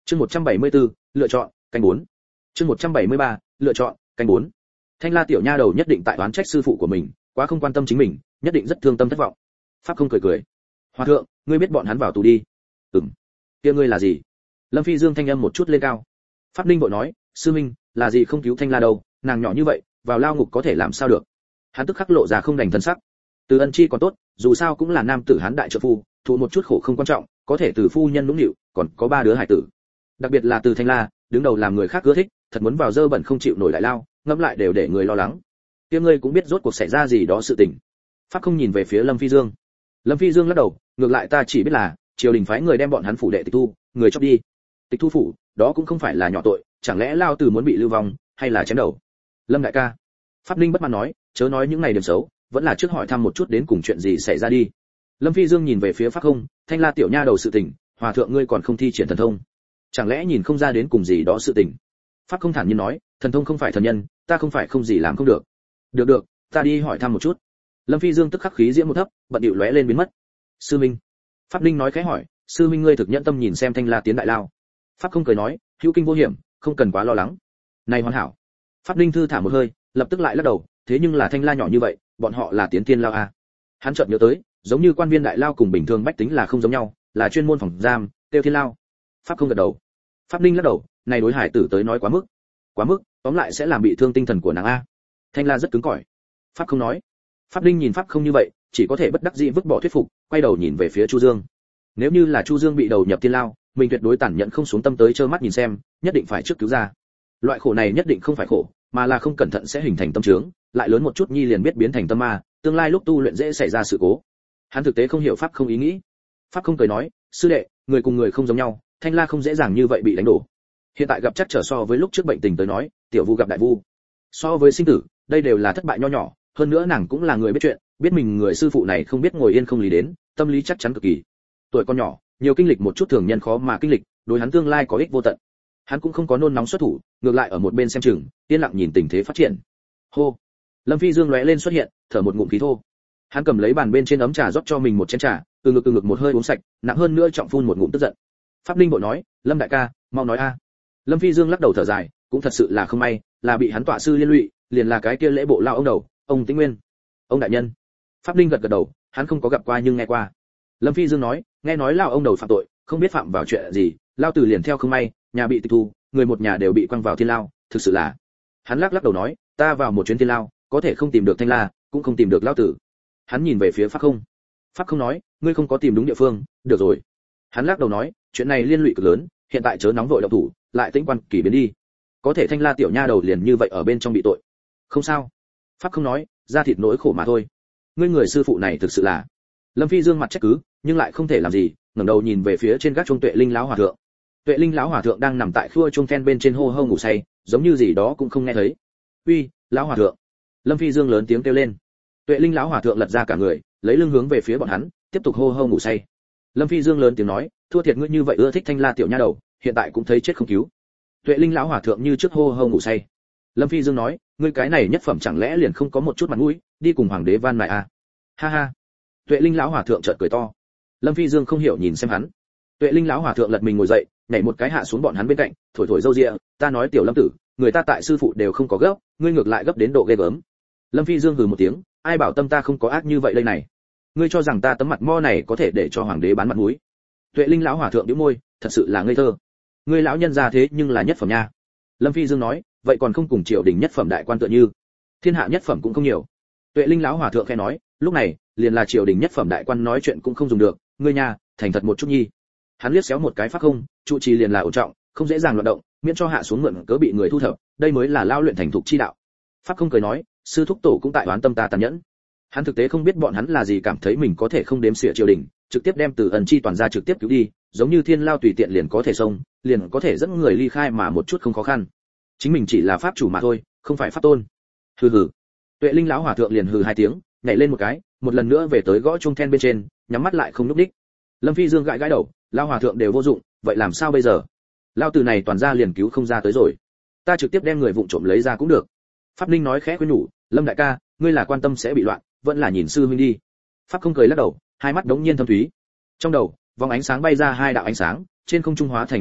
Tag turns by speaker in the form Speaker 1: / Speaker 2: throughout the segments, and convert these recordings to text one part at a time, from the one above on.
Speaker 1: Chương 174, lựa chọn, canh 4. Chương 173, lựa chọn, canh 4. Thanh La tiểu nha đầu nhất định tại oán trách sư phụ của mình, quá không quan tâm chính mình, nhất định rất thương tâm thất vọng. Pháp không cười cười. Hòa thượng, ngươi biết bọn hắn vào tù đi? Kia ngươi là gì? Lâm Phi Dương thanh âm một chút lên cao. Pháp Ninh vội nói, sư minh, là gì không cứu Thanh La đâu, nàng nhỏ như vậy, vào lao ngục có thể làm sao được? Hắn tức khắc lộ ra không đành thân sắc. Từ Ân Chi còn tốt, dù sao cũng là nam tử hán đại trợ phu, thụ một chút khổ không quan trọng, có thể từ phu nhân nũng nịu, còn có 3 đứa hải tử. Đặc biệt là từ Thanh La, đứng đầu làm người khác ưa thích, thật muốn vào dơ bẩn không chịu nổi đại lao, ngẫm lại đều để người lo lắng. Kia ngươi cũng biết rốt cuộc xảy ra gì đó sự tình. Pháp không nhìn về phía Lâm Phi Dương. Lâm Phi Dương lắc đầu, ngược lại ta chỉ biết là triều đình phái người đem bọn hắn phủ đệ tịch thu, người chóc đi. Tịch thu phủ, đó cũng không phải là nhỏ tội, chẳng lẽ lao tử muốn bị lưu vong, hay là chém đầu? Lâm đại ca. Pháp Ninh bất mãn nói, chớ nói những ngày điểm xấu, vẫn là trước hỏi thăm một chút đến cùng chuyện gì xảy ra đi. Lâm Phi Dương nhìn về phía Pháp không, Thanh La tiểu nha đầu sự tình, hòa thượng ngươi còn không thi triển thần thông, chẳng lẽ nhìn không ra đến cùng gì đó sự tình? Pháp không thản nhiên nói, thần thông không phải thần nhân, ta không phải không gì làm không được. Được, ta đi hỏi thăm một chút. Lâm Phi Dương tức khắc khí diễm một thấp, bận điệu lóe lên biến mất. Sư minh. Pháp Ninh nói khẽ hỏi, sư minh ngươi thực nhẫn tâm nhìn xem Thanh La tiến đại lao. Pháp không cười nói, hữu kinh vô hiểm, không cần quá lo lắng. Này hoàn hảo. Pháp Ninh thư thả một hơi, lập tức lại lắc đầu, thế nhưng là Thanh La nhỏ như vậy, bọn họ là tiến tiên lao à? Hắn chợt nhớ tới, giống như quan viên đại lao cùng bình thường bách tính là không giống nhau, là chuyên môn phòng giam, tiêu thiên lao. Pháp không gật đầu. Pháp Ninh lắc đầu, này đối hải tử tới nói quá mức, tóm lại sẽ làm bị thương tinh thần của nàng a. Thanh La rất cứng cỏi. Pháp không nói. Pháp Ninh nhìn Pháp không như vậy, chỉ có thể bất đắc dĩ vứt bỏ thuyết phục, quay đầu nhìn về phía Chu Dương. Nếu như là Chu Dương bị đầu nhập thiên lao, mình tuyệt đối tàn nhẫn không xuống tâm tới trơ mắt nhìn xem, nhất định phải trước cứu ra. Loại khổ này nhất định không phải khổ, mà là không cẩn thận sẽ hình thành tâm trướng, lại lớn một chút nhi liền biết biến thành tâm ma, tương lai lúc tu luyện dễ xảy ra sự cố. Hắn thực tế không hiểu Pháp không ý nghĩ. Pháp không cười nói, sư đệ, người cùng người không giống nhau, Thanh La không dễ dàng như vậy bị đánh đổ. Hiện tại gặp chắc trở so với lúc trước bệnh tình tới nói, tiểu vu gặp đại vu. So với sinh tử, đây đều là thất bại nho nhỏ, hơn nữa nàng cũng là người biết chuyện, biết mình người sư phụ này không biết ngồi yên không lý đến, tâm lý chắc chắn cực kỳ. Tuổi con nhỏ, nhiều kinh lịch một chút thường nhân khó mà kinh lịch, đối hắn tương lai có ích vô tận. Hắn cũng không có nôn nóng xuất thủ, ngược lại ở một bên xem chừng, yên lặng nhìn tình thế phát triển. Hô. Lâm Phi Dương lóe lên xuất hiện, thở một ngụm khí thô. Hắn cầm lấy bàn bên trên ấm trà rót cho mình một chén trà, từ ngực một hơi uống sạch, nặng hơn nữa trọng phun một ngụm tức giận. Pháp Ninh bội nói, Lâm đại ca, mau nói a. Lâm Phi Dương lắc đầu thở dài, cũng thật sự là không may, là bị hắn tọa sư liên lụy, liền là cái kia lễ bộ lao ông đầu, ông Tĩnh Nguyên. Ông đại nhân. Pháp Ninh gật đầu, hắn không có gặp qua nhưng nghe qua. Lâm Phi Dương nói, nghe nói lao ông đầu phạm tội, không biết phạm vào chuyện gì, lao tử liền theo không may, nhà bị tịch thu, người một nhà đều bị quăng vào thiên lao, thực sự là. Hắn lắc đầu nói, ta vào một chuyến thiên lao, có thể không tìm được Thanh La, cũng không tìm được lao tử. Hắn nhìn về phía Pháp không. Pháp không nói, ngươi không có tìm đúng địa phương, được rồi. Hắn lắc đầu nói, chuyện này liên lụy cực lớn, hiện tại chớ nóng vội động thủ, lại tĩnh quan kỳ biến đi. Có thể Thanh La tiểu nha đầu liền như vậy ở bên trong bị tội. Không sao. Pháp không nói, da thịt nỗi khổ mà thôi. Ngươi người sư phụ này thực sự là. Lâm Phi Dương mặt trách cứ, nhưng lại không thể làm gì, ngẩng đầu nhìn về phía trên gác chuông Tuệ Linh lão hòa thượng. Tuệ Linh lão hòa thượng đang nằm tại khua chuông then bên trên hô hô ngủ say, giống như gì đó cũng không nghe thấy. Uy, lão hòa thượng. Lâm Phi Dương lớn tiếng kêu lên. Tuệ Linh lão hòa thượng lật ra cả người, lấy lưng hướng về phía bọn hắn, tiếp tục hô hô ngủ say. Lâm Phi Dương lớn tiếng nói, thua thiệt ngươi như vậy ưa thích Thanh La tiểu nha đầu, hiện tại cũng thấy chết không cứu. Tuệ Linh lão hòa thượng như trước hô hô ngủ say. Lâm Phi Dương nói, ngươi cái này nhất phẩm chẳng lẽ liền không có một chút mặt mũi, đi cùng hoàng đế van mài à? Ha ha. Tuệ Linh lão hòa thượng chợt cười to. Lâm Phi Dương không hiểu nhìn xem hắn. Tuệ Linh lão hòa thượng lật mình ngồi dậy, nhảy một cái hạ xuống bọn hắn bên cạnh, thổi thổi râu ria, ta nói tiểu Lâm tử, người ta tại sư phụ đều không có gấp, ngươi ngược lại gấp đến độ ghê gớm. Lâm Phi Dương hừ một tiếng, ai bảo tâm ta không có ác như vậy đây này. Ngươi cho rằng ta tấm mặt mo này có thể để cho hoàng đế bán mặt mũi? Tuệ Linh lão hòa thượng nhíu môi, thật sự là ngây thơ. Ngươi lão nhân gia thế nhưng là nhất phẩm nha. Lâm Phi Dương nói, vậy còn không cùng triều đình nhất phẩm đại quan tựa như? Thiên hạ nhất phẩm cũng không nhiều. Tuệ Linh lão hòa thượng khẽ nói, lúc này, liền là triều đình nhất phẩm đại quan nói chuyện cũng không dùng được, ngươi nha, thành thật một chút nhi. Hắn liếc xéo một cái Pháp không, trụ trì liền là ổn trọng, không dễ dàng loạn động, miễn cho hạ xuống mượn cớ bị người thu thập, đây mới là lao luyện thành thục chi đạo. Pháp không cười nói, sư thúc tổ cũng tại oán tâm ta tàn nhẫn. Hắn thực tế không biết bọn hắn là gì cảm thấy mình có thể không đếm xỉa triều đình, trực tiếp đem Từ Ân Chi toàn ra trực tiếp cứu đi, giống như thiên lao tùy tiện liền có thể xông, liền có thể dẫn người ly khai mà một chút không khó khăn. Chính mình chỉ là pháp chủ mà thôi, không phải pháp tôn. Hừ hừ. Tuệ Linh lão hòa thượng liền hừ hai tiếng, nhảy lên một cái, một lần nữa về tới gõ chuông then bên trên, nhắm mắt lại không lúc đích. Lâm Phi Dương gãi gãi đầu, lão hòa thượng đều vô dụng, vậy làm sao bây giờ? Lão từ này toàn ra liền cứu không ra tới rồi. Ta trực tiếp đem người vụng trộm lấy ra cũng được. Pháp Ninh nói khẽ khuyên nhủ, Lâm đại ca, ngươi là quan tâm sẽ bị loạn, vẫn là nhìn sư huynh đi. Pháp không cười lắc đầu, hai mắt đống nhiên thâm thúy. Trong đầu, vòng ánh sáng bay ra hai đạo ánh sáng, trên không trung hóa thành 4 đạo,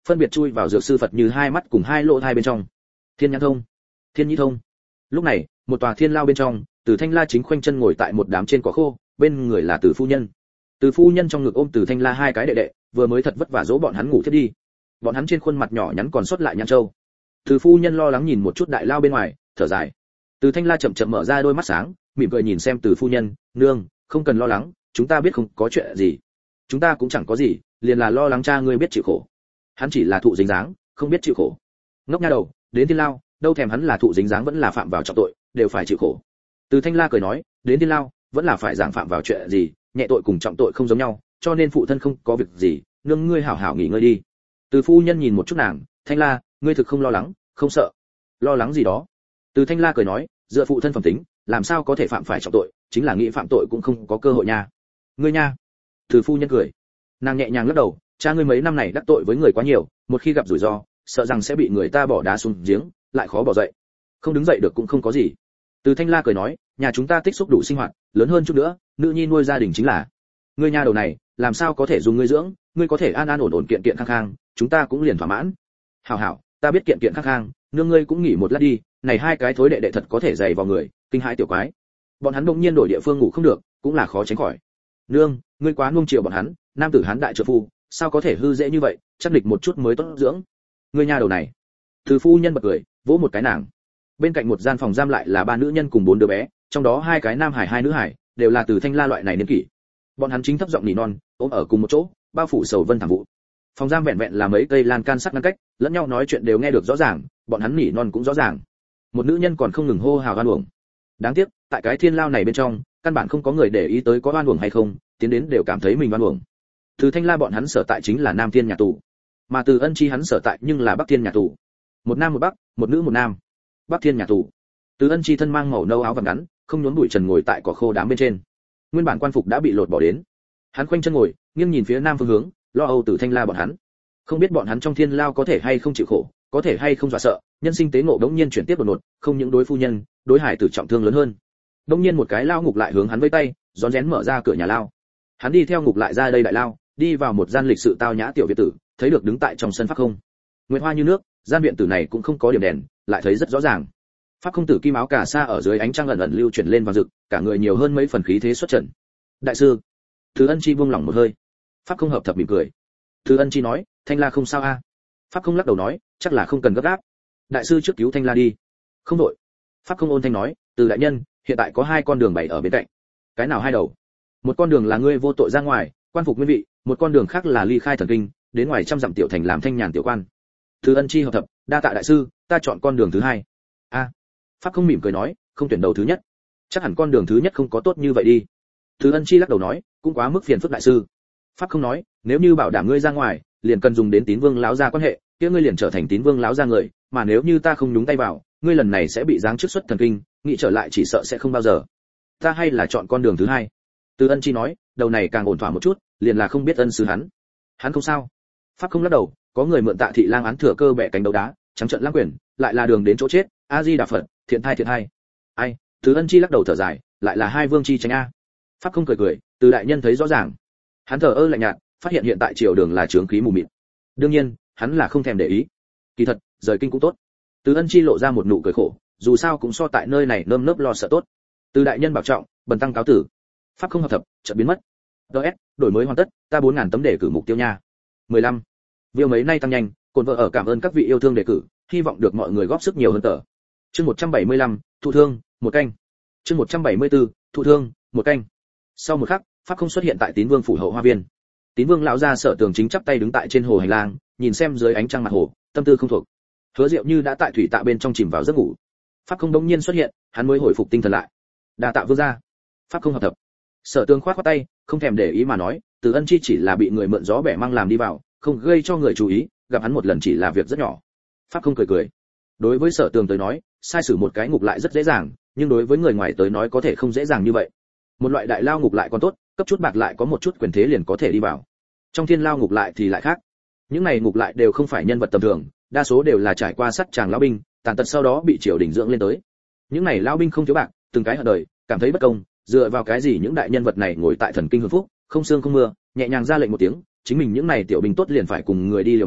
Speaker 1: phân biệt chui vào dược sư Phật Như hai mắt cùng hai lỗ tai bên trong. Thiên nhãn thông, thiên nhĩ thông. Lúc này, một tòa thiên lao bên trong, Từ Thanh La chính khoanh chân ngồi tại một đám trên cỏ khô, bên người là Từ phu nhân. Từ phu nhân trong ngực ôm Từ Thanh La hai cái đệ đệ, vừa mới thật vất vả dỗ bọn hắn ngủ thiết đi. Bọn hắn trên khuôn mặt nhỏ nhắn còn sót lại nhăn trâu. Từ phu nhân lo lắng nhìn một chút đại lao bên ngoài, thở dài. Từ Thanh La chậm chậm mở ra đôi mắt sáng, mỉm cười nhìn xem Từ phu nhân, "Nương, không cần lo lắng, chúng ta biết không có chuyện gì. Chúng ta cũng chẳng có gì, liền là lo lắng cha ngươi biết chịu khổ." Hắn chỉ là thụ dính dáng, không biết chịu khổ. Ngốc nha đầu, đến thiên lao, đâu thèm hắn là thụ dính dáng vẫn là phạm vào trọng tội, đều phải chịu khổ. Từ Thanh La cười nói, đến thiên lao, vẫn là phải giảng phạm vào chuyện gì, nhẹ tội cùng trọng tội không giống nhau, cho nên phụ thân không có việc gì, nương ngươi hảo hảo nghỉ ngơi đi. Từ phu nhân nhìn một chút nàng, Thanh La, ngươi thực không lo lắng, không sợ. Lo lắng gì đó? Từ Thanh La cười nói, dựa phụ thân phẩm tính, làm sao có thể phạm phải trọng tội, chính là nghĩ phạm tội cũng không có cơ hội nha. Ngươi nha. Từ phu nhân cười. Nàng nhẹ nhàng lắc đầu, cha ngươi mấy năm này đắc tội với người quá nhiều, một khi gặp rủi ro, sợ rằng sẽ bị người ta bỏ đá xuống giếng, lại khó bỏ dậy. Không đứng dậy được cũng không có gì. Từ Thanh La cười nói, nhà chúng ta tích xúc đủ sinh hoạt, lớn hơn chút nữa, nữ nhi nuôi gia đình chính là. Ngươi nha đầu này, làm sao có thể dùng ngươi dưỡng, ngươi có thể an an ổn ổn kiện kiện khang khang, chúng ta cũng liền thỏa mãn. Hảo hảo, ta biết kiện kiện khang khang, nương ngươi cũng nghỉ một lát đi, này hai cái thối đệ đệ thật có thể dày vào người, kinh hãi tiểu quái. Bọn hắn đột nhiên đổi địa phương ngủ không được, cũng là khó tránh khỏi. Nương, ngươi quá nuông chiều bọn hắn, nam tử hán đại trợ phu, sao có thể hư dễ như vậy, chắc địch một chút mới tốt dưỡng. Ngươi nha đầu này. Từ phu nhân bật cười, vỗ một cái nàng. Bên cạnh một gian phòng giam lại là ba nữ nhân cùng bốn đứa bé, trong đó hai cái nam hải hai nữ hải, đều là từ Thanh La loại này niên kỷ. Bọn hắn chính thấp giọng nỉ non, ôm ở cùng một chỗ, bao phủ sầu vân thảm vụ. Phòng giam vẹn vẹn là mấy cây lan can sắc ngăn cách, lẫn nhau nói chuyện đều nghe được rõ ràng, bọn hắn nỉ non cũng rõ ràng. Một nữ nhân còn không ngừng hô hào oan uổng. Đáng tiếc, tại cái thiên lao này bên trong, căn bản không có người để ý tới có oan uổng hay không, tiến đến đều cảm thấy mình oan uổng. Từ Thanh La bọn hắn sở tại chính là Nam Thiên nhà tù, mà Từ Ân Chi hắn sở tại nhưng là Bắc Thiên nhà tù. Một nam một bắc, một nữ một nam. Bắc Thiên nhà tù. Từ Ân Chi thân mang màu nâu áo vàng ngắn, không nhốn bụi trần ngồi tại cỏ khô đám bên trên. Nguyên bản quan phục đã bị lột bỏ đến. Hắn khoanh chân ngồi, nghiêng nhìn phía nam phương hướng, lo âu Từ Thanh La bọn hắn. Không biết bọn hắn trong thiên lao có thể hay không chịu khổ, có thể hay không dọa sợ, nhân sinh tế ngộ đống nhiên chuyển tiếp đột ngột, không những đối phu nhân, đối hải tử trọng thương lớn hơn. Đống nhiên một cái lao ngục lại hướng hắn vẫy tay, rón rén mở ra cửa nhà lao. Hắn đi theo ngục lại ra đây đại lao, đi vào một gian lịch sự tao nhã tiểu viện tử, thấy được đứng tại trong sân Pháp Không. Nguyệt hoa như nước, gian viện tử này cũng không có điểm đèn, lại thấy rất rõ ràng. Pháp Không tử kim áo cà sa ở dưới ánh trăng ẩn ẩn lưu chuyển lên vàng rực, cả người nhiều hơn mấy phần khí thế xuất trần. Đại sư, Thứ Ân Chi buông lỏng một hơi. Pháp Không hợp thập mỉm cười. Thứ Ân Chi nói, Thanh La không sao a? Pháp Không lắc đầu nói, chắc là không cần gấp gáp. Đại sư trước cứu Thanh La đi. Không đội. Pháp Không ôn thanh nói, Từ đại nhân, hiện tại có hai con đường bày ở bên cạnh. Cái nào hai đầu? Một con đường là ngươi vô tội ra ngoài, quan phục nguyên vị, một con đường khác là ly khai thần kinh, đến ngoài trăm dặm tiểu thành làm thanh nhàn tiểu quan. Thứ Ân Chi hợp thập, đa tạ đại sư, ta chọn con đường thứ hai. A. Pháp Không mỉm cười nói, không tuyển đầu thứ nhất. Chắc hẳn con đường thứ nhất không có tốt như vậy đi. Thứ Ân Chi lắc đầu nói, cũng quá mức phiền phức đại sư. Pháp Không nói, nếu như bảo đảm ngươi ra ngoài, liền cần dùng đến Tín Vương lão gia quan hệ, kia ngươi liền trở thành Tín Vương lão gia người, mà nếu như ta không nhúng tay vào, ngươi lần này sẽ bị giáng chức xuất thần kinh, nghĩ trở lại chỉ sợ sẽ không bao giờ. Ta hay là chọn con đường thứ hai. Từ Ân Chi nói, đầu này càng ổn thỏa một chút, liền là không biết ân sư hắn. Hắn không sao. Pháp Không lắc đầu, có người mượn Tạ Thị Lang án thừa cơ bẻ cánh đấu đá, trắng trợn lãng quyền, lại là đường đến chỗ chết, A Di Đà Phật, thiện thai. Ai? Từ Ân Chi lắc đầu thở dài, lại là hai vương chi tránh a. Pháp Không cười cười, Từ đại nhân thấy rõ ràng. Hắn thở ơ lạnh nhạt, phát hiện hiện tại triều đường là trướng khí mù mịt. Đương nhiên, hắn là không thèm để ý. Kỳ thật, rời kinh cũng tốt. Từ Ân Chi lộ ra một nụ cười khổ, dù sao cũng so tại nơi này nơm nớp lo sợ tốt. Từ đại nhân bảo trọng, bần tăng cáo tử. Pháp Không hợp thập, chợt biến mất. DS, đổi mới hoàn tất, ta 4000 tấm đề cử mục tiêu nha. 15. View mấy nay tăng nhanh, cồn vợ ở cảm ơn các vị yêu thương đề cử, hy vọng được mọi người góp sức nhiều hơn tờ. Chương 175, thụ thương, một canh. Chương 174, thụ thương, một canh. Sau một khắc, Pháp Không xuất hiện tại Tín Vương phủ hậu hoa viên. Tín Vương lão gia Sở Tường chính chắp tay đứng tại trên hồ hành lang, nhìn xem dưới ánh trăng mặt hồ, tâm tư không thuộc. Hứa Diệu Như đã tại thủy tạ bên trong chìm vào giấc ngủ. Pháp Không đống nhiên xuất hiện, hắn mới hồi phục tinh thần lại. Đa tạ vương gia. Pháp Không hợp thập. Sở Tường khoát khoát tay, không thèm để ý mà nói, Từ Ân Chi chỉ là bị người mượn gió bẻ mang làm đi vào, không gây cho người chú ý, gặp hắn một lần chỉ là việc rất nhỏ. Pháp Không cười cười. Đối với Sở Tường tới nói, sai sử một cái ngục lại rất dễ dàng, nhưng đối với người ngoài tới nói có thể không dễ dàng như vậy. Một loại đại lao ngục lại còn tốt, cấp chút bạc lại có một chút quyền thế liền có thể đi vào. Trong thiên lao ngục lại thì lại khác. Những này ngục lại đều không phải nhân vật tầm thường, đa số đều là trải qua sắt chàng lão binh, tàn tật sau đó bị triều đình dưỡng lên tới. Những này lão binh không thiếu bạc, từng cái hận đời, cảm thấy bất công, dựa vào cái gì những đại nhân vật này ngồi tại thần kinh hưởng phúc, không sương không mưa, nhẹ nhàng ra lệnh một tiếng, chính mình những này tiểu binh tốt liền phải cùng người đi liều mạng,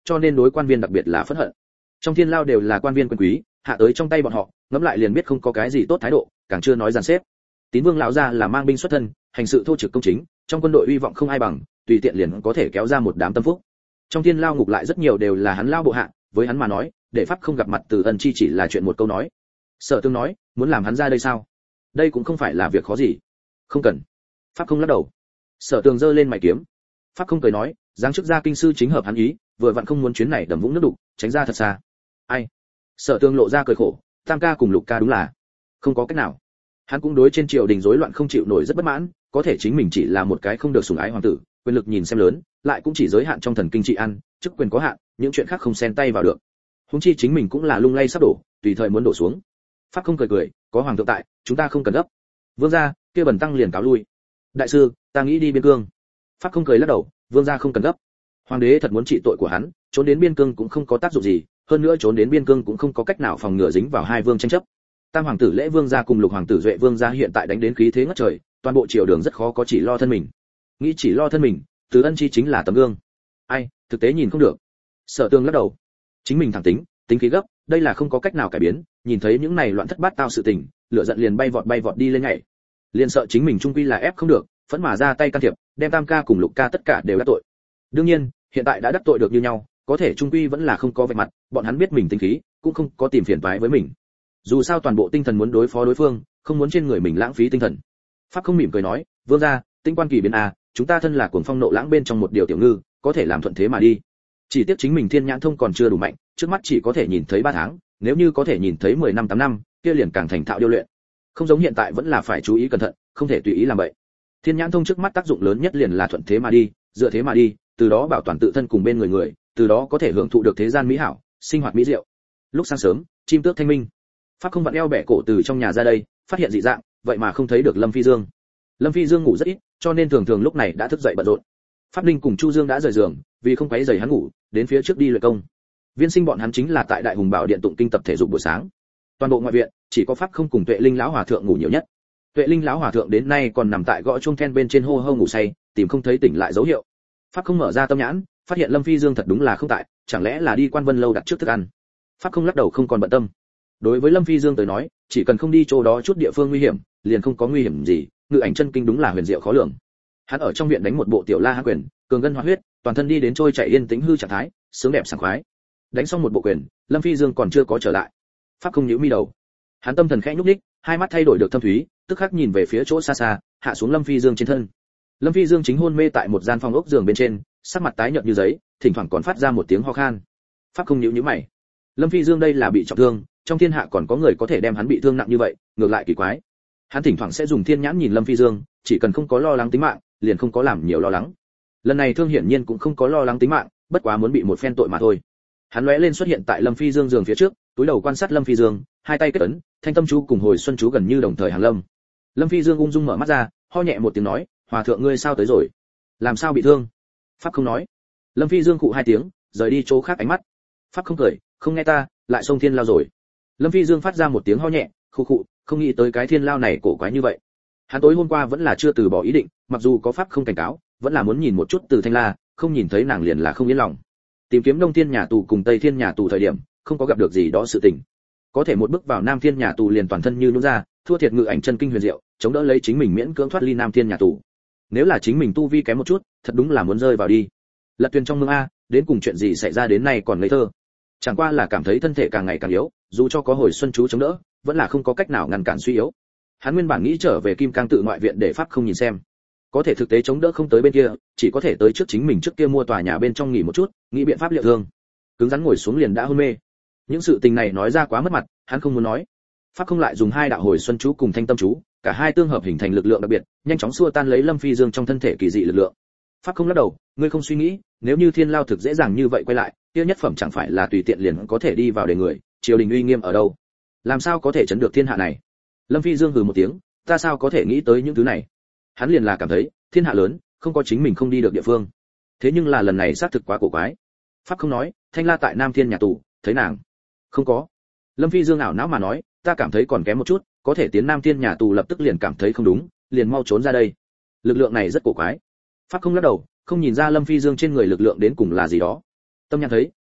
Speaker 1: cho nên đối quan viên đặc biệt là phẫn hận. Trong thiên lao đều là quan viên quyền quý, hạ tới trong tay bọn họ, ngẫm lại liền biết không có cái gì tốt thái độ, càng chưa nói dàn xếp. Tín Vương lão gia là mang binh xuất thân, hành sự thô trực công chính, trong quân đội uy vọng không ai bằng, tùy tiện liền có thể kéo ra một đám tâm phúc. Trong thiên lao ngục lại rất nhiều đều là hắn lao bộ hạ, với hắn mà nói, để pháp không gặp mặt Từ Ân Chi chỉ là chuyện một câu nói. Sở Tương nói, muốn làm hắn ra đây sao? Đây cũng không phải là việc khó gì. Không cần. Pháp không lắc đầu. Sở Tương giơ lên mày kiếm. Pháp không cười nói, giáng chức gia kinh sư chính hợp hắn ý, vừa vặn không muốn chuyến này đầm vũng nước đục, tránh ra thật xa. Ai? Sở Tương lộ ra cười khổ, Tam ca cùng Lục ca đúng là không có cách nào. Hắn cũng đối trên triều đình rối loạn không chịu nổi rất bất mãn, có thể chính mình chỉ là một cái không được sủng ái hoàng tử, quyền lực nhìn xem lớn, lại cũng chỉ giới hạn trong thần kinh trị ăn, chức quyền có hạn, những chuyện khác không xen tay vào được. Huống chi chính mình cũng là lung lay sắp đổ, tùy thời muốn đổ xuống. Pháp không cười cười, có hoàng thượng tại, chúng ta không cần gấp. Vương gia, kia bần tăng liền cáo lui. Đại sư, ta nghĩ đi biên cương. Pháp không cười lắc đầu, vương gia không cần gấp. Hoàng đế thật muốn trị tội của hắn, trốn đến biên cương cũng không có tác dụng gì, hơn nữa trốn đến biên cương cũng không có cách nào phòng ngừa dính vào hai vương tranh chấp. Tam hoàng tử Lễ Vương gia cùng Lục hoàng tử Duệ Vương gia hiện tại đánh đến khí thế ngất trời, toàn bộ triều đường rất khó có chỉ lo thân mình. Nghĩ chỉ lo thân mình, Từ Ân Chi chính là tấm gương. Ai, thực tế nhìn không được. Sở Tương lắc đầu. Chính mình thẳng tính, tính khí gấp, đây là không có cách nào cải biến, nhìn thấy những này loạn thất bát tao sự tình, lửa giận liền bay vọt đi lên nhảy. Liền sợ chính mình trung quy là ép không được, phẫn mà ra tay can thiệp, đem Tam ca cùng Lục ca tất cả đều đắc tội. Đương nhiên, hiện tại đã đắc tội được như nhau, có thể trung quy vẫn là không có vạch mặt, bọn hắn biết mình tính khí, cũng không có tìm phiền toái với mình. Dù sao toàn bộ tinh thần muốn đối phó đối phương, không muốn trên người mình lãng phí tinh thần. Pháp không mỉm cười nói, vương gia, tinh quan kỳ biến a, chúng ta thân là cuồng phong nộ lãng bên trong một điều tiểu ngư, có thể làm thuận thế mà đi. Chỉ tiếc chính mình thiên nhãn thông còn chưa đủ mạnh, trước mắt chỉ có thể nhìn thấy 3 tháng, nếu như có thể nhìn thấy 10 năm 8 năm, kia liền càng thành thạo điêu luyện. Không giống hiện tại vẫn là phải chú ý cẩn thận, không thể tùy ý làm vậy. Thiên nhãn thông trước mắt tác dụng lớn nhất liền là thuận thế mà đi, dựa thế mà đi, từ đó bảo toàn tự thân cùng bên người, từ đó có thể hưởng thụ được thế gian mỹ hảo, sinh hoạt mỹ diệu. Lúc sáng sớm, chim tước thanh minh. Pháp không vặn eo bẻ cổ từ trong nhà ra đây, phát hiện dị dạng, vậy mà không thấy được Lâm Phi Dương. Lâm Phi Dương ngủ rất ít, cho nên thường lúc này đã thức dậy bận rộn. Pháp Linh cùng Chu Dương đã rời giường, vì không quấy rầy hắn ngủ, đến phía trước đi luyện công. Viên Sinh bọn hắn chính là tại Đại Hùng Bảo Điện tụng kinh tập thể dục buổi sáng. Toàn bộ ngoại viện, chỉ có Pháp không cùng Tuệ Linh lão hòa thượng ngủ nhiều nhất. Tuệ Linh lão hòa thượng đến nay còn nằm tại gõ chuông then bên trên hô hô ngủ say, tìm không thấy tỉnh lại dấu hiệu. Pháp không mở ra tâm nhãn, phát hiện Lâm Phi Dương thật đúng là không tại, chẳng lẽ là đi Quan Vân lâu đặt trước thức ăn. Pháp không lắc đầu không còn bận tâm. Đối với Lâm Phi Dương tới nói, chỉ cần không đi chỗ đó chút địa phương nguy hiểm, liền không có nguy hiểm gì, ngự ảnh chân kinh đúng là huyền diệu khó lường. Hắn ở trong viện đánh một bộ tiểu La Hán quyền, cường ngân hóa huyết, toàn thân đi đến trôi chảy yên tĩnh hư trạng thái, sướng đẹp sảng khoái. Đánh xong một bộ quyền, Lâm Phi Dương còn chưa có trở lại. Pháp không nhíu mi đầu. Hắn tâm thần khẽ nhúc nhích, hai mắt thay đổi được thâm thúy, tức khắc nhìn về phía chỗ xa xa, hạ xuống Lâm Phi Dương trên thân. Lâm Phi Dương chính hôn mê tại một gian phòng ốc giường bên trên, sắc mặt tái nhợt như giấy, thỉnh thoảng còn phát ra một tiếng ho khan. Pháp không nhíu mày. Lâm Phi Dương đây là bị trọng thương, trong thiên hạ còn có người có thể đem hắn bị thương nặng như vậy, ngược lại kỳ quái. Hắn thỉnh thoảng sẽ dùng thiên nhãn nhìn Lâm Phi Dương, chỉ cần không có lo lắng tính mạng, liền không có làm nhiều lo lắng. Lần này thương hiển nhiên cũng không có lo lắng tính mạng, bất quá muốn bị một phen tội mà thôi. Hắn lóe lên xuất hiện tại Lâm Phi Dương giường phía trước, túi đầu quan sát Lâm Phi Dương, hai tay kết ấn, thanh tâm chú cùng hồi xuân chú gần như đồng thời hàng lâm. Lâm Phi Dương ung dung mở mắt ra, ho nhẹ một tiếng nói, hòa thượng ngươi sao tới rồi? Làm sao bị thương? Pháp không nói. Lâm Phi Dương khụ hai tiếng, rời đi chỗ khác ánh mắt. Pháp không cười, không nghe ta, lại xông thiên lao rồi. Lâm Phi Dương phát ra một tiếng ho nhẹ, khụ khụ, không nghĩ tới cái thiên lao này cổ quái như vậy. Hắn tối hôm qua vẫn là chưa từ bỏ ý định, mặc dù có pháp không cảnh cáo, vẫn là muốn nhìn một chút Từ Thanh La, không nhìn thấy nàng liền là không yên lòng. Tìm kiếm Đông Thiên nhà tù cùng Tây Thiên nhà tù thời điểm, không có gặp được gì đó sự tình. Có thể một bước vào Nam Thiên nhà tù liền toàn thân như nhũn ra, thua thiệt ngự ảnh chân kinh huyền diệu, chống đỡ lấy chính mình miễn cưỡng thoát ly Nam Thiên nhà tù. Nếu là chính mình tu vi kém một chút, thật đúng là muốn rơi vào đi. Lật thuyền trong mương a, đến cùng chuyện gì xảy ra đến nay còn ngây thơ. Chẳng qua là cảm thấy thân thể càng ngày càng yếu, dù cho có hồi xuân chú chống đỡ, vẫn là không có cách nào ngăn cản suy yếu. Hắn nguyên bản nghĩ trở về Kim Cang tự ngoại viện để pháp không nhìn xem, có thể thực tế chống đỡ không tới bên kia, chỉ có thể tới trước chính mình trước kia mua tòa nhà bên trong nghỉ một chút, nghĩ biện pháp liệu thương. Cứng rắn ngồi xuống liền đã hôn mê. Những sự tình này nói ra quá mất mặt, hắn không muốn nói. Pháp không lại dùng hai đạo hồi xuân chú cùng thanh tâm chú, cả hai tương hợp hình thành lực lượng đặc biệt, nhanh chóng xua tan lấy Lâm Phi Dương trong thân thể kỳ dị lực lượng. Pháp không lắc đầu, ngươi không suy nghĩ, nếu như Thiên Lao thực dễ dàng như vậy quay lại, kia nhất phẩm chẳng phải là tùy tiện liền có thể đi vào để người, triều đình uy nghiêm ở đâu? Làm sao có thể chấn được thiên hạ này? Lâm Phi Dương hừ một tiếng, ta sao có thể nghĩ tới những thứ này? Hắn liền là cảm thấy, thiên hạ lớn, không có chính mình không đi được địa phương. Thế nhưng là lần này xác thực quá cổ quái. Pháp không nói, Thanh La tại Nam Thiên nhà tù, thấy nàng? Không có. Lâm Phi Dương ảo não mà nói, ta cảm thấy còn kém một chút, có thể tiến Nam Thiên nhà tù lập tức liền cảm thấy không đúng, liền mau trốn ra đây. Lực lượng này rất cổ quái. Pháp không lắc đầu, không nhìn ra Lâm Phi Dương trên người lực lượng đến cùng là gì đó. Tâm nhãn thấy,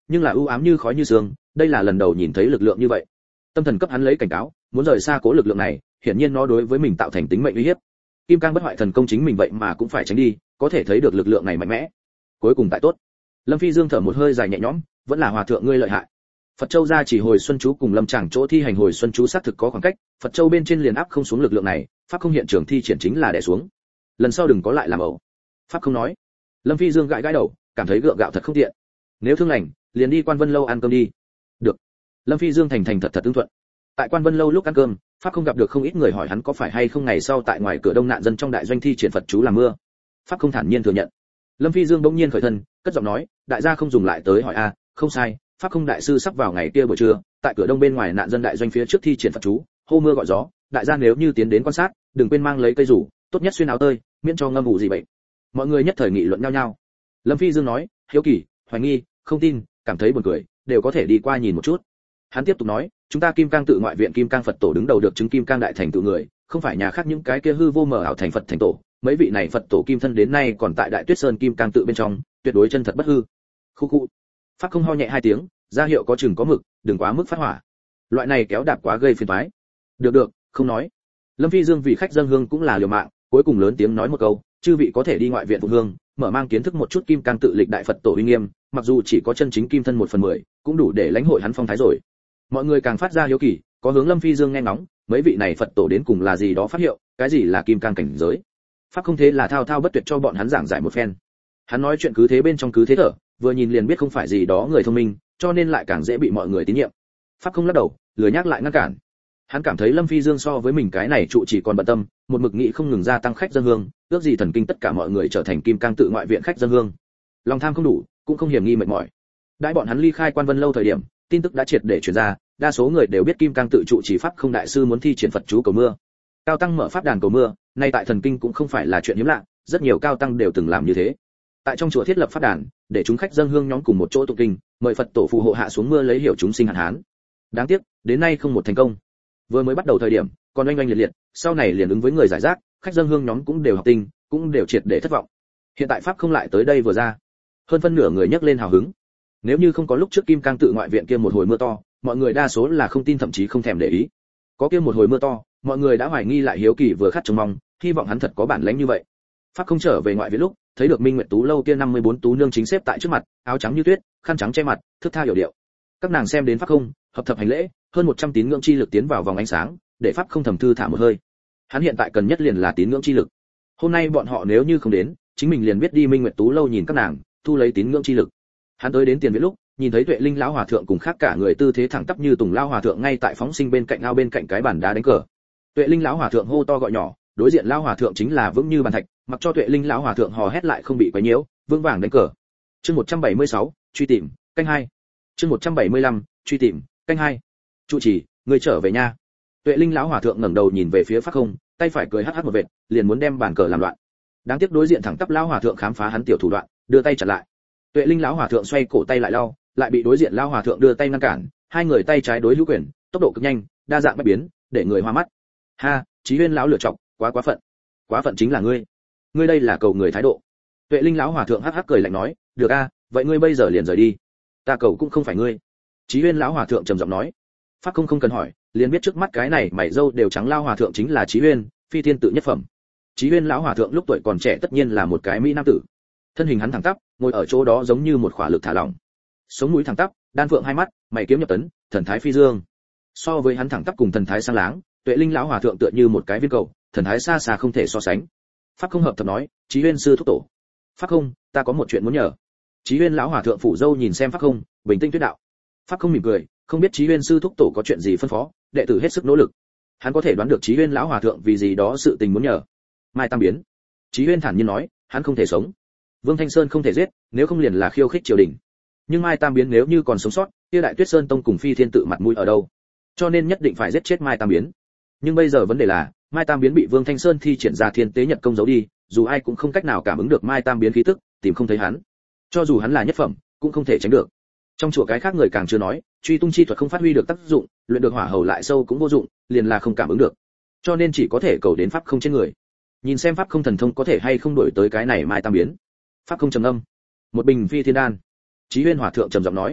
Speaker 1: nhưng là u ám như khói như sương, đây là lần đầu nhìn thấy lực lượng như vậy. Tâm thần cấp hắn lấy cảnh cáo, muốn rời xa cố lực lượng này, hiển nhiên nó đối với mình tạo thành tính mệnh uy hiếp. Kim cang bất hoại thần công chính mình vậy mà cũng phải tránh đi, có thể thấy được lực lượng này mạnh mẽ. Cuối cùng tại tốt. Lâm Phi Dương thở một hơi dài nhẹ nhõm, vẫn là hòa thượng ngươi lợi hại. Phật Châu ra chỉ hồi xuân chú cùng Lâm Tràng chỗ thi hành hồi xuân chú xác thực có khoảng cách, Phật Châu bên trên liền áp không xuống lực lượng này, pháp không hiện trường thi triển chính là đè xuống. Lần sau đừng có lại làm ẩu. Pháp không nói. Lâm Phi Dương gãi gãi đầu, cảm thấy gượng gạo thật không tiện. Nếu thương lành, liền đi Quan Vân lâu ăn cơm đi. Được. Lâm Phi Dương thành thật thật ứng thuận. Tại Quan Vân lâu lúc ăn cơm, pháp không gặp được không ít người hỏi hắn có phải hay không ngày sau tại ngoài cửa đông nạn dân trong đại doanh thi triển Phật chú làm mưa. Pháp không thản nhiên thừa nhận. Lâm Phi Dương bỗng nhiên khởi thân, cất giọng nói, đại gia không dùng lại tới hỏi a, không sai, pháp không đại sư sắp vào ngày kia buổi trưa, tại cửa đông bên ngoài nạn dân đại doanh phía trước thi triển Phật chú, hô mưa gọi gió, đại gia nếu như tiến đến quan sát, đừng quên mang lấy cây rủ, tốt nhất xuyên áo tơi, miễn cho ngâm ủ gì bệnh. Mọi người nhất thời nghị luận nhau nhau. Lâm Phi Dương nói, hiếu kỳ, hoài nghi, không tin, cảm thấy buồn cười, đều có thể đi qua nhìn một chút. Hắn tiếp tục nói, chúng ta Kim Cang tự ngoại viện Kim Cang Phật tổ đứng đầu được chứng Kim Cang đại thành tự người, không phải nhà khác những cái kia hư vô mờ ảo thành Phật thành tổ, mấy vị này Phật tổ kim thân đến nay còn tại Đại Tuyết Sơn Kim Cang tự bên trong, tuyệt đối chân thật bất hư. Khu khu. Pháp không ho nhẹ hai tiếng, ra hiệu có chừng có mực, đừng quá mức phát hỏa. Loại này kéo đạp quá gây phiền toái. Được, không nói. Lâm Phi Dương vì khách dâng hương cũng là liều mạng, cuối cùng lớn tiếng nói một câu, chư vị có thể đi ngoại viện phụng hương, mở mang kiến thức một chút Kim Cang tự lịch đại Phật tổ uy nghiêm, mặc dù chỉ có chân chính kim thân 1/10, cũng đủ để lãnh hội hắn phong thái rồi. Mọi người càng phát ra hiếu kỳ, có hướng Lâm Phi Dương nghe ngóng, mấy vị này Phật tổ đến cùng là gì đó phát hiệu, cái gì là Kim Cang cảnh giới. Pháp không thế là thao thao bất tuyệt cho bọn hắn giảng giải một phen. Hắn nói chuyện cứ thế bên trong cứ thế thở, vừa nhìn liền biết không phải gì đó người thông minh, cho nên lại càng dễ bị mọi người tín nhiệm. Pháp không lắc đầu, lười nhắc lại ngăn cản. Hắn cảm thấy Lâm Phi Dương so với mình cái này trụ chỉ còn bận tâm, một mực nghĩ không ngừng gia tăng khách dân hương, ước gì thần kinh tất cả mọi người trở thành Kim Cang tự ngoại viện khách dân hương. Lòng tham không đủ, cũng không hiểm nghi mệt mỏi. Đãi bọn hắn ly khai Quan Vân lâu thời điểm, tin tức đã triệt để truyền ra, đa số người đều biết Kim Cang tự trụ chỉ pháp không đại sư muốn thi triển Phật chú cầu mưa. Cao tăng mở pháp đàn cầu mưa, nay tại thần kinh cũng không phải là chuyện hiếm lạ, rất nhiều cao tăng đều từng làm như thế. Tại trong chùa thiết lập pháp đàn, để chúng khách dâng hương nhóm cùng một chỗ tụng kinh, mời Phật tổ phù hộ hạ xuống mưa lấy hiểu chúng sinh hạn hán. Đáng tiếc, đến nay không một thành công. Vừa mới bắt đầu thời điểm, còn oanh oanh liệt liệt, sau này liền ứng với người giải rác, khách dâng hương nhóm cũng đều học tinh, cũng đều triệt để thất vọng. Hiện tại pháp không lại tới đây vừa ra, hơn phân nửa người nhấc lên hào hứng. Nếu như không có lúc trước Kim Cang tự ngoại viện kia một hồi mưa to, mọi người đa số là không tin thậm chí không thèm để ý. Có kia một hồi mưa to, mọi người đã hoài nghi lại hiếu kỳ vừa khát trông mong, hy vọng hắn thật có bản lĩnh như vậy. Pháp không trở về ngoại viện lúc, thấy được Minh Nguyệt Tú lâu kia 54 tú nương chính xếp tại trước mặt, áo trắng như tuyết, khăn trắng che mặt, thướt tha hiểu điệu. Các nàng xem đến pháp không, hợp thập hành lễ, hơn 100 tín ngưỡng chi lực tiến vào vòng ánh sáng, để pháp không thầm thư thả một hơi. Hắn hiện tại cần nhất liền là tín ngưỡng chi lực. Hôm nay bọn họ nếu như không đến, chính mình liền biết đi Minh Nguyệt Tú lâu nhìn các nàng, thu lấy tín ngưỡng chi lực. Hắn tới đến tiền viện lúc, nhìn thấy Tuệ Linh lão hòa thượng cùng khác cả người tư thế thẳng tắp như Tùng lão hòa thượng ngay tại phóng sinh bên cạnh ao bên cạnh cái bàn đá đánh cờ. Tuệ Linh lão hòa thượng hô to gọi nhỏ, đối diện lão hòa thượng chính là vững như bàn thạch, mặc cho Tuệ Linh lão hòa thượng hò hét lại không bị quấy nhiễu, vững vàng đánh cờ. Chương 176, truy tìm, canh 2. Chương 175, truy tìm, canh 2. Trụ trì, ngươi trở về nha. Tuệ Linh lão hòa thượng ngẩng đầu nhìn về phía Pháp Không, tay phải cười hắc hắc một vệt, liền muốn đem bàn cờ làm loạn. Đáng tiếc đối diện thẳng tắp lão hòa thượng khám phá hắn tiểu thủ đoạn, đưa tay chặn lại. Tuệ Linh lão hòa thượng xoay cổ tay lại lau, lại bị đối diện lão hòa thượng đưa tay ngăn cản, hai người tay trái đối hữu quyền, tốc độ cực nhanh, đa dạng bất biến, để người hoa mắt. Ha, Chí Huyên lão lựa chọc, quá phận. Quá phận chính là ngươi. Ngươi đây là cầu người thái độ. Tuệ Linh lão hòa thượng hắc hắc cười lạnh nói, được a, vậy ngươi bây giờ liền rời đi. Ta cầu cũng không phải ngươi. Chí Huyên lão hòa thượng trầm giọng nói. Pháp không cần hỏi, liền biết trước mắt cái này mày râu đều trắng lão hòa thượng chính là Chí Huyên, phi thiên tự nhất phẩm. Chí Huyên lão hòa thượng lúc tuổi còn trẻ tất nhiên là một cái mỹ nam tử. Thân hình hắn thẳng tắp, ngồi ở chỗ đó giống như một khỏa lực thả lỏng. Sống mũi thẳng tắp, đan phượng hai mắt, mày kiếm nhập tấn, thần thái phi dương. So với hắn thẳng tắp cùng thần thái sáng láng, Tuệ Linh lão hòa thượng tựa như một cái viên cầu, thần thái xa xa không thể so sánh. Pháp không hợp thập nói, Chí Huyên sư thúc tổ. Pháp không, ta có một chuyện muốn nhờ. Chí Huyên lão hòa thượng phủ dâu nhìn xem Pháp không, bình tĩnh tuyết đạo. Pháp không mỉm cười, không biết Chí Huyên sư thúc tổ có chuyện gì phân phó, đệ tử hết sức nỗ lực. Hắn có thể đoán được Chí Huyên lão hòa thượng vì gì đó sự tình muốn nhờ. Mai Tam biến. Chí Huyên thản nhiên nói, hắn không thể sống. Vương Thanh Sơn không thể giết, nếu không liền là khiêu khích triều đình. Nhưng Mai Tam biến nếu như còn sống sót, kia Đại Tuyết Sơn tông cùng Phi Thiên tự mặt mũi ở đâu? Cho nên nhất định phải giết chết Mai Tam biến. Nhưng bây giờ vấn đề là, Mai Tam biến bị Vương Thanh Sơn thi triển ra Thiên Tế Nhật công giấu đi, dù ai cũng không cách nào cảm ứng được Mai Tam biến khí tức, tìm không thấy hắn. Cho dù hắn là nhất phẩm, cũng không thể tránh được. Trong chùa cái khác người càng chưa nói, truy tung chi thuật không phát huy được tác dụng, luyện được hỏa hầu lại sâu cũng vô dụng, liền là không cảm ứng được. Cho nên chỉ có thể cầu đến pháp không trên người. Nhìn xem pháp không thần thông có thể hay không đổi tới cái này Mai Tam biến. Pháp không trầm âm. Một bình phi thiên đan. Chí Huyên hòa thượng trầm giọng nói,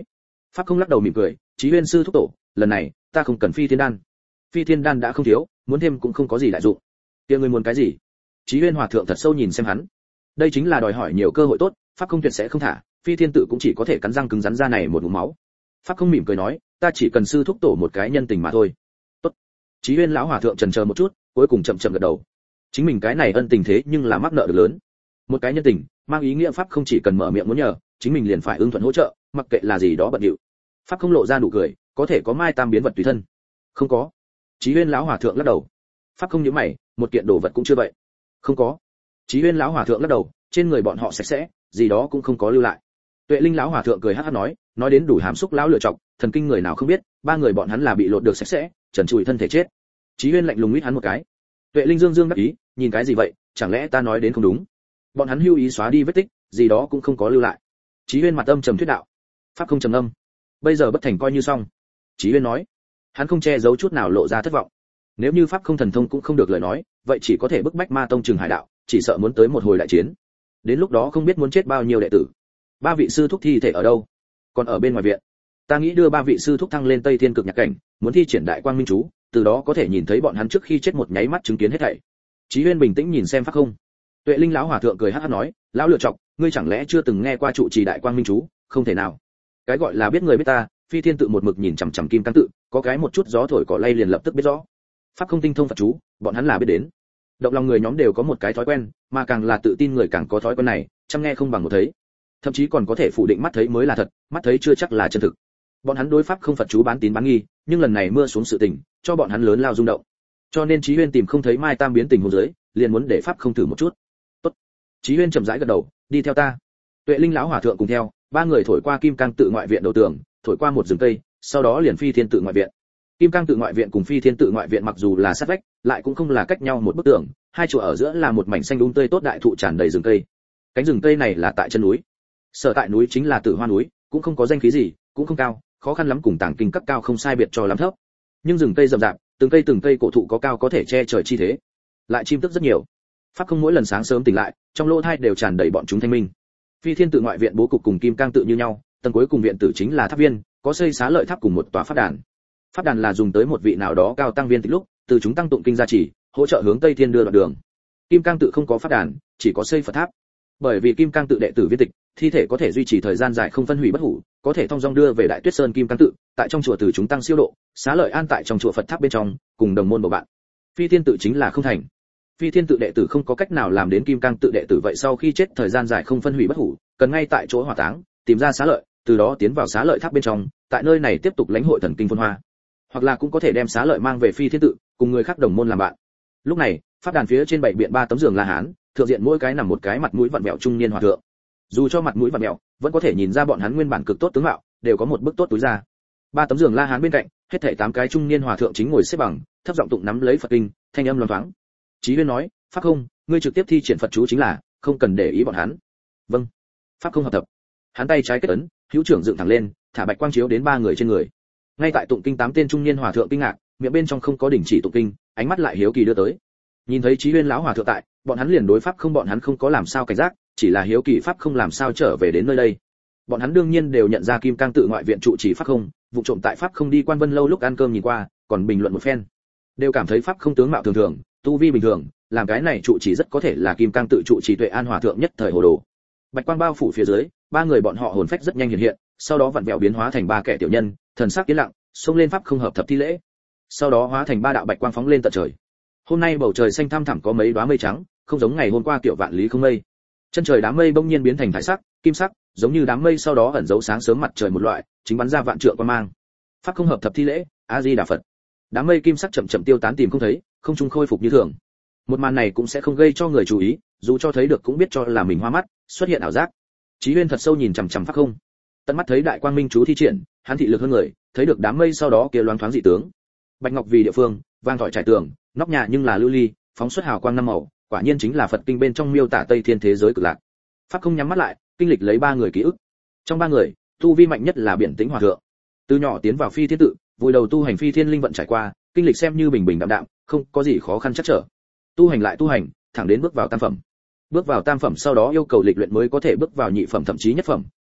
Speaker 1: Pháp không lắc đầu mỉm cười, Chí Huyên sư thúc tổ, lần này ta không cần phi thiên đan. Phi thiên đan đã không thiếu, muốn thêm cũng không có gì đại dụng. Kia ngươi muốn cái gì? Chí Huyên hòa thượng thật sâu nhìn xem hắn. Đây chính là đòi hỏi nhiều cơ hội tốt, Pháp không tuyệt sẽ không thả, phi thiên tự cũng chỉ có thể cắn răng cứng rắn ra này một ngụm máu. Pháp không mỉm cười nói, ta chỉ cần sư thúc tổ một cái nhân tình mà thôi. Tốt. Chí Huyên lão hòa thượng chần chờ một chút, cuối cùng chậm chậm gật đầu. Chính mình cái này ân tình thế nhưng là mắc nợ được lớn. Một cái nhân tình, mang ý nghĩa Pháp không chỉ cần mở miệng muốn nhờ, chính mình liền phải ưng thuận hỗ trợ, mặc kệ là gì đó bận điệu. Pháp không lộ ra nụ cười, có thể có mai tam biến vật tùy thân. Không có. Chí Huyên lão hòa thượng lắc đầu. Pháp không nhíu mày, một kiện đồ vật cũng chưa vậy. Không có. Chí Huyên lão hòa thượng lắc đầu, trên người bọn họ sạch sẽ, gì đó cũng không có lưu lại. Tuệ Linh lão hòa thượng cười hắc hắc nói đến đủ hàm xúc lão lựa chọc, thần kinh người nào không biết, ba người bọn hắn là bị lột được sạch sẽ, trần trụi thân thể chết. Chí Huyên lạnh lùng nguyết hắn một cái. Tuệ Linh dương dương đắc ý, nhìn cái gì vậy, chẳng lẽ ta nói đến không đúng? Bọn hắn hưu ý xóa đi vết tích, gì đó cũng không có lưu lại. Chí Huyên mặt âm trầm thuyết đạo. Pháp không trầm âm. Bây giờ bất thành coi như xong. Chí Huyên nói. Hắn không che giấu chút nào lộ ra thất vọng. Nếu như pháp không thần thông cũng không được lời nói, vậy chỉ có thể bức bách Ma tông Trừng Hải đạo, chỉ sợ muốn tới một hồi đại chiến. Đến lúc đó không biết muốn chết bao nhiêu đệ tử. Ba vị sư thúc thi thể ở đâu? Còn ở bên ngoài viện. Ta nghĩ đưa ba vị sư thúc thăng lên Tây Thiên Cực Nhạc cảnh, muốn thi triển Đại Quang Minh chú, từ đó có thể nhìn thấy bọn hắn trước khi chết một nháy mắt chứng kiến hết thảy. Chí Huyên bình tĩnh nhìn xem pháp không. Tuệ Linh lão hòa thượng cười hắc hắc nói, lão lựa chọc, ngươi chẳng lẽ chưa từng nghe qua trụ trì Đại Quang Minh chú? Không thể nào. Cái gọi là biết người biết ta, phi thiên tự một mực nhìn chằm chằm kim cang tự, có cái một chút gió thổi cỏ lay liền lập tức biết rõ. Pháp không tinh thông Phật chú, bọn hắn là biết đến. Động lòng người nhóm đều có một cái thói quen, mà càng là tự tin người càng có thói quen này, chăm nghe không bằng một thấy. Thậm chí còn có thể phủ định mắt thấy mới là thật, mắt thấy chưa chắc là chân thực. Bọn hắn đối pháp không Phật chú bán tín bán nghi, nhưng lần này mưa xuống sự tình, cho bọn hắn lớn lao rung động. Cho nên Chí Huyên tìm không thấy mai tam biến tình huống dưới, liền muốn để pháp không thử một chút. Tốt. Chí Huyên chậm rãi gật đầu, đi theo ta. Tuệ Linh lão hòa thượng cùng theo, ba người thổi qua kim cang tự ngoại viện đầu tường, thổi qua một rừng cây, sau đó liền phi thiên tự ngoại viện. Kim cang tự ngoại viện cùng phi thiên tự ngoại viện mặc dù là sát vách, lại cũng không là cách nhau một bức tường, hai chỗ ở giữa là một mảnh xanh um tươi tốt đại thụ tràn đầy rừng cây. Cánh rừng cây này là tại chân núi. Sở tại núi chính là Tử Hoa núi, cũng không có danh khí gì, cũng không cao, khó khăn lắm cùng Tàng Kinh cấp cao không sai biệt cho lắm thấp. Nhưng rừng cây rậm rạp, từng cây cổ thụ có cao có thể che trời chi thế. Lại chim tức rất nhiều. Pháp không mỗi lần sáng sớm tỉnh lại, trong lỗ tai đều tràn đầy bọn chúng thanh minh. Phi thiên tự ngoại viện bố cục cùng kim cang tự như nhau, tầng cuối cùng viện tử chính là tháp viên, có xây xá lợi tháp cùng một tòa pháp đàn. Pháp đàn là dùng tới một vị nào đó cao tăng viên tích lúc, từ chúng tăng tụng kinh gia trì, hỗ trợ hướng Tây Thiên đưa đoạn đường. Kim cang tự không có pháp đàn, chỉ có xây Phật tháp. Bởi vì kim cang tự đệ tử viên tịch, thi thể có thể duy trì thời gian dài không phân hủy bất hủ, có thể thông dong đưa về Đại Tuyết Sơn kim cang tự, tại trong chùa từ chúng tăng siêu độ, xá lợi an tại trong chùa Phật tháp bên trong, cùng đồng môn bầu bạn. Phi thiên tự chính là không thành. Phi thiên tự đệ tử không có cách nào làm đến kim cang tự đệ tử vậy sau khi chết thời gian dài không phân hủy bất hủ, cần ngay tại chỗ hỏa táng, tìm ra xá lợi, từ đó tiến vào xá lợi tháp bên trong, tại nơi này tiếp tục lãnh hội thần kinh phân hoa. Hoặc là cũng có thể đem xá lợi mang về phi thiên tự, cùng người khác đồng môn làm bạn. Lúc này, pháp đàn phía trên bảy biện ba tấm giường La Hán, thượng diện mỗi cái nằm một cái mặt mũi vặn vẹo trung niên hòa thượng. Dù cho mặt mũi vặn vẹo, vẫn có thể nhìn ra bọn hắn nguyên bản cực tốt tướng mạo, đều có một bức tốt túi ra. Ba tấm giường La Hán bên cạnh, hết thảy 8 cái trung niên hòa thượng chính ngồi xếp bằng, thấp giọng tụng nắm lấy Phật kinh, thanh âm loáng thoáng. Chí Huyên nói, pháp không, ngươi trực tiếp thi triển Phật chú chính là, không cần để ý bọn hắn. Vâng. Pháp không hợp tập. Hắn tay trái kết ấn, hữu trưởng dựng thẳng lên, thả bạch quang chiếu đến 3 người trên người. Ngay tại tụng kinh 8 tên trung niên hòa thượng kinh ngạc, miệng bên trong không có đình chỉ tụng kinh, ánh mắt lại hiếu kỳ đưa tới. Nhìn thấy Chí Huyên lão hòa thượng tại, bọn hắn liền đối pháp không bọn hắn không có làm sao cảnh giác, chỉ là hiếu kỳ pháp không làm sao trở về đến nơi đây. Bọn hắn đương nhiên đều nhận ra kim cang tự ngoại viện trụ trì pháp không, vụ trộm tại pháp không đi Quan Vân lâu lúc ăn cơm nhìn qua, còn bình luận một phen. Đều cảm thấy pháp không tướng mạo thường thường, tu vi bình thường, làm cái này trụ trì rất có thể là kim cang tự trụ trì Tuệ An hòa thượng nhất thời hồ đồ. Bạch quang bao phủ phía dưới, 3 người bọn họ hồn phách rất nhanh hiện hiện, sau đó vặn vẹo biến hóa thành 3 kẻ tiểu nhân, thần sắc yên lặng, xông lên pháp không hợp thập thi lễ. Sau đó hóa thành 3 đạo bạch quang phóng lên tận trời. Hôm nay bầu trời xanh thăm thẳm có mấy đóa mây trắng, không giống ngày hôm qua kiểu vạn lý không mây. Chân trời đám mây bỗng nhiên biến thành thải sắc, kim sắc, giống như đám mây sau đó ẩn giấu sáng sớm mặt trời một loại, chính bắn ra vạn trượng quang mang. Pháp không hợp thập thi lễ, A Di Đà Phật. Đám mây kim sắc chậm chậm tiêu tán tìm không thấy, không trung khôi phục như thường. Một màn này cũng sẽ không gây cho người chú ý, dù cho thấy được cũng biết cho là mình hoa mắt, xuất hiện ảo giác. Chí Huyên thật sâu nhìn chằm chằm pháp không. Tận mắt thấy đại quang minh chú thi triển, hắn thị lực hơn người, thấy được đám mây sau đó kia loáng thoáng dị tướng. Bạch ngọc vì địa phương, vang thỏi trải tường, nóc nhà nhưng là lưu ly, phóng xuất hào quang năm màu, quả nhiên chính là Phật kinh bên trong miêu tả Tây Thiên thế giới cực lạc. Pháp không nhắm mắt lại, kinh lịch lấy 3 người ký ức. Trong 3 người, tu vi mạnh nhất là Biển Tĩnh hòa thượng. Từ nhỏ tiến vào phi thiên tự, vùi đầu tu hành phi thiên linh vận trải qua, kinh lịch xem như bình bình đạm đạm, không có gì khó khăn chắc trở. Tu hành lại tu hành, thẳng đến bước vào tam phẩm. Bước vào tam phẩm sau đó yêu cầu lịch luyện mới có thể bước vào nhị phẩm thậm chí nhất phẩm,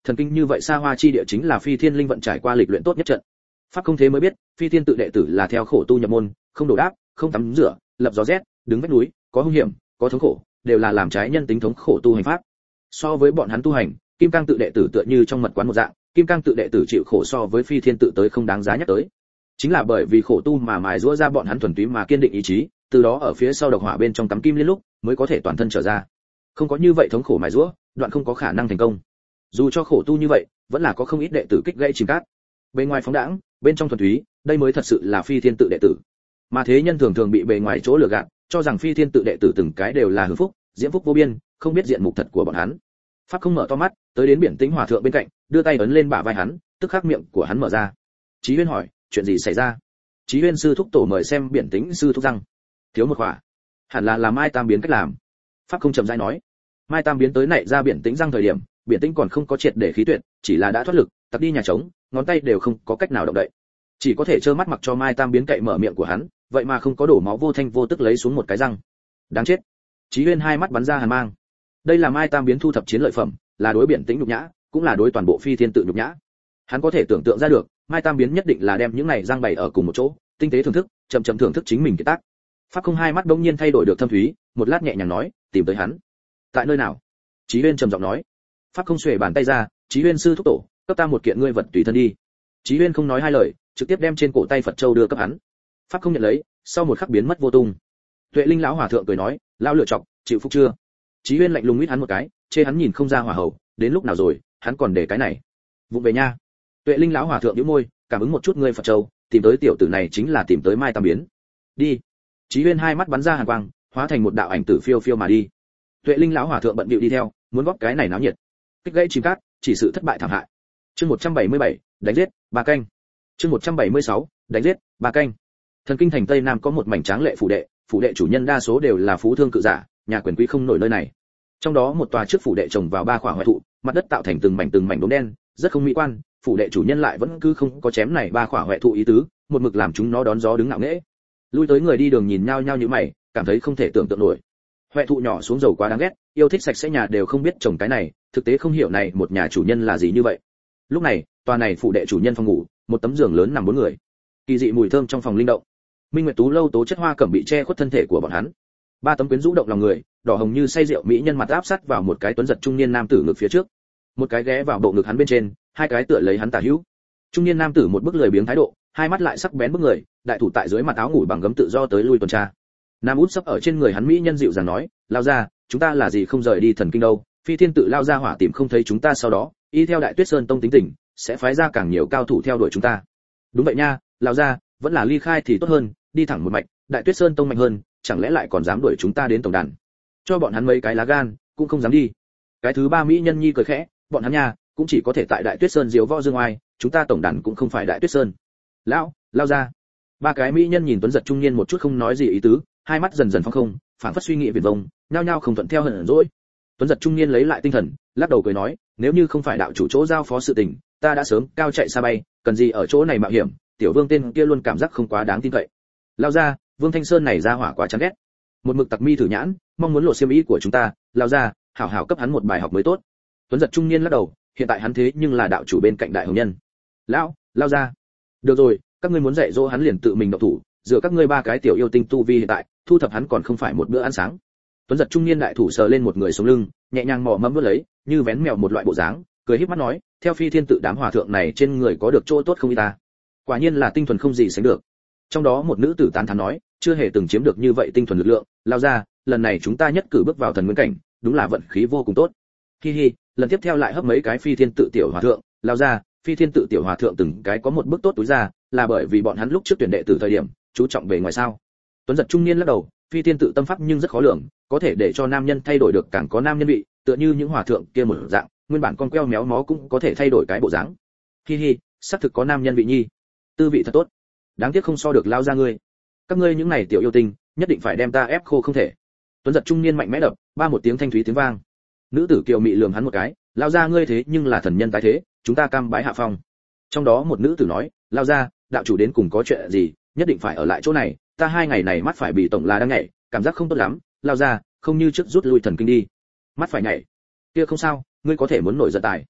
Speaker 1: Thần kinh như vậy xa hoa chi địa chính là Phi Thiên Linh vận trải qua lịch luyện tốt nhất trận. Pháp không thế mới biết, Phi Thiên tự đệ tử là theo khổ tu nhập môn, không đổ đáp, không tắm rửa, lập gió rét, đứng vách núi, có hung hiểm, có thống khổ, đều là làm trái nhân tính thống khổ tu hành pháp. So với bọn hắn tu hành, Kim Cang tự đệ tử tựa như trong mật quán một dạng, Kim Cang tự đệ tử chịu khổ so với Phi Thiên tự tới không đáng giá nhắc tới. Chính là bởi vì khổ tu mà mài giũa ra bọn hắn thuần túy mà kiên định ý chí, từ đó ở phía sau độc hỏa bên trong cắm kim liên lúc, mới có thể toàn thân trở ra. Không có như vậy thống khổ mài giũa, đoạn không có khả năng thành công. Dù cho khổ tu như vậy, vẫn là có không ít đệ tử kích gãy chìm cát. Bên ngoài phóng đãng, bên trong thuần túy, đây mới thật sự là Phi Thiên tự đệ tử. Mà thế nhân thường thường bị bề ngoài chỗ lừa gạt, cho rằng Phi Thiên tự đệ tử từng cái đều là hưởng phúc, diễm phúc vô biên, không biết diện mục thật của bọn hắn. Pháp không mở to mắt, tới đến Biển Tĩnh Hòa thượng bên cạnh, đưa tay ấn lên bả vai hắn, tức khắc miệng của hắn mở ra. Chí Huyên hỏi, chuyện gì xảy ra? Chí Huyên sư thúc tổ mời xem Biển Tĩnh sư thúc răng. Thiếu một khỏa. Hẳn là Mai Tam biến cách làm. Pháp không chậm rãi nói. Mai Tam biến tới nảy ra Biển Tĩnh răng thời điểm, Biển Tĩnh còn không có triệt để khí tuyệt, chỉ là đã thoát lực, tập đi nhà trống, ngón tay đều không có cách nào động đậy. Chỉ có thể trơ mắt mặc cho Mai Tam biến cậy mở miệng của hắn, vậy mà không có đổ máu vô thanh vô tức lấy xuống một cái răng. Đáng chết. Chí Huyên hai mắt bắn ra hàn mang. Đây là Mai Tam biến thu thập chiến lợi phẩm, là đối Biển Tĩnh nhục nhã, cũng là đối toàn bộ Phi Thiên tự nhục nhã. Hắn có thể tưởng tượng ra được, Mai Tam biến nhất định là đem những này răng bày ở cùng một chỗ, tinh tế thưởng thức, chậm chậm thưởng thức chính mình cái tác. Pháp không hai mắt bỗng nhiên thay đổi được thâm thúy, một lát nhẹ nhàng nói, tìm tới hắn. Tại nơi nào? Chí Huyên trầm giọng nói. Pháp không xuề bàn tay ra, Chí Huyên sư thúc tổ, cấp ta một kiện ngươi vật tùy thân đi. Chí Huyên không nói hai lời, trực tiếp đem trên cổ tay Phật châu đưa cấp hắn. Pháp không nhận lấy, sau một khắc biến mất vô tung. Tuệ Linh lão hòa thượng cười nói, lão lựa chọc, chịu phúc chưa? Chí Huyên lạnh lùng nguyết hắn một cái, chê hắn nhìn không ra hỏa hậu, đến lúc nào rồi, hắn còn để cái này. Vụng về nha. Tuệ Linh lão hòa thượng nhíu môi, cảm ứng một chút ngươi Phật châu, tìm tới tiểu tử này chính là tìm tới Mai Tam biến. Đi. Chí Huyên hai mắt bắn ra hàn quang, hóa thành một đạo ảnh tử phiêu phiêu mà đi. Tuệ Linh lão hòa thượng bận bịu đi theo, muốn góp cái này náo nhiệt. Kích gãy chìm cát, chỉ sự thất bại thảm hại. Chương 177, đánh giết, ba canh. Chương 176, đánh giết, ba canh. Thần kinh thành Tây Nam có một mảnh tráng lệ phủ đệ chủ nhân đa số đều là phú thương cự giả, nhà quyền quý không nổi nơi này. Trong đó một tòa trước phủ đệ trồng vào ba khỏa hoại thụ, mặt đất tạo thành từng mảnh đốm đen, rất không mỹ quan, phủ đệ chủ nhân lại vẫn cứ không có chém này ba khỏa hoại thụ ý tứ, một mực làm chúng nó đón gió đứng ngạo nghễ. Lui tới người đi đường nhìn nhau như mày, cảm thấy không thể tưởng tượng nổi. Hoại thụ nhỏ xuống dầu quá đáng ghét, yêu thích sạch sẽ nhà đều không biết trồng cái này, thực tế không hiểu này một nhà chủ nhân là gì như vậy. Lúc này, tòa này phủ đệ chủ nhân phòng ngủ, một tấm giường lớn nằm bốn người. Kỳ dị mùi thơm trong phòng linh động. Minh Nguyệt Tú lâu tố chất hoa cẩm bị che khuất thân thể của bọn hắn. Ba tấm quyến rũ động lòng người, đỏ hồng như say rượu mỹ nhân mặt áp sát vào một cái tuấn giật trung niên nam tử ngực phía trước. Một cái ghé vào bộ ngực hắn bên trên, hai cái tựa lấy hắn tả hữu. Trung niên nam tử một bức lười biếng thái độ, hai mắt lại sắc bén bức người, đại thủ tại dưới mặt áo ngủ bằng gấm tự do tới lui tuần tra. Nam út sấp ở trên người hắn mỹ nhân dịu dàng nói, lao ra, chúng ta là gì không rời đi thần kinh đâu, Phi Thiên tự lao ra hỏa tìm không thấy chúng ta sau đó, y theo Đại Tuyết Sơn tông tính tình, sẽ phái ra càng nhiều cao thủ theo đuổi chúng ta. Đúng vậy nha, lao ra, vẫn là ly khai thì tốt hơn, đi thẳng một mạch, Đại Tuyết Sơn tông mạnh hơn, chẳng lẽ lại còn dám đuổi chúng ta đến tổng đàn? Cho bọn hắn mấy cái lá gan, cũng không dám đi. Cái thứ ba mỹ nhân nhi cười khẽ, bọn hắn nha, cũng chỉ có thể tại Đại Tuyết Sơn diếu võ dương oai, chúng ta tổng đàn cũng không phải Đại Tuyết Sơn. Lão, lao ra. Ba cái mỹ nhân nhìn tuấn giật trung niên một chút không nói gì ý tứ, hai mắt dần dần phóng không, phảng phất suy nghĩ viển vông, nhao nhao không thuận theo hận dỗi. Tuấn giật trung niên lấy lại tinh thần, lắc đầu cười nói, nếu như không phải đạo chủ chỗ giao phó sự tình, ta đã sớm cao chạy xa bay, cần gì ở chỗ này mạo hiểm, tiểu vương tên kia luôn cảm giác không quá đáng tin cậy. Lao ra, Vương Thanh Sơn này ra hỏa quá chán ghét. Một mực tặc mi thử nhãn, mong muốn lộ xiêm y của chúng ta, lao ra, hảo hảo cấp hắn một bài học mới tốt. Tuấn giật trung niên lắc đầu, hiện tại hắn thế nhưng là đạo chủ bên cạnh đại hồng nhân. Lão, lao ra. Được rồi, các ngươi muốn dạy dỗ hắn liền tự mình động thủ, dựa các ngươi ba cái tiểu yêu tinh tu vi hiện tại, thu thập hắn còn không phải một bữa ăn sáng. Tuấn giật trung niên đại thủ sờ lên một người sống lưng, nhẹ nhàng mò mẫm vớt lấy, như vén mèo một loại bộ dáng, cười híp mắt nói, theo Phi Thiên tự đám hòa thượng này trên người có được chỗ tốt không y ta. Quả nhiên là tinh thuần không gì sánh được. Trong đó một nữ tử tán thán nói, chưa hề từng chiếm được như vậy tinh thuần lực lượng, lao ra, lần này chúng ta nhất cử bước vào thần nguyên cảnh, đúng là vận khí vô cùng tốt. Hi hi, lần tiếp theo lại hấp mấy cái Phi Thiên tự tiểu hòa thượng, lao ra, Phi Thiên tự tiểu hòa thượng từng cái có một bước tốt túi ra, là bởi vì bọn hắn lúc trước tuyển đệ tử thời điểm, chú trọng về ngoài sao. Tuấn giật trung niên lắc đầu, Phi Thiên tự tâm pháp nhưng rất khó lường, có thể để cho nam nhân thay đổi được càng có nam nhân vị, tựa như những hòa thượng kia một dạng, nguyên bản con queo méo mó cũng có thể thay đổi cái bộ dáng. Hi hi, xác thực có nam nhân vị nhi, tư vị thật tốt. Đáng tiếc không so được lao ra ngươi. Các ngươi những này tiểu yêu tinh, nhất định phải đem ta ép khô không thể. Tuấn giật trung niên mạnh mẽ đập, ba một tiếng thanh thúy tiếng vang. Nữ tử kiều mị lườm hắn một cái, lao ra ngươi thế nhưng là thần nhân tái thế, chúng ta cam bái hạ phong. Trong đó một nữ tử nói, lao ra, đạo chủ đến cùng có chuyện gì, nhất định phải ở lại chỗ này, ta 2 ngày này mắt phải bị tổng là đang nhảy, cảm giác không tốt lắm, lao ra, không như trước rút lui thần kinh đi. Mắt phải nhảy, kia không sao, ngươi có thể muốn nổi giận tài.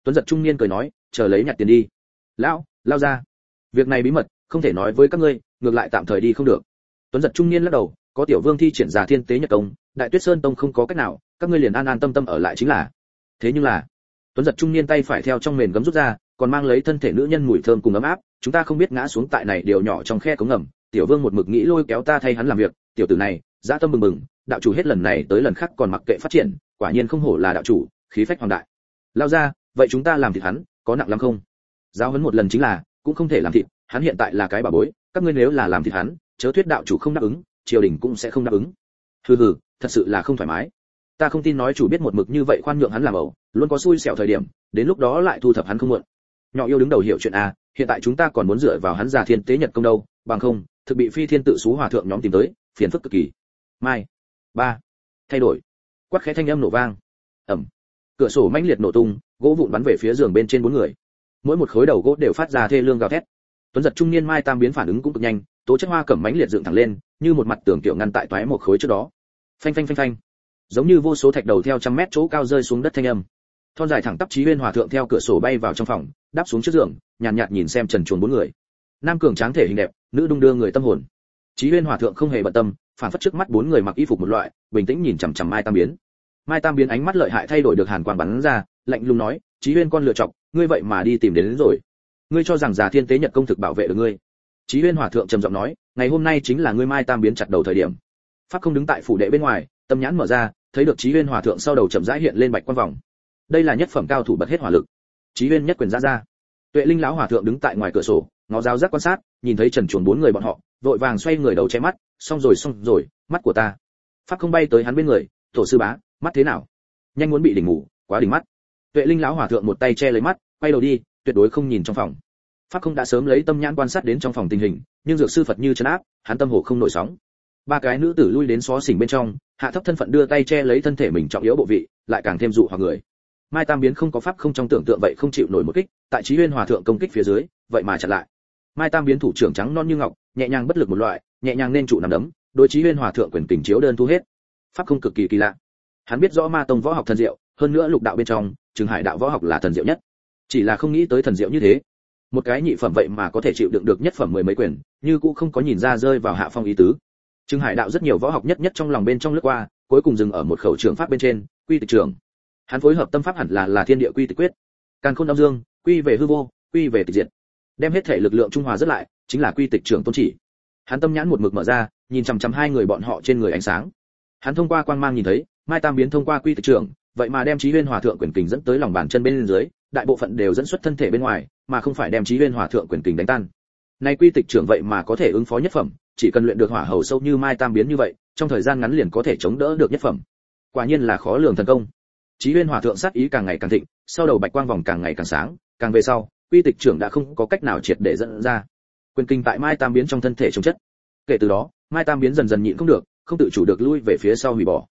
Speaker 1: Tuấn giật trung niên cười nói, chờ lấy nhặt tiền đi. Lão, lao ra. Việc này bí mật, không thể nói với các ngươi, ngược lại tạm thời đi không được. Tuấn giật trung niên lắc đầu, có tiểu vương thi triển ra thiên tế nhật công, đại tuyết sơn tông không có cách nào, các ngươi liền an an tâm tâm ở lại chính là. Thế nhưng là, Tuấn giật trung niên tay phải theo trong mền gấm rút ra, còn mang lấy thân thể nữ nhân mùi thơm cùng ấm áp, chúng ta không biết ngã xuống tại này điều nhỏ trong khe cống ngầm, tiểu vương một mực nghĩ lôi kéo ta thay hắn làm việc, tiểu tử này, dã tâm bừng bừng, đạo chủ hết lần này tới lần khác còn mặc kệ phát triển, quả nhiên không hổ là đạo chủ, khí phách hoàng đại. Lao ra, vậy chúng ta làm thịt hắn, có nặng lắm không? Giáo huấn một lần chính là, cũng không thể làm thịt, hắn hiện tại là cái bà bối, các ngươi nếu là làm thịt hắn, chớ thuyết đạo chủ không đáp ứng, triều đình cũng sẽ không đáp ứng. Hừ hừ, thật sự là không thoải mái. Ta không tin nói chủ biết một mực như vậy khoan nhượng hắn làm ẩu, luôn có xui xẻo thời điểm, đến lúc đó lại thu thập hắn không muộn. Nhỏ yêu đứng đầu hiểu chuyện a, hiện tại chúng ta còn muốn dựa vào hắn già thiên tế nhật công đâu, bằng không, thực bị phi thiên tự xú hòa thượng nhóm tìm tới, phiền phức cực kỳ. Mai, ba, thay đổi. Quát khẽ thanh âm nổ vang. Ầm. Cửa sổ mãnh liệt nổ tung, gỗ vụn bắn về phía giường bên trên bốn người. Mỗi một khối đầu gỗ đều phát ra thê lương gào thét. Tuấn giật trung niên Mai Tam biến phản ứng cũng cực nhanh, tố chất hoa cẩm mãnh liệt dựng thẳng lên, như một mặt tường tiểu ngăn tại toái một khối trước đó. Phanh phanh phanh phanh. Giống như vô số thạch đầu theo trăm mét chỗ cao rơi xuống đất thanh âm. Thon dài thẳng tắp Chí Huyên hòa thượng theo cửa sổ bay vào trong phòng, đáp xuống trước giường, nhàn nhạt nhìn xem trần truồng bốn người. Nam cường tráng thể hình đẹp, nữ đung đưa người tâm hồn. Chí Huyên hòa thượng không hề bận tâm, phản phất trước mắt bốn người mặc y phục một loại, bình tĩnh nhìn chằm chằm Mai Tam biến. Mai Tam biến ánh mắt lợi hại thay đổi được hàn quang bắn ra, lạnh lùng nói, Chí Huyên con lựa chọc, ngươi vậy mà đi tìm đến rồi. Ngươi cho rằng già thiên tế nhật công thực bảo vệ được ngươi? Chí Huyên hòa thượng trầm giọng nói, ngày hôm nay chính là ngươi Mai Tam biến chặt đầu thời điểm. Pháp không đứng tại phủ đệ bên ngoài, tâm nhãn mở ra, thấy được Chí Huyên hòa thượng sau đầu chậm rãi hiện lên bạch quan vòng. Đây là nhất phẩm cao thủ bật hết hỏa lực. Chí Huyên nhất quyền ra. Tuệ Linh lão hòa thượng đứng tại ngoài cửa sổ, ngó giáo giác quan sát, nhìn thấy trần truồng bốn người bọn họ, vội vàng xoay người đầu che mắt, xong rồi, mắt của ta. Pháp không bay tới hắn bên người, tổ sư bá, mắt thế nào? Nhanh muốn bị đỉnh ngủ, quá đỉnh mắt. Tuệ Linh lão hòa thượng một tay che lấy mắt, quay đầu đi, tuyệt đối không nhìn trong phòng. Pháp không đã sớm lấy tâm nhãn quan sát đến trong phòng tình hình, nhưng dược sư Phật như trấn áp, hắn tâm hồ không nổi sóng. Ba cái nữ tử lui đến xó xỉnh bên trong, hạ thấp thân phận đưa tay che lấy thân thể mình trọng yếu bộ vị, lại càng thêm dụ hoặc người. Mai Tam biến không có pháp không trong tưởng tượng vậy không chịu nổi một kích, tại Chí Huyên hòa thượng công kích phía dưới, vậy mà chặn lại. Mai Tam biến thủ trưởng trắng non như ngọc, nhẹ nhàng bất lực một loại, nhẹ nhàng nên trụ nằm đấm, đối Chí Huyên hòa thượng quyền kình chiếu đơn thu hết. Pháp không cực kỳ kỳ lạ. Hắn biết rõ Ma tông võ học thần diệu, hơn nữa lục đạo bên trong, Trường Hải đạo võ học là thần diệu nhất. Chỉ là không nghĩ tới thần diệu như thế. Một cái nhị phẩm vậy mà có thể chịu đựng được nhất phẩm mười mấy quyền, như cũng không có nhìn ra rơi vào hạ phong ý tứ. Trường Hải đạo rất nhiều võ học nhất trong lòng bên trong lướt qua, cuối cùng dừng ở một khẩu trường pháp bên trên, quy tịch trường. Hắn phối hợp tâm pháp hẳn là thiên địa quy tịch quyết. Càn khôn âm dương, quy về hư vô, quy về tịch diệt. Đem hết thể lực lượng trung hòa rất lại, chính là quy tịch trường tôn chỉ. Hắn tâm nhãn một mực mở ra, nhìn chằm chằm hai người bọn họ trên người ánh sáng. Hắn thông qua quang mang nhìn thấy, Mai Tam biến thông qua quy tịch trường, vậy mà đem Chí Huyên hòa thượng quyền kình dẫn tới lòng bàn chân bên dưới, đại bộ phận đều dẫn xuất thân thể bên ngoài, mà không phải đem Chí Huyên hòa thượng quyền kình đánh tan. Này quy tịch trưởng vậy mà có thể ứng phó nhất phẩm, chỉ cần luyện được hỏa hầu sâu như Mai Tam biến như vậy, trong thời gian ngắn liền có thể chống đỡ được nhất phẩm. Quả nhiên là khó lường thần công. Chí Huyên hòa thượng sát ý càng ngày càng thịnh, sau đầu bạch quang vòng càng ngày càng sáng, càng về sau, quy tịch trưởng đã không có cách nào triệt để dẫn ra. Quyền kinh tại Mai Tam biến trong thân thể chống chất. Kể từ đó, Mai Tam biến dần dần nhịn không được, không tự chủ được lui về phía sau hủy bỏ.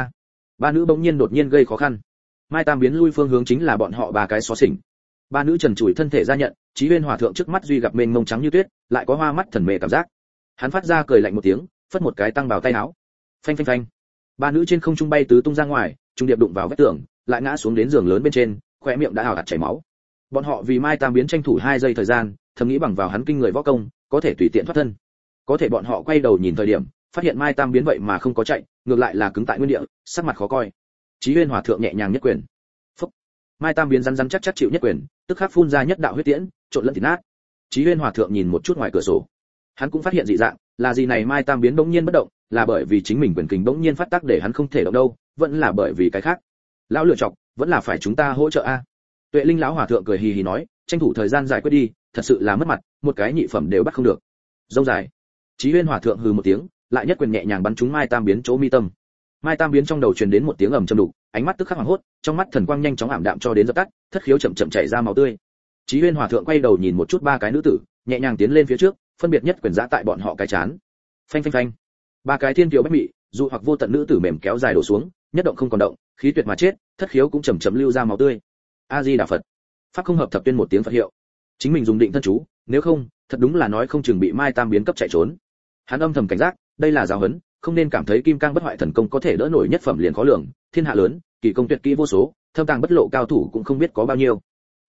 Speaker 1: Ba nữ bỗng nhiên đột nhiên gây khó khăn. Mai Tam biến lui phương hướng chính là bọn họ ba cái xó xỉnh. Ba nữ trần trụi thân thể ra nhận, Chí Huyên hòa thượng trước mắt duy gặp mênh mông trắng như tuyết, lại có hoa mắt thần mê cảm giác. Hắn phát ra cười lạnh một tiếng, phất một cái tăng vào tay áo. Phanh phanh phanh. Ba nữ trên không trung bay tứ tung ra ngoài, trung điệp đụng vào vách tường, lại ngã xuống đến giường lớn bên trên, khóe miệng đã ào ạt chảy máu. Bọn họ vì Mai Tam biến tranh thủ 2 giây thời gian, thầm nghĩ bằng vào hắn kinh người võ công, có thể tùy tiện thoát thân. Có thể bọn họ quay đầu nhìn thời điểm, phát hiện Mai Tam biến vậy mà không có chạy, ngược lại là cứng tại nguyên địa, sắc mặt khó coi. Chí Huyên hòa thượng nhẹ nhàng nhất quyền. Phúc. Mai Tam biến rắn chắc chịu nhất quyền, tức khắc phun ra nhất đạo huyết tiễn, trộn lẫn thịt nát. Chí Huyên hòa thượng nhìn một chút ngoài cửa sổ. Hắn cũng phát hiện dị dạng, là gì này Mai Tam biến bỗng nhiên bất động, là bởi vì chính mình quyền kình bỗng nhiên phát tác để hắn không thể động đâu, vẫn là bởi vì cái khác. Lão lựa chọc, vẫn là phải chúng ta hỗ trợ a. Tuệ Linh lão hòa thượng cười hì hì nói, tranh thủ thời gian giải quyết đi, thật sự là mất mặt, một cái nhị phẩm đều bắt không được. Rông dài. Chí Huyên hòa thượng hừ một tiếng, lại nhất quyền nhẹ nhàng bắn trúng Mai Tam biến chỗ mi tâm. Mai Tam biến trong đầu truyền đến một tiếng ầm trầm đục, ánh mắt tức khắc hoảng hốt, trong mắt thần quang nhanh chóng ảm đạm cho đến dập tắt, thất khiếu chậm chậm chảy ra máu tươi. Chí Huyên hòa thượng quay đầu nhìn một chút ba cái nữ tử, nhẹ nhàng tiến lên phía trước, phân biệt nhất quyền giã tại bọn họ cái chán. Phanh phanh phanh. Ba cái thiên kiều bách mị, dù hoặc vô tận nữ tử mềm kéo dài đổ xuống, nhất động không còn động, khí tuyệt mà chết, thất khiếu cũng chậm chậm lưu ra máu tươi. A Di Đà Phật. Pháp không hợp thập tuyên một tiếng Phật hiệu. Chính mình dùng định thân chú, nếu không, thật đúng là nói không chừng bị Mai Tam biến cấp chạy trốn. Hắn âm thầm cảnh giác, đây là giáo huấn, không nên cảm thấy kim cang bất hoại thần công có thể đỡ nổi nhất phẩm liền khó lường, thiên hạ lớn, kỳ công tuyệt kỹ vô số, thâm tàng bất lộ cao thủ cũng không biết có bao nhiêu.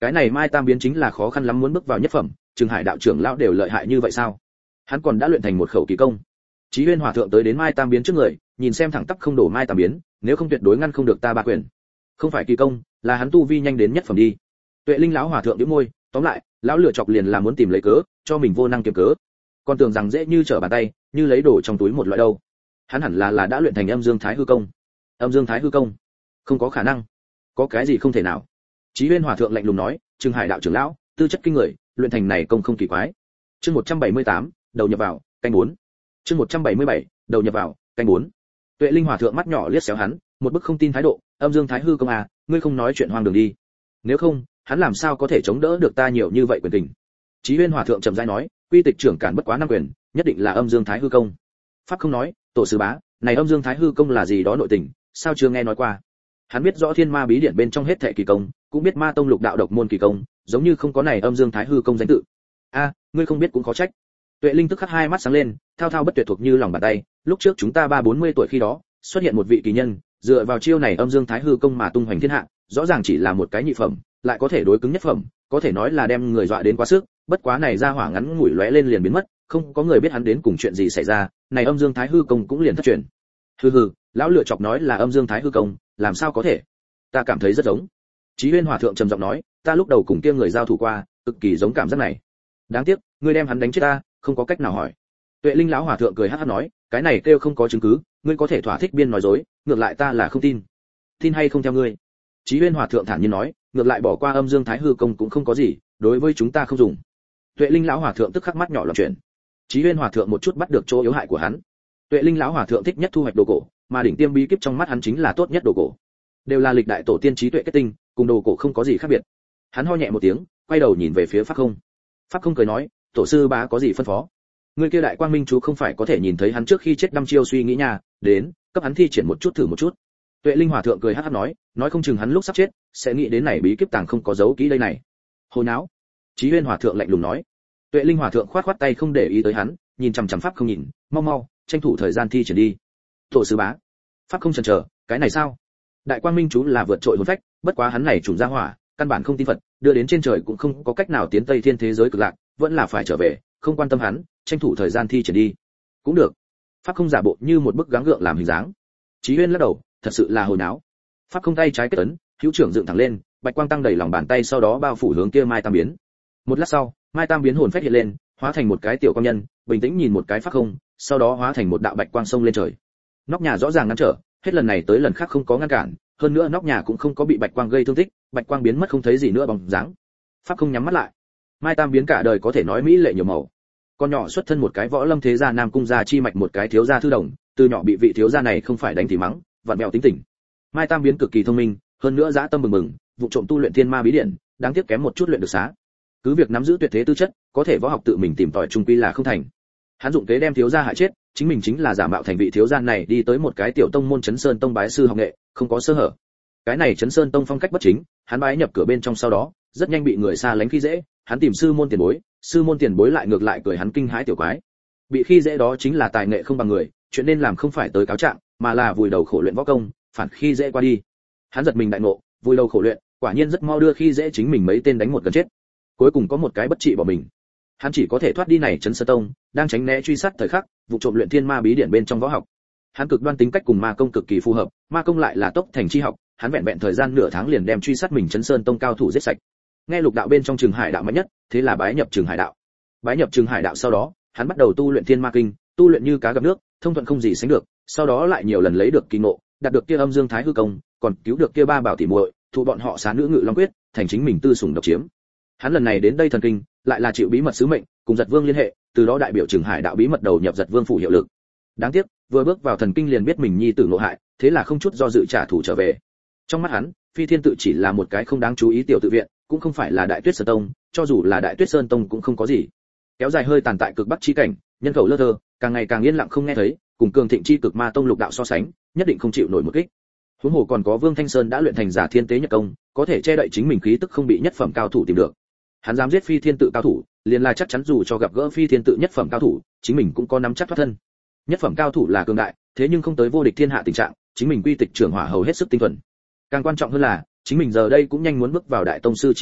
Speaker 1: Cái này Mai Tam biến chính là khó khăn lắm muốn bước vào nhất phẩm, Trừng Hải đạo trưởng lão đều lợi hại như vậy sao? Hắn còn đã luyện thành một khẩu kỳ công. Chí Huyên Hòa thượng tới đến Mai Tam biến trước người, nhìn xem thẳng tắp không đổ Mai Tam biến, nếu không tuyệt đối ngăn không được ta ba quyền. Không phải kỳ công, là hắn tu vi nhanh đến nhất phẩm đi. Tuệ Linh lão hòa thượng nhếch môi, tóm lại, lão lựa chọc liền là muốn tìm lấy cớ, cho mình vô năng kiếm cớ. Còn tưởng rằng dễ như trở bàn tay, như lấy đồ trong túi một loại đâu. Hắn hẳn là đã luyện thành Âm Dương Thái Hư công. Âm Dương Thái Hư công? Không có khả năng. Có cái gì không thể nào? Chí Huyên Hòa thượng lạnh lùng nói, Trừng Hải đạo trưởng lão, tư chất kinh người, luyện thành này công không kỳ quái. Chương 178, đầu nhập vào, canh 4. Chương 177, đầu nhập vào, canh 4. Tuệ Linh Hòa thượng mắt nhỏ liếc xéo hắn, một bức không tin thái độ, Âm Dương Thái Hư công à, ngươi không nói chuyện hoang đường đi. Nếu không, hắn làm sao có thể chống đỡ được ta nhiều như vậy quyền tình. Chí Huyên Hòa thượng trầm rãi nói, quy tịch trưởng cản bất quá năm quyền, nhất định là Âm Dương Thái Hư công. Pháp không nói, tổ sư bá, này Âm Dương Thái Hư công là gì đó nội tình, sao chưa nghe nói qua. Hắn biết rõ Thiên Ma bí điển bên trong hết thệ kỳ công, cũng biết Ma tông lục đạo độc môn kỳ công, giống như không có này Âm Dương Thái Hư công danh tự. A, ngươi không biết cũng khó trách. Tuệ Linh tức khắc hai mắt sáng lên, thao thao bất tuyệt thuộc như lòng bàn tay, lúc trước chúng ta 40 tuổi khi đó, xuất hiện một vị kỳ nhân, dựa vào chiêu này Âm Dương Thái Hư công mà tung hoành thiên hạ, rõ ràng chỉ là một cái nhị phẩm, lại có thể đối cứng nhất phẩm, có thể nói là đem người dọa đến quá sức, bất quá này ra hỏa ngắn ngủi lóe lên liền biến mất, không có người biết hắn đến cùng chuyện gì xảy ra, này Âm Dương Thái Hư công cũng liền thất truyền. Hừ hừ, lão lựa chọc nói là Âm Dương Thái Hư công, làm sao có thể? Ta cảm thấy rất giống. Chí Huyên Hòa thượng trầm giọng nói, ta lúc đầu cùng kia người giao thủ qua, cực kỳ giống cảm giác này. Đáng tiếc, ngươi đem hắn đánh chết ta, không có cách nào hỏi. Tuệ Linh lão hòa thượng cười hắc hắc nói, cái này kêu không có chứng cứ, ngươi có thể thỏa thích biên nói dối, ngược lại ta là không tin. Tin hay không theo ngươi. Chí Huyên Hòa thượng thản nhiên nói, ngược lại bỏ qua Âm Dương Thái Hư công cũng không có gì, đối với chúng ta không dùng. Tuệ Linh lão hòa thượng tức khắc mắt nhỏ loạn chuyển. Chí Huyên Hòa thượng một chút bắt được chỗ yếu hại của hắn. Tuệ Linh lão hòa thượng thích nhất thu hoạch đồ cổ, mà đỉnh tiêm bí kíp trong mắt hắn chính là tốt nhất đồ cổ. Đều là lịch đại tổ tiên trí tuệ kết tinh, cùng đồ cổ không có gì khác biệt. Hắn ho nhẹ một tiếng, quay đầu nhìn về phía Pháp Không. Pháp Không cười nói, tổ sư bá có gì phân phó? Người kia đại quang minh chú không phải có thể nhìn thấy hắn trước khi chết đăm chiêu suy nghĩ nha, đến, cấp hắn thi triển một chút thử một chút. Tuệ Linh hòa thượng cười hắc hắc nói không chừng hắn lúc sắp chết sẽ nghĩ đến này bí kíp tàng không có dấu kỹ đây này. Hồ nháo. Chí Huyên hòa thượng lạnh lùng nói. Tuệ Linh hòa thượng khoát khoát tay không để ý tới hắn, nhìn chằm chằm Pháp Không nhìn, mau mau, tranh thủ thời gian thi triển đi. Tổ sư bá. Pháp Không chần chờ, cái này sao? Đại quang minh chú là vượt trội hồn phách, bất quá hắn này trùng ra hỏa, căn bản không tin Phật, đưa đến trên trời cũng không có cách nào tiến Tây Thiên thế giới cực lạc, vẫn là phải trở về, không quan tâm hắn, tranh thủ thời gian thi triển đi. Cũng được. Pháp Không giả bộ như một bức gắng gượng làm hình dáng. Chí Huyên lắc đầu, thật sự là hồi náo. Pháp Không tay trái kết ấn, hữu trưởng dựng thẳng lên, bạch quang tăng đầy lòng bàn tay sau đó bao phủ hướng kia Mai Tam biến. Một lát sau, Mai Tam biến hồn phách hiện lên, hóa thành một cái tiểu công nhân, bình tĩnh nhìn một cái Pháp Không, sau đó hóa thành một đạo bạch quang sông lên trời. Nóc nhà rõ ràng ngăn trở, hết lần này tới lần khác không có ngăn cản, hơn nữa nóc nhà cũng không có bị bạch quang gây thương tích, bạch quang biến mất không thấy gì nữa bóng dáng. Pháp Không nhắm mắt lại. Mai Tam biến cả đời có thể nói mỹ lệ nhiều màu. Con nhỏ xuất thân một cái võ lâm thế gia nam cung gia chi mạch một cái thiếu gia thư đồng, từ nhỏ bị vị thiếu gia này không phải đánh thì mắng, vặn vẹo tính tình. Mai Tam biến cực kỳ thông minh, hơn nữa dã tâm bừng bừng, vụ trộm tu luyện Thiên Ma bí điển, đáng tiếc kém một chút luyện được xá. Cứ việc nắm giữ tuyệt thế tư chất, có thể võ học tự mình tìm tòi trung quy là không thành. Hắn dụng kế đem thiếu gia hại chết, chính mình chính là giả mạo thành vị thiếu gia này đi tới một cái tiểu tông môn Chấn Sơn tông bái sư học nghệ, không có sơ hở. Cái này Chấn Sơn tông phong cách bất chính, hắn bái nhập cửa bên trong sau đó, rất nhanh bị người xa lánh khi dễ, hắn tìm sư môn tiền bối lại ngược lại cười hắn kinh hãi tiểu quái. Bị khi dễ đó chính là tài nghệ không bằng người, chuyện nên làm không phải tới cáo trạng, mà là vùi đầu khổ luyện võ công, phản khi dễ qua đi. Hắn giật mình đại ngộ, vùi đầu khổ luyện, quả nhiên rất mau đưa khi dễ chính mình mấy tên đánh một gần chết. Cuối cùng có một cái bất trị bỏ mình. Hắn chỉ có thể thoát đi này Chấn Sơn tông, đang tránh né truy sát thời khắc, vụ trộm luyện Thiên Ma bí điển bên trong võ học. Hắn cực đoan tính cách cùng ma công cực kỳ phù hợp, ma công lại là tốc thành chi học, hắn vẹn vẹn thời gian nửa tháng liền đem truy sát mình Chấn Sơn tông cao thủ giết sạch. Nghe lục đạo bên trong Trường Hải đạo mạnh nhất, thế là bái nhập Trường Hải đạo. Bái nhập Trường Hải đạo sau đó, hắn bắt đầu tu luyện Thiên Ma kinh, tu luyện như cá gặp nước, thông thuận không gì sánh được, sau đó lại nhiều lần lấy được kỳ ngộ, đạt được kia Âm Dương Thái Hư công, còn cứu được kia ba bảo tỷ muội, thụ bọn họ xá nữ ngự long quyết, thành chính mình tư sủng độc chiếm. Hắn lần này đến đây thần kinh, lại là chịu bí mật sứ mệnh, cùng Giật Vương liên hệ, từ đó đại biểu Trường Hải đạo bí mật đầu nhập Giật Vương phủ hiệu lực. Đáng tiếc, vừa bước vào thần kinh liền biết mình nhi tử ngộ hại, thế là không chút do dự trả thù trở về. Trong mắt hắn, Phi Thiên tự chỉ là một cái không đáng chú ý tiểu tự viện, cũng không phải là Đại Tuyết Sơn tông, cho dù là Đại Tuyết Sơn tông cũng không có gì. Kéo dài hơi tàn tại cực bắc chi cảnh, nhân khẩu lơ thơ, càng ngày càng yên lặng không nghe thấy, cùng cường thịnh chi cực ma tông lục đạo so sánh, nhất định không chịu nổi một kích. Huống hồ còn có Vương Thanh Sơn đã luyện thành giả thiên tế nhật công, có thể che đậy chính mình khí tức không bị nhất phẩm cao thủ tìm được. Hắn dám giết Phi Thiên tự cao thủ, liền là chắc chắn dù cho gặp gỡ Phi Thiên tự nhất phẩm cao thủ, chính mình cũng có nắm chắc thoát thân. Nhất phẩm cao thủ là cường đại, thế nhưng không tới vô địch thiên hạ tình trạng, chính mình quy tịch trưởng hỏa hầu hết sức tinh thuần. Càng quan trọng hơn là, chính mình giờ đây cũng nhanh muốn bước vào đại tông sư chi cảnh,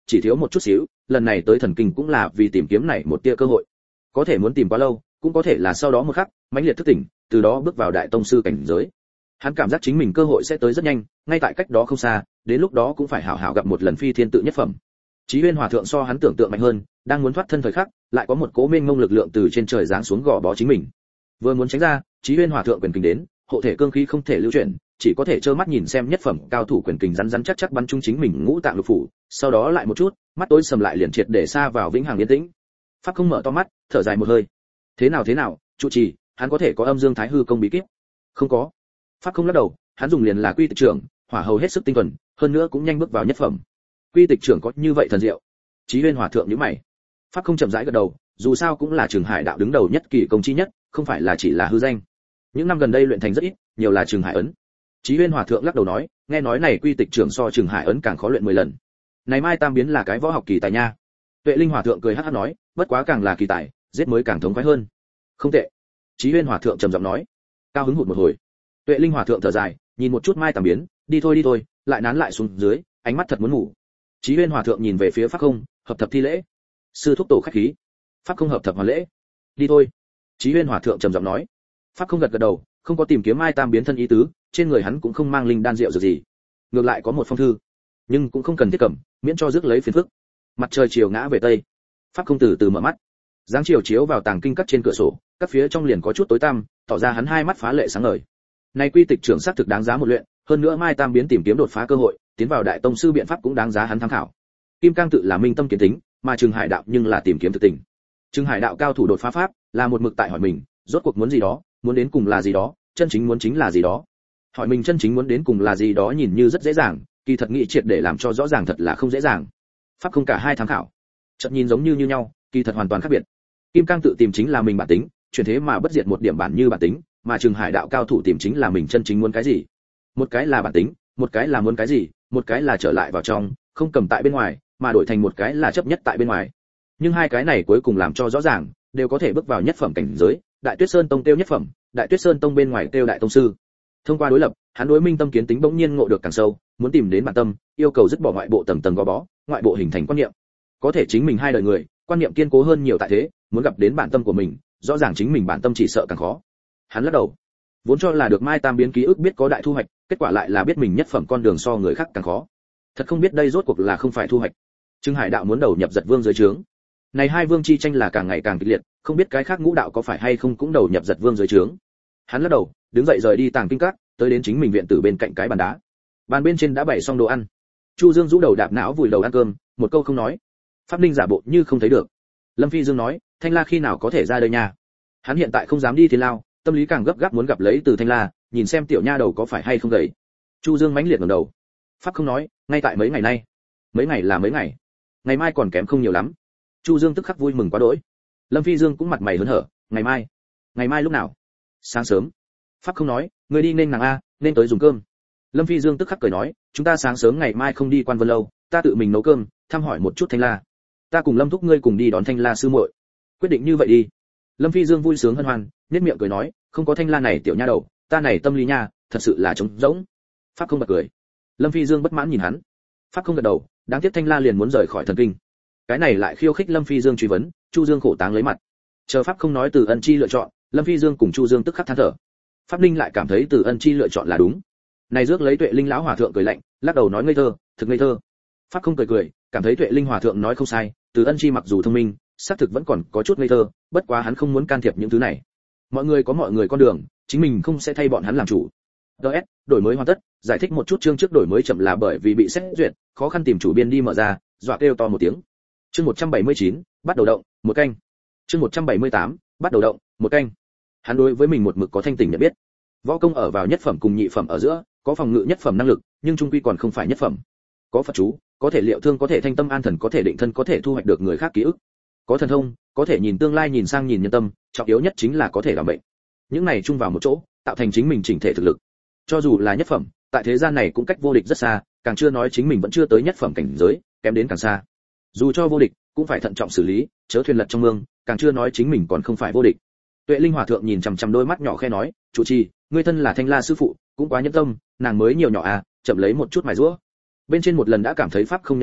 Speaker 1: chỉ thiếu một chút xíu, lần này tới thần kinh cũng là vì tìm kiếm này một tia cơ hội. Có thể muốn tìm quá lâu, cũng có thể là sau đó một khắc, mãnh liệt thức tỉnh, từ đó bước vào đại tông sư cảnh giới. Hắn cảm giác chính mình cơ hội sẽ tới rất nhanh, ngay tại cách đó không xa, đến lúc đó cũng phải hảo hảo gặp một lần phi thiên tự nhất phẩm. Chí Huyên Hòa thượng so hắn tưởng tượng mạnh hơn, đang muốn thoát thân thời khắc, lại có một cỗ mênh mông lực lượng từ trên trời giáng xuống gò bó chính mình. Vừa muốn tránh ra, Chí Huyên Hòa thượng quyền kình đến, hộ thể cương khí không thể lưu chuyển, chỉ có thể trơ mắt nhìn xem nhất phẩm cao thủ quyền kình rắn rắn chắc chắc bắn trúng chính mình ngũ tạng lục phủ, sau đó lại một chút, mắt tối sầm lại liền triệt để xa vào vĩnh hằng yên tĩnh. Pháp không mở to mắt, thở dài một hơi. Thế nào, trụ trì, hắn có thể có âm dương thái hư công bí kíp? Không có. Pháp không lắc đầu, hắn dùng liền là quy tịch trưởng, hỏa hầu hết sức tinh thuần, hơn nữa cũng nhanh bước vào nhất phẩm. Quy tịch trưởng có như vậy thần diệu? Chí Huyên Hòa thượng nhíu mày. Pháp không chậm rãi gật đầu, dù sao cũng là Trường Hải đạo đứng đầu nhất kỳ công chi nhất, không phải là chỉ là hư danh. Những năm gần đây luyện thành rất ít, nhiều là Trường Hải ấn. Chí Huyên Hòa thượng lắc đầu nói, nghe nói này quy tịch trưởng so Trường Hải ấn càng khó luyện 10 lần. Này Mai Tam biến là cái võ học kỳ tài nha. Tuệ Linh Hòa thượng cười hắc hắc nói, bất quá càng là kỳ tài, giết mới càng thống khoái hơn. Không tệ. Chí Huyên Hòa thượng trầm giọng nói. Cao hứng hụt một hồi. Tuệ Linh Hòa thượng thở dài, nhìn một chút Mai Tam biến, đi thôi, lại nán lại xuống dưới, ánh mắt thật muốn ngủ. Chí Huyên Hòa thượng nhìn về phía Pháp Không, hợp thập thi lễ. Sư thúc tổ khách khí. Pháp Không hợp thập hoàn lễ. Đi thôi. Chí Huyên Hòa thượng trầm giọng nói. Pháp Không gật gật đầu, không có tìm kiếm Mai Tam biến thân ý tứ, trên người hắn cũng không mang linh đan rượu gì. Ngược lại có một phong thư, nhưng cũng không cần thiết cầm, miễn cho rước lấy phiền phức. Mặt trời chiều ngã về tây, Pháp Không từ từ mở mắt. Dáng chiều chiếu vào tàng kinh các trên cửa sổ, các phía trong liền có chút tối tăm, tỏ ra hắn hai mắt phá lệ sáng ngời. Này quy tịch trưởng sát thực đáng giá một luyện, hơn nữa Mai Tam biến tìm kiếm đột phá cơ hội, tiến vào đại tông sư biện pháp cũng đáng giá hắn tham khảo. Kim Cang tự là minh tâm kiến tính, mà Trường Hải đạo nhưng là tìm kiếm thực tình. Trường Hải đạo cao thủ đột phá pháp, là một mực tại hỏi mình, rốt cuộc muốn gì đó, muốn đến cùng là gì đó, chân chính muốn chính là gì đó. Hỏi mình chân chính muốn đến cùng là gì đó nhìn như rất dễ dàng, kỳ thật nghĩ triệt để làm cho rõ ràng thật là không dễ dàng. Pháp không cả hai tham khảo, chợt nhìn giống như nhau, kỳ thật hoàn toàn khác biệt. Kim Cang tự tìm chính là mình bản tính, chuyển thế mà bất diệt một điểm bản như bản tính, mà Trường Hải đạo cao thủ tìm chính là mình chân chính muốn cái gì. Một cái là bản tính, một cái là muốn cái gì, một cái là trở lại vào trong, không cầm tại bên ngoài, mà đổi thành một cái là chấp nhất tại bên ngoài. Nhưng hai cái này cuối cùng làm cho rõ ràng, đều có thể bước vào nhất phẩm cảnh giới, Đại Tuyết Sơn tông tiêu nhất phẩm, Đại Tuyết Sơn tông bên ngoài tiêu đại tông sư. Thông qua đối lập, hắn đối minh tâm kiến tính bỗng nhiên ngộ được càng sâu, muốn tìm đến bản tâm, yêu cầu dứt bỏ ngoại bộ tầng tầng gò bó, ngoại bộ hình thành quan niệm. Có thể chính mình hai đời người, quan niệm kiên cố hơn nhiều tại thế, muốn gặp đến bản tâm của mình, rõ ràng chính mình bản tâm chỉ sợ càng khó. Hắn lắc đầu, vốn cho là được Mai Tam biến ký ức biết có đại thu hoạch, kết quả lại là biết mình nhất phẩm con đường so người khác càng khó. Thật không biết đây rốt cuộc là không phải thu hoạch. Trương Hải đạo muốn đầu nhập Giật Vương dưới trướng. Này hai vương chi tranh là càng ngày càng kịch liệt, không biết cái khác ngũ đạo có phải hay không cũng đầu nhập Giật Vương dưới trướng. Hắn lắc đầu, đứng dậy rời đi tàng kinh các, tới đến chính mình viện tử bên cạnh cái bàn đá. Bàn bên trên đã bày xong đồ ăn. Chu Dương rũ đầu đạp não vùi đầu ăn cơm, một câu không nói. Pháp Ninh giả bộ như không thấy được. Lâm Phi Dương nói, Thanh La khi nào có thể ra đây nha? Hắn hiện tại không dám đi Thiên Lao, tâm lý càng gấp gáp muốn gặp lấy từ Thanh La, nhìn xem tiểu nha đầu có phải hay không gầy. Chu Dương mãnh liệt ngẩng đầu. Pháp không nói, ngay tại mấy ngày nay. Mấy ngày là mấy ngày. Ngày mai còn kém không nhiều lắm. Chu Dương tức khắc vui mừng quá đỗi. Lâm Phi Dương cũng mặt mày hớn hở, ngày mai. Ngày mai lúc nào? Sáng sớm. Pháp không nói, người đi nên nàng a, nên tới dùng cơm. Lâm Phi Dương tức khắc cười nói, chúng ta sáng sớm ngày mai không đi Quan Vân lâu, ta tự mình nấu cơm, thăm hỏi một chút Thanh La. Ta cùng Lâm thúc ngươi cùng đi đón Thanh La sư muội. Quyết định như vậy đi. Lâm Phi Dương vui sướng hân hoan, nhếch miệng cười nói, không có Thanh La này tiểu nha đầu, ta này tâm lý nha, thật sự là trống rỗng. Pháp không bật cười. Lâm Phi Dương bất mãn nhìn hắn. Pháp không gật đầu, đáng tiếc Thanh La liền muốn rời khỏi thần kinh. Cái này lại khiêu khích Lâm Phi Dương truy vấn, Chu Dương khổ táng lấy mặt. Chờ Pháp không nói Từ Ân Chi lựa chọn, Lâm Phi Dương cùng Chu Dương tức khắc than thở. Pháp Ninh lại cảm thấy Từ Ân Chi lựa chọn là đúng. Này rước lấy Tuệ Linh lão hòa thượng cười lạnh, lắc đầu nói ngây thơ, thực ngây thơ. Pháp không cười, cảm thấy Tuệ Linh hòa thượng nói không sai, Từ Ân Chi mặc dù thông minh, xác thực vẫn còn có chút ngây thơ, bất quá hắn không muốn can thiệp những thứ này. Mọi người có mọi người con đường, chính mình không sẽ thay bọn hắn làm chủ. DS, đổi mới hoàn tất, giải thích một chút chương trước đổi mới chậm là bởi vì bị xét duyệt, khó khăn tìm chủ biên đi mở ra, dọa kêu to một tiếng. Chương 179, bắt đầu động, một canh. Chương 178, bắt đầu động, một canh. Hắn đối với mình một mực có thanh tỉnh nhận biết. Võ công ở vào nhất phẩm cùng nhị phẩm ở giữa, có phòng ngự nhất phẩm năng lực, nhưng trung quy còn không phải nhất phẩm. Có Phật chú, có thể liệu thương, có thể thanh tâm an thần, có thể định thân, có thể thu hoạch được người khác ký ức. Có thần thông, có thể nhìn tương lai, nhìn sang nhìn nhân tâm, trọng yếu nhất chính là có thể làm bệnh. Những này chung vào một chỗ, tạo thành chính mình chỉnh thể thực lực. Cho dù là nhất phẩm, tại thế gian này cũng cách vô địch rất xa, càng chưa nói chính mình vẫn chưa tới nhất phẩm cảnh giới, kém đến càng xa. Dù cho vô địch, cũng phải thận trọng xử lý, chớ thuyền lật trong mương, càng chưa nói chính mình còn không phải vô địch. Tuệ Linh hòa thượng nhìn chằm chằm đôi mắt nhỏ khe nói, chủ trì, ngươi thân là Thanh La sư phụ, cũng quá nhẫn tâm, nàng mới nhiều nhỏ à, chậm lấy một chút mài giũa. Bên trên một lần đã cảm thấy pháp không nhẫn tâm,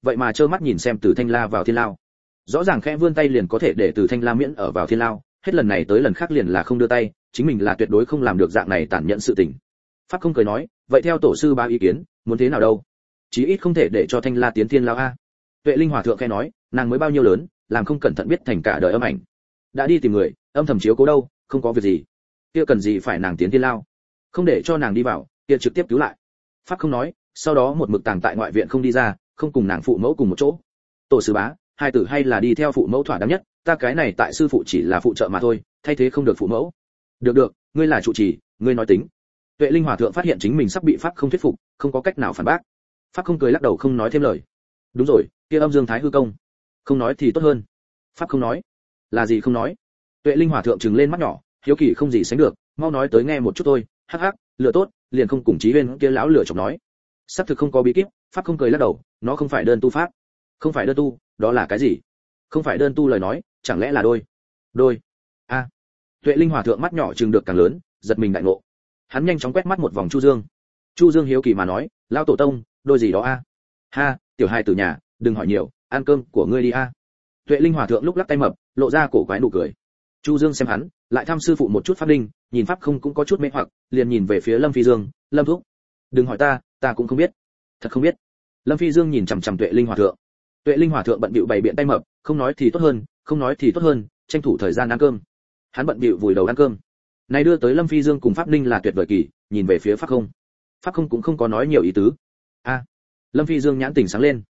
Speaker 1: vậy mà trơ mắt nhìn xem Từ Thanh La vào thiên lao. Rõ ràng khẽ vươn tay liền có thể để Từ Thanh La miễn ở vào thiên lao, hết lần này tới lần khác liền là không đưa tay, chính mình là tuyệt đối không làm được dạng này tàn nhẫn sự tình. Pháp không cười nói, vậy theo tổ sư ba ý kiến, muốn thế nào đâu? Chí ít không thể để cho Thanh La tiến thiên lao a. Tuệ Linh hòa thượng khẽ nói, nàng mới bao nhiêu lớn, làm không cẩn thận biết thành cả đời âm ảnh. Đã đi tìm người, âm thầm chiếu cố đâu, không có việc gì. Kia cần gì phải nàng tiến thiên lao? Không để cho nàng đi vào, kia trực tiếp cứu lại. Pháp không nói, sau đó một mực tàng tại ngoại viện không đi ra, không cùng nàng phụ mẫu cùng một chỗ. Tổ sư bá, hai tử hay là đi theo phụ mẫu thỏa đáng nhất, ta cái này tại sư phụ chỉ là phụ trợ mà thôi, thay thế không được phụ mẫu. Được, ngươi là trụ trì, ngươi nói tính. Tuệ Linh hòa thượng phát hiện chính mình sắp bị Pháp không thuyết phục, không có cách nào phản bác. Pháp không cười lắc đầu không nói thêm lời. Đúng rồi, kia âm dương thái hư công, không nói thì tốt hơn. Pháp không nói. Là gì không nói? Tuệ Linh hòa thượng trừng lên mắt nhỏ, hiếu kỳ không gì sánh được, mau nói tới nghe một chút thôi. Hắc hắc, lựa tốt, liền không cùng chí bên kia lão lửa chọc nói. Sắp thực không có bí kíp. Pháp không cười lắc đầu, nó không phải đơn tu pháp. Không phải đơn tu, đó là cái gì? Không phải đơn tu lời nói, chẳng lẽ là đôi? A. Tuệ Linh hòa thượng mắt nhỏ trừng được càng lớn, giật mình đại ngộ. Hắn nhanh chóng quét mắt một vòng Chu Dương. Chu Dương hiếu kỳ mà nói, lão tổ tông, đôi gì đó a? Ha, tiểu hài tử nhà, đừng hỏi nhiều, ăn cơm của ngươi đi a. Tuệ Linh hòa thượng lúc lắc tay mập, lộ ra cổ quái nụ cười. Chu Dương xem hắn, lại thăm sư phụ một chút pháp linh, nhìn pháp không cũng có chút mê hoặc, liền nhìn về phía Lâm Phi Dương, Lâm thúc, đừng hỏi ta cũng không biết, thật không biết. Lâm Phi Dương nhìn chằm chằm Tuệ Linh hòa thượng. Tuệ Linh hòa thượng bận bịu bày biện tay mập, không nói thì tốt hơn, tranh thủ thời gian ăn cơm. Hắn bận bịu vùi đầu ăn cơm. Này đưa tới Lâm Phi Dương cùng pháp linh là tuyệt vời kỳ, nhìn về phía pháp không. Pháp không cũng không có nói nhiều ý tứ. A. Lâm Phi Dương nhãn tỉnh sáng lên.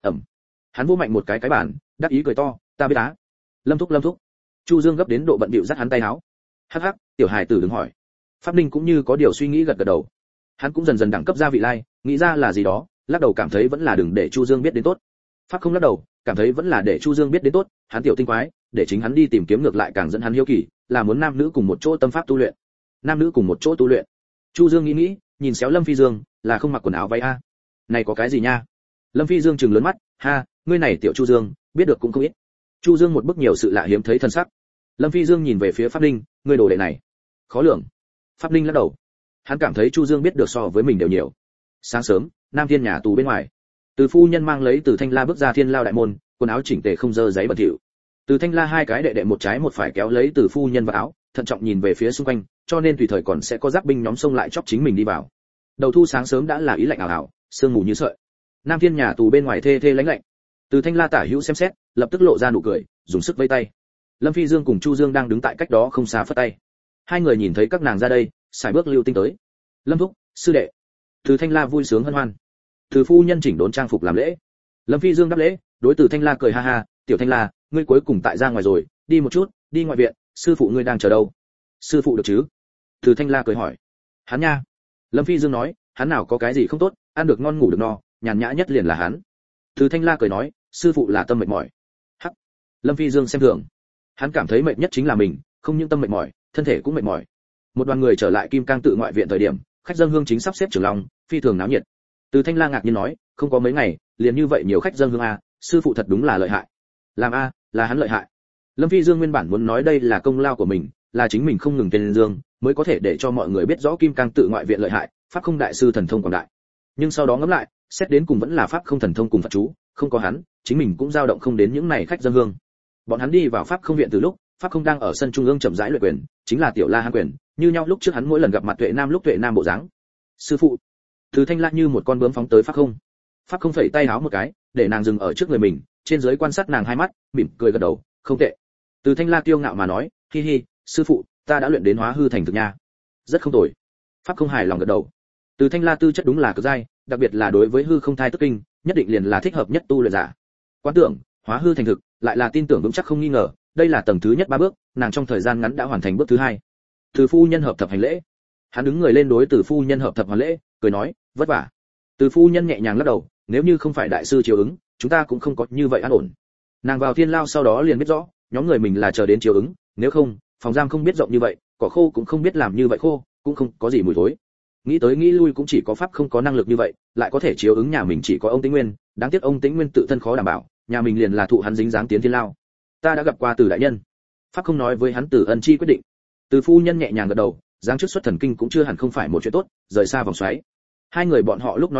Speaker 1: Hắn vỗ mạnh một cái bàn, đắc ý cười to, ta biết á. Lâm thúc. Chu Dương gấp đến độ bận bịu dắt hắn tay áo. Hắc hắc, tiểu hài tử đừng hỏi. Pháp linh cũng như có điều suy nghĩ gật gật đầu. Hắn cũng dần dần đẳng cấp ra vị lai, nghĩ ra là gì đó, lắc đầu cảm thấy vẫn là đừng để Chu Dương biết đến tốt. Pháp không lắc đầu, cảm thấy vẫn là để Chu Dương biết đến tốt, hắn tiểu tinh quái, để chính hắn đi tìm kiếm ngược lại càng dẫn hắn hiếu kỳ, là muốn nam nữ cùng một chỗ tâm pháp tu luyện. Nam nữ cùng một chỗ tu luyện. Chu Dương nghĩ, nhìn xéo Lâm Phi Dương, là không mặc quần áo váy a. Này có cái gì nha? Lâm Phi Dương trừng lớn mắt, ha, ngươi này tiểu Chu Dương, biết được cũng không ít. Chu Dương một bức nhiều sự lạ hiếm thấy thân sắc. Lâm Phi Dương nhìn về phía Pháp Linh, ngươi đồ đệ này, khó lường. Pháp Linh lắc đầu. Hắn cảm thấy Chu Dương biết được so với mình đều nhiều. Sáng sớm, Nam Thiên nhà tù bên ngoài, Từ phu nhân mang lấy Từ Thanh La bước ra thiên lao đại môn, quần áo chỉnh tề không dơ giấy bẩn thỉu. Từ Thanh La hai cái đệ đệ một trái một phải kéo lấy Từ phu nhân vào áo, thận trọng nhìn về phía xung quanh, cho nên tùy thời còn sẽ có giáp binh nhóm xông lại chọc chính mình đi vào. Đầu thu sáng sớm đã là ý lạnh ảo ảo, sương mù như sợi. Nam Thiên nhà tù bên ngoài thê thê lạnh lạnh. Từ Thanh La tả hữu xem xét, lập tức lộ ra nụ cười, dùng sức vây tay. Lâm Phi Dương cùng Chu Dương đang đứng tại cách đó không xa phất tay. Hai người nhìn thấy các nàng ra đây, xài bước lưu tinh tới. Lâm thúc, sư đệ. Từ Thanh La vui sướng hân hoan. Từ phu nhân chỉnh đốn trang phục làm lễ. Lâm Phi Dương đáp lễ, đối Từ Thanh La cười ha ha, tiểu Thanh La, ngươi cuối cùng tại ra ngoài rồi, đi một chút, đi ngoại viện, sư phụ ngươi đang chờ đâu? Sư phụ được chứ? Từ Thanh La cười hỏi. Hắn nha. Lâm Phi Dương nói, hắn nào có cái gì không tốt, ăn được ngon ngủ được no, nhàn nhã nhất liền là hắn. Từ Thanh La cười nói, sư phụ là tâm mệt mỏi. Hắc. Lâm Phi Dương xem thường. Hắn cảm thấy mệt nhất chính là mình, không những tâm mệt mỏi, thân thể cũng mệt mỏi. Một đoàn người trở lại Kim Cang tự ngoại viện thời điểm, khách dâng hương chính sắp xếp trường long, phi thường náo nhiệt. Từ Thanh La ngạc nhiên nói, không có mấy ngày, liền như vậy nhiều khách dâng hương a, sư phụ thật đúng là lợi hại. Làm a, là hắn lợi hại. Lâm Phi Dương nguyên bản muốn nói đây là công lao của mình, là chính mình không ngừng tên dương, mới có thể để cho mọi người biết rõ Kim Cang tự ngoại viện lợi hại, pháp không đại sư thần thông quảng đại. Nhưng sau đó ngẫm lại, xét đến cùng vẫn là pháp không thần thông cùng Phật chú, không có hắn, chính mình cũng dao động không đến những này khách dâng hương. Bọn hắn đi vào pháp không viện từ lúc, pháp không đang ở sân trung ương chậm rãi luyện quyền, chính là tiểu La Hán quyền, như nhau lúc trước hắn mỗi lần gặp mặt Tuệ Nam lúc Tuệ Nam bộ dáng. Sư phụ. Từ Thanh La như một con bướm phóng tới pháp không. Pháp không phẩy tay háo một cái, để nàng dừng ở trước người mình, trên dưới quan sát nàng hai mắt, mỉm cười gật đầu, không tệ. Từ Thanh La kiêu ngạo mà nói, hi hi, sư phụ, ta đã luyện đến hóa hư thành thực nha. Rất không tồi. Pháp không hài lòng gật đầu. Từ Thanh La tư chất đúng là cực giai, đặc biệt là đối với hư không thai tức kinh, nhất định liền là thích hợp nhất tu luyện giả. Quán tưởng, hóa hư thành thực, lại là tin tưởng vững chắc không nghi ngờ, đây là tầng thứ nhất 3 bước, nàng trong thời gian ngắn đã hoàn thành bước thứ 2. Từ phu nhân hợp thập hành lễ. Hắn đứng người lên đối Từ phu nhân hợp thập hoàn lễ, cười nói, vất vả. Từ phu nhân nhẹ nhàng lắc đầu, nếu như không phải đại sư chiếu ứng, chúng ta cũng không có như vậy an ổn. Nàng vào thiên lao sau đó liền biết rõ, nhóm người mình là chờ đến chiếu ứng, nếu không, phòng giam không biết rộng như vậy, cỏ khô cũng không biết làm như vậy khô, cũng không có gì mùi thối. Nghĩ tới nghĩ lui cũng chỉ có pháp không có năng lực như vậy, lại có thể chiếu ứng nhà mình chỉ có ông Tĩnh Nguyên, đáng tiếc ông Tĩnh Nguyên tự thân khó đảm bảo, nhà mình liền là thụ hắn dính dáng tiến thiên lao. Ta đã gặp qua Từ đại nhân. Pháp không nói với hắn Từ ân chi quyết định. Từ phu nhân nhẹ nhàng gật đầu, giáng trước xuất thần kinh cũng chưa hẳn không phải một chuyện tốt, rời xa vòng xoáy. Hai người bọn họ lúc nói chuyện,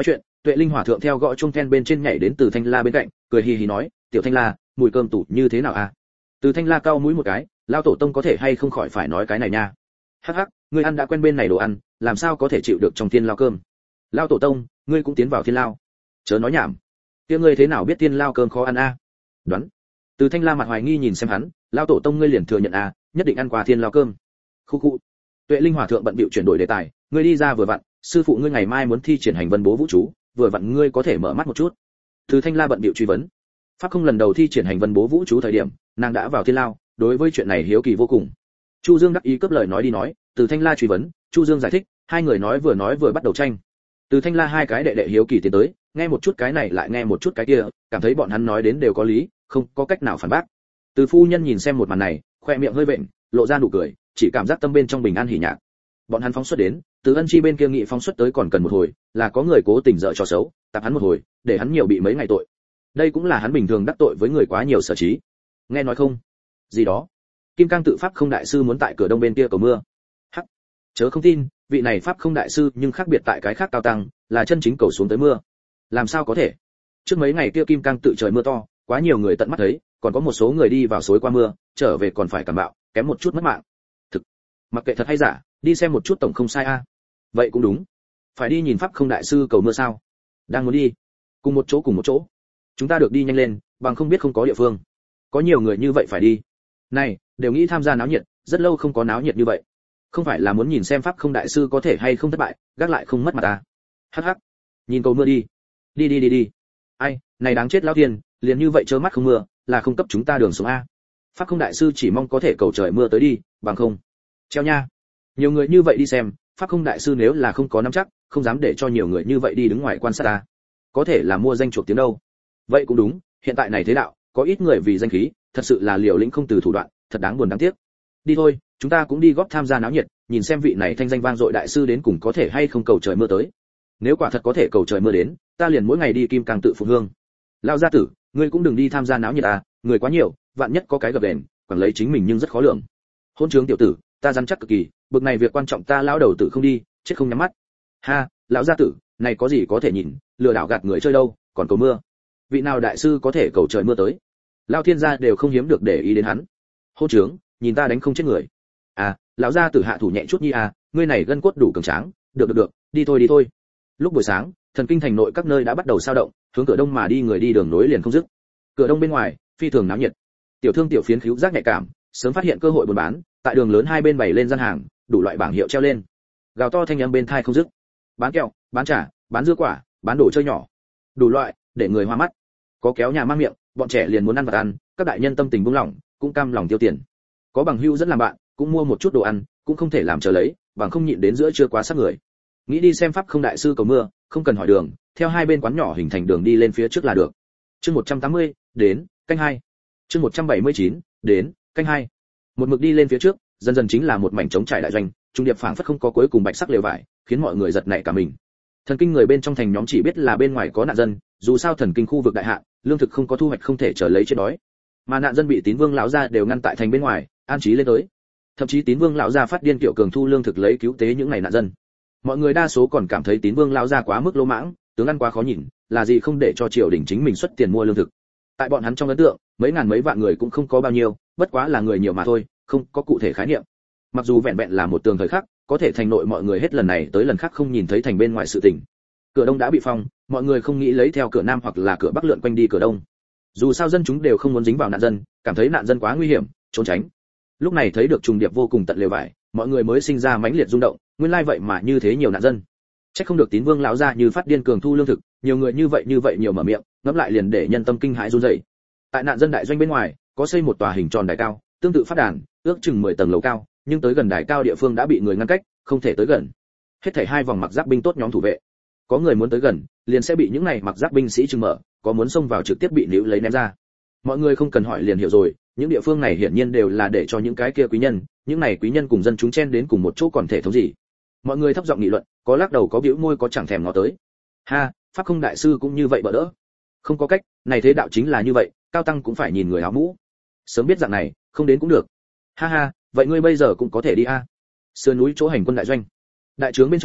Speaker 1: Tuệ Linh Hòa thượng theo gõ chuông then bên trên nhảy đến Từ Thanh La bên cạnh, cười hì hì nói, "Tiểu Thanh La, mùi cơm tủ như thế nào a?" Từ Thanh La cau mũi một cái, lao tổ tông có thể hay không khỏi phải nói cái này nha. Hắc hắc, ngươi ăn đã quen bên này đồ ăn, làm sao có thể chịu được trong thiên lao cơm. Lao tổ tông, ngươi cũng tiến vào thiên lao. Chớ nói nhảm. Kia ngươi thế nào biết thiên lao cơm khó ăn a? Đoán. Từ Thanh La mặt hoài nghi nhìn xem hắn, lao tổ tông ngươi liền thừa nhận a, nhất định ăn qua thiên lao cơm. Khu khu. Tuệ Linh Hòa thượng bận bịu chuyển đổi đề tài, ngươi đi ra vừa vặn, sư phụ ngươi ngày mai muốn thi triển hành vân bố vũ chú, vừa vặn ngươi có thể mở mắt một chút. Từ Thanh La bận bịu truy vấn. Pháp không lần đầu thi triển hành vân bố vũ chú thời điểm, nàng đã vào thiên lao, đối với chuyện này hiếu kỳ vô cùng. Chu Dương đắc ý cướp lời nói đi nói, Từ Thanh La truy vấn, Chu Dương giải thích, hai người nói vừa bắt đầu tranh. Từ Thanh La hai cái đệ đệ hiếu kỳ tiến tới, nghe một chút cái này lại nghe một chút cái kia, cảm thấy bọn hắn nói đến đều có lý, không có cách nào phản bác. Từ phu nhân nhìn xem một màn này, khoe miệng hơi vện, lộ ra nụ cười, chỉ cảm giác tâm bên trong bình an hỉ nhạc. Bọn hắn phóng xuất đến, Từ Ân Chi bên kia nghị phóng xuất tới còn cần một hồi, là có người cố tình dở trò xấu, tạp hắn một hồi, để hắn nhiều bị mấy ngày tội. Đây cũng là hắn bình thường đắc tội với người quá nhiều sở trí. Nghe nói không? Gì đó? Kim Cang tự pháp không đại sư muốn tại cửa đông bên kia cầu mưa. Hắc, chớ không tin, vị này pháp không đại sư nhưng khác biệt tại cái khác cao tăng, là chân chính cầu xuống tới mưa. Làm sao có thể? Trước mấy ngày kia Kim Cang tự trời mưa to, quá nhiều người tận mắt thấy, còn có một số người đi vào suối qua mưa, trở về còn phải cảm bạo, kém một chút mất mạng. Thực, mặc kệ thật hay giả, đi xem một chút tổng không sai a. Vậy cũng đúng. Phải đi nhìn pháp không đại sư cầu mưa sao? Đang muốn đi. Cùng một chỗ. Chúng ta được đi nhanh lên, bằng không biết không có địa phương. Có nhiều người như vậy phải đi. Này, đều nghĩ tham gia náo nhiệt, rất lâu không có náo nhiệt như vậy. Không phải là muốn nhìn xem pháp không đại sư có thể hay không thất bại, gác lại không mất mặt ta. Hắc hắc. Nhìn cầu mưa đi. Đi. Ai, này đáng chết lão thiên, liền như vậy trơ mắt không mưa, là không cấp chúng ta đường xuống a. Pháp không đại sư chỉ mong có thể cầu trời mưa tới đi, bằng không. Treo nha. Nhiều người như vậy đi xem, pháp không đại sư nếu là không có nắm chắc, không dám để cho nhiều người như vậy đi đứng ngoài quan sát ta. Có thể là mua danh chuộc tiếng đâu. Vậy cũng đúng, hiện tại này thế đạo, có ít người vì danh khí, thật sự là liều lĩnh không từ thủ đoạn, thật đáng buồn đáng tiếc. Đi thôi, chúng ta cũng đi góp tham gia náo nhiệt, nhìn xem vị này thanh danh vang dội đại sư đến cùng có thể hay không cầu trời mưa tới. Nếu quả thật có thể cầu trời mưa đến, ta liền mỗi ngày đi Kim Cang tự phụng hương. Lão gia tử, ngươi cũng đừng đi tham gia náo nhiệt à, người quá nhiều, vạn nhất có cái gặp đèn, quản lấy chính mình nhưng rất khó lường. Hôn trướng tiểu tử, ta rắn chắc cực kỳ, bực này việc quan trọng ta lão đầu tử không đi, chết không nhắm mắt. Ha, lão gia tử, này có gì có thể nhìn, lừa đảo gạt người chơi đâu, còn cầu mưa. Vị nào đại sư có thể cầu trời mưa tới? Lão thiên gia đều không hiếm được để ý đến hắn. Hôn trướng, nhìn ta đánh không chết người. À, lão gia tử hạ thủ nhẹ chút nhi à, ngươi này gân cốt đủ cường tráng, được, đi thôi. Lúc buổi sáng, thần kinh thành nội các nơi đã bắt đầu sao động, hướng cửa đông mà đi người đi đường nối liền không dứt. Cửa đông bên ngoài, phi thường náo nhiệt. Tiểu thương tiểu phiến khíu giác nhạy cảm, sớm phát hiện cơ hội buôn bán, tại đường lớn hai bên bày lên gian hàng, đủ loại bảng hiệu treo lên. Gào to thanh âm bên tai không dứt. Bán kẹo, bán trà, bán dưa quả, bán đồ chơi nhỏ, đủ loại, để người hoa mắt. Có kéo nhà mang miệng, bọn trẻ liền muốn ăn vật ăn, các đại nhân tâm tình buông lỏng, cũng cam lòng tiêu tiền. Có bằng hữu dẫn làm bạn, cũng mua một chút đồ ăn, cũng không thể làm chờ lấy, bằng không nhịn đến giữa trưa quá sắc người. Nghĩ đi xem pháp không đại sư cầu mưa, không cần hỏi đường, theo hai bên quán nhỏ hình thành đường đi lên phía trước là được. Chương 180, đến, canh 2. Chương 179, đến, canh 2. Một mực đi lên phía trước, dần dần chính là một mảnh trống trải đại doanh, trung điệp phảng phất không có cuối cùng bạch sắc lều vải, khiến mọi người giật nảy cả mình. Thần kinh người bên trong thành nhóm chỉ biết là bên ngoài có nạn dân, dù sao thần kinh khu vực đại hạn, lương thực không có thu hoạch không thể trở lấy chết đói. Mà nạn dân bị Tín Vương lão gia đều ngăn tại thành bên ngoài, an trí lên tới. Thậm chí Tín Vương lão gia phát điên tiểu cường thu lương thực lấy cứu tế những này nạn dân. Mọi người đa số còn cảm thấy Tín Vương lão gia quá mức lỗ mãng, tướng ăn quá khó nhìn, là gì không để cho triều đình chính mình xuất tiền mua lương thực. Tại bọn hắn trong ấn tượng, mấy ngàn mấy vạn người cũng không có bao nhiêu, bất quá là người nhiều mà thôi, không có cụ thể khái niệm. Mặc dù vẹn vẹn là một tường thời khắc, có thể thành nội mọi người hết lần này tới lần khác không nhìn thấy thành bên ngoài sự tình. Cửa đông đã bị phong, mọi người không nghĩ lấy theo cửa nam hoặc là cửa bắc lượn quanh đi cửa đông. Dù sao dân chúng đều không muốn dính vào nạn dân, cảm thấy nạn dân quá nguy hiểm, trốn tránh. Lúc này thấy được trùng điệp vô cùng tận lều vải, mọi người mới sinh ra mãnh liệt rung động, nguyên lai vậy mà như thế nhiều nạn dân. Chắc không được Tín Vương lão gia như phát điên cường thu lương thực, nhiều người như vậy nhiều mở miệng, ngẫm lại liền để nhân tâm kinh hãi run rẩy. Tại nạn dân đại doanh bên ngoài, có xây một tòa hình tròn đài cao, tương tự phát đàn, ước chừng 10 tầng lầu cao, nhưng tới gần đài cao địa phương đã bị người ngăn cách, không thể tới gần. Hết thảy hai vòng mặc giáp binh tốt nhóm thủ vệ. Có người muốn tới gần, liền sẽ bị những này mặc giáp binh sĩ trừng mở, có muốn xông vào trực tiếp bị níu lấy ném ra. Mọi người không cần hỏi liền hiểu rồi, những địa phương này hiển nhiên đều là để cho những cái kia quý nhân, những này quý nhân cùng dân chúng chen đến cùng một chỗ còn thể thống gì. Mọi người thấp giọng nghị luận, có lắc đầu có bĩu môi có chẳng thèm ngó tới. Ha, pháp không đại sư cũng như vậy bỡ đỡ. Không có cách, này thế đạo chính là như vậy, cao tăng cũng phải nhìn người áo mũ. Sớm biết dạng này, không đến cũng được. Ha ha, vậy ngươi bây giờ cũng có thể đi a. Sườn núi chỗ hành quân đại doanh. Đại trướng bên trong,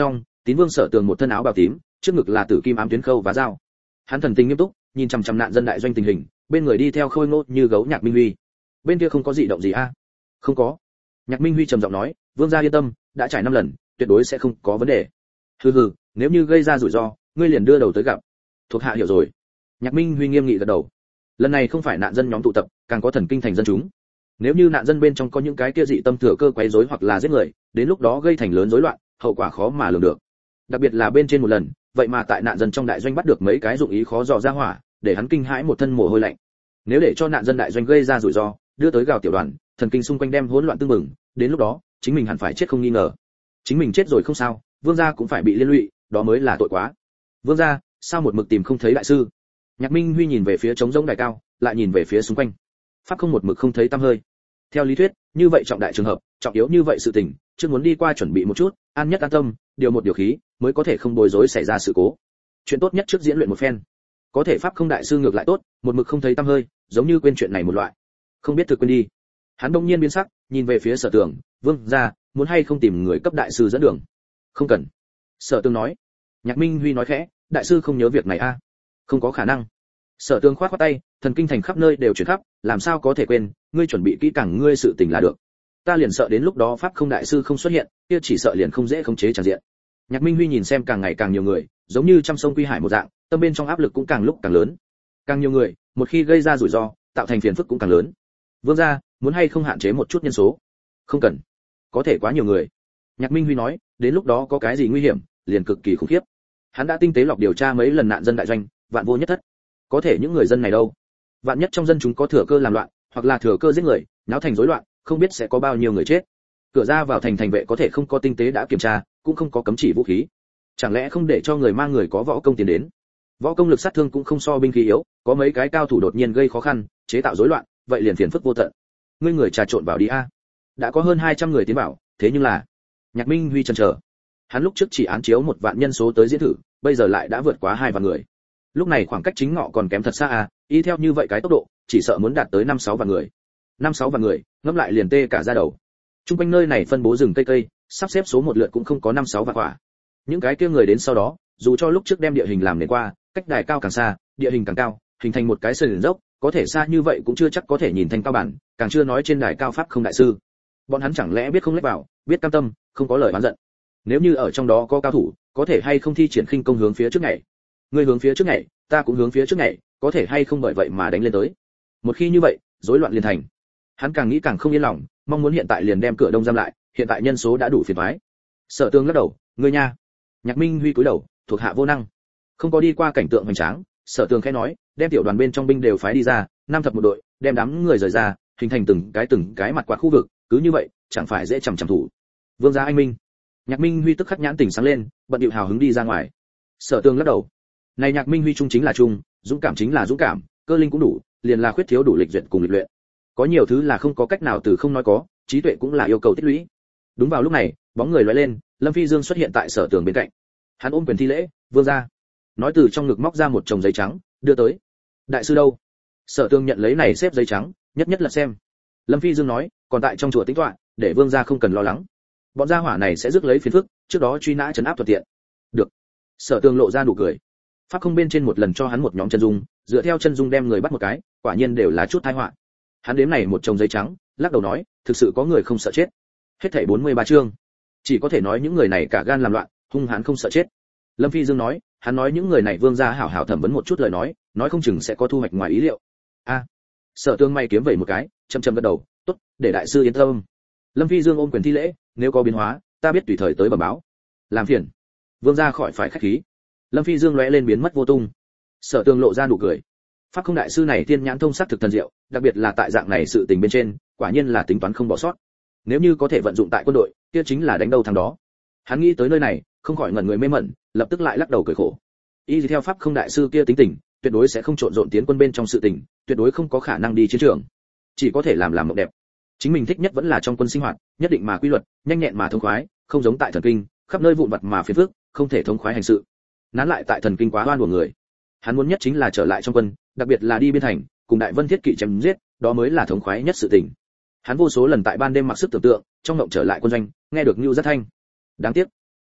Speaker 1: Tín Vương Sở Tường một thân áo bào tím, trước ngực là tử kim ám tuyến khâu và dao. Hắn thần tình nghiêm túc, nhìn chằm chằm nạn dân đại doanh tình hình, bên người đi theo khôi ngô như gấu Nhạc Minh Huy. Bên kia không có gì động gì a? Không có. Nhạc Minh Huy trầm giọng nói, vương gia yên tâm, đã trải 5 lần, tuyệt đối sẽ không có vấn đề. Hừ hừ, nếu như gây ra rủi ro, ngươi liền đưa đầu tới gặp. Thuộc hạ hiểu rồi. Nhạc Minh Huy nghiêm nghị gật đầu. Lần này không phải nạn dân nhóm tụ tập, càng có thần kinh thành dân chúng. Nếu như nạn dân bên trong có những cái kia dị tâm thừa cơ quấy rối hoặc là giết người, đến lúc đó gây thành lớn rối loạn, hậu quả khó mà lường được. Đặc biệt là bên trên một lần, vậy mà tại nạn dân trong đại doanh bắt được mấy cái dụng ý khó dò ra hỏa, để hắn kinh hãi một thân mồ hôi lạnh. Nếu để cho nạn dân đại doanh gây ra rủi ro, đưa tới gào tiểu đoàn, thần kinh xung quanh đem hỗn loạn tương mừng, đến lúc đó, chính mình hẳn phải chết không nghi ngờ. Chính mình chết rồi không sao, vương gia cũng phải bị liên lụy, đó mới là tội quá. Vương gia, sao một mực tìm không thấy đại sư? Nhạc Minh Huy nhìn về phía trống rỗng đài cao, lại nhìn về phía xung quanh. Pháp không một mực không thấy tăm hơi. Theo lý thuyết, như vậy trọng đại trường hợp, trọng yếu như vậy sự tình, chưa muốn đi qua chuẩn bị một chút, an nhất an tâm, điều một điều khí, mới có thể không bối rối xảy ra sự cố. Chuyện tốt nhất trước diễn luyện một phen. Có thể Pháp không đại sư ngược lại tốt, một mực không thấy tăm hơi, giống như quên chuyện này một loại. Không biết thực quên đi. Hắn bỗng nhiên biến sắc, nhìn về phía Sở Tường, "Vương gia, muốn hay không tìm người cấp đại sư dẫn đường?" "Không cần." Sở Tường nói. Nhạc Minh Huy nói khẽ, "Đại sư không nhớ việc này a?" "Không có khả năng." Sở Tường khoát khoát tay, thần kinh thành khắp nơi đều chuyển khắp, làm sao có thể quên, ngươi chuẩn bị kỹ càng ngươi sự tình là được. Ta liền sợ đến lúc đó Pháp không đại sư không xuất hiện, kia chỉ sợ liền không dễ khống chế tràn diện. Nhạc Minh Huy nhìn xem càng ngày càng nhiều người, giống như trăm sông quy hải một dạng, tâm bên trong áp lực cũng càng lúc càng lớn. Càng nhiều người, một khi gây ra rủi ro, tạo thành phiền phức cũng càng lớn. Vương gia, muốn hay không hạn chế một chút nhân số? Không cần. Có thể quá nhiều người. Nhạc Minh Huy nói, đến lúc đó có cái gì nguy hiểm, liền cực kỳ khủng khiếp. Hắn đã tinh tế lọc điều tra mấy lần nạn dân đại doanh, vạn vô nhất thất. Có thể những người dân này đâu? Vạn nhất trong dân chúng có thừa cơ làm loạn, hoặc là thừa cơ giết người, náo thành rối loạn, không biết sẽ có bao nhiêu người chết. Cửa ra vào thành thành vệ có thể không có tinh tế đã kiểm tra, cũng không có cấm chỉ vũ khí. Chẳng lẽ không để cho người mang người có võ công tiến đến? Võ công lực sát thương cũng không so binh khí yếu, có mấy cái cao thủ đột nhiên gây khó khăn, chế tạo rối loạn, vậy liền phiền phức vô tận. Ngươi người trà trộn vào đi a. Đã có hơn 200 người tiến vào, thế nhưng là Nhạc Minh Huy chần chờ. Hắn lúc trước chỉ án chiếu 1 vạn nhân số tới diễn thử, bây giờ lại đã vượt quá 2 vạn người. Lúc này khoảng cách chính ngọ còn kém thật xa à, y theo như vậy cái tốc độ, chỉ sợ muốn đạt tới 5-6 vạn người. 5-6 vạn người, ngẫm lại liền tê cả da đầu. Trung quanh nơi này phân bố rừng cây cây, sắp xếp số một lượt cũng không có 5-6 vạn quả. Những cái kia người đến sau đó, dù cho lúc trước đem địa hình làm nền qua, cách đài cao càng xa, địa hình càng cao, hình thành một cái sườn dốc, có thể xa như vậy cũng chưa chắc có thể nhìn thành cao bản, càng chưa nói trên đài cao pháp không đại sư. Bọn hắn chẳng lẽ biết không lách vào, biết cam tâm, không có lời oán giận. Nếu như ở trong đó có cao thủ, có thể hay không thi triển khinh công hướng phía trước nhảy. Ngươi hướng phía trước nhảy, ta cũng hướng phía trước nhảy, có thể hay không bởi vậy mà đánh lên tới. Một khi như vậy, rối loạn liền thành. Hắn càng nghĩ càng không yên lòng, mong muốn hiện tại liền đem cửa đông giam lại, hiện tại nhân số đã đủ phiền toái. Sở Tường lắc đầu, ngươi nha. Nhạc Minh Huy cúi đầu, thuộc hạ vô năng. Không có đi qua cảnh tượng hoành tráng, Sở Tường khẽ nói, đem tiểu đoàn bên trong binh đều phái đi ra, 5 thập một đội, đem đám người rời ra, hình thành từng cái mặt quạt khu vực, cứ như vậy, chẳng phải dễ chằm thủ. Vương gia anh minh. Nhạc Minh Huy tức khắc nhãn tỉnh sáng lên, bận điệu hào hứng đi ra ngoài. Sở Tường lắc đầu. Này Nhạc Minh Huy trung chính là trung, dũng cảm chính là dũng cảm, cơ linh cũng đủ, liền là khuyết thiếu đủ lịch duyệt cùng lịch luyện. Có nhiều thứ là không có cách nào từ không nói có, trí tuệ cũng là yêu cầu tích lũy. Đúng vào lúc này, bóng người lóe lên, Lâm Phi Dương xuất hiện tại Sở Tường bên cạnh. Hắn ôm quyền thi lễ, vương gia. Nói từ trong ngực móc ra một chồng giấy trắng, đưa tới. Đại sư đâu? Sở Tường nhận lấy này xếp giấy trắng, nhất nhất lật xem. Lâm Phi Dương nói, còn tại trong chùa tĩnh tọa, để vương gia không cần lo lắng. Bọn gia hỏa này sẽ rước lấy phiền phức, trước đó truy nã trấn áp thuận tiện. Được. Sở Tường lộ ra nụ cười. Pháp không bên trên một lần cho hắn một nhóm chân dung, dựa theo chân dung đem người bắt một cái, quả nhiên đều là chút tai họa. Hắn đếm này một chồng giấy trắng, lắc đầu nói, thực sự có người không sợ chết. Hết thảy 43 chương. Chỉ có thể nói những người này cả gan làm loạn, hung hãn không sợ chết. Lâm Phi Dương nói, hắn nói những người này vương gia hảo hảo thẩm vấn một chút lời nói không chừng sẽ có thu hoạch ngoài ý liệu. A. Sở Tường may kiếm vẩy một cái, chậm chậm gật đầu, tốt, để đại sư yên tâm. Lâm Phi Dương ôm quyền thi lễ, nếu có biến hóa, ta biết tùy thời tới bẩm báo. Làm phiền. Vương gia khỏi phải khách khí. Lâm Phi Dương lóe lên biến mất vô tung. Sở Tường lộ ra nụ cười. Pháp không đại sư này tiên nhãn thông sắc thực thần diệu, đặc biệt là tại dạng này sự tình bên trên, quả nhiên là tính toán không bỏ sót. Nếu như có thể vận dụng tại quân đội, kia chính là đánh đâu thắng đó. Hắn nghĩ tới nơi này, không khỏi ngẩn người mê mẩn, lập tức lại lắc đầu cười khổ. Y theo pháp không đại sư kia tính tình, tuyệt đối sẽ không trộn rộn tiến quân bên trong sự tình, tuyệt đối không có khả năng đi chiến trường. Chỉ có thể làm mộng đẹp. Chính mình thích nhất vẫn là trong quân sinh hoạt, nhất định mà quy luật, nhanh nhẹn mà thông khoái, không giống tại thần kinh, khắp nơi vụn vặt mà phiền phức, không thể thông khoái hành sự. Nán lại tại thần kinh quá oan của người. Hắn muốn nhất chính là trở lại trong quân, đặc biệt là đi biên thành, cùng Đại Vân Thiết Kỵ chém giết, đó mới là thống khoái nhất sự tình. Hắn vô số lần tại ban đêm mặc sức tưởng tượng, trong ngộng trở lại quân doanh, nghe được Nưu Giác Thanh. Đáng tiếc,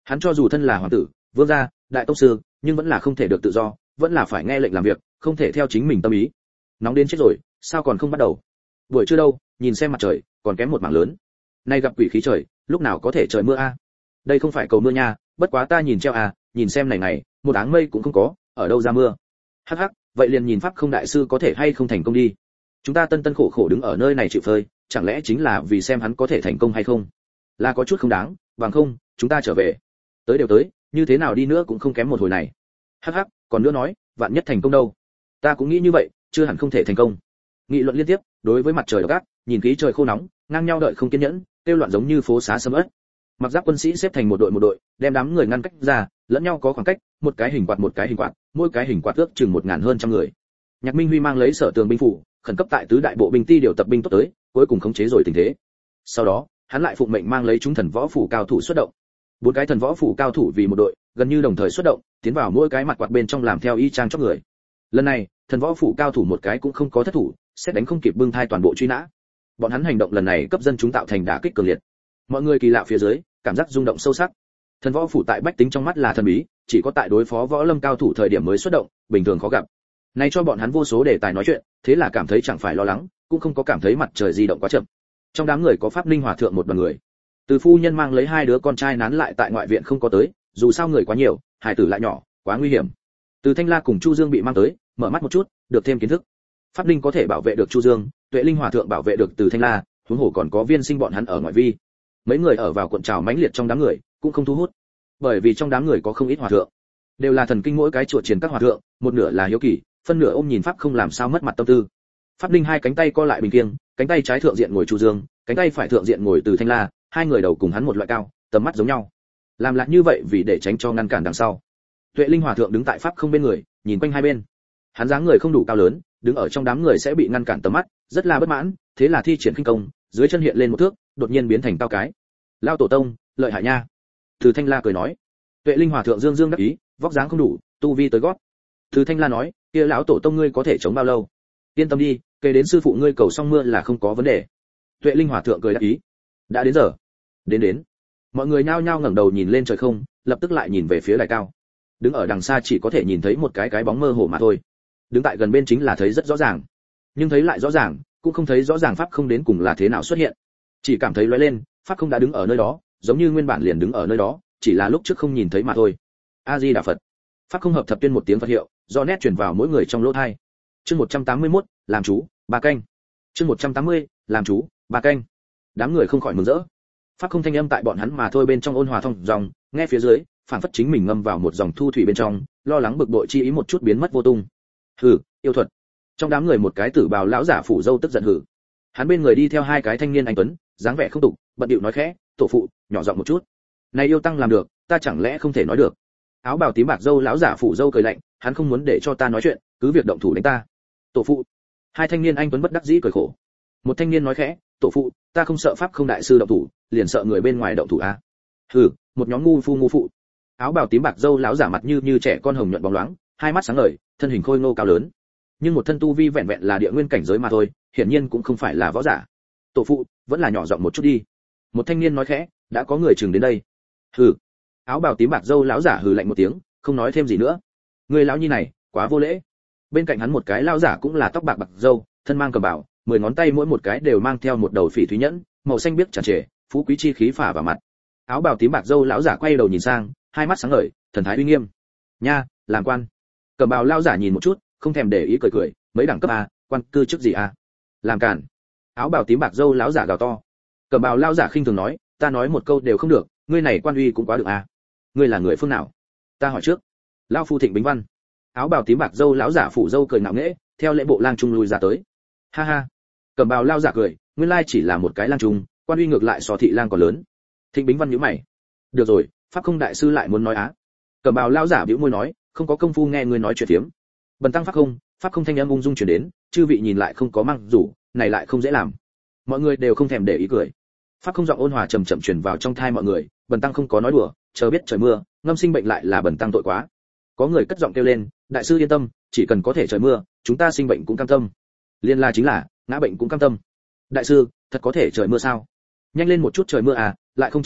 Speaker 1: Hắn cho dù thân là hoàng tử, vương gia, đại tông sư, nhưng vẫn là không thể được tự do, vẫn là phải nghe lệnh làm việc, không thể theo chính mình tâm ý. Nóng đến chết rồi, sao còn không bắt đầu? Buổi trưa đâu, nhìn xem mặt trời, còn kém một mảng lớn. Nay gặp quỷ khí trời, lúc nào có thể trời mưa a? Đây không phải cầu mưa nha, bất quá ta nhìn treo à, nhìn xem này, một áng mây cũng không có, ở đâu ra mưa? Hắc hắc, vậy liền nhìn pháp không đại sư có thể hay không thành công đi. Chúng ta tân tân khổ khổ đứng ở nơi này chịu phơi, chẳng lẽ chính là vì xem hắn có thể thành công hay không? Là có chút không đáng, bằng không, chúng ta trở về. Tới đều tới, như thế nào đi nữa cũng không kém một hồi này. Hắc hắc, còn nữa nói, vạn nhất thành công đâu? Ta cũng nghĩ như vậy, chưa hẳn không thể thành công. Nghị luận liên tiếp, đối với mặt trời độc ác, nhìn khí trời khô nóng, ngang nhau đợi không kiên nhẫn, tiêu loạn giống như phố xá sầm uất. Mặc giáp quân sĩ xếp thành một đội, đem đám người ngăn cách ra, lẫn nhau có khoảng cách, một cái hình quạt, mỗi cái hình quạt ước chừng 1000 hơn trăm người. Nhạc Minh Huy mang lấy sở tường binh phủ, khẩn cấp tại tứ đại bộ binh ti điều tập binh tốt tới, cuối cùng khống chế rồi tình thế. Sau đó, hắn lại phụng mệnh mang lấy chúng thần võ phủ cao thủ xuất động. 4 cái thần võ phủ cao thủ vì một đội, gần như đồng thời xuất động, tiến vào mỗi cái mặt quạt bên trong làm theo y chang cho người. Lần này, thần võ phủ cao thủ một cái cũng không có thất thủ, xét đánh không kịp bưng thai toàn bộ truy nã. Bọn hắn hành động lần này cấp dân chúng tạo thành đả kích cường liệt. Mọi người kỳ lạ phía dưới, cảm giác rung động sâu sắc. Thần võ phủ tại bách tính trong mắt là thần bí, chỉ có tại đối phó võ lâm cao thủ thời điểm mới xuất động, bình thường khó gặp. Nay cho bọn hắn vô số đề tài nói chuyện, thế là cảm thấy chẳng phải lo lắng, cũng không có cảm thấy mặt trời di động quá chậm. Trong đám người có Pháp Ninh hòa thượng một đoàn người. Từ phu nhân mang lấy 2 đứa con trai nán lại tại ngoại viện không có tới, dù sao người quá nhiều, hài tử lại nhỏ, quá nguy hiểm. Từ Thanh La cùng Chu Dương bị mang tới, mở mắt một chút, được thêm kiến thức. Pháp Ninh có thể bảo vệ được Chu Dương, Tuệ Linh hòa thượng bảo vệ được Từ Thanh La, huống hồ còn có Viên Sinh bọn hắn ở ngoại vi. Mấy người ở vào cuộn trào mãnh liệt trong đám người, cũng không thu hút, bởi vì trong đám người có không ít hòa thượng, đều là thần kinh mỗi cái chuột triển các hòa thượng, một nửa là hiếu kỳ, phân nửa ôm nhìn pháp không làm sao mất mặt tâm tư. Pháp Ninh 2 cánh tay co lại bình kiêng, cánh tay trái thượng diện ngồi Chu Dương, cánh tay phải thượng diện ngồi Từ Thanh La, 2 người đầu cùng hắn một loại cao, tầm mắt giống nhau. Làm lại như vậy vì để tránh cho ngăn cản đằng sau. Tuệ Linh hòa thượng đứng tại pháp không bên người, nhìn quanh hai bên. Hắn dáng người không đủ cao lớn, đứng ở trong đám người sẽ bị ngăn cản tầm mắt, rất là bất mãn, thế là thi triển khinh công, dưới chân hiện lên một thước, đột nhiên biến thành cao cái. Lao tổ tông, lợi hại nha. Từ Thanh La cười nói. Tuệ Linh hòa thượng dương dương đắc ý, vóc dáng không đủ, tu vi tới gót. Từ Thanh La nói, kia lão tổ tông ngươi có thể chống bao lâu? Yên tâm đi, kể đến sư phụ ngươi cầu xong mưa là không có vấn đề. Tuệ Linh hòa thượng cười đắc ý. Đã đến giờ. Đến. Mọi người nhao nhao ngẩng đầu nhìn lên trời không, lập tức lại nhìn về phía đài cao. Đứng ở đằng xa chỉ có thể nhìn thấy một cái bóng mơ hồ mà thôi. Đứng tại gần bên chính là thấy rất rõ ràng, nhưng thấy lại rõ ràng, cũng không thấy rõ ràng pháp không đến cùng là thế nào xuất hiện. Chỉ cảm thấy lóe lên, pháp không đã đứng ở nơi đó, giống như nguyên bản liền đứng ở nơi đó, chỉ là lúc trước không nhìn thấy mà thôi. A Di Đà Phật. Pháp không hợp thập tuyên một tiếng Phật hiệu, do nét truyền vào mỗi người trong lỗ tai. Chương 181, làm chú, 3 canh. Chương 180, làm chú, 3 canh. Đám người không khỏi mừng rỡ. Pháp không thanh âm tại bọn hắn mà thôi bên trong ôn hòa thông dòng, nghe phía dưới, phảng phất chính mình ngâm vào một dòng thu thủy bên trong, lo lắng bực bội chi ý một chút biến mất vô tung. Hừ, yêu thuật. Trong đám người một cái tử bào lão giả phủ dâu tức giận hừ. Hắn bên người đi theo 2 cái thanh niên anh tuấn, dáng vẻ không tục, bận điệu nói khẽ, tổ phụ, nhỏ giọng một chút. Này yêu tăng làm được, ta chẳng lẽ không thể nói được? Áo bào tím bạc dâu lão giả phủ dâu cười lạnh, hắn không muốn để cho ta nói chuyện, cứ việc động thủ đánh ta. Tổ phụ. 2 thanh niên anh tuấn bất đắc dĩ cười khổ. Một thanh niên nói khẽ, tổ phụ, ta không sợ pháp không đại sư động thủ, liền sợ người bên ngoài động thủ a. Hừ, một nhóm ngu phụ. Áo bào tím bạc dâu lão giả mặt như trẻ con hồng nhuận bóng loáng, 2 mắt sáng ngời, thân hình khôi ngô cao lớn, nhưng một thân tu vi vẹn vẹn là địa nguyên cảnh giới mà thôi, hiển nhiên cũng không phải là võ giả. Tổ phụ, vẫn là nhỏ giọng một chút đi. Một thanh niên nói khẽ, đã có người chừng đến đây. Hừ. Áo bào tím bạc dâu lão giả hừ lạnh một tiếng, không nói thêm gì nữa. Người lão nhi này, quá vô lễ. Bên cạnh hắn một cái lão giả cũng là tóc bạc bạc dâu, thân mang cầm bảo, 10 ngón tay mỗi một cái đều mang theo một đầu phỉ thúy nhẫn, màu xanh biếc tràn trề, phú quý chi khí phả vào mặt. Áo bào tím bạc dâu lão giả quay đầu nhìn sang, 2 mắt sáng ngời, thần thái uy nghiêm. Nha, làm quan. Cầm bào lão giả nhìn một chút, không thèm để ý cười, mấy đẳng cấp a, quan cư chức gì a? Làm cản. Áo bào tím bạc dâu lão giả gào to. Cầm bào lão giả khinh thường nói, ta nói một câu đều không được, ngươi này quan uy cũng quá được a. Ngươi là người phương nào? Ta hỏi trước. Lão phu Thịnh Bính Văn. Áo bào tím bạc dâu lão giả phủ dâu cười ngạo nghễ, theo lễ bộ lang trung lui ra tới. Ha ha. Cầm bào lão giả cười, nguyên lai chỉ là một cái lang trung, quan uy ngược lại so thị lang còn lớn. Thịnh Bính Văn nhíu mày. Được rồi, pháp không đại sư lại muốn nói á. Cầm bào lão giả bĩu môi nói, không có công phu nghe ngươi nói chuyện phiếm. Bần tăng pháp không thanh âm ung dung truyền đến, chư vị nhìn lại không có mang rủ, này lại không dễ làm. Mọi người đều không thèm để ý cười. Pháp không giọng ôn hòa trầm trầm truyền vào trong tai mọi người, bần tăng không có nói đùa, chờ biết trời mưa, ngâm sinh bệnh lại là bần tăng tội quá. Có người cất giọng kêu lên, đại sư yên tâm, chỉ cần có thể trời mưa, chúng ta sinh bệnh cũng cam tâm. Liên la chính là, ngã bệnh cũng cam tâm. Đại sư, thật có thể trời mưa sao? Nhanh lên một chút trời mưa à, lại không trời mưa,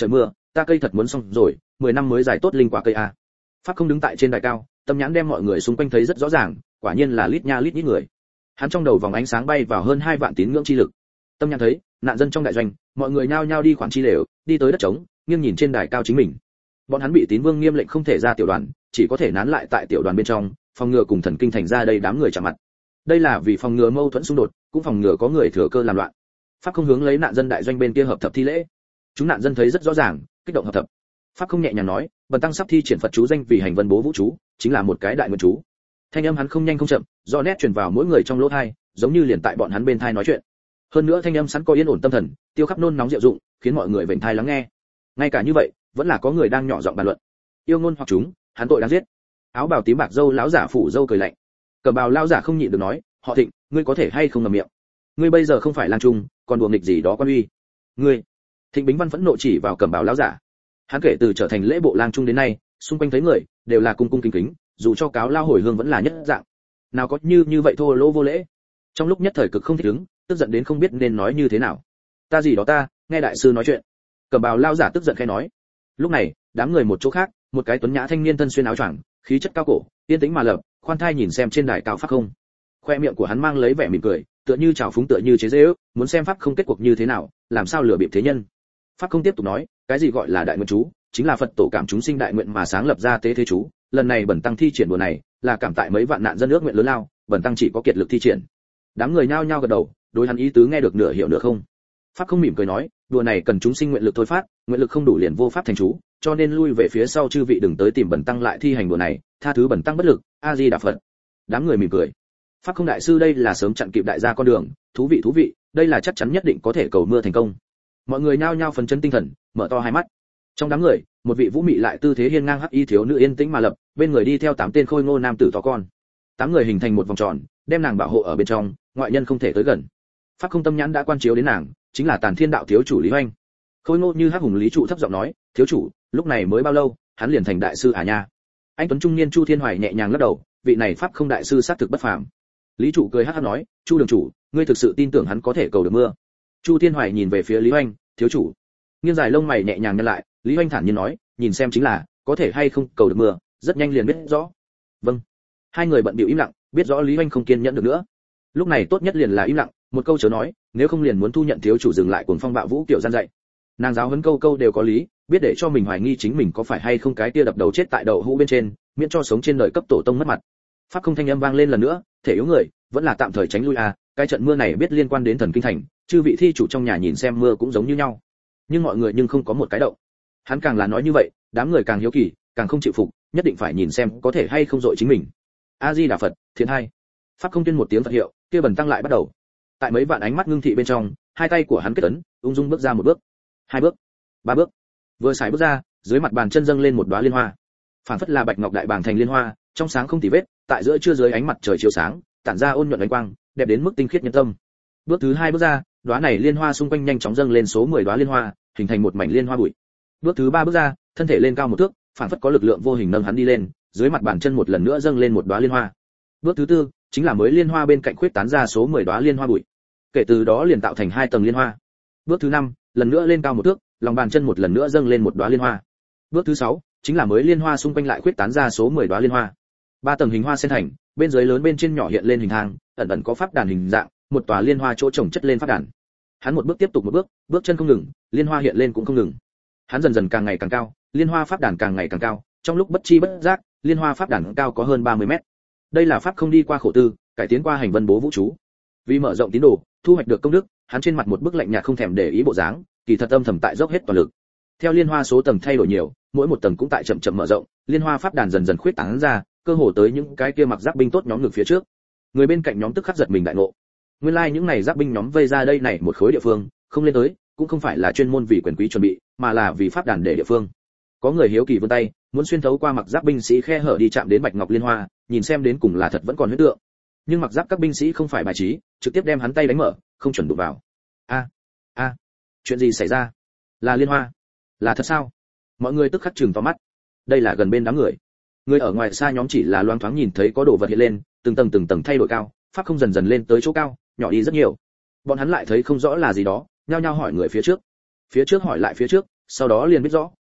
Speaker 1: ta cây thật muốn xong rồi, 10 năm mới giải tốt linh quả cây a. Pháp không đứng tại trên đài cao, tâm nhãn đem mọi người xung quanh thấy rất rõ ràng, quả nhiên là lít nha lít nhít người. Hắn trong đầu vòng ánh sáng bay vào hơn 2 vạn tín ngưỡng chi lực. Tâm nhãn thấy, nạn dân trong đại doanh, mọi người nhao nhao đi khoảng chi lều, đi tới đất trống, nghiêng nhìn trên đài cao chính mình. Bọn hắn bị Tín Vương nghiêm lệnh không thể ra tiểu đoàn, chỉ có thể nán lại tại tiểu đoàn bên trong, phòng ngừa cùng thần kinh thành ra đây đám người chạm mặt. Đây là vì phòng ngừa mâu thuẫn xung đột, cũng phòng ngừa có người thừa cơ làm loạn. Pháp không hướng lấy nạn dân đại doanh bên kia hợp thập thi lễ. Chúng nạn dân thấy rất rõ ràng, kích động hợp thập. Pháp không nhẹ nhàng nói, bần tăng sắp thi triển Phật chú danh vì hành vân bố vũ chú, chính là một cái đại nguyện chú. Thanh âm hắn không nhanh không chậm, rõ nét truyền vào mỗi người trong lỗ tai, giống như liền tại bọn hắn bên tai nói chuyện. Hơn nữa thanh âm sẵn có yên ổn tâm thần, tiêu khắp nôn nóng diệu dụng, khiến mọi người vểnh tai lắng nghe. Ngay cả như vậy, vẫn là có người đang nhỏ giọng bàn luận. Yêu ngôn hoặc chúng, hắn tội đáng giết. Áo bào tím bạc dâu lão giả phủ dâu cười lạnh. Cẩm bào lão giả không nhịn được nói, họ Thịnh, ngươi có thể hay không ngậm miệng? Ngươi bây giờ không phải lang trung, còn đùa nghịch gì đó quan uy. Ngươi. Thịnh Bính Văn phẫn nộ chỉ vào Cẩm bào lão giả. Hắn kể từ trở thành lễ bộ lang trung đến nay, xung quanh thấy người đều là cung cung kính kính, dù cho cáo lao hồi hương vẫn là nhất dạng. Nào có như vậy thô lỗ vô lễ. Trong lúc nhất thời cực không thích ứng, tức giận đến không biết nên nói như thế nào. Ta gì đó ta, nghe đại sư nói chuyện. Cẩm bào lão giả tức giận khẽ nói. Lúc này, đám người một chỗ khác, một cái tuấn nhã thanh niên thân xuyên áo choàng, khí chất cao cổ, yên tĩnh mà lập, khoan thai nhìn xem trên đài cao pháp không. Khoe miệng của hắn mang lấy vẻ mỉm cười, tựa như trào phúng tựa như chế giễu, muốn xem pháp không kết cuộc như thế nào, làm sao lừa bịp thế nhân. Pháp không tiếp tục nói, cái gì gọi là đại nguyện chú, chính là Phật tổ cảm chúng sinh đại nguyện mà sáng lập ra tế thế chú, lần này bần tăng thi triển đùa này, là cảm tại mấy vạn nạn dân ước nguyện lớn lao, bần tăng chỉ có kiệt lực thi triển. Đám người nhao nhao gật đầu, đối hắn ý tứ nghe được nửa hiểu nửa không. Pháp không mỉm cười nói, đùa này cần chúng sinh nguyện lực thôi phát, nguyện lực không đủ liền vô pháp thành chú, cho nên lui về phía sau chư vị đừng tới tìm bần tăng lại thi hành đùa này, tha thứ bần tăng bất lực, a di đà Phật. Đám người mỉm cười. Pháp không đại sư đây là sớm chặn kịp đại gia con đường, thú vị, đây là chắc chắn nhất định có thể cầu mưa thành công. Mọi người nhao nhao phấn chấn tinh thần, mở to hai mắt. Trong đám người, một vị vũ mị lại tư thế hiên ngang hắc y thiếu nữ yên tĩnh mà lập, bên người đi theo 8 tên khôi ngô nam tử to con. 8 người hình thành một vòng tròn, đem nàng bảo hộ ở bên trong, ngoại nhân không thể tới gần. Pháp không tâm nhãn đã quan chiếu đến nàng, chính là Tàn Thiên đạo thiếu chủ Lý Hoành. Khôi ngô như hắc hùng lý trụ thấp giọng nói, thiếu chủ, lúc này mới bao lâu, hắn liền thành đại sư à nha. Anh tuấn trung niên Chu Thiên Hoài nhẹ nhàng lắc đầu, vị này pháp không đại sư xác thực bất phàm. Lý trụ cười hắc hắc nói, Chu đường chủ, ngươi thực sự tin tưởng hắn có thể cầu được mưa? Chu Thiên Hoài nhìn về phía Lý Hoành, thiếu chủ. Nghiêng dài lông mày nhẹ nhàng nhăn lại, Lý Hoành thản nhiên nói, nhìn xem chính là, có thể hay không cầu được mưa, rất nhanh liền biết rõ. Vâng. Hai người bận bịu im lặng, biết rõ Lý Hoành không kiên nhẫn được nữa. Lúc này tốt nhất liền là im lặng, một câu chớ nói, nếu không liền muốn thu nhận thiếu chủ dừng lại cuồng phong bạo vũ kiểu gian dạy. Nàng giáo huấn câu câu đều có lý, biết để cho mình hoài nghi chính mình có phải hay không cái kia đập đầu chết tại đậu hũ bên trên, miễn cho sống trên đời cấp tổ tông mất mặt. Pháp không thanh âm vang lên lần nữa, thể yếu người, vẫn là tạm thời tránh lui à, cái trận mưa này biết liên quan đến thần kinh thành, chư vị thi chủ trong nhà nhìn xem mưa cũng giống như nhau. Nhưng mọi người nhưng không có một cái động. Hắn càng là nói như vậy, đám người càng hiếu kỳ, càng không chịu phục, nhất định phải nhìn xem có thể hay không dội chính mình. A Di Đà Phật, thiện hai. Pháp không tuyên một tiếng Phật hiệu, kia bần tăng lại bắt đầu. Tại mấy vạn ánh mắt ngưng thị bên trong, hai tay của hắn kết ấn, ung dung bước ra một bước, hai bước, ba bước. Vừa xài bước ra, dưới mặt bàn chân dâng lên một đóa liên hoa. Phản phất là bạch ngọc đại bàng thành liên hoa, trong sáng không tì vết, tại giữa trưa dưới ánh mặt trời chiếu sáng, tản ra ôn nhuận ánh quang, đẹp đến mức tinh khiết nhân tâm. Bước thứ hai bước ra, đóa này liên hoa xung quanh nhanh chóng dâng lên số 10 đóa liên hoa, hình thành một mảnh liên hoa bụi. Bước thứ ba bước ra, thân thể lên cao một thước, phản phất có lực lượng vô hình nâng hắn đi lên, dưới mặt bàn chân một lần nữa dâng lên một đóa liên hoa. Bước thứ tư, chính là mới liên hoa bên cạnh khuyết tán ra số 10 đóa liên hoa bụi. Kể từ đó liền tạo thành 2 tầng liên hoa. Bước thứ năm, lần nữa lên cao một thước, lòng bàn chân một lần nữa dâng lên một đóa liên hoa. Bước thứ 6, chính là mới liên hoa xung quanh lại khuyết tán ra số 10 đóa liên hoa. 3 tầng hình hoa xen thành, bên dưới lớn bên trên nhỏ hiện lên hình thang, ẩn ẩn có pháp đàn hình dạng, một tòa liên hoa chỗ chồng chất lên pháp đàn. Hắn một bước tiếp tục một bước, bước chân không ngừng, liên hoa hiện lên cũng không ngừng. Hắn dần dần càng ngày càng cao, liên hoa pháp đàn càng ngày càng cao, trong lúc bất chi bất giác, liên hoa pháp đàn cao có hơn 30 mét. Đây là pháp không đi qua khổ tư, cải tiến qua hành vân bố vũ chú. Vì mở rộng tín đồ, thu hoạch được công đức, hắn trên mặt một bức lạnh nhạt không thèm để ý bộ dáng, kỳ thật âm thầm tại dốc hết toàn lực. Theo liên hoa số tầng thay đổi nhiều, mỗi một tầng cũng tại chậm chậm mở rộng, liên hoa pháp đàn dần dần khuyết tán ra, cơ hồ tới những cái kia mặc giáp binh tốt nhóm ngược phía trước. Người bên cạnh nhóm tức khắc giật mình đại ngộ. Nguyên lai những này giáp binh nhóm vây ra đây này một khối địa phương, không lên tới, cũng không phải là chuyên môn vì quyền quý chuẩn bị, mà là vì pháp đàn để địa phương. Có người hiếu kỳ vươn tay, muốn xuyên thấu qua mặc giáp binh sĩ khe hở đi chạm đến bạch ngọc liên hoa, nhìn xem đến cùng là thật vẫn còn huyết tượng. Nhưng mặc giáp các binh sĩ không phải bài trí, trực tiếp đem hắn tay đánh mở, không chuẩn đụng vào. A, chuyện gì xảy ra? Là liên hoa? Là thật sao? Mọi người tức khắc trừng to mắt. Đây là gần bên đám người. Người ở ngoài xa nhóm chỉ là loáng thoáng nhìn thấy có đồ vật hiện lên, từng tầng thay đổi cao, pháp không dần dần lên tới chỗ cao, nhỏ đi rất nhiều. Bọn hắn lại thấy không rõ là gì đó, nhao nhao hỏi người phía trước. Phía trước hỏi lại phía trước, sau đó liền biết rõ,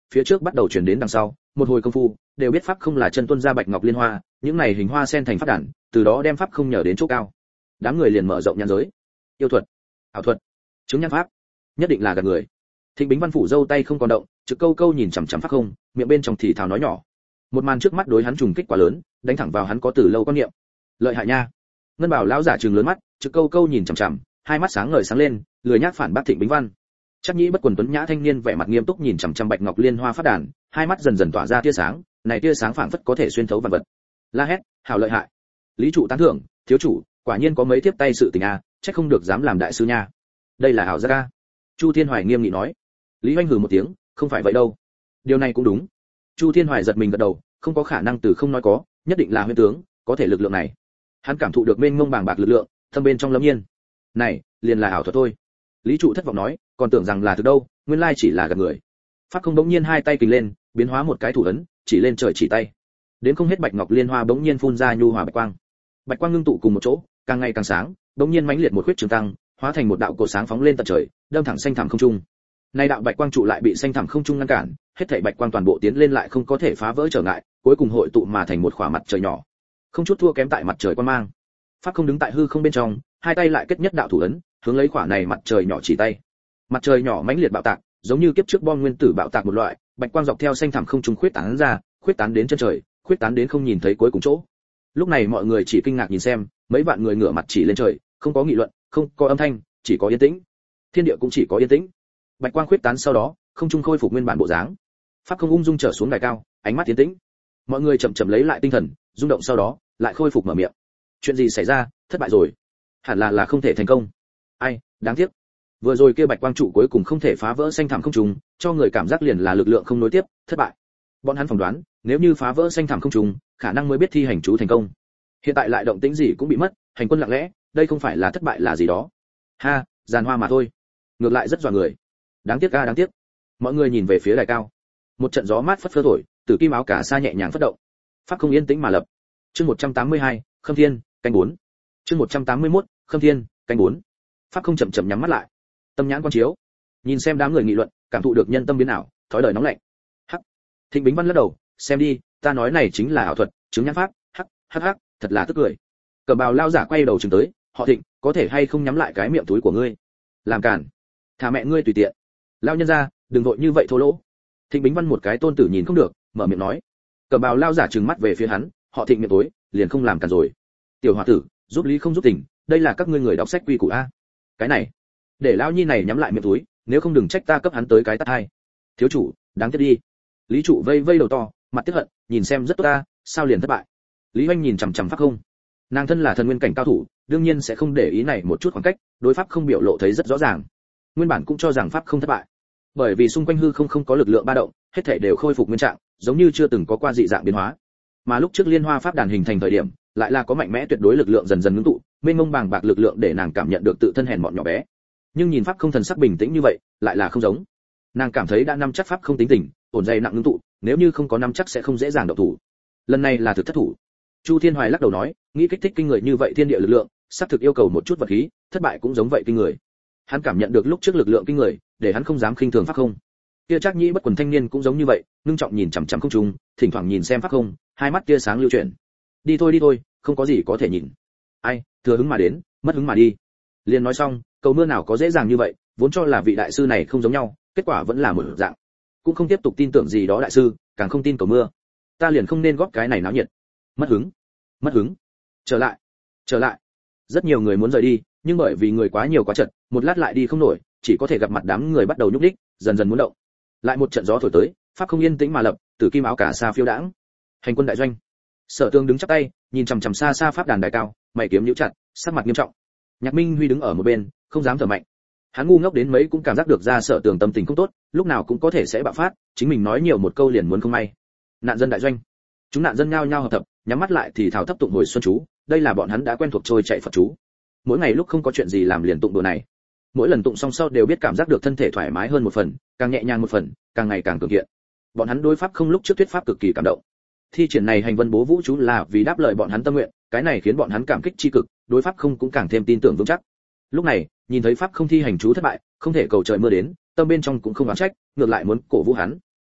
Speaker 1: phía trước bắt đầu chuyển đến đằng sau, một hồi công phu, đều biết pháp không là chân tuân ra bạch ngọc liên hoa, những này hình hoa sen thành pháp đàn, từ đó đem pháp không nhờ đến chỗ cao. Đám người liền mở rộng nhãn giới. Yêu thuật, ảo thuật, chứng nhãn pháp, nhất định là gạt người. Thịnh Bính Văn phủ dâu tay không còn động, trực câu câu nhìn chằm chằm pháp không, miệng bên trong thì thào nói nhỏ. Một màn trước mắt đối hắn trùng kích quá lớn, đánh thẳng vào hắn có từ lâu quan niệm. Lợi hại nha. Ngân Bảo lão giả trừng lớn mắt, trực câu câu nhìn chằm chằm, hai mắt sáng ngời sáng lên, lười nhác phản bác Thịnh Bính Văn. Chắc nhĩ bất quần tuấn nhã thanh niên vẻ mặt nghiêm túc nhìn chằm chằm bạch ngọc liên hoa phát đàn, hai mắt dần dần tỏa ra tia sáng, này tia sáng phảng phất có thể xuyên thấu vạn vật. La hét, hảo lợi hại. Lý trụ tán thưởng, thiếu chủ, quả nhiên có mấy tiếp tay sự tình a, chắc không được dám làm đại sư nha. Đây là hảo gia ca. Chu Thiên Hoài nghiêm nghị nói. Lý Hoành hừ một tiếng, không phải vậy đâu. Điều này cũng đúng. Chu Thiên Hoài giật mình gật đầu, không có khả năng từ không nói có, nhất định là huyễn tướng, có thể lực lượng này. Hắn cảm thụ được mênh mông bàng bạc lực lượng, thâm bên trong lâm nhiên. Này, liền là ảo thuật thôi. Lý trụ thất vọng nói, còn tưởng rằng là thực đâu, nguyên lai chỉ là gạt người. Pháp không bỗng nhiên hai tay kình lên, biến hóa một cái thủ ấn, chỉ lên trời chỉ tay. Đến không hết bạch ngọc liên hoa bỗng nhiên phun ra nhu hòa bạch quang. Bạch quang ngưng tụ cùng một chỗ, càng ngày càng sáng, bỗng nhiên mãnh liệt một huyết trường tăng, hóa thành một đạo cột sáng phóng lên tận trời, đâm thẳng xanh thẳm không trung. Nay đạo bạch quang trụ lại bị xanh thẳm không trung ngăn cản, hết thảy bạch quang toàn bộ tiến lên lại không có thể phá vỡ trở ngại, cuối cùng hội tụ mà thành một khỏa mặt trời nhỏ, không chút thua kém tại mặt trời quan mang. Pháp không đứng tại hư không bên trong, hai tay lại kết nhất đạo thủ ấn, hướng lấy khỏa này mặt trời nhỏ chỉ tay. Mặt trời nhỏ mãnh liệt bạo tạc, giống như kiếp trước bom nguyên tử bạo tạc một loại, bạch quang dọc theo xanh thẳm không trung khuyết tán ra, khuyết tán đến chân trời, khuyết tán đến không nhìn thấy cuối cùng chỗ. Lúc này mọi người chỉ kinh ngạc nhìn xem, mấy vạn người ngửa mặt chỉ lên trời, không có nghị luận, không có âm thanh, chỉ có yên tĩnh. Thiên địa cũng chỉ có yên tĩnh. Bạch quang khuyết tán sau đó, không trung khôi phục nguyên bản bộ dáng. Pháp không ung dung trở xuống đài cao, ánh mắt yên tĩnh. Mọi người chậm chậm lấy lại tinh thần, rung động sau đó, lại khôi phục mở miệng. Chuyện gì xảy ra? Thất bại rồi. Hẳn là không thể thành công. Ai, đáng tiếc. Vừa rồi kia bạch quang trụ cuối cùng không thể phá vỡ xanh thẳm không trùng, cho người cảm giác liền là lực lượng không nối tiếp, thất bại. Bọn hắn phỏng đoán, nếu như phá vỡ xanh thẳm không trùng, khả năng mới biết thi hành chú thành công. Hiện tại lại động tĩnh gì cũng bị mất, hành quân lặng lẽ, đây không phải là thất bại là gì đó. Ha, giàn hoa mà thôi. Ngược lại rất dọa người. Đáng tiếc a, đáng tiếc. Mọi người nhìn về phía đài cao. Một trận gió mát phất phơ thổi, tử kim áo cả sa nhẹ nhàng phất động. Pháp không yên tĩnh mà lập. Chương 182, Khâm Thiên, canh 4. Chương 181, Khâm Thiên, canh 4. Pháp không chậm chậm nhắm mắt lại. Tâm nhãn quan chiếu, nhìn xem đám người nghị luận, cảm thụ được nhân tâm biến ảo, thói đời nóng lạnh. Hắc. Thịnh Bính Văn lắc đầu, xem đi, ta nói này chính là ảo thuật, chứng nhãn pháp, hắc, hắc hắc, thật là tức cười. Cẩm bào lao giả quay đầu chừng tới, họ Thịnh, có thể hay không nhắm lại cái miệng túi của ngươi? Làm cản. Thả mẹ ngươi tùy tiện. Lao nhân gia, đừng vội như vậy thô lỗ. Thịnh Bính Văn một cái tôn tử nhìn không được, mở miệng nói. Cẩm bào lao giả trừng mắt về phía hắn, họ Thịnh miệng tối, liền không làm cản rồi. Tiểu hòa tử, giúp lý không giúp tình, đây là các ngươi người đọc sách quy củ a. Cái này, để lão nhi này nhắm lại miệng túi, nếu không đừng trách ta cấp hắn tới cái tát hai. Thiếu chủ, đáng tiếc đi. Lý trụ vây vây đầu to, mặt tiếc hận, nhìn xem rất tốt ta, sao liền thất bại. Lý Hoành nhìn chằm chằm Pháp không. Nàng thân là thần nguyên cảnh cao thủ, đương nhiên sẽ không để ý này một chút khoảng cách, đối Pháp không biểu lộ thấy rất rõ ràng. Nguyên bản cũng cho rằng Pháp không thất bại, bởi vì xung quanh hư không có lực lượng ba động, hết thảy đều khôi phục nguyên trạng, giống như chưa từng có qua dị dạng biến hóa. Mà lúc trước liên hoa pháp đàn hình thành thời điểm, lại là có mạnh mẽ tuyệt đối lực lượng dần dần ngưng tụ, mênh mông bàng bạc lực lượng để nàng cảm nhận được tự thân hèn mọn nhỏ bé. Nhưng nhìn Pháp không thần sắc bình tĩnh như vậy, lại là không giống. Nàng cảm thấy đã nắm chắc Pháp không tính tình, ổn dày nặng ngưng tụ, nếu như không có nắm chắc sẽ không dễ dàng động thủ. Lần này là thực thất thủ. Chu Thiên Hoài lắc đầu nói, nghĩ kích thích kinh người như vậy thiên địa lực lượng, xác thực yêu cầu một chút vật khí, thất bại cũng giống vậy kinh người. Hắn cảm nhận được lúc trước lực lượng kinh người, để hắn không dám khinh thường Pháp không. Kia Trác Nhĩ bất quần thanh niên cũng giống như vậy, ngưng trọng nhìn chằm chằm không trung, thỉnh thoảng nhìn xem Pháp không, hai mắt tia sáng lưu chuyển. Đi thôi, không có gì có thể nhìn. Ai, thừa hứng mà đến, mất hứng mà đi. Liền nói xong, cầu mưa nào có dễ dàng như vậy, vốn cho là vị đại sư này không giống nhau, kết quả vẫn là một dạng. Cũng không tiếp tục tin tưởng gì đó đại sư, càng không tin cầu mưa. Ta liền không nên góp cái này náo nhiệt. Mất hứng. Trở lại. Rất nhiều người muốn rời đi, nhưng bởi vì người quá nhiều quá chật, một lát lại đi không nổi, chỉ có thể gặp mặt đám người bắt đầu nhúc nhích, dần dần muốn động. Lại một trận gió thổi tới, Pháp không yên tĩnh mà lập, tử kim áo cả sa phiêu đãng. Hành quân đại doanh. Sở Tương đứng chắp tay, nhìn chằm chằm xa xa pháp đàn đại cao, mày kiếm nhíu chặt, sắc mặt nghiêm trọng. Nhạc Minh Huy đứng ở một bên, không dám thở mạnh. Hắn ngu ngốc đến mấy cũng cảm giác được ra Sở Tường tâm tình không tốt, lúc nào cũng có thể sẽ bạo phát, chính mình nói nhiều một câu liền muốn không may. Nạn dân đại doanh. Chúng nạn dân nhao nhao hợp tập, nhắm mắt lại thì thảo thấp tụng hồi xuân chú, đây là bọn hắn đã quen thuộc trôi chạy Phật chú. Mỗi ngày lúc không có chuyện gì làm liền tụng đồ này. Mỗi lần tụng xong sau đều biết cảm giác được thân thể thoải mái hơn một phần, càng nhẹ nhàng một phần, càng ngày càng cường kiện. Bọn hắn đối pháp không lúc trước thuyết pháp cực kỳ cảm động. Thi triển này hành vân bố vũ chú là vì đáp lời bọn hắn tâm nguyện, cái này khiến bọn hắn cảm kích chi cực, đối pháp không cũng càng thêm tin tưởng vững chắc. Lúc này, nhìn thấy pháp không thi hành chú thất bại, không thể cầu trời mưa đến, tâm bên trong cũng không oán trách, ngược lại muốn cổ vũ hắn.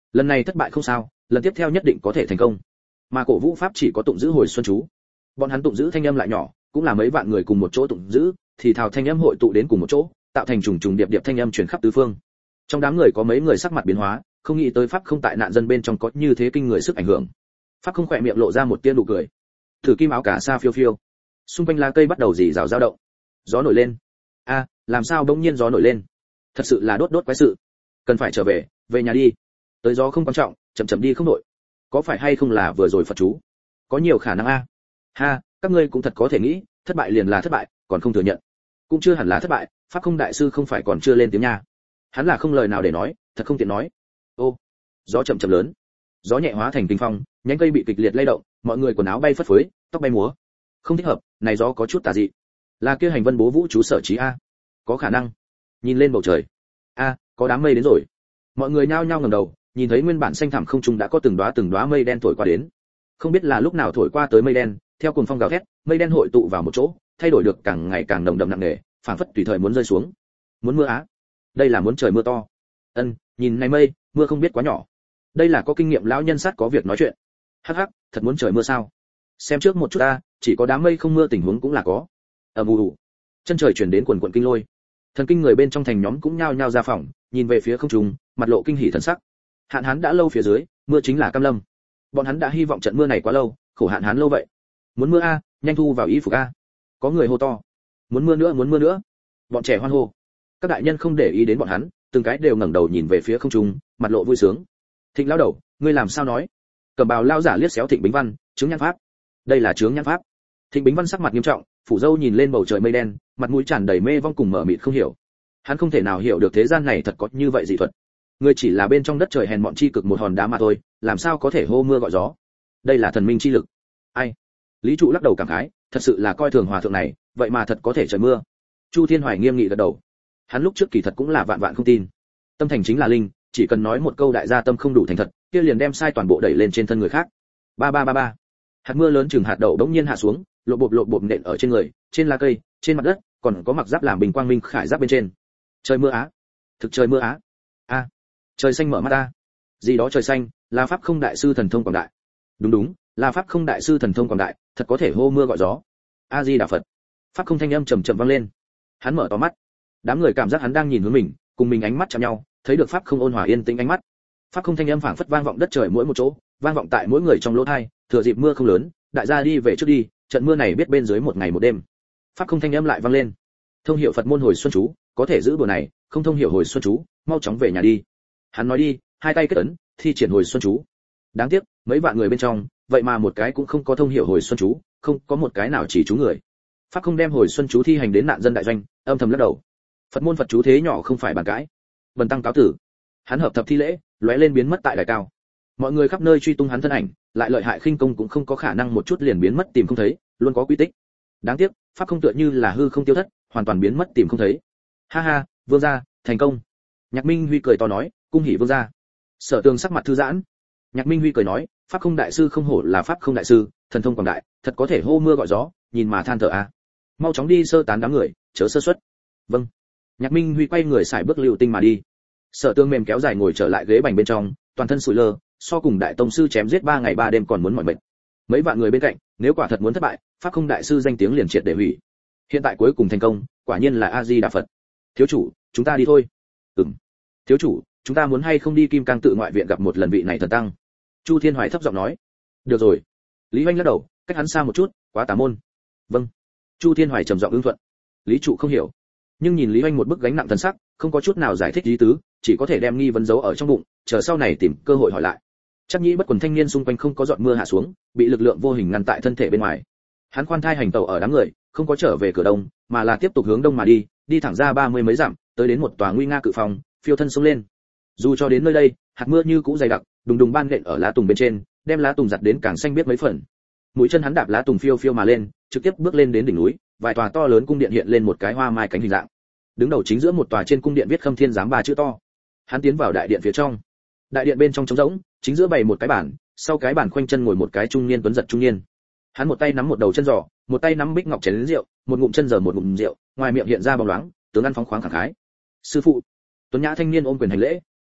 Speaker 1: lần này thất bại không sao, lần tiếp theo nhất định có thể thành công. Mà cổ vũ pháp chỉ có tụng giữ hồi xuân chú. Bọn hắn tụng giữ thanh âm lại nhỏ, cũng là mấy vạn người cùng một chỗ tụng giữ, thì thào thanh âm hội tụ đến cùng một chỗ, tạo thành trùng trùng điệp điệp thanh âm truyền khắp tứ phương. Trong đám người có mấy người sắc mặt biến hóa, không nghĩ tới pháp không tại nạn dân bên trong có như thế kinh người sức ảnh hưởng. Pháp không khỏe miệng lộ ra một tia nụ cười. Thử kim áo cả sa phiêu phiêu, xung quanh lá cây bắt đầu rì rào dao động. Gió nổi lên. A, làm sao bỗng nhiên gió nổi lên? Thật sự là đốt quái sự. Cần phải trở về, về nhà đi. Tới gió không quan trọng, chậm chậm đi không nổi. Có phải hay không là vừa rồi Phật chú? Có nhiều khả năng a. Ha, các ngươi cũng thật có thể nghĩ, thất bại liền là thất bại, còn không thừa nhận. Cũng chưa hẳn là thất bại, pháp không đại sư không phải còn chưa lên tiếng nha. Hắn là không lời nào để nói, thật không tiện nói. Ô, gió chậm chậm lớn, gió nhẹ hóa thành kinh phong, nhánh cây bị kịch liệt lay động, mọi người quần áo bay phất phới, tóc bay múa. Không thích hợp, này gió có chút tà dị. Là kia hành vân bố vũ chú sở trí a? Có khả năng. Nhìn lên bầu trời. A, có đám mây đến rồi. Mọi người nhao nhao ngẩng đầu, nhìn thấy nguyên bản xanh thẳm không trung đã có từng đóa mây đen thổi qua đến. Không biết là lúc nào thổi qua tới mây đen, theo cuồng phong gào thét, mây đen hội tụ vào một chỗ, thay đổi được càng ngày càng nồng đậm nặng nề, phảng phất tùy thời muốn rơi xuống. Muốn mưa á? Đây là muốn trời mưa to. Nhìn này mây, mưa không biết quá nhỏ. Đây là có kinh nghiệm lão nhân sát có việc nói chuyện. Hắc hắc, thật muốn trời mưa sao? Xem trước một chút a, chỉ có đám mây không mưa tình huống cũng là có. Ầm ù. Chân trời truyền đến quần quần kinh lôi. Thần kinh người bên trong thành nhóm cũng nhao nhao ra phòng, nhìn về phía không trung, mặt lộ kinh hỉ thần sắc. Hạn hán đã lâu phía dưới, mưa chính là cam lâm. Bọn hắn đã hy vọng trận mưa này quá lâu, khổ hạn hán lâu vậy. Muốn mưa a, nhanh thu vào y phục a. Có người hô to. Muốn mưa nữa, muốn mưa nữa. Bọn trẻ hoan hô. Các đại nhân không để ý đến bọn hắn, từng cái đều ngẩng đầu nhìn về phía không trung, mặt lộ vui sướng. Thịnh lão đầu, ngươi làm sao nói? Cẩm bào lao giả liếc xéo Thịnh Bính Văn, chứng nhãn pháp. Đây là chứng nhãn pháp. Thịnh Bính Văn sắc mặt nghiêm trọng, phủ dâu nhìn lên bầu trời mây đen, mặt mũi tràn đầy mê vong cùng mở mịt không hiểu. Hắn không thể nào hiểu được thế gian này thật có như vậy dị thuật. Người chỉ là bên trong đất trời hèn mọn chi cực một hòn đá mà thôi, làm sao có thể hô mưa gọi gió? Đây là thần minh chi lực. Ai? Lý trụ lắc đầu cảm khái, thật sự là coi thường hòa thượng này, vậy mà thật có thể trời mưa. Chu Thiên Hoài nghiêm nghị gật đầu. Hắn lúc trước kỳ thật cũng là vạn vạn không tin. Tâm thành chính là linh, chỉ cần nói một câu đại gia tâm không đủ thành thật, kia liền đem sai toàn bộ đẩy lên trên thân người khác. Ba ba ba ba. Hạt mưa lớn chừng hạt đậu đống nhiên hạ xuống, lộp bộp nện ở trên người, trên lá cây, trên mặt đất, còn có mặc giáp làm bình quang minh khải giáp bên trên. Trời mưa á, thực trời mưa á. A, trời xanh mở mắt ta. Gì đó trời xanh, là pháp không đại sư thần thông quảng đại. Đúng, là pháp không đại sư thần thông quảng đại, thật có thể hô mưa gọi gió. A Di Đà Phật. Pháp không thanh âm trầm trầm vang lên. Hắn mở to mắt. Đám người cảm giác hắn đang nhìn hướng mình, cùng mình ánh mắt chạm nhau, thấy được pháp không ôn hòa yên tĩnh ánh mắt. Pháp không thanh âm phảng phất vang vọng đất trời mỗi một chỗ, vang vọng tại mỗi người trong lỗ tai, thừa dịp mưa không lớn, đại gia đi về trước đi, trận mưa này biết bên dưới một ngày một đêm. Pháp không thanh âm lại vang lên. Thông hiểu Phật môn hồi xuân chú, có thể giữ bữa này, không thông hiểu hồi xuân chú, mau chóng về nhà đi. Hắn nói đi, hai tay kết ấn, thi triển hồi xuân chú. Đáng tiếc, mấy vạn người bên trong, vậy mà một cái cũng không có thông hiểu hồi xuân chú, không có một cái nào chỉ chú người. Pháp không đem hồi xuân chú thi hành đến nạn dân đại doanh, âm thầm lắc đầu. Phật môn Phật chú thế nhỏ không phải bàn cãi. Bần tăng cáo tử. Hắn hợp thập thi lễ, lóe lên biến mất tại đài cao. Mọi người khắp nơi truy tung hắn thân ảnh, lại lợi hại khinh công cũng không có khả năng một chút liền biến mất tìm không thấy, luôn có quy tích. Đáng tiếc, pháp không tựa như là hư không tiêu thất, hoàn toàn biến mất tìm không thấy. Ha ha, vương gia, thành công. Nhạc Minh Huy cười to nói, cung hỉ vương gia. Sở Tường sắc mặt thư giãn. Nhạc Minh Huy cười nói, pháp không đại sư không hổ là pháp không đại sư, thần thông quảng đại, thật có thể hô mưa gọi gió, nhìn mà than thở a. Mau chóng đi sơ tán đám người, chớ sơ suất. Vâng. Nhạc Minh Huy quay người xài bước lưu tinh mà đi. Sở Tường mềm kéo dài ngồi trở lại ghế bành bên trong, toàn thân sụi lơ, so cùng đại tông sư chém giết 3 ngày 3 đêm còn muốn mỏi mệt. Mấy vạn người bên cạnh, nếu quả thật muốn thất bại, pháp không đại sư danh tiếng liền triệt để hủy. Hiện tại cuối cùng thành công, quả nhiên là A Di Đà Phật. Thiếu chủ, chúng ta đi thôi. Ừm. Thiếu chủ, chúng ta muốn hay không đi Kim Cang tự ngoại viện gặp một lần vị này thần tăng? Chu Thiên Hoài thấp giọng nói. Được rồi. Lý Hoành lắc đầu, cách hắn xa một chút, quá tà môn. Vâng. Chu Thiên Hoài trầm giọng ứng thuận. Lý trụ không hiểu, nhưng nhìn Lý Hoành một bức gánh nặng thần sắc, không có chút nào giải thích ý tứ, chỉ có thể đem nghi vấn giấu ở trong bụng, chờ sau này tìm cơ hội hỏi lại. Chắc nhĩ bất quần thanh niên xung quanh không có giọt mưa hạ xuống, bị lực lượng vô hình ngăn tại thân thể bên ngoài. Hắn khoan thai hành tẩu ở đám người, không có trở về cửa đông, mà là tiếp tục hướng đông mà đi, đi thẳng ra 30 mấy dặm, tới đến một tòa nguy nga cự phòng, phiêu thân xuống lên. Dù cho đến nơi đây, hạt mưa như cũ dày đặc, đùng đùng ban nện ở lá tùng bên trên, đem lá tùng giặt đến càng xanh biết mấy phần. Mũi chân hắn đạp lá tùng phiêu phiêu mà lên, trực tiếp bước lên đến đỉnh núi, vài tòa to lớn cung điện hiện lên một cái hoa mai cánh hình dạng. Đứng đầu chính giữa một tòa trên cung điện viết Khâm Thiên Giám 3 chữ to. Hắn tiến vào đại điện phía trong. Đại điện bên trong trống rỗng, chính giữa bày một cái bàn, sau cái bàn khoanh chân ngồi một cái trung niên tuấn giật trung niên. Hắn một tay nắm một đầu chân giò, một tay nắm bích ngọc chén rượu, một ngụm chân giò một ngụm rượu, ngoài miệng hiện ra bóng loáng, tướng ăn phóng khoáng khẳng khái. Sư phụ. Tuấn nhã thanh niên ôm quyền hành lễ.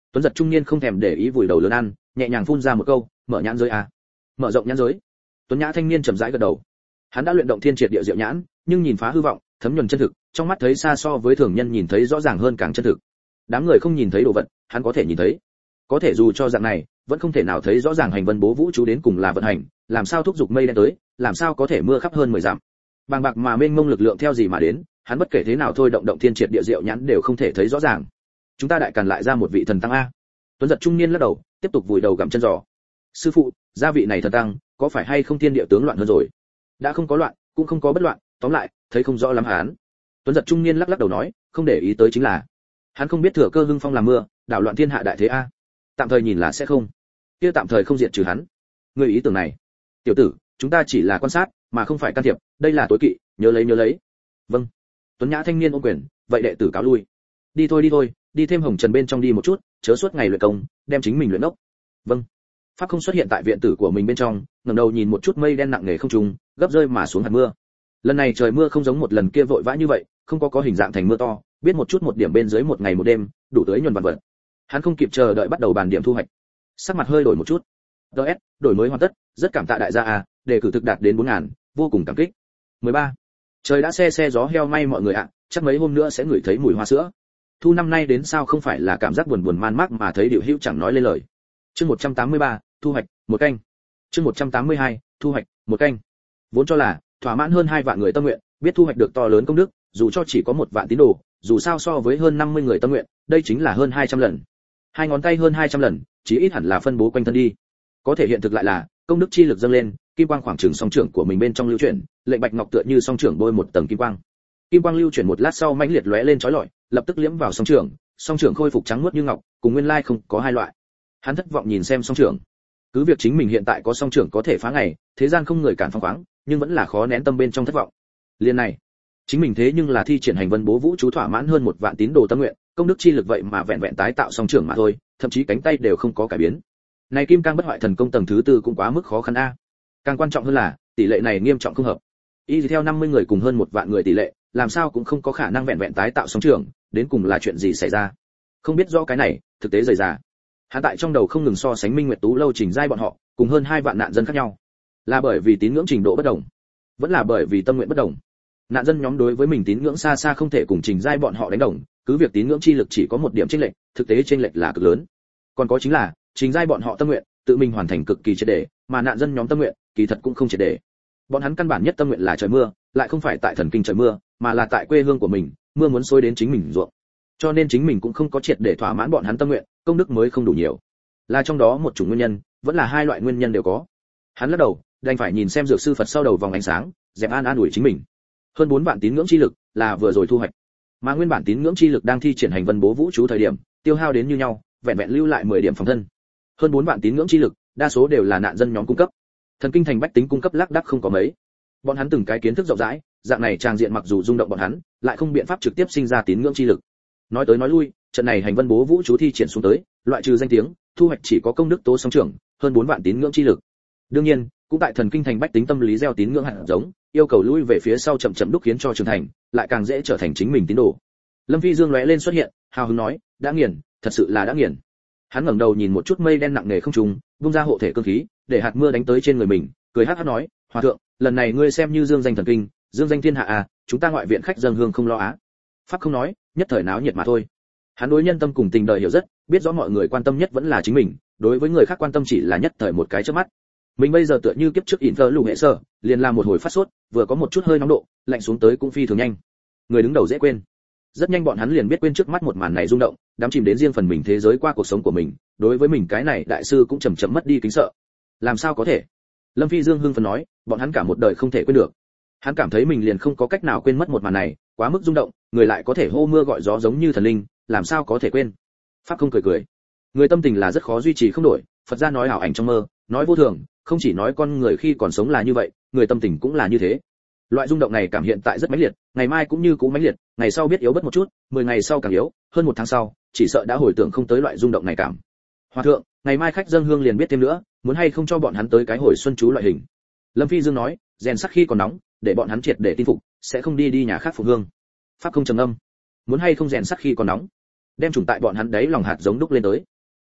Speaker 1: Tuấn giật trung niên không thèm để ý vùi đầu lớn ăn, nhẹ nhàng phun ra một câu, mở nhãn giới à? Mở rộng nhãn giới. Tuấn Nhã thanh niên chậm rãi gật đầu. Hắn đã luyện động thiên triệt địa diệu nhãn, nhưng nhìn phá hư vọng, thấm nhuần chân thực, trong mắt thấy xa so với thường nhân nhìn thấy rõ ràng hơn càng chân thực. Đám người không nhìn thấy đồ vật, hắn có thể nhìn thấy. Có thể dù cho dạng này, vẫn không thể nào thấy rõ ràng hành vân bố vũ chú đến cùng là vận hành, làm sao thúc giục mây đen tới, làm sao có thể mưa khắp hơn 10 dặm. Bàng bạc mà mênh mông lực lượng theo gì mà đến, hắn bất kể thế nào thôi động động thiên triệt địa diệu nhãn đều không thể thấy rõ ràng. Chúng ta đại càn lại ra một vị thần tăng a. Tuấn giật trung niên lắc đầu, tiếp tục vùi đầu gặm chân giò. Sư phụ, gia vị này thần tăng, có phải hay không thiên địa tướng loạn hơn rồi? Đã không có loạn, cũng không có bất loạn, tóm lại, thấy không rõ lắm hắn. Tuấn giật trung niên lắc lắc đầu nói, không để ý tới chính là, hắn không biết thừa cơ hưng phong làm mưa, đảo loạn thiên hạ đại thế a. Tạm thời nhìn là sẽ không, kia tạm thời không diệt trừ hắn. Người ý tưởng này, tiểu tử, chúng ta chỉ là quan sát, mà không phải can thiệp, đây là tối kỵ, nhớ lấy. Vâng. Tuấn Nhã thanh niên ôm quyền, vậy đệ tử cáo lui. Đi thôi, đi thêm hồng trần bên trong đi một chút, chớ suốt ngày luyện công, đem chính mình luyện ốc. Vâng. Pháp không xuất hiện tại viện tử của mình bên trong, ngẩng đầu nhìn một chút mây đen nặng nề không trung, gấp rơi mà xuống hạt mưa. Lần này trời mưa không giống một lần kia vội vã như vậy, không có hình dạng thành mưa to, biết một chút một điểm bên dưới một ngày một đêm, đủ tưới nhuần vạn vật. Hắn không kịp chờ đợi bắt đầu bàn điểm thu hoạch. Sắc mặt hơi đổi một chút. DS, đổi mới hoàn tất, rất cảm tạ đại gia à, đề cử thực đạt đến 4000, vô cùng cảm kích. 13. Trời đã se gió heo may mọi người ạ, chắc mấy hôm nữa sẽ ngửi thấy mùi hoa sữa. Thu năm nay đến sao không phải là cảm giác buồn man mác mà thấy điệu hữu chẳng nói lên lời. Chương 183, thu hoạch, một canh. Chương 182, thu hoạch, một canh. Vốn cho là thỏa mãn hơn 2 vạn người tâm nguyện, biết thu hoạch được to lớn công đức, dù cho chỉ có 1 vạn tín đồ, dù sao so với hơn 50 người tâm nguyện, đây chính là hơn 200 lần. Hai ngón tay hơn 200 lần, chí ít hẳn là phân bố quanh thân đi. Có thể hiện thực lại là, công đức chi lực dâng lên, kim quang khoảng chừng song trưởng của mình bên trong lưu chuyển, lệnh bạch ngọc tựa như song trưởng bôi một tầng kim quang. Kim quang lưu chuyển một lát sau mãnh liệt lóe lên chói lọi, lập tức liễm vào song trưởng khôi phục trắng muốt như ngọc, cùng nguyên lai không có hai loại. Hắn thất vọng nhìn xem song trưởng. Cứ việc chính mình hiện tại có song trưởng có thể phá ngày, thế gian không người cản phong khoáng, nhưng vẫn là khó nén tâm bên trong thất vọng. Liên này, chính mình thế nhưng là thi triển hành vân bố vũ chú thỏa mãn hơn 1 vạn tín đồ tâm nguyện, công đức chi lực vậy mà vẹn vẹn tái tạo song trưởng mà thôi, thậm chí cánh tay đều không có cải biến. Này kim cang bất hoại thần công tầng thứ 4 cũng quá mức khó khăn a. Càng quan trọng hơn là, tỷ lệ này nghiêm trọng không hợp. Y theo 50 người cùng hơn 1 vạn người tỷ lệ, làm sao cũng không có khả năng vẹn vẹn tái tạo song trưởng, đến cùng là chuyện gì xảy ra. Không biết rõ cái này, thực tế dày dà. Hắn tại trong đầu không ngừng so sánh Minh Nguyệt Tú lâu Trình giai bọn họ, cùng hơn 2 vạn nạn dân khác nhau. Là bởi vì tín ngưỡng trình độ bất đồng, vẫn là bởi vì tâm nguyện bất đồng. Nạn dân nhóm đối với mình tín ngưỡng xa xa không thể cùng Trình giai bọn họ đánh đồng, cứ việc tín ngưỡng chi lực chỉ có 1 điểm chênh lệch, thực tế chênh lệch là cực lớn. Còn có chính là, Trình giai bọn họ tâm nguyện, tự mình hoàn thành cực kỳ triệt để, mà nạn dân nhóm tâm nguyện, kỳ thật cũng không triệt để. Bọn hắn căn bản nhất tâm nguyện là trời mưa, lại không phải tại thần kinh trời mưa, mà là tại quê hương của mình, mưa muốn xối đến chính mình ruộng. Cho nên chính mình cũng không có triệt để thỏa mãn bọn hắn tâm nguyện, công đức mới không đủ nhiều. Là trong đó một chủng nguyên nhân, vẫn là 2 loại nguyên nhân đều có. Hắn lắc đầu, đành phải nhìn xem dược sư Phật sau đầu vòng ánh sáng, dẹp an ủi chính mình. Hơn 4 vạn tín ngưỡng chi lực là vừa rồi thu hoạch, mà nguyên bản tín ngưỡng chi lực đang thi triển hành vân bố vũ chú thời điểm, tiêu hao đến như nhau, vẹn vẹn lưu lại 10 điểm phòng thân. Hơn 4 vạn tín ngưỡng chi lực, đa số đều là nạn dân nhóm cung cấp. Thần kinh thành bách tính cung cấp lác đác không có mấy. Bọn hắn từng cái kiến thức rộng rãi, dạng này tràng diện mặc dù rung động bọn hắn, lại không biện pháp trực tiếp sinh ra tín ngưỡng chi lực. Nói tới nói lui, trận này hành vân bố vũ chú thi triển xuống tới, loại trừ danh tiếng, thu hoạch chỉ có công đức tố song trưởng, hơn 4 vạn tín ngưỡng chi lực. Đương nhiên, cũng tại thần kinh thành bách tính tâm lý gieo tín ngưỡng hạt giống, yêu cầu lui về phía sau chậm chậm đúc khiến cho trưởng thành, lại càng dễ trở thành chính mình tín đồ. Lâm Phi Dương lóe lên xuất hiện, hào hứng nói, đã nghiền, thật sự là đã nghiền. Hắn ngẩng đầu nhìn một chút mây đen nặng nề không trung, vung ra hộ thể cương khí, để hạt mưa đánh tới trên người mình, cười hắc hắc nói, hòa thượng, lần này ngươi xem như dương danh thần kinh, dương danh thiên hạ à, chúng ta ngoại viện khách dâng hương không lo á. Pháp không nói, nhất thời náo nhiệt mà thôi. Hắn đối nhân tâm cùng tình đời hiểu rất, biết rõ mọi người quan tâm nhất vẫn là chính mình, đối với người khác quan tâm chỉ là nhất thời một cái chớp mắt. Mình bây giờ tựa như kiếp trước Inter lù hệ sở, liền làm một hồi phát sốt, vừa có một chút hơi nóng độ, lạnh xuống tới cũng phi thường nhanh. Người đứng đầu dễ quên. Rất nhanh bọn hắn liền biết quên trước mắt một màn này rung động, đắm chìm đến riêng phần mình thế giới qua cuộc sống của mình, đối với mình cái này đại sư cũng chậm chậm mất đi kính sợ. Làm sao có thể? Lâm Phi Dương hưng phấn nói, bọn hắn cả một đời không thể quên được. Hắn cảm thấy mình liền không có cách nào quên mất một màn này, quá mức rung động, người lại có thể hô mưa gọi gió giống như thần linh, làm sao có thể quên? Pháp không cười cười. Người tâm tình là rất khó duy trì không đổi, Phật gia nói ảo ảnh trong mơ, nói vô thường, không chỉ nói con người khi còn sống là như vậy, người tâm tình cũng là như thế. Loại rung động này cảm hiện tại rất mãnh liệt, ngày mai cũng như cũ mãnh liệt, ngày sau biết yếu bớt một chút, 10 ngày sau càng yếu, hơn 1 tháng sau, chỉ sợ đã hồi tưởng không tới loại rung động này cảm. Hòa thượng, ngày mai khách dâng hương liền biết thêm nữa, muốn hay không cho bọn hắn tới cái hồi xuân chú loại hình. Lâm Phi Dương nói, rèn sắc khi còn nóng, để bọn hắn triệt để tin phục, sẽ không đi nhà khác phục hương. Pháp không trầm âm, muốn hay không rèn sắc khi còn nóng, đem trùng tại bọn hắn đấy lòng hạt giống đúc lên tới.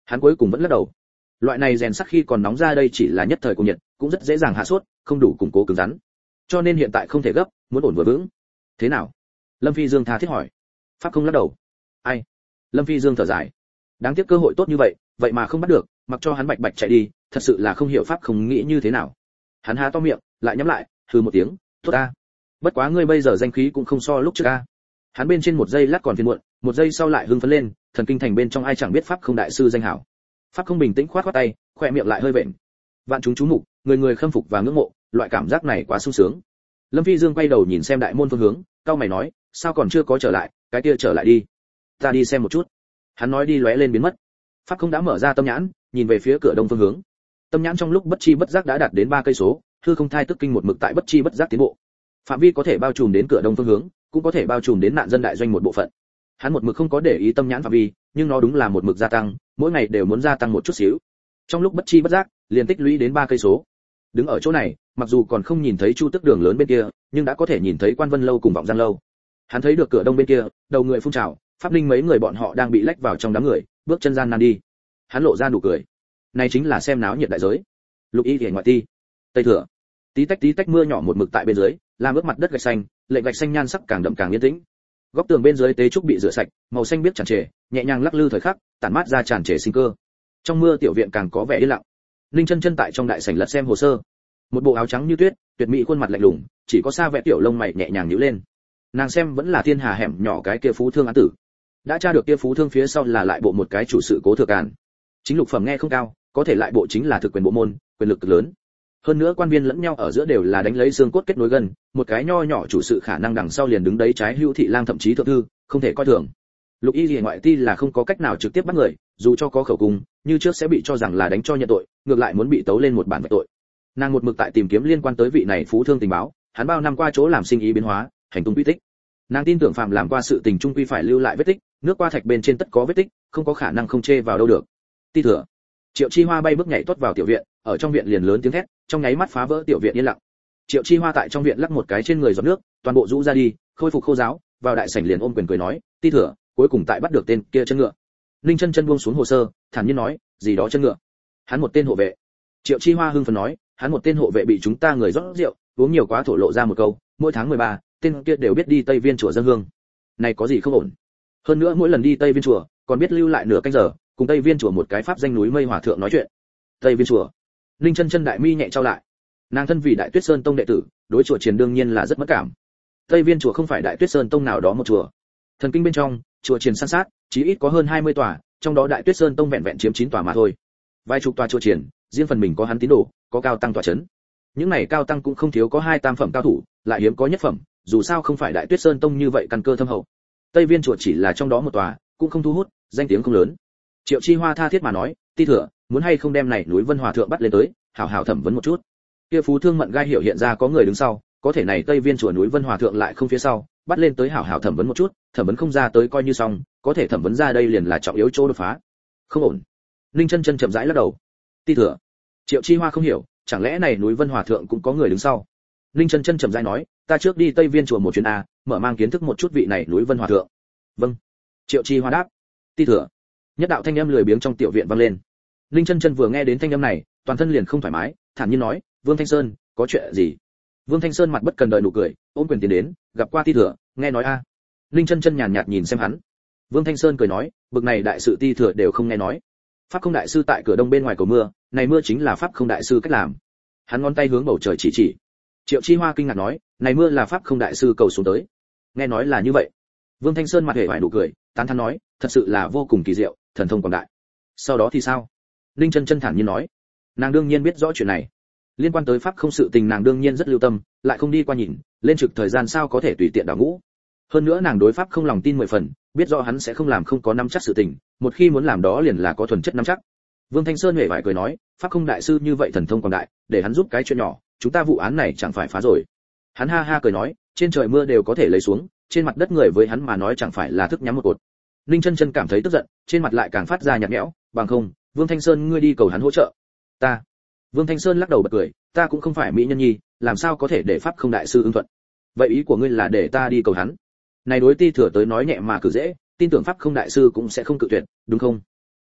Speaker 1: Hắn cuối cùng vẫn lắc đầu. Loại này rèn sắt khi còn nóng ra đây chỉ là nhất thời cùng nhiệt, cũng rất dễ dàng hạ sốt, không đủ củng cố cứng rắn. Cho nên hiện tại không thể gấp, muốn ổn vừa vững. Thế nào? Lâm Phi Dương tha thiết hỏi. Pháp không lắc đầu. Ai? Lâm Phi Dương thở dài. Đáng tiếc cơ hội tốt như vậy, vậy mà không bắt được, mặc cho hắn bạch bạch chạy đi, thật sự là không hiểu Pháp không nghĩ như thế nào. Hắn há to miệng, lại nhắm lại, hừ một tiếng, tốt ta. Bất quá ngươi bây giờ danh khí cũng không so lúc trước a. Hắn bên trên một giây lát còn phiền muộn, một giây sau lại hưng phấn lên, thần kinh thành bên trong ai chẳng biết Pháp không đại sư danh hảo. Pháp không bình tĩnh khoát khoát tay, khoe miệng lại hơi vện. Vạn chúng chú mục, người người khâm phục và ngưỡng mộ, loại cảm giác này quá sung sướng. Lâm Phi Dương quay đầu nhìn xem đại môn phương hướng, cau mày nói, sao còn chưa có trở lại, cái kia trở lại đi. Ta đi xem một chút. Hắn nói đi lóe lên biến mất. Pháp không đã mở ra tâm nhãn, nhìn về phía cửa đông phương hướng. Tâm nhãn trong lúc bất chi bất giác đã đạt đến 3 cây số, hư không thai tức kinh một mực tại bất chi bất giác tiến bộ. Phạm vi có thể bao trùm đến cửa đông phương hướng, cũng có thể bao trùm đến nạn dân đại doanh một bộ phận. Hắn một mực không có để ý tâm nhãn phạm vi, nhưng nó đúng là một mực gia tăng, mỗi ngày đều muốn gia tăng một chút xíu. Trong lúc bất chi bất giác, liền tích lũy đến 3 cây số. Đứng ở chỗ này, mặc dù còn không nhìn thấy Chu Tức đường lớn bên kia, nhưng đã có thể nhìn thấy Quan Vân lâu cùng Vọng Giang lâu. Hắn thấy được cửa đông bên kia, đầu người phun trào, Pháp Linh mấy người bọn họ đang bị lách vào trong đám người, bước chân gian nan đi. Hắn lộ ra nụ cười. Này chính là xem náo nhiệt đại giới. Lục Y Liễu ngoại ti, Tây Thừa. Tí tách mưa nhỏ một mực tại bên dưới, làm ướt mặt đất gạch xanh, lệnh gạch xanh nhan sắc càng đậm càng yên tĩnh. Góc tường bên dưới tế trúc bị rửa sạch, màu xanh biếc tràn trề, nhẹ nhàng lắc lư thời khắc, tản mát ra tràn trề sinh cơ. Trong mưa tiểu viện càng có vẻ yên lặng. Ninh Chân Chân tại trong đại sảnh lật xem hồ sơ. Một bộ áo trắng như tuyết, tuyệt mỹ khuôn mặt lạnh lùng, chỉ có xa vẽ tiểu lông mày nhẹ nhàng nhíu lên. Nàng xem vẫn là thiên hà hẻm nhỏ cái kia phú thương án tử. Đã tra được kia phú thương phía sau là lại bộ một cái chủ sự Cố Thừa Càn. Chính lục phẩm nghe không cao, có thể lại bộ chính là thực quyền bộ môn, quyền lực cực lớn. Hơn nữa quan viên lẫn nhau ở giữa đều là đánh lấy xương cốt kết nối gần, một cái nho nhỏ chủ sự khả năng đằng sau liền đứng đấy trái hữu thị lang thậm chí thượng thư, không thể coi thường. Lục Y Liễu ngoại ti là không có cách nào trực tiếp bắt người, dù cho có khẩu cung, như trước sẽ bị cho rằng là đánh cho nhận tội, ngược lại muốn bị tấu lên một bản vạch tội. Nàng một mực tại tìm kiếm liên quan tới vị này phú thương tình báo, hắn bao năm qua chỗ làm sinh ý biến hóa, hành tung quy tích. Nàng tin tưởng phạm làm qua sự tình trung quy phải lưu lại vết tích, nước qua thạch bên trên tất có vết tích, không có khả năng không chê vào đâu được. Ti Thừa. Triệu Chi Hoa bay bước nhảy tuốt vào tiểu viện, ở trong viện liền lớn tiếng thét, trong nháy mắt phá vỡ tiểu viện yên lặng. Triệu Chi Hoa tại trong viện lắc một cái trên người giọt nước, toàn bộ rũ ra đi, khôi phục khô giáo, vào đại sảnh liền ôm quyền cười nói, Ti Thừa, cuối cùng tại bắt được tên kia chân ngựa. Ninh Chân Chân buông xuống hồ sơ, thản nhiên nói, gì đó chân ngựa? Hắn một tên hộ vệ. Triệu Chi Hoa hưng phấn nói, hắn một tên hộ vệ bị chúng ta người rót rượu, uống nhiều quá thổ lộ ra một câu, mỗi tháng 13, tên kia đều biết đi Tây Viên chùa dâng hương. Này có gì không ổn? Hơn nữa mỗi lần đi Tây Viên chùa, còn biết lưu lại nửa canh giờ, cùng Tây Viên chùa một cái pháp danh núi Mây Hòa thượng nói chuyện. Tây Viên chùa. Ninh Chân Chân đại mi nhẹ trao lại. Nàng thân vì Đại Tuyết Sơn tông đệ tử, đối chùa Triền đương nhiên là rất mất cảm. Tây Viên chùa không phải Đại Tuyết Sơn tông nào đó một chùa. Thần kinh bên trong, chùa Triền san sát, chí ít có hơn 20 tòa, trong đó Đại Tuyết Sơn tông vẹn vẹn chiếm 9 tòa mà thôi. Vài chục tòa chùa Triền, riêng phần mình có hắn tín đồ, có cao tăng tòa chấn. Những này cao tăng cũng không thiếu có 2 tam phẩm cao thủ, lại hiếm có nhất phẩm, dù sao không phải Đại Tuyết Sơn tông như vậy căn cơ thâm hậu. Tây Viên chùa chỉ là trong đó một tòa, cũng không thu hút, danh tiếng không lớn. Triệu Chi Hoa tha thiết mà nói, Ti Thừa, muốn hay không đem này núi Vân Hòa thượng bắt lên tới, hảo hảo thẩm vấn một chút. Kia phú thương mận gai hiểu hiện ra có người đứng sau, có thể này Tây Viên chùa núi Vân Hòa thượng lại không phía sau, bắt lên tới hảo hảo thẩm vấn một chút, thẩm vấn không ra tới coi như xong, có thể thẩm vấn ra đây liền là trọng yếu chỗ đột phá. Không ổn. Ninh Chân Chân chậm rãi lắc đầu. Ti Thừa. Triệu Chi Hoa không hiểu, chẳng lẽ này núi Vân Hòa thượng cũng có người đứng sau? Ninh Chân Chân chậm rãi nói, ta trước đi Tây Viên chùa một chuyến a, mở mang kiến thức một chút vị này núi Vân Hòa thượng. Vâng. Triệu Chi Hoa đáp. Ti Thừa. Nhất đạo thanh âm lười biếng trong tiểu viện vang lên. Ninh Chân Chân vừa nghe đến thanh âm này, toàn thân liền không thoải mái, thản nhiên nói, Vương Thanh Sơn, có chuyện gì? Vương Thanh Sơn mặt bất cần đời nụ cười, ôm quyền tiến đến, gặp qua Ti Thừa, nghe nói a. Ninh Chân Chân nhàn nhạt nhìn xem hắn. Vương Thanh Sơn cười nói, bực này đại sự Ti Thừa đều không nghe nói. Pháp không đại sư tại cửa đông bên ngoài cầu mưa, này mưa chính là pháp không đại sư cách làm. Hắn ngón tay hướng bầu trời chỉ chỉ. Triệu Chi Hoa kinh ngạc nói, này mưa là pháp không đại sư cầu xuống tới. Nghe nói là như vậy. Vương Thanh Sơn mặt hề vải nụ cười, tán thán nói, thật sự là vô cùng kỳ diệu, thần thông quảng đại. Sau đó thì sao? Ninh Chân Chân thản nhiên nói, nàng đương nhiên biết rõ chuyện này. Liên quan tới pháp không sự tình nàng đương nhiên rất lưu tâm, lại không đi qua nhìn, lên trực thời gian sao có thể tùy tiện đảo ngũ. Hơn nữa nàng đối pháp không lòng tin 10 phần, biết rõ hắn sẽ không làm không có nắm chắc sự tình, một khi muốn làm đó liền là có thuần chất nắm chắc. Vương Thanh Sơn hề vải cười nói, pháp không đại sư như vậy thần thông quảng đại, để hắn giúp cái chuyện nhỏ, chúng ta vụ án này chẳng phải phá rồi. Hắn ha ha cười nói, trên trời mưa đều có thể lấy xuống, trên mặt đất người với hắn mà nói chẳng phải là thức nhắm một cột. Ninh Chân Chân cảm thấy tức giận, trên mặt lại càng phát ra nhạt nhẽo, bằng không, Vương Thanh Sơn ngươi đi cầu hắn hỗ trợ. Ta. Vương Thanh Sơn lắc đầu bật cười, ta cũng không phải mỹ nhân nhi, làm sao có thể để pháp không đại sư ưng thuận. Vậy ý của ngươi là để ta đi cầu hắn? Này đối Ti Thừa tới nói nhẹ mà cử dễ, tin tưởng pháp không đại sư cũng sẽ không cự tuyệt, đúng không?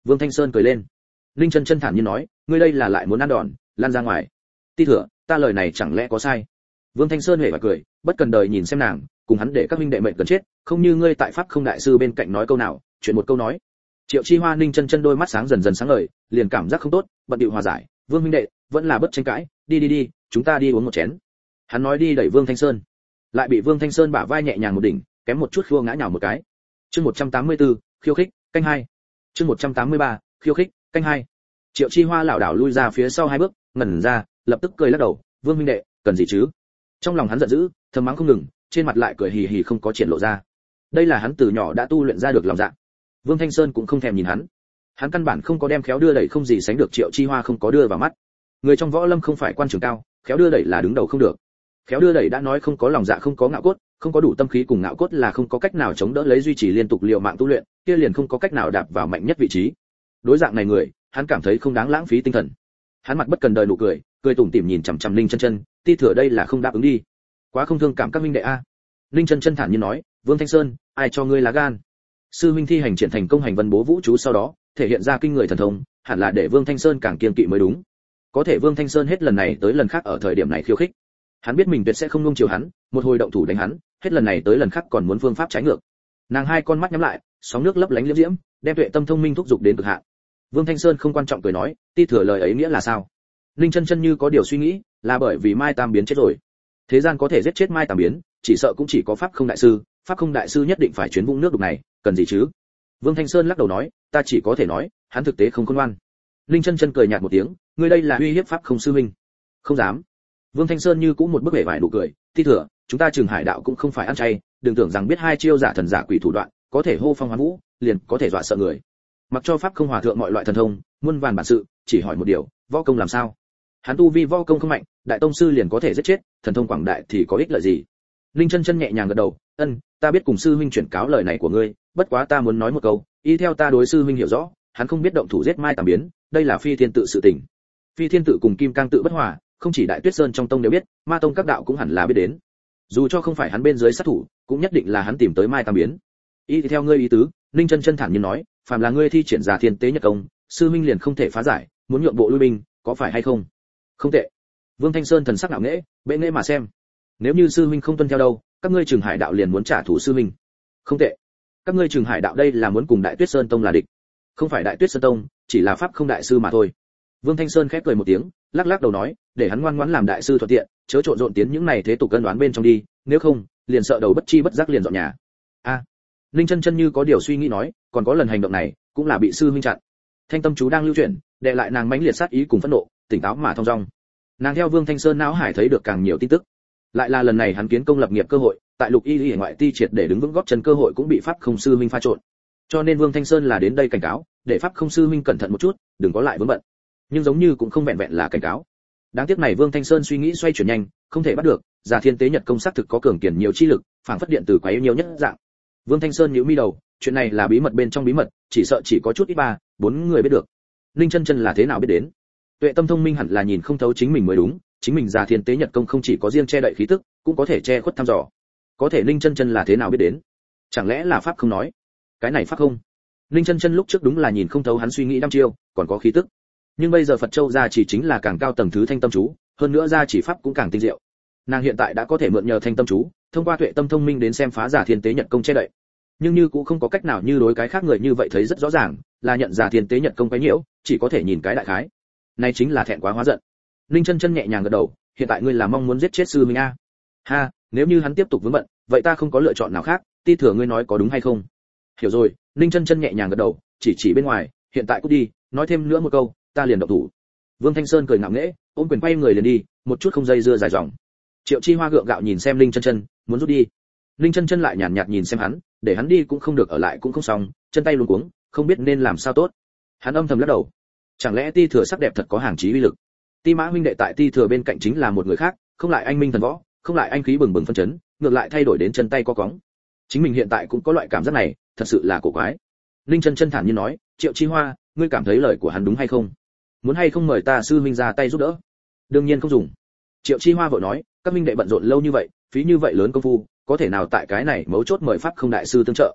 Speaker 1: Vương Thanh Sơn cười lên. Ninh Chân Chân thản nhiên nói, ngươi đây là lại muốn ăn đòn, lan ra ngoài. Ti Thừa, ta lời này chẳng lẽ có sai? Vương Thanh Sơn hề và cười, bất cần đời nhìn xem nàng, cùng hắn để các huynh đệ mệnh cần chết, không như ngươi tại pháp không đại sư bên cạnh nói câu nào, chuyện một câu nói. Triệu Chi Hoa Ninh Chân Chân đôi mắt sáng dần dần sáng ngời, liền cảm giác không tốt, bận điệu hòa giải, Vương huynh đệ, vẫn là bất tranh cãi, đi, chúng ta đi uống một chén. Hắn nói đi đẩy Vương Thanh Sơn, lại bị Vương Thanh Sơn bả vai nhẹ nhàng một đỉnh, kém một chút khua ngã nhào một cái. Chương 184, khiêu khích, canh 2. Chương 183, khiêu khích, canh 2. Triệu Chi Hoa lảo đảo lui ra phía sau 2 bước, ngẩn ra, lập tức cười lắc đầu, Vương huynh đệ, cần gì chứ? Trong lòng hắn giận dữ, thầm mắng không ngừng, trên mặt lại cười hì hì không có triển lộ ra. Đây là hắn từ nhỏ đã tu luyện ra được lòng dạ. Vương Thanh Sơn cũng không thèm nhìn hắn. Hắn căn bản không có đem khéo đưa đẩy không gì sánh được Triệu Chi Hoa không có đưa vào mắt. Người trong võ lâm không phải quan trường cao, khéo đưa đẩy là đứng đầu không được. Khéo đưa đẩy đã nói không có lòng dạ không có ngạo cốt, không có đủ tâm khí cùng ngạo cốt là không có cách nào chống đỡ lấy duy trì liên tục liều mạng tu luyện, kia liền không có cách nào đạp vào mạnh nhất vị trí. Đối dạng này người, hắn cảm thấy không đáng lãng phí tinh thần. Hắn mặt bất cần đời nụ cười, cười tủm tỉm nhìn chằm chằm Ninh Chân Chân, Ti Thừa đây là không đáp ứng đi. Quá không thương cảm các huynh đệ a. Ninh Chân Chân thản nhiên nói, Vương Thanh Sơn, ai cho ngươi lá gan? Sư huynh thi hành triển thành công hành vân bố vũ chú sau đó, thể hiện ra kinh người thần thông, hẳn là để Vương Thanh Sơn càng kiên kỵ mới đúng. Có thể Vương Thanh Sơn hết lần này tới lần khác ở thời điểm này khiêu khích. Hắn biết mình tuyệt sẽ không nuông chiều hắn, một hồi động thủ đánh hắn, hết lần này tới lần khác còn muốn phương pháp trái ngược. Nàng hai con mắt nhắm lại, sóng nước lấp lánh liễm diễm, đem tuệ tâm thông minh thúc dục đến cực hạn. Vương Thanh Sơn không quan trọng cười nói, Ti Thừa lời ấy nghĩa là sao? Ninh Chân Chân như có điều suy nghĩ, là bởi vì Mai Tam Biến chết rồi. Thế gian có thể giết chết Mai Tam Biến, chỉ sợ cũng chỉ có Pháp Không đại sư, Pháp Không đại sư nhất định phải chuyến vũng nước đục này, cần gì chứ? Vương Thanh Sơn lắc đầu nói, ta chỉ có thể nói, hắn thực tế không khôn ngoan. Ninh Chân Chân cười nhạt một tiếng, ngươi đây là uy hiếp Pháp Không sư huynh. Không dám. Vương Thanh Sơn như cũng một bức vẻ vải nụ cười, Ti Thừa, chúng ta Trường Hải đạo cũng không phải ăn chay, đừng tưởng rằng biết hai chiêu giả thần giả quỷ thủ đoạn, có thể hô phong hoán vũ, liền có thể dọa sợ người. Mặc cho Pháp Không hòa thượng mọi loại thần thông, muôn vàn bản sự, chỉ hỏi một điều, võ công làm sao? Hắn tu vi võ công không mạnh, đại tông sư liền có thể giết chết, thần thông quảng đại thì có ích lợi gì? Ninh Chân Chân nhẹ nhàng gật đầu, ta biết cùng sư huynh chuyển cáo lời này của ngươi, bất quá ta muốn nói một câu, y theo ta đối sư huynh hiểu rõ, hắn không biết động thủ giết Mai Tam Biến, đây là phi thiên tự sự tình. Phi thiên tự cùng Kim Cang tự bất hòa, không chỉ Đại Tuyết Sơn trong tông đều biết, Ma tông các đạo cũng hẳn là biết đến. Dù cho không phải hắn bên dưới sát thủ, cũng nhất định là hắn tìm tới Mai Tam Biến. Y theo ngươi ý tứ, Ninh Chân Chân thản nhiên nói, phàm là ngươi thi triển ra thiên tế nhật công, sư huynh liền không thể phá giải, muốn nhượng bộ lui binh, có phải hay không? Không tệ. Vương Thanh Sơn thần sắc ngạo nghễ, bệ nghệ mà xem. Nếu như sư huynh không tuân theo đâu, các ngươi Trường Hải đạo liền muốn trả thù sư huynh. Không tệ. Các ngươi Trường Hải đạo đây là muốn cùng Đại Tuyết Sơn tông là địch. Không phải Đại Tuyết Sơn tông, chỉ là Pháp Không đại sư mà thôi. Vương Thanh Sơn khép cười một tiếng, lắc lắc đầu nói, để hắn ngoan ngoãn làm đại sư thuận tiện, chớ trộn rộn tiến những này thế tục cân đoán bên trong đi, nếu không, liền sợ đầu bất chi bất giác liền dọn nhà. A. Ninh Chân Chân như có điều suy nghĩ nói, còn có lần hành động này, cũng là bị sư huynh chặn. Thanh tâm chú đang lưu chuyển, đè lại nàng mãnh liệt sát ý cùng phẫn nộ, tỉnh táo mà thong dong. Nàng theo Vương Thanh Sơn não hải thấy được càng nhiều tin tức. Lại là lần này hắn kiến công lập nghiệp cơ hội, tại Lục Y Lý ngoại ti triệt để đứng vững gót chân cơ hội cũng bị Pháp Không sư huynh pha trộn. Cho nên Vương Thanh Sơn là đến đây cảnh cáo, để Pháp Không sư huynh cẩn thận một chút, đừng có lại vướng bận. Nhưng giống như cũng không vẹn vẹn là cảnh cáo. Đáng tiếc này Vương Thanh Sơn suy nghĩ xoay chuyển nhanh, không thể bắt được, Già Thiên Tế Nhật công xác thực có cường kiền nhiều chi lực, phảng phất điện từ quá nhiều nhất dạng. Vương Thanh Sơn nhíu mi đầu, chuyện này là bí mật bên trong bí mật, chỉ sợ chỉ có chút ít 3-4 người biết được. Ninh Chân Chân là thế nào biết đến? Tuệ tâm thông minh hẳn là nhìn không thấu chính mình mới đúng, chính mình Già Thiên Tế Nhật công không chỉ có riêng che đậy khí tức, cũng có thể che khuất thăm dò. Có thể Ninh Chân Chân là thế nào biết đến? Chẳng lẽ là pháp không nói? Cái này pháp không? Ninh Chân Chân lúc trước đúng là nhìn không thấu hắn suy nghĩ đăm chiêu, còn có khí tức. Nhưng bây giờ Phật Châu gia chỉ chính là càng cao tầng thứ thanh tâm chú, hơn nữa gia chỉ pháp cũng càng tinh diệu. Nàng hiện tại đã có thể mượn nhờ thanh tâm chú, thông qua tuệ tâm thông minh đến xem phá Già Thiên Tế Nhật công che đậy. Nhưng như cũng không có cách nào như đối cái khác người như vậy thấy rất rõ ràng, là nhận Già Thiên Tế Nhật công quấy nhiễu, chỉ có thể nhìn cái đại khái. Này chính là thẹn quá hóa giận. Ninh Chân Chân nhẹ nhàng gật đầu, hiện tại ngươi là mong muốn giết chết sư minh a? Ha, nếu như hắn tiếp tục vướng bận, vậy ta không có lựa chọn nào khác, Ti thừa ngươi nói có đúng hay không? Hiểu rồi, Ninh Chân Chân nhẹ nhàng gật đầu, chỉ bên ngoài, hiện tại cút đi, nói thêm nữa một câu, ta liền động thủ. Vương Thanh Sơn cười ngạo nghễ, ôm quyền quay người liền đi, một chút không dây dưa dài dòng. Triệu Chi Hoa gượng gạo nhìn xem Ninh Chân Chân, muốn rút đi. Ninh Chân Chân lại nhàn nhạt nhìn xem hắn, để hắn đi cũng không được ở lại cũng không xong, chân tay luống cuống, không biết nên làm sao tốt. Hắn âm thầm lắc đầu. Chẳng lẽ Ti thừa sắc đẹp thật có hàng chí uy lực? Ti Mã huynh đệ tại Ti thừa bên cạnh chính là một người khác, không lại anh minh thần võ, không lại anh khí bừng bừng phân chấn, ngược lại thay đổi đến chân tay co cóng. Chính mình hiện tại cũng có loại cảm giác này, thật sự là cổ quái. Ninh Chân Chân thản nhiên nói, Triệu Chi Hoa, ngươi cảm thấy lời của hắn đúng hay không? Muốn hay không mời ta sư huynh ra tay giúp đỡ? Đương nhiên không dùng. Triệu Chi Hoa vội nói, các huynh đệ bận rộn lâu như vậy, phí như vậy lớn công phu, có thể nào tại cái này mấu chốt mời pháp không đại sư tương trợ?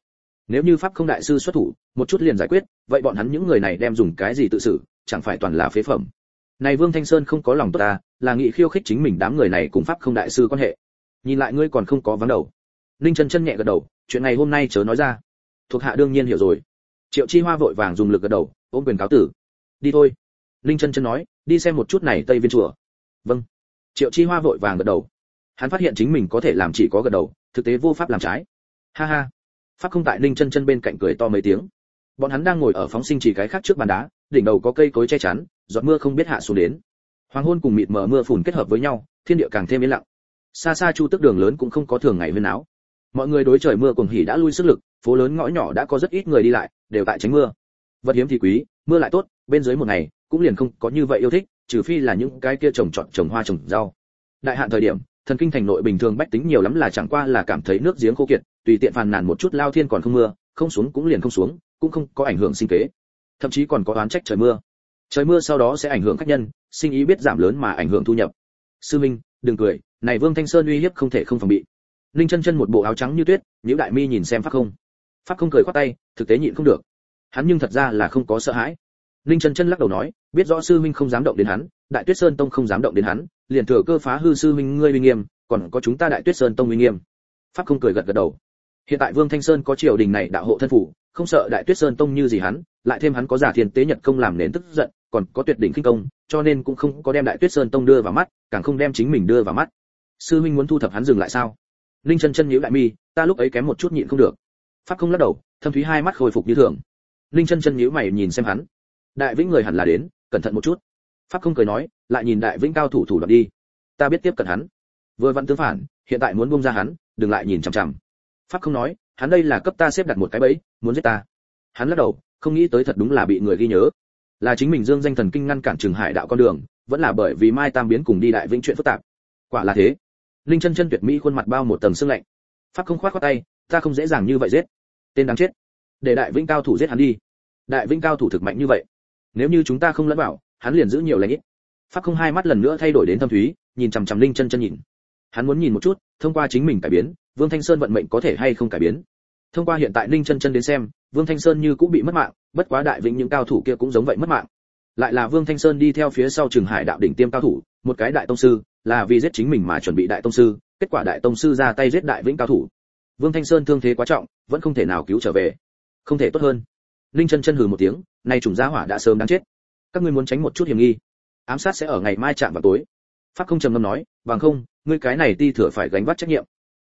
Speaker 1: Nếu như pháp không đại sư xuất thủ, một chút liền giải quyết, vậy bọn hắn những người này đem dùng cái gì tự xử, chẳng phải toàn là phế phẩm. Này Vương Thanh Sơn không có lòng tốt ta, là nghĩ khiêu khích chính mình đám người này cùng pháp không đại sư quan hệ. Nhìn lại ngươi còn không có vắng đầu. Ninh Chân Chân nhẹ gật đầu, chuyện này hôm nay chớ nói ra. Thuộc hạ đương nhiên hiểu rồi. Triệu Chi Hoa vội vàng dùng lực gật đầu, ôm quyền cáo tử. Đi thôi. Ninh Chân Chân nói, đi xem một chút này Tây Viên chùa. Vâng. Triệu Chi Hoa vội vàng gật đầu. Hắn phát hiện chính mình có thể làm chỉ có gật đầu, thực tế vô pháp làm trái. Ha ha. Pháp không tại Ninh Chân Chân bên cạnh cười to mấy tiếng. Bọn hắn đang ngồi ở phóng sinh chỉ cái khác trước bàn đá, đỉnh đầu có cây cối che chắn, giọt mưa không biết hạ xuống đến. Hoàng hôn cùng mịt mờ mưa phùn kết hợp với nhau, thiên địa càng thêm yên lặng. Xa xa Chu Tức đường lớn cũng không có thường ngày huyên náo. Mọi người đối trời mưa cuồng hỉ đã lui sức lực, phố lớn ngõ nhỏ đã có rất ít người đi lại, đều tại tránh mưa. Vật hiếm thì quý, mưa lại tốt, bên dưới một ngày cũng liền không có như vậy yêu thích, trừ phi là những cái kia trồng hoa trồng rau. Đại hạn thời điểm, thần kinh thành nội bình thường bách tính nhiều lắm là chẳng qua là cảm thấy nước giếng khô kiệt, tùy tiện phàn nàn một chút lao thiên còn không mưa, không xuống cũng liền không xuống, cũng không có ảnh hưởng sinh kế. Thậm chí còn có oán trách trời mưa. Trời mưa sau đó sẽ ảnh hưởng khách nhân, sinh ý biết giảm lớn mà ảnh hưởng thu nhập. Sư Minh, đừng cười, này Vương Thanh Sơn uy hiếp không thể không phòng bị. Ninh Chân Chân một bộ áo trắng như tuyết, nhíu đại mi nhìn xem Pháp Không. Pháp Không cười khoát tay, thực tế nhịn không được. Hắn nhưng thật ra là không có sợ hãi. Ninh Chân Chân lắc đầu nói, biết rõ sư huynh không dám động đến hắn, Đại Tuyết Sơn Tông không dám động đến hắn, liền thừa cơ phá hư sư huynh ngươi uy nghiêm, còn có chúng ta Đại Tuyết Sơn Tông uy nghiêm. Pháp Không cười gật gật đầu. Hiện tại Vương Thanh Sơn có triều đình này đạo hộ thân phủ, không sợ Đại Tuyết Sơn Tông như gì hắn, lại thêm hắn có giả thiên tế nhật công làm nền tức giận, còn có tuyệt đỉnh khinh công, cho nên cũng không có đem Đại Tuyết Sơn Tông đưa vào mắt, càng không đem chính mình đưa vào mắt. Sư huynh muốn thu thập hắn dừng lại sao? Ninh Chân Chân nhíu lại mi, ta lúc ấy kém một chút nhịn không được. Pháp Không lắc đầu, thâm thúy hai mắt khôi phục như thường. Ninh Chân Chân nhíu mày nhìn xem hắn. Đại Vĩnh người hẳn là đến, cẩn thận một chút. Pháp Không cười nói, lại nhìn Đại Vĩnh cao thủ thủ đoạn đi. Ta biết tiếp cận hắn. Vừa vặn tương phản, hiện tại muốn buông ra hắn, đừng lại nhìn chằm chằm. Pháp Không nói, hắn đây là cấp ta xếp đặt một cái bẫy, muốn giết ta. Hắn lắc đầu, không nghĩ tới thật đúng là bị người ghi nhớ. Là chính mình dương danh thần kinh ngăn cản Trường Hải đạo con đường, vẫn là bởi vì Mai Tam biến cùng đi Đại Vĩnh chuyện phức tạp. Quả là thế. Linh Chân Chân tuyệt mỹ khuôn mặt bao một tầng sương lạnh. Pháp Không khoát khoát tay, ta không dễ dàng như vậy giết. Tên đáng chết. Để Đại Vĩnh cao thủ giết hắn đi. Đại Vĩnh cao thủ thực mạnh như vậy, nếu như chúng ta không lẫn vào, hắn liền giữ nhiều lãnh ít. Pháp Không hai mắt lần nữa thay đổi đến thâm thúy, nhìn chằm chằm Linh Chân Chân nhìn. Hắn muốn nhìn một chút, thông qua chính mình cải biến, Vương Thanh Sơn vận mệnh có thể hay không cải biến. Thông qua hiện tại Linh Chân Chân đến xem, Vương Thanh Sơn như cũng bị mất mạng, bất quá Đại Vĩnh những cao thủ kia cũng giống vậy mất mạng. Lại là Vương Thanh Sơn đi theo phía sau Trường Hải đạo đỉnh tiêm cao thủ, một cái đại tông sư, là vì giết chính mình mà chuẩn bị đại tông sư, kết quả đại tông sư ra tay giết Đại Vĩnh cao thủ. Vương Thanh Sơn thương thế quá trọng, vẫn không thể nào cứu trở về. Không thể tốt hơn. Linh Chân Chân hừ một tiếng, nay trùng gia hỏa đã sớm đáng chết. Các ngươi muốn tránh một chút hiểm nghi, ám sát sẽ ở ngày mai chạm vào tối. Pháp Không trầm ngâm nói, bằng không, ngươi cái này ti thừa phải gánh vác trách nhiệm.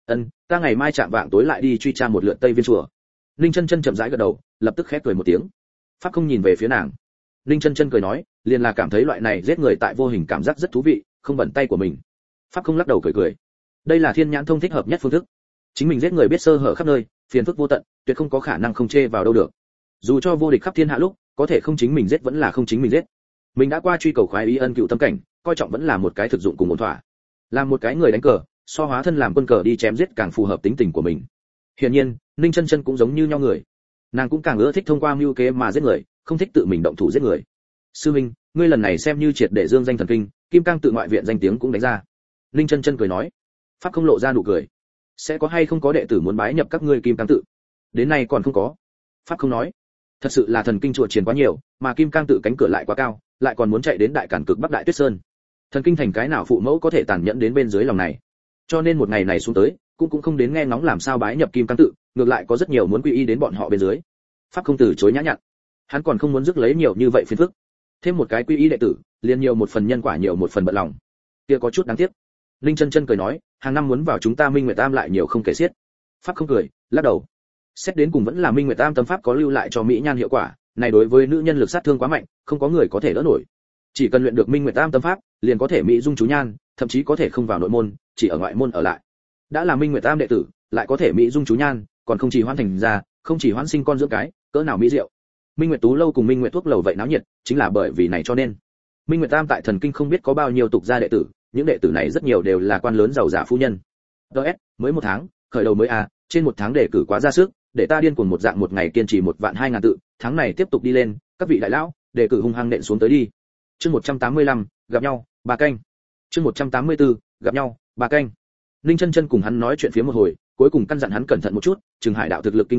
Speaker 1: Ta ngày mai chạm vạng tối lại đi truy tra một lượt Tây Viên chùa. Linh Chân Chân chậm rãi gật đầu, lập tức khép cười một tiếng. Pháp Không nhìn về phía nàng. Linh Chân Chân cười nói, liền là cảm thấy loại này giết người tại vô hình cảm giác rất thú vị, không bận tay của mình. Pháp Không lắc đầu cười cười. Đây là thiên nhãn thông thích hợp nhất phương thức. Chính mình giết người biết sơ hở khắp nơi, phiền phức vô tận, tuyệt không có khả năng không chê vào đâu được. Dù cho vô địch khắp thiên hạ lúc, có thể không chính mình giết vẫn là không chính mình giết. Mình đã qua truy cầu khoái ý ân cựu tâm cảnh, coi trọng vẫn là một cái thực dụng cùng ổn thỏa. Làm một cái người đánh cờ, so hóa thân làm quân cờ đi chém giết càng phù hợp tính tình của mình. Hiển nhiên, Ninh Chân Chân cũng giống như nhau người. Nàng cũng càng ưa thích thông qua mưu kế mà giết người, không thích tự mình động thủ giết người. Sư Minh, ngươi lần này xem như triệt để dương danh thần kinh, Kim Cang tự ngoại viện danh tiếng cũng đánh ra. Ninh Chân Chân cười nói. Pháp Không lộ ra nụ cười. Sẽ có hay không có đệ tử muốn bái nhập các ngươi Kim Cang tự? Đến nay còn không có. Pháp Không nói. Thật sự là thần kinh chùa truyền quá nhiều, mà Kim Cang tự cánh cửa lại quá cao, lại còn muốn chạy đến đại cản cực Bắc Đại Tuyết Sơn. Thần kinh thành cái nào phụ mẫu có thể tàn nhẫn đến bên dưới lòng này. Cho nên một ngày này xuống tới, cũng không đến nghe ngóng làm sao bái nhập Kim Cang tự, ngược lại có rất nhiều muốn quy y đến bọn họ bên dưới. Pháp Không từ chối nhã nhặn. Hắn còn không muốn rước lấy nhiều như vậy phiền phức. Thêm một cái quy y đệ tử, liền nhiều một phần nhân quả nhiều một phần bận lòng. Kia có chút đáng tiếc. Linh Chân Chân cười nói, hàng năm muốn vào chúng ta Minh Nguyệt Tam lại nhiều không kể xiết. Pháp Không cười, lắc đầu. Xét đến cùng vẫn là Minh Nguyệt Tam tâm pháp có lưu lại cho mỹ nhan hiệu quả, này đối với nữ nhân lực sát thương quá mạnh, không có người có thể đỡ nổi. Chỉ cần luyện được Minh Nguyệt Tam tâm pháp, liền có thể mỹ dung chú nhan, thậm chí có thể không vào nội môn, chỉ ở ngoại môn ở lại. Đã là Minh Nguyệt Tam đệ tử, lại có thể mỹ dung chú nhan, còn không chỉ hoan thành ra, không chỉ hoan sinh con dưỡng cái, cỡ nào mỹ diệu. Minh Nguyệt Tú lâu cùng Minh Nguyệt thuốc lầu vậy náo nhiệt, chính là bởi vì này cho nên. Minh Nguyệt Tam tại thần kinh không biết có bao nhiêu tục gia đệ tử, những đệ tử này rất nhiều đều là quan lớn giàu giả phu nhân. DS, mới một tháng, khởi đầu mới trên một tháng đề cử quá ra sức, để ta điên cuồng một dạng một ngày kiên trì 1.200.000 tự, tháng này tiếp tục đi lên, các vị đại lão, đề cử hung hăng nện xuống tới đi. Chương 185, gặp nhau, bà canh. Chương 184, gặp nhau, bà canh. Ninh Chân Chân cùng hắn nói chuyện phía một hồi, cuối cùng căn dặn hắn cẩn thận một chút, Trường Hải đạo thực lực kinh người,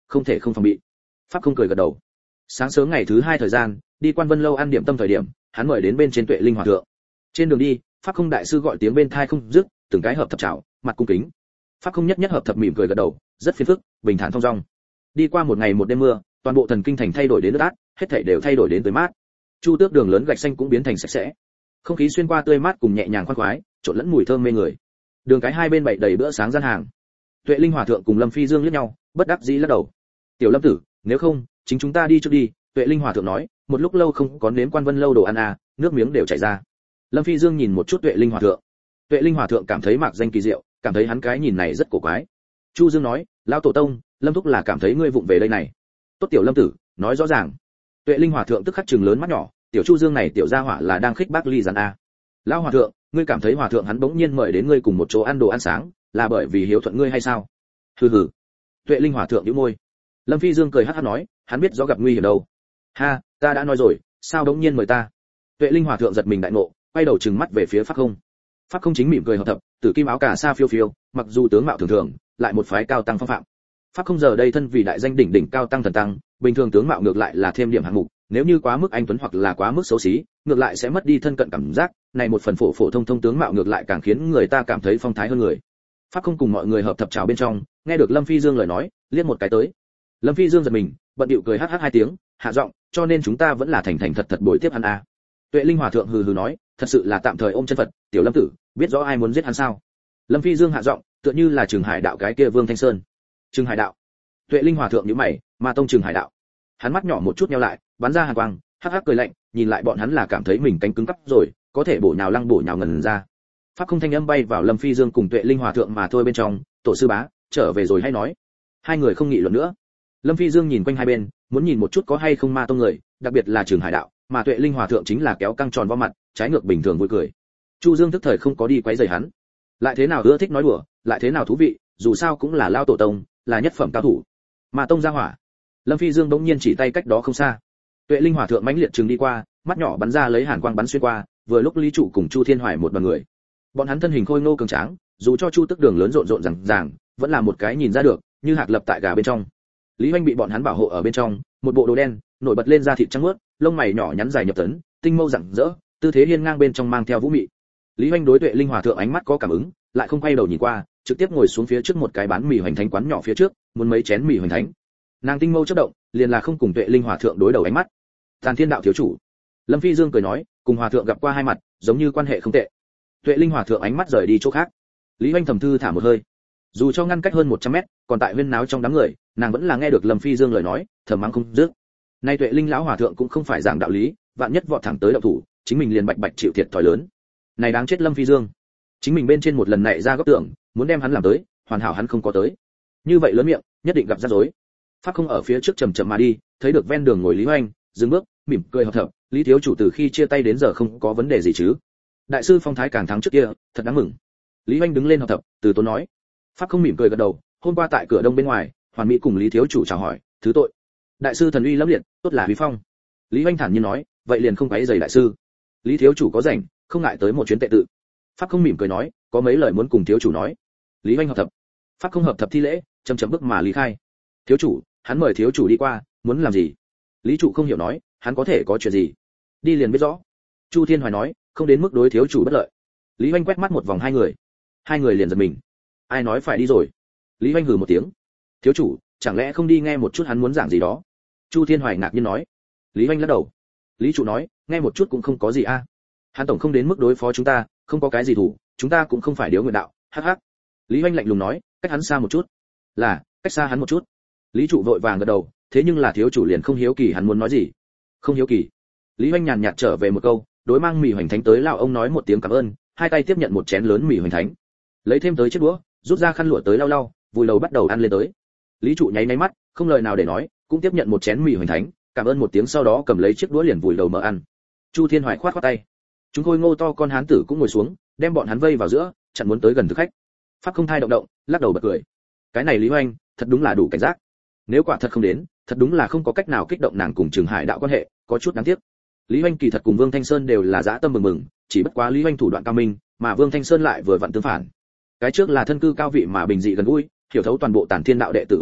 Speaker 1: không thể không phòng bị. Pháp không cười gật đầu. Sáng sớm ngày thứ 2 thời gian, đi Quan Vân lâu ăn điểm tâm thời điểm, hắn mời đến bên trên Tuệ Linh hòa thượng. Trên đường đi, Pháp không đại sư gọi tiếng bên tai không dứt, từng cái hợp thập chào, mặt cung kính. Pháp không nhất nhất hợp thập mỉm cười gật đầu, rất phiền phức, bình thản thong dong. Đi qua một ngày một đêm mưa, toàn bộ thần kinh thành thay đổi đến ướt át, hết thảy đều thay đổi đến tới mát. Chu Tước đường lớn gạch xanh cũng biến thành sạch sẽ. Không khí xuyên qua tươi mát cùng nhẹ nhàng khoan khoái, trộn lẫn mùi thơm mê người. Đường cái hai bên bày đầy bữa sáng gian hàng. Tuệ Linh hòa thượng cùng Lâm Phi Dương liếc nhau, bất đắc dĩ lắc đầu. "Tiểu Lâm tử, nếu không, chính chúng ta đi trước đi." Tuệ Linh hòa thượng nói, "Một lúc lâu không có nếm Quan Vân lâu đồ ăn à, nước miếng đều chảy ra." Lâm Phi Dương nhìn một chút Tuệ Linh hòa thượng. Tuệ Linh hòa thượng cảm thấy mạc danh kỳ diệu, cảm thấy hắn cái nhìn này rất cổ quái. Chu Dương nói, "Lão tổ tông, Lâm thúc là cảm thấy ngươi vụng về đây này." "Tốt tiểu Lâm tử, nói rõ ràng." Tuệ Linh hòa thượng tức khắc trừng lớn mắt nhỏ, tiểu Chu Dương này tiểu gia hỏa là đang khích bác ly gián a. "Lão hòa thượng, ngươi cảm thấy hòa thượng hắn bỗng nhiên mời đến ngươi cùng một chỗ ăn đồ ăn sáng, là bởi vì hiếu thuận ngươi hay sao?" "Hừ hừ." Tuệ Linh hòa thượng nhíu môi. Lâm Phi Dương cười hắc hắc nói, hắn biết rõ gặp nguy hiểm đâu. "Ha, ta đã nói rồi, sao bỗng nhiên mời ta?" Tuệ Linh hòa thượng giật mình đại ngộ, quay đầu trừng mắt về phía Pháp Không. Pháp Không chính mỉm cười hợp thập, tử kim áo cà sa phiêu phiêu, mặc dù tướng mạo thường thường, lại một phái cao tăng phong phạm. Pháp Không giờ đây thân vì đại danh đỉnh đỉnh cao tăng thần tăng, bình thường tướng mạo ngược lại là thêm điểm hạng mục, nếu như quá mức anh tuấn hoặc là quá mức xấu xí, ngược lại sẽ mất đi thân cận cảm giác, này một phần phổ phổ thông thông tướng mạo ngược lại càng khiến người ta cảm thấy phong thái hơn người. Pháp Không cùng mọi người hợp thập chào bên trong, nghe được Lâm Phi Dương lời nói, liếc một cái tới. Lâm Phi Dương giật mình, bận điệu cười hắc hắc hai tiếng, hạ giọng, "Cho nên chúng ta vẫn là thành thành thật thật bồi tiếp hắn a." Tuệ Linh hòa thượng hừ hừ nói, "Thật sự là tạm thời ôm chân Phật, tiểu Lâm tử, biết rõ ai muốn giết hắn sao?" Lâm Phi Dương hạ giọng, tựa như là Trường Hải đạo cái kia Vương Thanh Sơn. "Trường Hải đạo?" Tuệ Linh hòa thượng nhíu mày, "Ma tông Trường Hải đạo?" Hắn mắt nhỏ một chút nheo lại, bắn ra hàn quang, hắc hắc cười lạnh, nhìn lại bọn hắn là cảm thấy mình cánh cứng cắp rồi, có thể bổ nhào lăng bổ nhào ngần ra. Pháp Không thanh âm bay vào Lâm Phi Dương cùng Tuệ Linh hòa thượng mà thôi bên trong, "Tổ sư bá, trở về rồi hay nói." Hai người không nghị luận nữa. Lâm Phi Dương nhìn quanh hai bên, muốn nhìn một chút có hay không ma tông người, đặc biệt là Trường Hải đạo, mà Tuệ Linh hòa thượng chính là kéo căng tròn vo mặt, trái ngược bình thường vui cười. Chu Dương tức thời không có đi quấy rầy hắn. Lại thế nào ưa thích nói đùa, lại thế nào thú vị, dù sao cũng là lao tổ tông, là nhất phẩm cao thủ. Ma tông ra hỏa. Lâm Phi Dương bỗng nhiên chỉ tay cách đó không xa. Tuệ Linh hòa thượng mãnh liệt trừng đi qua, mắt nhỏ bắn ra lấy hàn quang bắn xuyên qua, vừa lúc Lý Trụ cùng Chu Thiên Hoài một đoàn người. Bọn hắn thân hình khôi ngô cường tráng, dù cho Chu Tức đường lớn rộn rộn ràng, vẫn là một cái nhìn ra được, như hạc lập tại gà bên trong. Lý Hoành bị bọn hắn bảo hộ ở bên trong, một bộ đồ đen, nổi bật lên da thịt trắng mướt, lông mày nhỏ nhắn dài nhập tấn, tinh mâu rạng rỡ, tư thế hiên ngang bên trong mang theo vũ mị. Lý Hoành đối Tuệ Linh hòa thượng ánh mắt có cảm ứng, lại không quay đầu nhìn qua, trực tiếp ngồi xuống phía trước một cái bán mì hoành thánh quán nhỏ phía trước, muốn mấy chén mì hoành thánh. Nàng tinh mâu chớp động, liền là không cùng Tuệ Linh hòa thượng đối đầu ánh mắt. Tàn Thiên đạo thiếu chủ. Lâm Phi Dương cười nói, cùng hòa thượng gặp qua hai mặt, giống như quan hệ không tệ. Tuệ Linh hòa thượng ánh mắt rời đi chỗ khác. Lý Hoành thầm thư thả một hơi. Dù cho ngăn cách hơn 100 mét, còn tại huyên náo trong đám người, nàng vẫn là nghe được Lâm Phi Dương lời nói, thầm mắng không dứt. Nay Tuệ Linh lão hòa thượng cũng không phải giảng đạo lý, vạn nhất vọt thẳng tới động thủ, chính mình liền bạch bạch chịu thiệt thòi lớn. Này đáng chết Lâm Phi Dương. Chính mình bên trên một lần nảy ra góc tưởng, muốn đem hắn làm tới, hoàn hảo hắn không có tới. Như vậy lớn miệng, nhất định gặp rắc rối. Pháp Không ở phía trước chậm chậm mà đi, thấy được ven đường ngồi Lý Hoành, dừng bước, mỉm cười hợp thập, Lý thiếu chủ từ khi chia tay đến giờ không có vấn đề gì chứ? Đại sư phong thái càng thắng trước kia, thật đáng mừng. Lý Hoành đứng lên hợp thập, từ tốn nói. Pháp Không mỉm cười gật đầu, hôm qua tại cửa đông bên ngoài, Hoàn Mỹ cùng Lý thiếu chủ chào hỏi, thứ tội. Đại sư thần uy lẫm liệt, tốt là uy phong. Lý Hoành thản nhiên nói, vậy liền không quấy rầy đại sư. Lý thiếu chủ có rảnh, không ngại tới một chuyến tệ tự. Pháp Không mỉm cười nói, có mấy lời muốn cùng thiếu chủ nói. Lý Hoành hợp thập. Pháp Không hợp thập thi lễ, chậm chậm bước mà lý khai. Thiếu chủ, hắn mời thiếu chủ đi qua, muốn làm gì? Lý trụ không hiểu nói, hắn có thể có chuyện gì? Đi liền biết rõ. Chu Thiên Hoài nói, không đến mức đối thiếu chủ bất lợi. Lý Hoành quét mắt một vòng hai người liền giật mình. Ai nói phải đi rồi? Lý Hoành hừ một tiếng. Thiếu chủ, chẳng lẽ không đi nghe một chút hắn muốn giảng gì đó? Chu Thiên Hoài ngạc nhiên nói. Lý Hoành lắc đầu. Lý trụ nói, nghe một chút cũng không có gì a. Hắn tổng không đến mức đối phó chúng ta, không có cái gì thủ, chúng ta cũng không phải điếu nguyện đạo, hắc hắc. Lý Hoành lạnh lùng nói, cách hắn xa một chút. Là, cách xa hắn một chút. Lý trụ vội vàng gật đầu, thế nhưng là thiếu chủ liền không hiếu kỳ hắn muốn nói gì. Không hiếu kỳ. Lý Hoành nhàn nhạt trở về một câu, đối mang mì hoành thánh tới lão ông nói một tiếng cảm ơn, hai tay tiếp nhận một chén lớn mì hoành thánh, lấy thêm tới chiếc đũa, rút ra khăn lụa tới lau lau, vùi đầu bắt đầu ăn lên tới. Lý trụ nháy mắt, không lời nào để nói, cũng tiếp nhận một chén mì hoành thánh, cảm ơn một tiếng sau đó cầm lấy chiếc đũa liền vùi đầu mở ăn. Chu Thiên Hoài khoát khoát tay. Chúng khôi ngô to con hán tử cũng ngồi xuống, đem bọn hắn vây vào giữa, chặn muốn tới gần thực khách. Pháp Không thai động động, lắc đầu bật cười. Cái này Lý Hoành, thật đúng là đủ cảnh giác. Nếu quả thật không đến, thật đúng là không có cách nào kích động nàng cùng Trường Hải đạo quan hệ, có chút đáng tiếc. Lý Hoành kỳ thật cùng Vương Thanh Sơn đều là dã tâm mừng mừng, chỉ bất quá Lý Hoành thủ đoạn cao minh, mà Vương Thanh Sơn lại vừa vặn tương phản. Cái trước là thân cư cao vị mà bình dị gần gũi, hiểu thấu toàn bộ Tản Thiên đạo đệ tử ủng hộ,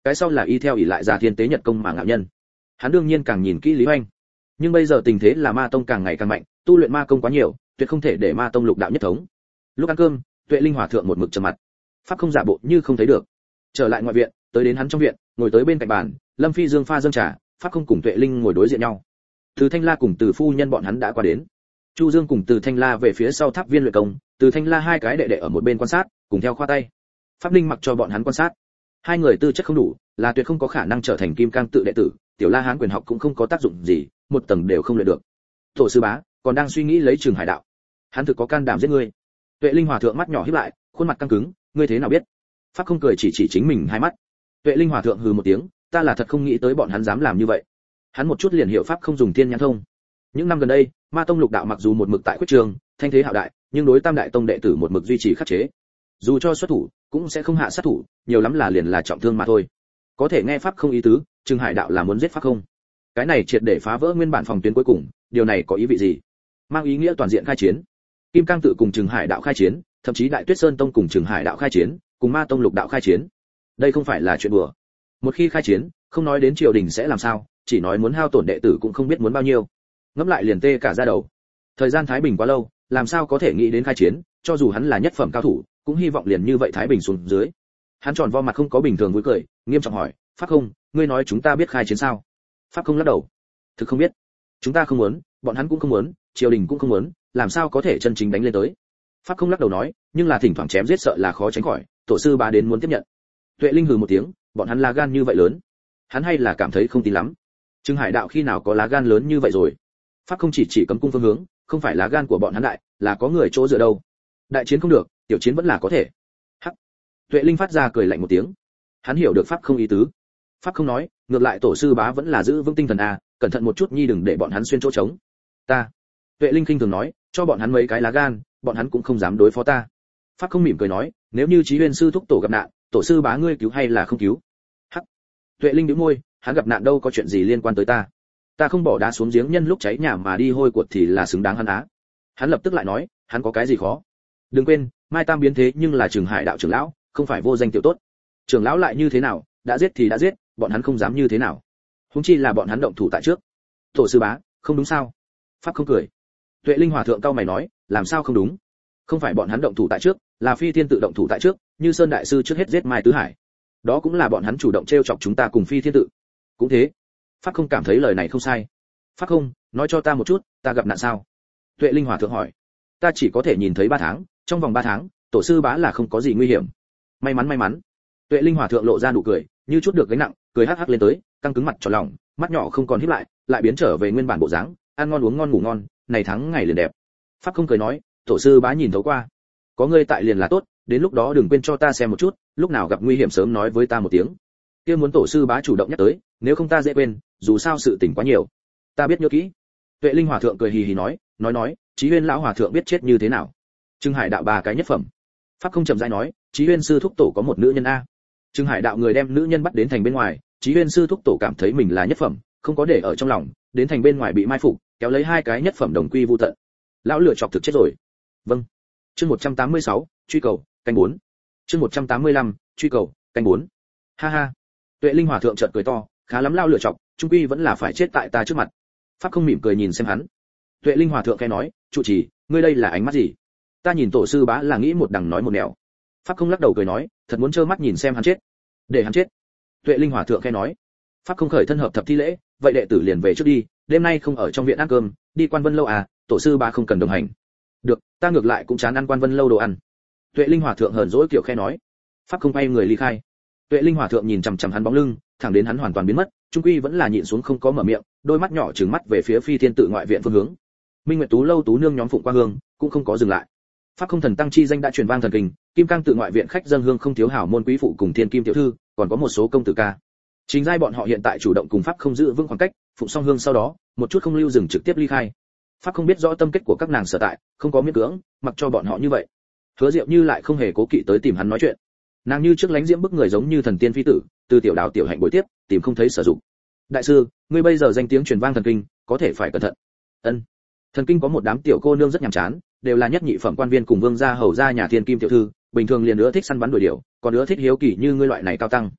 Speaker 1: cái sau là y theo ỷ lại ra thiên tế nhật công mà ngạo nhân. Hắn đương nhiên càng nhìn kỹ Lý Hoành. Nhưng bây giờ tình thế là ma tông càng ngày càng mạnh, tu luyện ma công quá nhiều, tuyệt không thể để ma tông lục đạo nhất thống. Lúc ăn cơm, Tuệ Linh hòa thượng một mực trầm mặt. Pháp không giả bộ như không thấy được. Trở lại ngoại viện, tới đến hắn trong viện, ngồi tới bên cạnh bàn, Lâm Phi Dương pha dâng trà, Pháp không cùng Tuệ Linh ngồi đối diện nhau. Từ Thanh La cùng Từ phu nhân bọn hắn đã qua đến. Chu Dương cùng Từ Thanh La về phía sau tháp viên luyện công, Từ Thanh La hai cái đệ đệ ở một bên quan sát, cùng theo khoa tay. Pháp Linh mặc cho bọn hắn quan sát. Hai người tư chất không đủ, là tuyệt không có khả năng trở thành kim cang tự đệ tử, tiểu La Hán quyền học cũng không có tác dụng gì, một tầng đều không luyện được. Tổ sư bá còn đang suy nghĩ lấy Trường Hải đạo. Hắn thực có can đảm giết ngươi. Tuệ Linh hòa thượng mắt nhỏ híp lại, khuôn mặt căng cứng, ngươi thế nào biết? Pháp không cười chỉ chính mình hai mắt. Tuệ Linh hòa thượng hừ một tiếng, ta là thật không nghĩ tới bọn hắn dám làm như vậy. Hắn một chút liền hiểu Pháp không dùng thiên nhãn thông. Những năm gần đây, Ma tông lục đạo mặc dù một mực tại quyết trường, thanh thế hạo đại, nhưng đối Tam đại tông đệ tử một mực duy trì khắc chế. Dù cho xuất thủ, cũng sẽ không hạ sát thủ, nhiều lắm là liền là trọng thương mà thôi. Có thể nghe Pháp không ý tứ, Trường Hải đạo là muốn giết Pháp không. Cái này triệt để phá vỡ nguyên bản phòng tuyến cuối cùng, điều này có ý vị gì? Mang ý nghĩa toàn diện khai chiến. Kim Cang tự cùng Trường Hải đạo khai chiến, thậm chí Đại Tuyết Sơn tông cùng Trường Hải đạo khai chiến, cùng Ma tông lục đạo khai chiến. Đây không phải là chuyện đùa. Một khi khai chiến, không nói đến triều đình sẽ làm sao, chỉ nói muốn hao tổn đệ tử cũng không biết muốn bao nhiêu. Ngẫm lại liền tê cả da đầu. Thời gian thái bình quá lâu, làm sao có thể nghĩ đến khai chiến, cho dù hắn là nhất phẩm cao thủ, cũng hy vọng liền như vậy thái bình xuống dưới. Hắn tròn vo mặt không có bình thường vui cười, nghiêm trọng hỏi, Pháp không, ngươi nói chúng ta biết khai chiến sao? Pháp không lắc đầu, thực không biết. Chúng ta không muốn, bọn hắn cũng không muốn, triều đình cũng không muốn, làm sao có thể chân chính đánh lên tới? Pháp không lắc đầu nói, nhưng là thỉnh thoảng chém giết sợ là khó tránh khỏi, tổ sư bá đến muốn tiếp nhận. Tuệ Linh hừ một tiếng, bọn hắn lá gan như vậy lớn, hắn hay là cảm thấy không tin lắm. Trương Hải đạo khi nào có lá gan lớn như vậy rồi? Pháp không chỉ cấm cung phương hướng, không phải lá gan của bọn hắn đại, là có người chỗ dựa đâu. Đại chiến không được, tiểu chiến vẫn là có thể. Hắc. Tuệ Linh phát ra cười lạnh một tiếng. Hắn hiểu được Pháp không ý tứ. Pháp không nói, ngược lại tổ sư bá vẫn là giữ vững tinh thần a, cẩn thận một chút nhi đừng để bọn hắn xuyên chỗ trống. Ta. Tuệ Linh khinh thường nói, cho bọn hắn mấy cái lá gan, bọn hắn cũng không dám đối phó ta. Pháp không mỉm cười nói, nếu như Chí Huyên sư thúc tổ gặp nạn, tổ sư bá ngươi cứu hay là không cứu? Hắc. Tuệ Linh nhíu môi, hắn gặp nạn đâu có chuyện gì liên quan tới ta. Ta không bỏ đá xuống giếng nhân lúc cháy nhà mà đi hôi cuột thì là xứng đáng hắn á. Hắn lập tức lại nói, hắn có cái gì khó? Đừng quên, Mai Tam biến thế nhưng là Trường Hải đạo trưởng lão, không phải vô danh tiểu tốt. Trưởng lão lại như thế nào, đã giết thì đã giết, bọn hắn không dám như thế nào. Huống chi là bọn hắn động thủ tại trước. Tổ sư bá, không đúng sao? Pháp không cười. Tuệ Linh hòa thượng cao mày nói, làm sao không đúng? Không phải bọn hắn động thủ tại trước, là Phi Thiên tự động thủ tại trước, như Sơn đại sư trước hết giết Mai Tứ Hải. Đó cũng là bọn hắn chủ động trêu chọc chúng ta cùng Phi Thiên tự. Cũng thế. Pháp không cảm thấy lời này không sai. Pháp không, nói cho ta một chút, ta gặp nạn sao? Tuệ Linh hòa thượng hỏi. Ta chỉ có thể nhìn thấy 3 tháng, trong vòng 3 tháng, tổ sư bá là không có gì nguy hiểm. May mắn. Tuệ Linh hòa thượng lộ ra nụ cười, như chút được gánh nặng, cười hắc hắc lên tới, căng cứng mặt tròn lòng, mắt nhỏ không còn híp lại biến trở về nguyên bản bộ dáng, ăn ngon uống ngon ngủ ngon, này tháng ngày liền đẹp. Pháp không cười nói, tổ sư bá nhìn thấu qua, có ngươi tại liền là tốt, đến lúc đó đừng quên cho ta xem một chút, lúc nào gặp nguy hiểm sớm nói với ta một tiếng. Kia muốn tổ sư bá chủ động nhắc tới, nếu không ta dễ quên, dù sao sự tình quá nhiều. Ta biết nhớ kỹ. Tuệ Linh hòa thượng cười hì hì nói, Chí Huyên lão hòa thượng biết chết như thế nào? Trương Hải đạo 3 cái nhất phẩm. Pháp không chậm rãi nói, Chí Huyên sư thúc tổ có một nữ nhân a. Trương Hải đạo người đem nữ nhân bắt đến thành bên ngoài, Chí Huyên sư thúc tổ cảm thấy mình là nhất phẩm, không có để ở trong lòng, đến thành bên ngoài bị mai phục, kéo lấy 2 cái nhất phẩm đồng quy vu tận. Lão lựa chọc thực chết rồi. Vâng. Chương 186, truy cầu, canh 4. Chương 185, truy cầu, canh 4. Ha ha. Tuệ Linh hòa thượng chợt cười to, khá lắm lao lựa chọc, trung quy vẫn là phải chết tại ta trước mặt. Pháp không mỉm cười nhìn xem hắn. Tuệ Linh hòa thượng khẽ nói, trụ trì, ngươi đây là ánh mắt gì? Ta nhìn tổ sư bá là nghĩ một đằng nói một nẻo. Pháp không lắc đầu cười nói, thật muốn trơ mắt nhìn xem hắn chết. Để hắn chết. Tuệ Linh hòa thượng khẽ nói. Pháp không khởi thân hợp thập thi lễ, vậy đệ tử liền về trước đi, đêm nay không ở trong viện ăn cơm, đi Quan Vân lâu à, tổ sư bá không cần đồng hành. Được, ta ngược lại cũng chán ăn Quan Vân lâu đồ ăn. Tuệ Linh hòa thượng hờn dỗi kiểu khẽ nói. Pháp không quay người ly khai. Tuệ Linh hòa thượng nhìn chằm chằm hắn bóng lưng, thẳng đến hắn hoàn toàn biến mất, trung quy vẫn là nhịn xuống không có mở miệng, đôi mắt nhỏ trừng mắt về phía Phi Thiên tự ngoại viện phương hướng. Minh Nguyệt Tú lâu tú nương nhóm phụng qua hương, cũng không có dừng lại. Pháp không thần tăng chi danh đã truyền vang thần kinh, Kim Cang tự ngoại viện khách dâng hương không thiếu hảo môn quý phụ cùng thiên kim tiểu thư, còn có một số công tử ca. Chính giai bọn họ hiện tại chủ động cùng Pháp không giữ vững khoảng cách, phụng xong hương sau đó, một chút không lưu dừng trực tiếp ly khai. Pháp không biết rõ tâm kết của các nàng sở tại, không có miễn cưỡng, mặc cho bọn họ như vậy. Hứa Diệu Như lại không hề cố kỵ tới tìm hắn nói chuyện. Nàng như trước lánh diễm bức người giống như thần tiên phi tử, từ tiểu đào tiểu hạnh bồi tiếp, tìm không thấy sử dụng. Đại sư, ngươi bây giờ danh tiếng truyền vang thần kinh, có thể phải cẩn thận. Ân. Thần kinh có một đám tiểu cô nương rất nhàm chán, đều là nhất nhị phẩm quan viên cùng vương gia hầu gia nhà thiên kim tiểu thư, bình thường liền nữa thích săn bắn đuổi điểu, còn nữa thích hiếu kỳ như ngươi loại này cao tăng.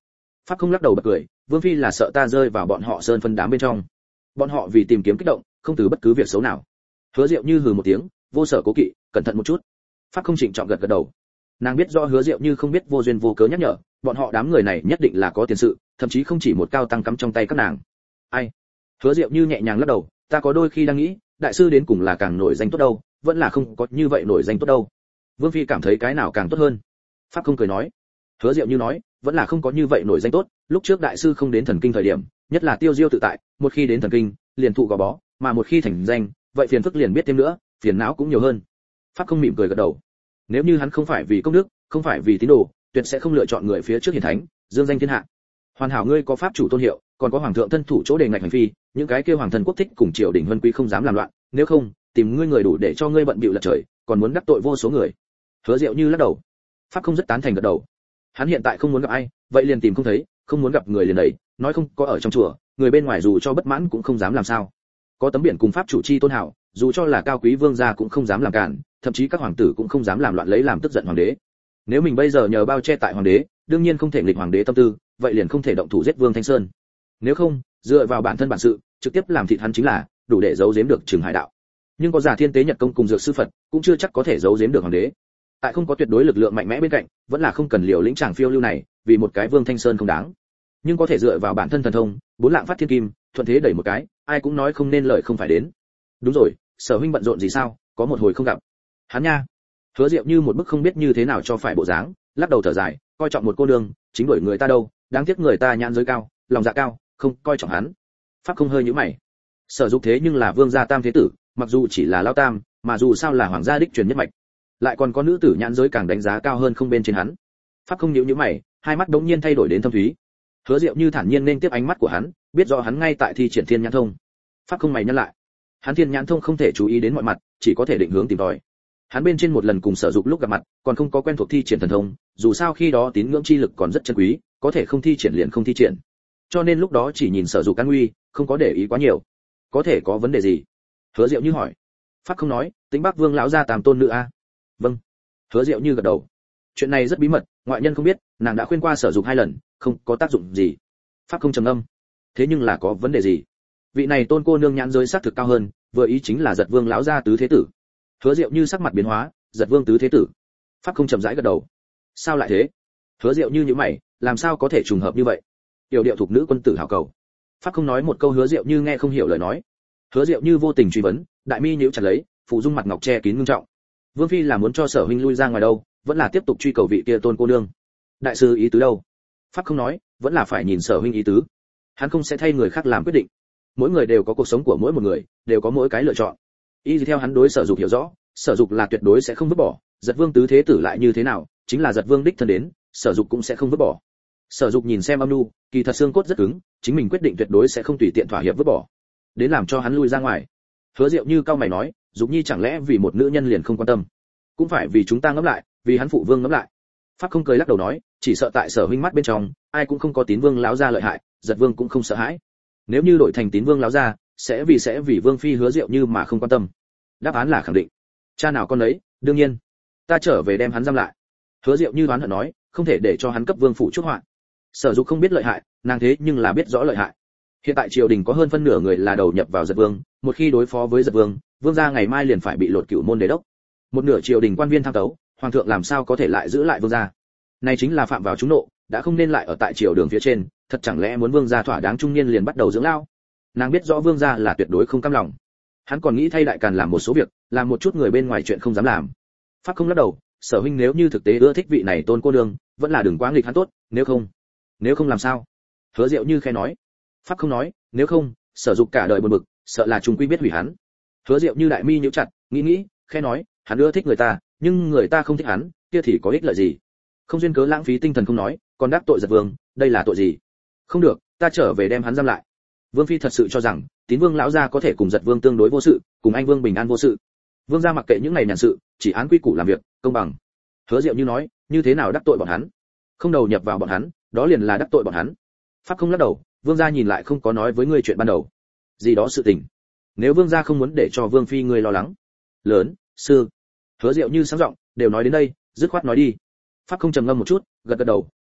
Speaker 1: Pháp không lắc đầu bật cười, vương phi là sợ ta rơi vào bọn họ sơn phân đám bên trong. Bọn họ vì tìm kiếm kích động, không từ bất cứ việc xấu nào. Hứa Diệu Như hừ một tiếng, vô sở cố kỵ, cẩn thận một chút. Pháp không trịnh trọng gật gật đầu. Nàng biết rõ Hứa Diệu Như không biết vô duyên vô cớ nhắc nhở, bọn họ đám người này nhất định là có tiền sự, thậm chí không chỉ một cao tăng cắm trong tay các nàng. Ai? Hứa Diệu Như nhẹ nhàng lắc đầu, ta có đôi khi đang nghĩ, đại sư đến cùng là càng nổi danh tốt đâu, vẫn là không có như vậy nổi danh tốt đâu. Vương phi cảm thấy cái nào càng tốt hơn? Pháp không cười nói. Hứa Diệu Như nói, vẫn là không có như vậy nổi danh tốt, lúc trước đại sư không đến thần kinh thời điểm, nhất là tiêu diêu tự tại, một khi đến thần kinh, liền thụ gò bó, mà một khi thành danh, vậy phiền phức liền biết thêm nữa, phiền não cũng nhiều hơn. Pháp không mỉm cười gật đầu. Nếu như hắn không phải vì công đức, không phải vì tín đồ, tuyệt sẽ không lựa chọn người phía trước hiển thánh, dương danh thiên hạ. Hoàn hảo ngươi có pháp chủ tôn hiệu, còn có hoàng thượng thân thủ chỗ đề ngạch hành phi, những cái kêu hoàng thần quốc thích cùng triều đình vân quý không dám làm loạn, nếu không, tìm ngươi người đủ để cho ngươi bận bịu lật trời, còn muốn đắc tội vô số người. Hứa Diệu Như lắc đầu. Pháp không rất tán thành gật đầu. Hắn hiện tại không muốn gặp ai, vậy liền tìm không thấy, không muốn gặp người liền đẩy, nói không có ở trong chùa, người bên ngoài dù cho bất mãn cũng không dám làm sao. Có tấm biển cùng pháp chủ chi tôn hảo, dù cho là cao quý vương gia cũng không dám làm cản, thậm chí các hoàng tử cũng không dám làm loạn lấy làm tức giận hoàng đế. Nếu mình bây giờ nhờ bao che tại hoàng đế, đương nhiên không thể nghịch hoàng đế tâm tư, vậy liền không thể động thủ giết Vương Thanh Sơn. Nếu không, dựa vào bản thân bản sự, trực tiếp làm thịt hắn chính là đủ để giấu giếm được Trừng Hải đạo. Nhưng có giả thiên tế nhật công cùng dược sư Phật, cũng chưa chắc có thể giấu giếm được hoàng đế. Tại không có tuyệt đối lực lượng mạnh mẽ bên cạnh, vẫn là không cần liều lĩnh chàng phiêu lưu này, vì một cái Vương Thanh Sơn không đáng. Nhưng có thể dựa vào bản thân thần thông, bốn lạng phát thiên kim, thuận thế đẩy một cái, ai cũng nói không nên lời không phải đến. Đúng rồi, Sở huynh bận rộn gì sao, có một hồi không gặp. Hắn nha. Hứa Diệu Như một bức không biết như thế nào cho phải bộ dáng, lắc đầu thở dài, coi trọng một cô nương, chính bởi người ta đâu, đáng tiếc người ta nhãn giới cao, lòng dạ cao, không coi trọng hắn. Pháp không hơi nhíu mày. Sở Dục thế nhưng là vương gia tam thế tử, mặc dù chỉ là lao tam, mà dù sao là hoàng gia đích truyền nhất mạch, lại còn có nữ tử nhãn giới càng đánh giá cao hơn không bên trên hắn. Pháp không nhíu nhíu mày, hai mắt đống nhiên thay đổi đến thâm thúy. Hứa Diệu Như thản nhiên nên tiếp ánh mắt của hắn, biết rõ hắn ngay tại thi triển thiên nhãn thông. Pháp không mày nhăn lại. Hắn thiên nhãn thông không thể chú ý đến mọi mặt, chỉ có thể định hướng tìm tòi. Hắn bên trên một lần cùng Sở Dục lúc gặp mặt, còn không có quen thuộc thi triển thần thông, dù sao khi đó tín ngưỡng chi lực còn rất chân quý, có thể không thi triển liền không thi triển. Cho nên lúc đó chỉ nhìn Sở Dục an nguy, không có để ý quá nhiều. Có thể có vấn đề gì? Hứa Diệu Như hỏi. Pháp không nói, Tĩnh Bắc Vương lão gia tam tôn nữ a. Vâng. Hứa Diệu Như gật đầu. Chuyện này rất bí mật, ngoại nhân không biết, nàng đã khuyên qua Sở Dục 2 lần, không có tác dụng gì. Pháp không trầm ngâm. Thế nhưng là có vấn đề gì? Vị này tôn cô nương nhãn giới sắc thực cao hơn, vừa ý chính là Giật Vương lão gia tứ thế tử. Hứa Diệu Như sắc mặt biến hóa, Giật Vương tứ thế tử. Pháp không chậm rãi gật đầu. Sao lại thế? Hứa Diệu Như nhíu mày, làm sao có thể trùng hợp như vậy? Tiểu điệu thuộc nữ quân tử hảo cầu. Pháp không nói một câu Hứa Diệu Như nghe không hiểu lời nói. Hứa Diệu Như vô tình truy vấn, đại mi nhíu chặt lấy, phụ dung mặt ngọc che kín ngưng trọng. Vương phi là muốn cho Sở huynh lui ra ngoài đâu, vẫn là tiếp tục truy cầu vị kia tôn cô nương? Đại sư ý tứ đâu? Pháp không nói, vẫn là phải nhìn Sở huynh ý tứ. Hắn không sẽ thay người khác làm quyết định. Mỗi người đều có cuộc sống của mỗi một người, đều có mỗi cái lựa chọn. Y theo hắn đối Sở Dục hiểu rõ, Sở Dục là tuyệt đối sẽ không vứt bỏ, Giật Vương tứ thế tử lại như thế nào, chính là Giật Vương đích thân đến, Sở Dục cũng sẽ không vứt bỏ. Sở Dục nhìn xem âm nu, kỳ thật xương cốt rất cứng, chính mình quyết định tuyệt đối sẽ không tùy tiện thỏa hiệp vứt bỏ. Đến làm cho hắn lui ra ngoài. Hứa Diệu Như cao mày nói, Dục Nhi chẳng lẽ vì một nữ nhân liền không quan tâm? Cũng phải vì chúng ta ngẫm lại, vì hắn phụ vương ngẫm lại. Pháp không cười lắc đầu nói, chỉ sợ tại Sở huynh mắt bên trong, ai cũng không có Tín Vương láo ra lợi hại, Giật Vương cũng không sợ hãi. Nếu như đổi thành Tín Vương láo ra, sẽ vì Vương phi Hứa Diệu Như mà không quan tâm. Đáp án là khẳng định. Cha nào con ấy, đương nhiên. Ta trở về đem hắn giam lại. Hứa Diệu Như đoán hận nói, không thể để cho hắn cấp vương phủ chuốc họa. Sở Dục không biết lợi hại, nàng thế nhưng là biết rõ lợi hại. Hiện tại triều đình có hơn phân nửa người là đầu nhập vào Giật Vương, một khi đối phó với Giật Vương, vương gia ngày mai liền phải bị lột cửu môn đế đốc. Một nửa triều đình quan viên tham tấu, hoàng thượng làm sao có thể lại giữ lại vương gia? Này chính là phạm vào chúng nộ, đã không nên lại ở tại triều đường phía trên, thật chẳng lẽ muốn vương gia thỏa đáng trung niên liền bắt đầu dưỡng lao? Nàng biết rõ vương gia là tuyệt đối không cam lòng. Hắn còn nghĩ thay đại càn làm một số việc, làm một chút người bên ngoài chuyện không dám làm. Pháp không lắc đầu, Sở huynh nếu như thực tế ưa thích vị này tôn cô nương, vẫn là đừng quá nghịch hắn tốt, nếu không làm sao? Hứa Diệu Như khẽ nói. Pháp không nói, nếu không, Sở Dục cả đời buồn bực, sợ là chúng quy biết hủy hắn. Hứa Diệu Như đại mi nhíu chặt, nghĩ, khẽ nói, hắn ưa thích người ta, nhưng người ta không thích hắn, kia thì có ích lợi gì? Không duyên cớ lãng phí tinh thần không nói, còn đắc tội Giật Vương, đây là tội gì? Không được, ta trở về đem hắn giam lại. Vương phi thật sự cho rằng Tín Vương lão gia có thể cùng Giật Vương tương đối vô sự, cùng anh Vương bình an vô sự. Vương gia mặc kệ những này nhàn sự, chỉ án quy củ làm việc, công bằng. Hứa Diệu Như nói, như thế nào đắc tội bọn hắn? Không đầu nhập vào bọn hắn, đó liền là đắc tội bọn hắn. Pháp không lắc đầu, vương gia nhìn lại không có nói với ngươi chuyện ban đầu. Gì đó sự tình. Nếu vương gia không muốn để cho vương phi ngươi lo lắng. Lớn, sư. Hứa Diệu Như sáng giọng, đều nói đến đây, dứt khoát nói đi. Pháp không trầm ngâm một chút, gật gật đầu,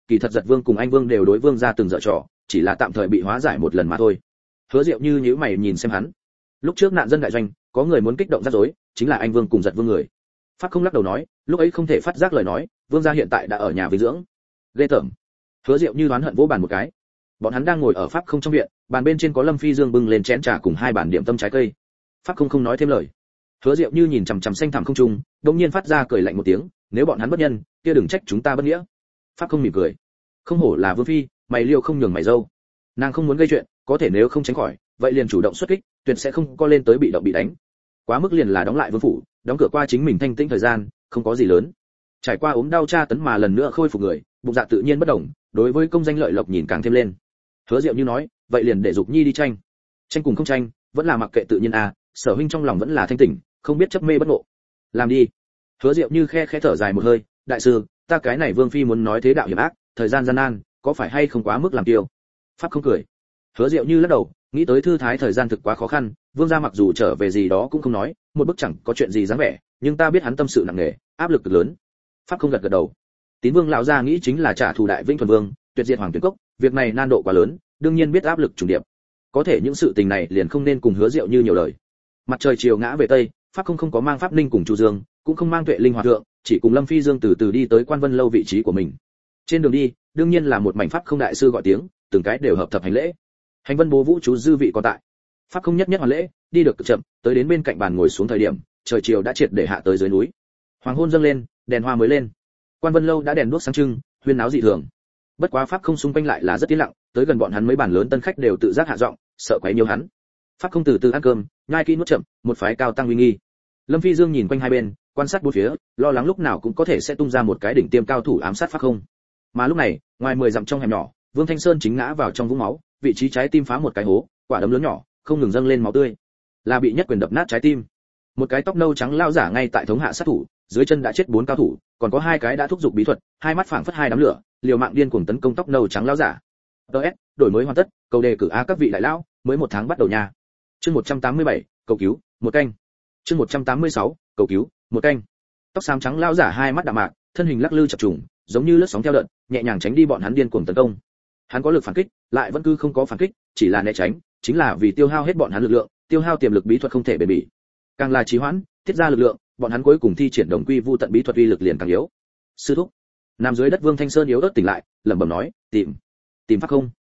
Speaker 1: kỳ thật Giật Vương cùng Anh Vương đều đối Vương gia từng dở trò, chỉ là tạm thời bị hóa giải một lần mà thôi. Hứa Diệu Như nhíu mày nhìn xem hắn. Lúc trước nạn dân đại doanh, có người muốn kích động rắc rối, chính là Anh Vương cùng Giật Vương người. Pháp Không lắc đầu nói, lúc ấy không thể phát giác lời nói, Vương gia hiện tại đã ở nhà vinh dưỡng. Ghê tởm. Hứa Diệu Như đoán hận vỗ bàn một cái. Bọn hắn đang ngồi ở Pháp Không trong viện, bàn bên trên có Lâm Phi Dương bưng lên chén trà cùng hai bản điểm tâm trái cây. Pháp Không nói thêm lời. Hứa Diệu Như nhìn chằm chằm xanh thẳm không trung, đột nhiên phát ra cười lạnh một tiếng, nếu bọn hắn bất nhân, kia đừng trách chúng ta bất nghĩa. Pháp Không mỉm cười. Không hổ là Vương phi, mày liêu không nhường mày dâu. Nàng không muốn gây chuyện, có thể nếu không tránh khỏi, vậy liền chủ động xuất kích, tuyệt sẽ không có lên tới bị động bị đánh. Quá mức liền là đóng lại vương phủ, đóng cửa qua chính mình thanh tĩnh thời gian, không có gì lớn. Trải qua ốm đau tra tấn mà lần nữa khôi phục người, bụng dạ tự nhiên bất động, đối với công danh lợi lộc nhìn càng thêm lên. Hứa Diệu Như nói, vậy liền để Dục Nhi đi tranh. Tranh cùng không tranh, vẫn là mặc kệ tự nhiên à, Sở huynh trong lòng vẫn là thanh tỉnh, không biết chấp mê bất ngộ. Làm đi. Hứa Diệu Như khẽ thở dài một hơi, đại sư, ta cái này Vương phi muốn nói thế đạo hiểm ác, thời gian gian nan, có phải hay không quá mức làm kiêu? Pháp Không cười. Hứa Diệu Như lắc đầu, nghĩ tới thư thái thời gian thực quá khó khăn, Vương gia mặc dù trở về gì đó cũng không nói, một bức chẳng có chuyện gì dáng vẻ, nhưng ta biết hắn tâm sự nặng nề, áp lực cực lớn. Pháp Không gật đầu. Tín Vương lão gia nghĩ chính là trả thù Đại Vinh Thuần Vương, tuyệt diệt Hoàng Tuyển Cốc, việc này nan độ quá lớn, đương nhiên biết áp lực trùng điệp. Có thể những sự tình này liền không nên cùng Hứa Diệu Như nhiều lời. Mặt trời chiều ngã về tây, Pháp Không có mang Pháp Ninh cùng Chu Dương, cũng không mang Tuệ Linh hòa thượng, chỉ cùng Lâm Phi Dương từ từ đi tới Quan Vân lâu vị trí của mình. Trên đường đi, đương nhiên là một mảnh Pháp Không đại sư gọi tiếng, từng cái đều hợp thập hành lễ. Hành Vân Bố Vũ chú dư vị còn tại. Pháp Không nhất hoàn lễ, đi được cực chậm, tới đến bên cạnh bàn ngồi xuống thời điểm, trời chiều đã triệt để hạ tới dưới núi. Hoàng hôn dâng lên, đèn hoa mới lên. Quan Vân lâu đã đèn đuốc sáng trưng, huyên náo dị thường. Bất quá Pháp Không xung quanh lại là rất yên lặng, tới gần bọn hắn mấy bàn lớn tân khách đều tự giác hạ giọng, sợ quấy nhiều hắn. Pháp Không từ từ ăn cơm, nhai kỹ nuốt chậm, một phái cao tăng uy nghi. Lâm Phi Dương nhìn quanh hai bên, quan sát bốn phía, lo lắng lúc nào cũng có thể sẽ tung ra một cái đỉnh tiêm cao thủ ám sát Pháp Không. Mà lúc này, ngoài 10 dặm trong hẻm nhỏ, Vương Thanh Sơn chính ngã vào trong vũng máu, vị trí trái tim phá một cái hố, quả đấm lớn nhỏ, không ngừng dâng lên máu tươi, là bị nhất quyền đập nát trái tim. Một cái tóc nâu trắng lao giả ngay tại thống hạ sát thủ, dưới chân đã chết 4 cao thủ, còn có 2 cái đã thúc giục bí thuật, hai mắt phảng phất hai đám lửa, liều mạng điên cuồng tấn công tóc nâu trắng lao giả. DS, đổi mới hoàn tất, cầu đề cử a các vị đại lão, mới 1 tháng bắt đầu nha. Chương 187, cầu cứu, một canh. Chương 186, cầu cứu, một canh. Tóc xám trắng lao giả hai mắt đạm mạc, thân hình lắc lư chập trùng, giống như lướt sóng theo đợt, nhẹ nhàng tránh đi bọn hắn điên cuồng tấn công. Hắn có lực phản kích, lại vẫn cứ không có phản kích, chỉ là né tránh, chính là vì tiêu hao hết bọn hắn lực lượng, tiêu hao tiềm lực bí thuật không thể bền bỉ. Càng là trì hoãn, tiết ra lực lượng, bọn hắn cuối cùng thi triển đồng quy vu tận bí thuật uy lực liền càng yếu. Sư thúc. Nằm dưới đất Vương Thanh Sơn yếu ớt tỉnh lại, lẩm bẩm nói, tìm Pháp Không.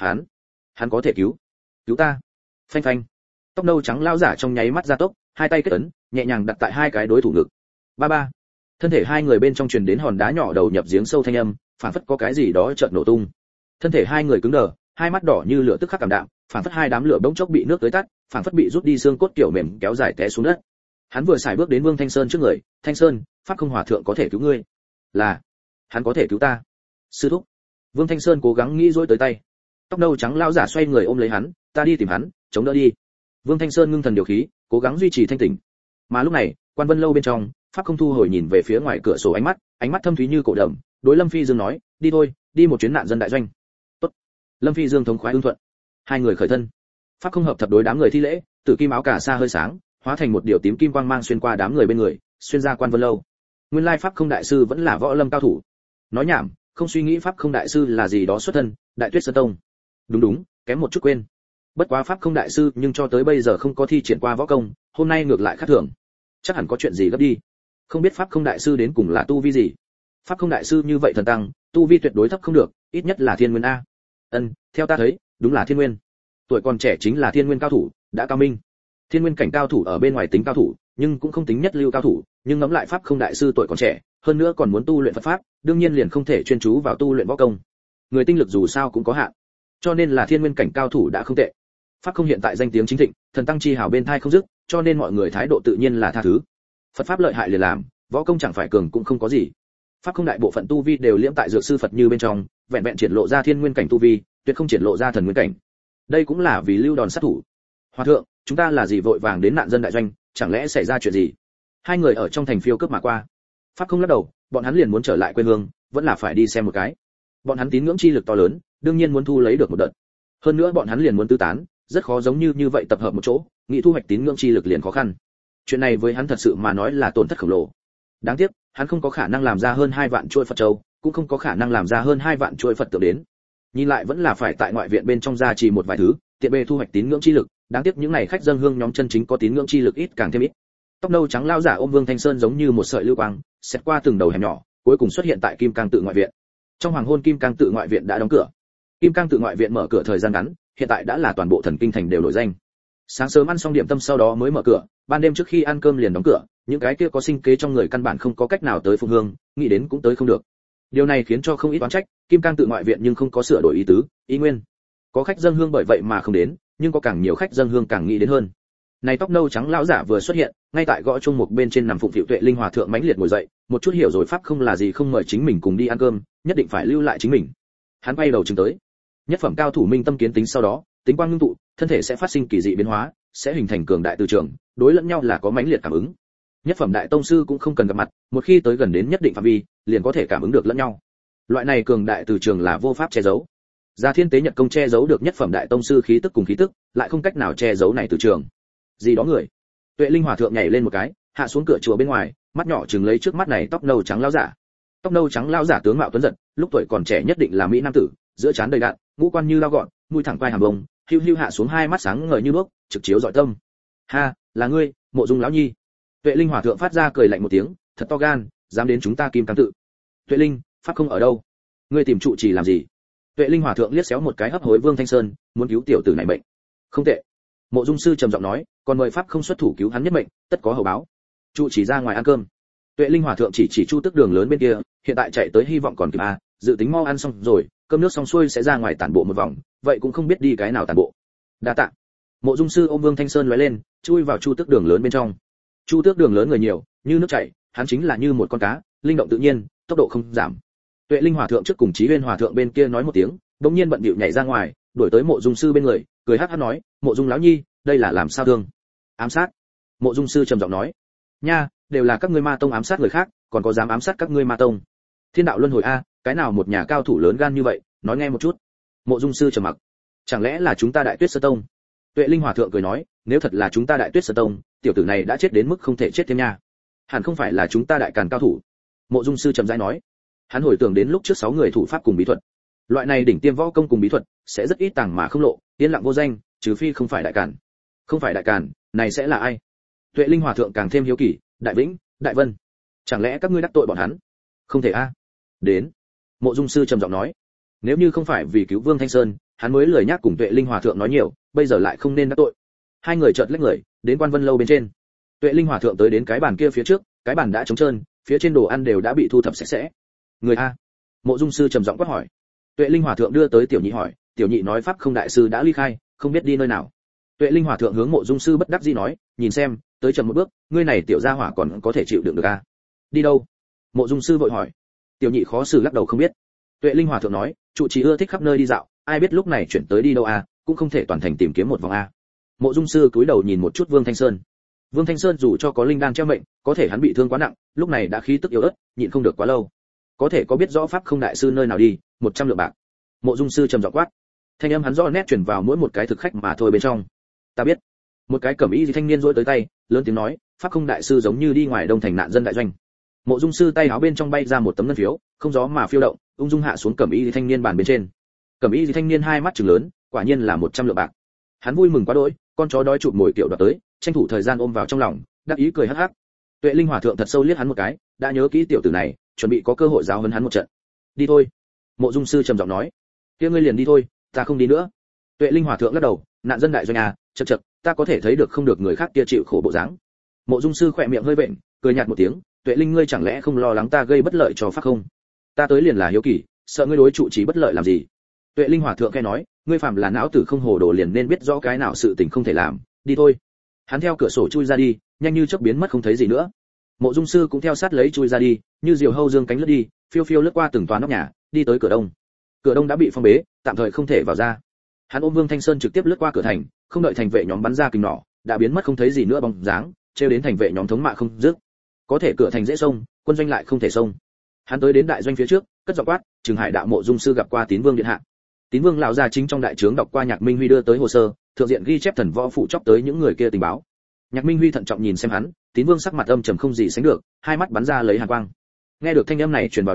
Speaker 1: Hắn có thể cứu ta. Phanh phanh. Tóc nâu trắng lao giả trong nháy mắt gia tốc, hai tay kết ấn, nhẹ nhàng đặt tại hai cái đối thủ ngực. Ba. Thân thể hai người bên trong truyền đến hòn đá nhỏ đầu nhập giếng sâu thanh âm, phản phất có cái gì đó chợt nổ tung. Thân thể hai người cứng đờ, hai mắt đỏ như lửa tức khắc cảm đạm, phản phất hai đám lửa bỗng chốc bị nước tới tắt, phản phất bị rút đi xương cốt kiểu mềm kéo dài té xuống đất. Hắn vừa xài bước đến Vương Thanh Sơn trước người, "Thanh Sơn, Pháp Không hòa thượng có thể cứu ngươi." "Là, hắn có thể cứu ta." "Sư thúc." Vương Thanh Sơn cố gắng nghĩ dối tới tay. Tóc nâu trắng lão giả xoay người ôm lấy hắn, "Ta đi tìm hắn, chống đỡ đi." Vương Thanh Sơn ngưng thần điều khí, cố gắng duy trì thanh tỉnh. Mà lúc này, Quan Vân lâu bên trong, Pháp Không thu hồi nhìn về phía ngoài cửa sổ ánh mắt thâm thúy như cổ đầm, đối Lâm Phi Dương nói, "Đi thôi, đi một chuyến nạn dân đại doanh." "Tốt." Lâm Phi Dương thống khoái ưng thuận. Hai người khởi thân. Pháp Không hợp thập đối đám người thi lễ, tử kim áo cà sa hơi sáng, hóa thành một điều tím kim quang mang xuyên qua đám người bên người, xuyên ra Quan Vân lâu. Nguyên lai Pháp Không đại sư vẫn là võ lâm cao thủ. Nói nhảm, không suy nghĩ Pháp Không đại sư là gì đó xuất thân, Đại Tuyết Sơn tông. Đúng, kém một chút quên. Bất quá Pháp Không đại sư nhưng cho tới bây giờ không có thi triển qua võ công, hôm nay ngược lại khác thường. Chắc hẳn có chuyện gì gấp đi. Không biết Pháp Không đại sư đến cùng là tu vi gì. Pháp Không đại sư như vậy thần tăng, tu vi tuyệt đối thấp không được, ít nhất là thiên nguyên a. Theo ta thấy, đúng là thiên nguyên. Tuổi còn trẻ chính là thiên nguyên cao thủ, đã cao minh. Thiên nguyên cảnh cao thủ ở bên ngoài tính cao thủ, nhưng cũng không tính nhất lưu cao thủ, nhưng ngẫm lại Pháp Không đại sư tuổi còn trẻ, hơn nữa còn muốn tu luyện Phật pháp, đương nhiên liền không thể chuyên chú vào tu luyện võ công. Người tinh lực dù sao cũng có hạn, cho nên là thiên nguyên cảnh cao thủ đã không tệ. Pháp Không hiện tại danh tiếng chính thịnh, thần tăng chi hào bên thai không dứt, cho nên mọi người thái độ tự nhiên là tha thứ. Phật pháp lợi hại liền làm, võ công chẳng phải cường cũng không có gì. Pháp Không đại bộ phận tu vi đều liễm tại dược sư Phật như bên trong, vẹn vẹn triển lộ ra thiên nguyên cảnh tu vi, tuyệt không triển lộ ra thần nguyên cảnh. Đây cũng là vì lưu đòn sát thủ. Hòa thượng, chúng ta là gì vội vàng đến nạn dân đại doanh, chẳng lẽ xảy ra chuyện gì? Hai người ở trong thành phiêu cướp mà qua. Pháp Không lắc đầu, bọn hắn liền muốn trở lại quê hương, vẫn là phải đi xem một cái. Bọn hắn tín ngưỡng chi lực to lớn, đương nhiên muốn thu lấy được một đợt. Hơn nữa bọn hắn liền muốn tứ tán, rất khó giống như vậy tập hợp một chỗ, nghĩ thu hoạch tín ngưỡng chi lực liền khó khăn. Chuyện này với hắn thật sự mà nói là tổn thất khổng lồ. Đáng tiếc, hắn không có khả năng làm ra hơn 2 vạn chuôi Phật châu, cũng không có khả năng làm ra hơn 2 vạn chuỗi Phật tượng đến. Nhìn lại vẫn là phải tại ngoại viện bên trong gia trì một vài thứ, tiện bề thu hoạch tín ngưỡng chi lực, đáng tiếc những này khách dâng hương nhóm chân chính có tín ngưỡng chi lực ít càng thêm ít. Tóc nâu trắng lão giả ôm Vương Thanh Sơn giống như một sợi lưu quang, xét qua từng đầu hẻm nhỏ, cuối cùng xuất hiện tại Kim Cang tự ngoại viện. Trong hoàng hôn Kim Cang tự ngoại viện đã đóng cửa. Kim Cang tự ngoại viện mở cửa thời gian ngắn, hiện tại đã là toàn bộ thần kinh thành đều nổi danh. Sáng sớm ăn xong điểm tâm sau đó mới mở cửa, ban đêm trước khi ăn cơm liền đóng cửa, những cái kia có sinh kế trong người căn bản không có cách nào tới phụng hương, nghĩ đến cũng tới không được. Điều này khiến cho không ít oán trách, Kim Cang tự ngoại viện nhưng không có sửa đổi ý tứ, ý nguyên. Có khách dâng hương bởi vậy mà không đến, nhưng có càng nhiều khách dâng hương càng nghĩ đến hơn. Này tóc nâu trắng lão giả vừa xuất hiện, ngay tại gõ chuông một bên trên nằm phụng phịu Tuệ Linh hòa thượng mãnh liệt ngồi dậy, một chút hiểu rồi pháp không là gì không mời chính mình cùng đi ăn cơm, nhất định phải lưu lại chính mình. Hắn quay đầu chừng tới. Nhất phẩm cao thủ minh tâm kiến tính sau đó, tính quang ngưng tụ, thân thể sẽ phát sinh kỳ dị biến hóa, sẽ hình thành cường đại từ trường, đối lẫn nhau là có mãnh liệt cảm ứng. Nhất phẩm đại tông sư cũng không cần gặp mặt, một khi tới gần đến nhất định phạm vi, liền có thể cảm ứng được lẫn nhau. Loại này cường đại từ trường là vô pháp che giấu. Gia Thiên Tế Nhật công che giấu được nhất phẩm đại tông sư khí tức cùng khí tức, lại không cách nào che giấu này từ trường. Gì đó người. Tuệ Linh hòa thượng nhảy lên một cái, hạ xuống cửa chùa bên ngoài, mắt nhỏ chừng lấy trước mắt này tóc nâu trắng lão giả. Tóc nâu trắng lão giả tướng mạo tuấn giật, lúc tuổi còn trẻ nhất định là mỹ nam tử, giữa trán đầy đạn, ngũ quan như lao gọn, mũi thẳng quai hàm bông, hưu hưu hạ xuống hai mắt sáng ngời như đuốc, trực chiếu dọi tâm. Ha, là ngươi, Mộ Dung lão nhi. Tuệ Linh hòa thượng phát ra cười lạnh một tiếng, thật to gan, dám đến chúng ta Kim Cang tự. Tuệ Linh, pháp không ở đâu? Ngươi tìm trụ trì làm gì? Tuệ Linh hòa thượng liếc xéo một cái hấp hối Vương Thanh Sơn, muốn cứu tiểu tử này mệnh. Không tệ. Mộ Dung sư trầm giọng nói, còn mời pháp không xuất thủ cứu hắn nhất mệnh, tất có hậu báo. Trụ trì ra ngoài ăn cơm. Tuệ Linh hòa thượng chỉ Chu Tước đường lớn bên kia, hiện tại chạy tới hy vọng còn kịp à, dự tính mau ăn xong rồi, cơm nước xong xuôi sẽ ra ngoài tản bộ một vòng, vậy cũng không biết đi cái nào tản bộ. Đa tạ. Mộ Dung sư ôm Vương Thanh Sơn lóe lên, chui vào Chu Tước đường lớn bên trong. Chu Tước đường lớn người nhiều, như nước chảy, hắn chính là như một con cá, linh động tự nhiên, tốc độ không giảm. Tuệ Linh hòa thượng trước cùng Chí Huyên hòa thượng bên kia nói một tiếng, đột nhiên bận bịu nhảy ra ngoài, đuổi tới Mộ Dung sư bên người, cười hắc hắc nói, Mộ Dung lão nhi, đây là làm sao thương? Ám sát. Mộ Dung sư trầm giọng nói, nha, đều là các ngươi ma tông ám sát người khác, còn có dám ám sát các ngươi ma tông? Thiên đạo luân hồi a, cái nào một nhà cao thủ lớn gan như vậy, nói nghe một chút. Mộ Dung sư trầm mặc, chẳng lẽ là chúng ta Đại Tuyết Sơn tông? Tuệ Linh hòa thượng cười nói, nếu thật là chúng ta Đại Tuyết Sơn tông, tiểu tử này đã chết đến mức không thể chết thêm nha. Hẳn không phải là chúng ta Đại Càn cao thủ. Mộ Dung sư trầm rãi nói, hắn hồi tưởng đến lúc trước 6 người thủ pháp cùng bí thuật. Loại này đỉnh tiêm võ công cùng bí thuật sẽ rất ít tàng mà không lộ, yên lặng vô danh, trừ phi không phải Đại Càn. Không phải Đại Càn, này sẽ là ai? Tuệ Linh hòa thượng càng thêm hiếu kỳ, Đại Vĩnh, Đại Vân, chẳng lẽ các ngươi đắc tội bọn hắn? Không thể a. Đến. Mộ Dung sư trầm giọng nói, nếu như không phải vì cứu Vương Thanh Sơn, hắn mới lười nhắc cùng Tuệ Linh hòa thượng nói nhiều, bây giờ lại không nên đắc tội. Hai người chợt lách người, đến Quan Vân lâu bên trên. Tuệ Linh hòa thượng tới đến cái bàn kia phía trước, cái bàn đã trống trơn, phía trên đồ ăn đều đã bị thu thập sạch sẽ. Người a? Mộ Dung sư trầm giọng quát hỏi. Tuệ Linh hòa thượng đưa tới tiểu nhị hỏi, tiểu nhị nói pháp không đại sư đã ly khai, không biết đi nơi nào. Tuệ Linh hòa thượng hướng Mộ Dung sư bất đắc dĩ nói, nhìn xem, tới chậm một bước, ngươi này tiểu gia hỏa còn có thể chịu đựng được a? Đi đâu? Mộ Dung sư vội hỏi. Tiểu nhị khó xử lắc đầu không biết. Tuệ Linh hòa thượng nói, trụ trì ưa thích khắp nơi đi dạo, ai biết lúc này chuyển tới đi đâu a, cũng không thể toàn thành tìm kiếm một vòng a. Mộ Dung sư cúi đầu nhìn một chút Vương Thanh Sơn. Vương Thanh Sơn dù cho có linh đan treo mệnh, có thể hắn bị thương quá nặng, lúc này đã khí tức yếu ớt, nhịn không được quá lâu. Có thể có biết rõ pháp không đại sư nơi nào đi, 100 lượng bạc. Mộ Dung sư trầm giọng quát. Thanh âm hắn rõ nét truyền vào mỗi một cái thực khách mà thôi bên trong. Ta biết. Một cái cẩm y thanh niên rỗi tới tay, lớn tiếng nói, pháp không đại sư giống như đi ngoài đông thành nạn dân đại doanh. Mộ Dung sư tay áo bên trong bay ra một tấm ngân phiếu, không gió mà phiêu động, ung dung hạ xuống cẩm y thanh niên bàn bên trên. Cẩm y thanh niên hai mắt trừng lớn, quả nhiên là 100 lượng bạc. Hắn vui mừng quá đỗi, con chó đói chụp mồi kiểu đoạt tới, tranh thủ thời gian ôm vào trong lòng, đắc ý cười hắc hắc. Tuệ Linh hòa thượng thật sâu liếc hắn một cái, đã nhớ kỹ tiểu tử này, chuẩn bị có cơ hội giáo huấn hắn một trận. Đi thôi. Mộ Dung sư trầm giọng nói. Kia ngươi liền đi thôi, ta không đi nữa. Tuệ Linh hòa thượng lắc đầu, nạn dân đại doanh à, chậc chậc, ta có thể thấy được không được người khác kia chịu khổ bộ dáng. Mộ Dung sư khỏe miệng hơi vện, cười nhạt một tiếng, Tuệ Linh ngươi chẳng lẽ không lo lắng ta gây bất lợi cho pháp không? Ta tới liền là hiếu kỳ, sợ ngươi đối trụ trì bất lợi làm gì? Tuệ Linh hòa thượng khẽ nói, ngươi phàm là não tử không hồ đồ liền nên biết rõ cái nào sự tình không thể làm, đi thôi. Hắn theo cửa sổ chui ra đi, nhanh như chớp biến mất không thấy gì nữa. Mộ Dung sư cũng theo sát lấy chui ra đi, như diều hâu dương cánh lướt đi, phiêu phiêu lướt qua từng tòa nóc nhà, đi tới cửa đông. Cửa đông đã bị phong bế, tạm thời không thể vào ra. Hắn ôm Vương Thanh Sơn trực tiếp lướt qua cửa thành, không đợi thành vệ nhóm bắn ra kình nỏ, đã biến mất không thấy gì nữa bóng dáng, trêu đến thành vệ nhóm thống mạ không dứt. Có thể cửa thành dễ xông, quân doanh lại không thể xông. Hắn tới đến đại doanh phía trước, cất giọng quát, Trừng Hải đạo Mộ Dung sư gặp qua Tín Vương điện hạ. Tín Vương lão gia chính trong đại trướng đọc qua Nhạc Minh Huy đưa tới hồ sơ, thượng diện ghi chép thần võ phụ chóc tới những người kia tình báo. Nhạc Minh Huy thận trọng nhìn xem hắn, Tín Vương sắc mặt âm trầm không gì sánh được, hai mắt bắn ra lấy hàn quang. Nghe được thanh âm này truyền vào đến,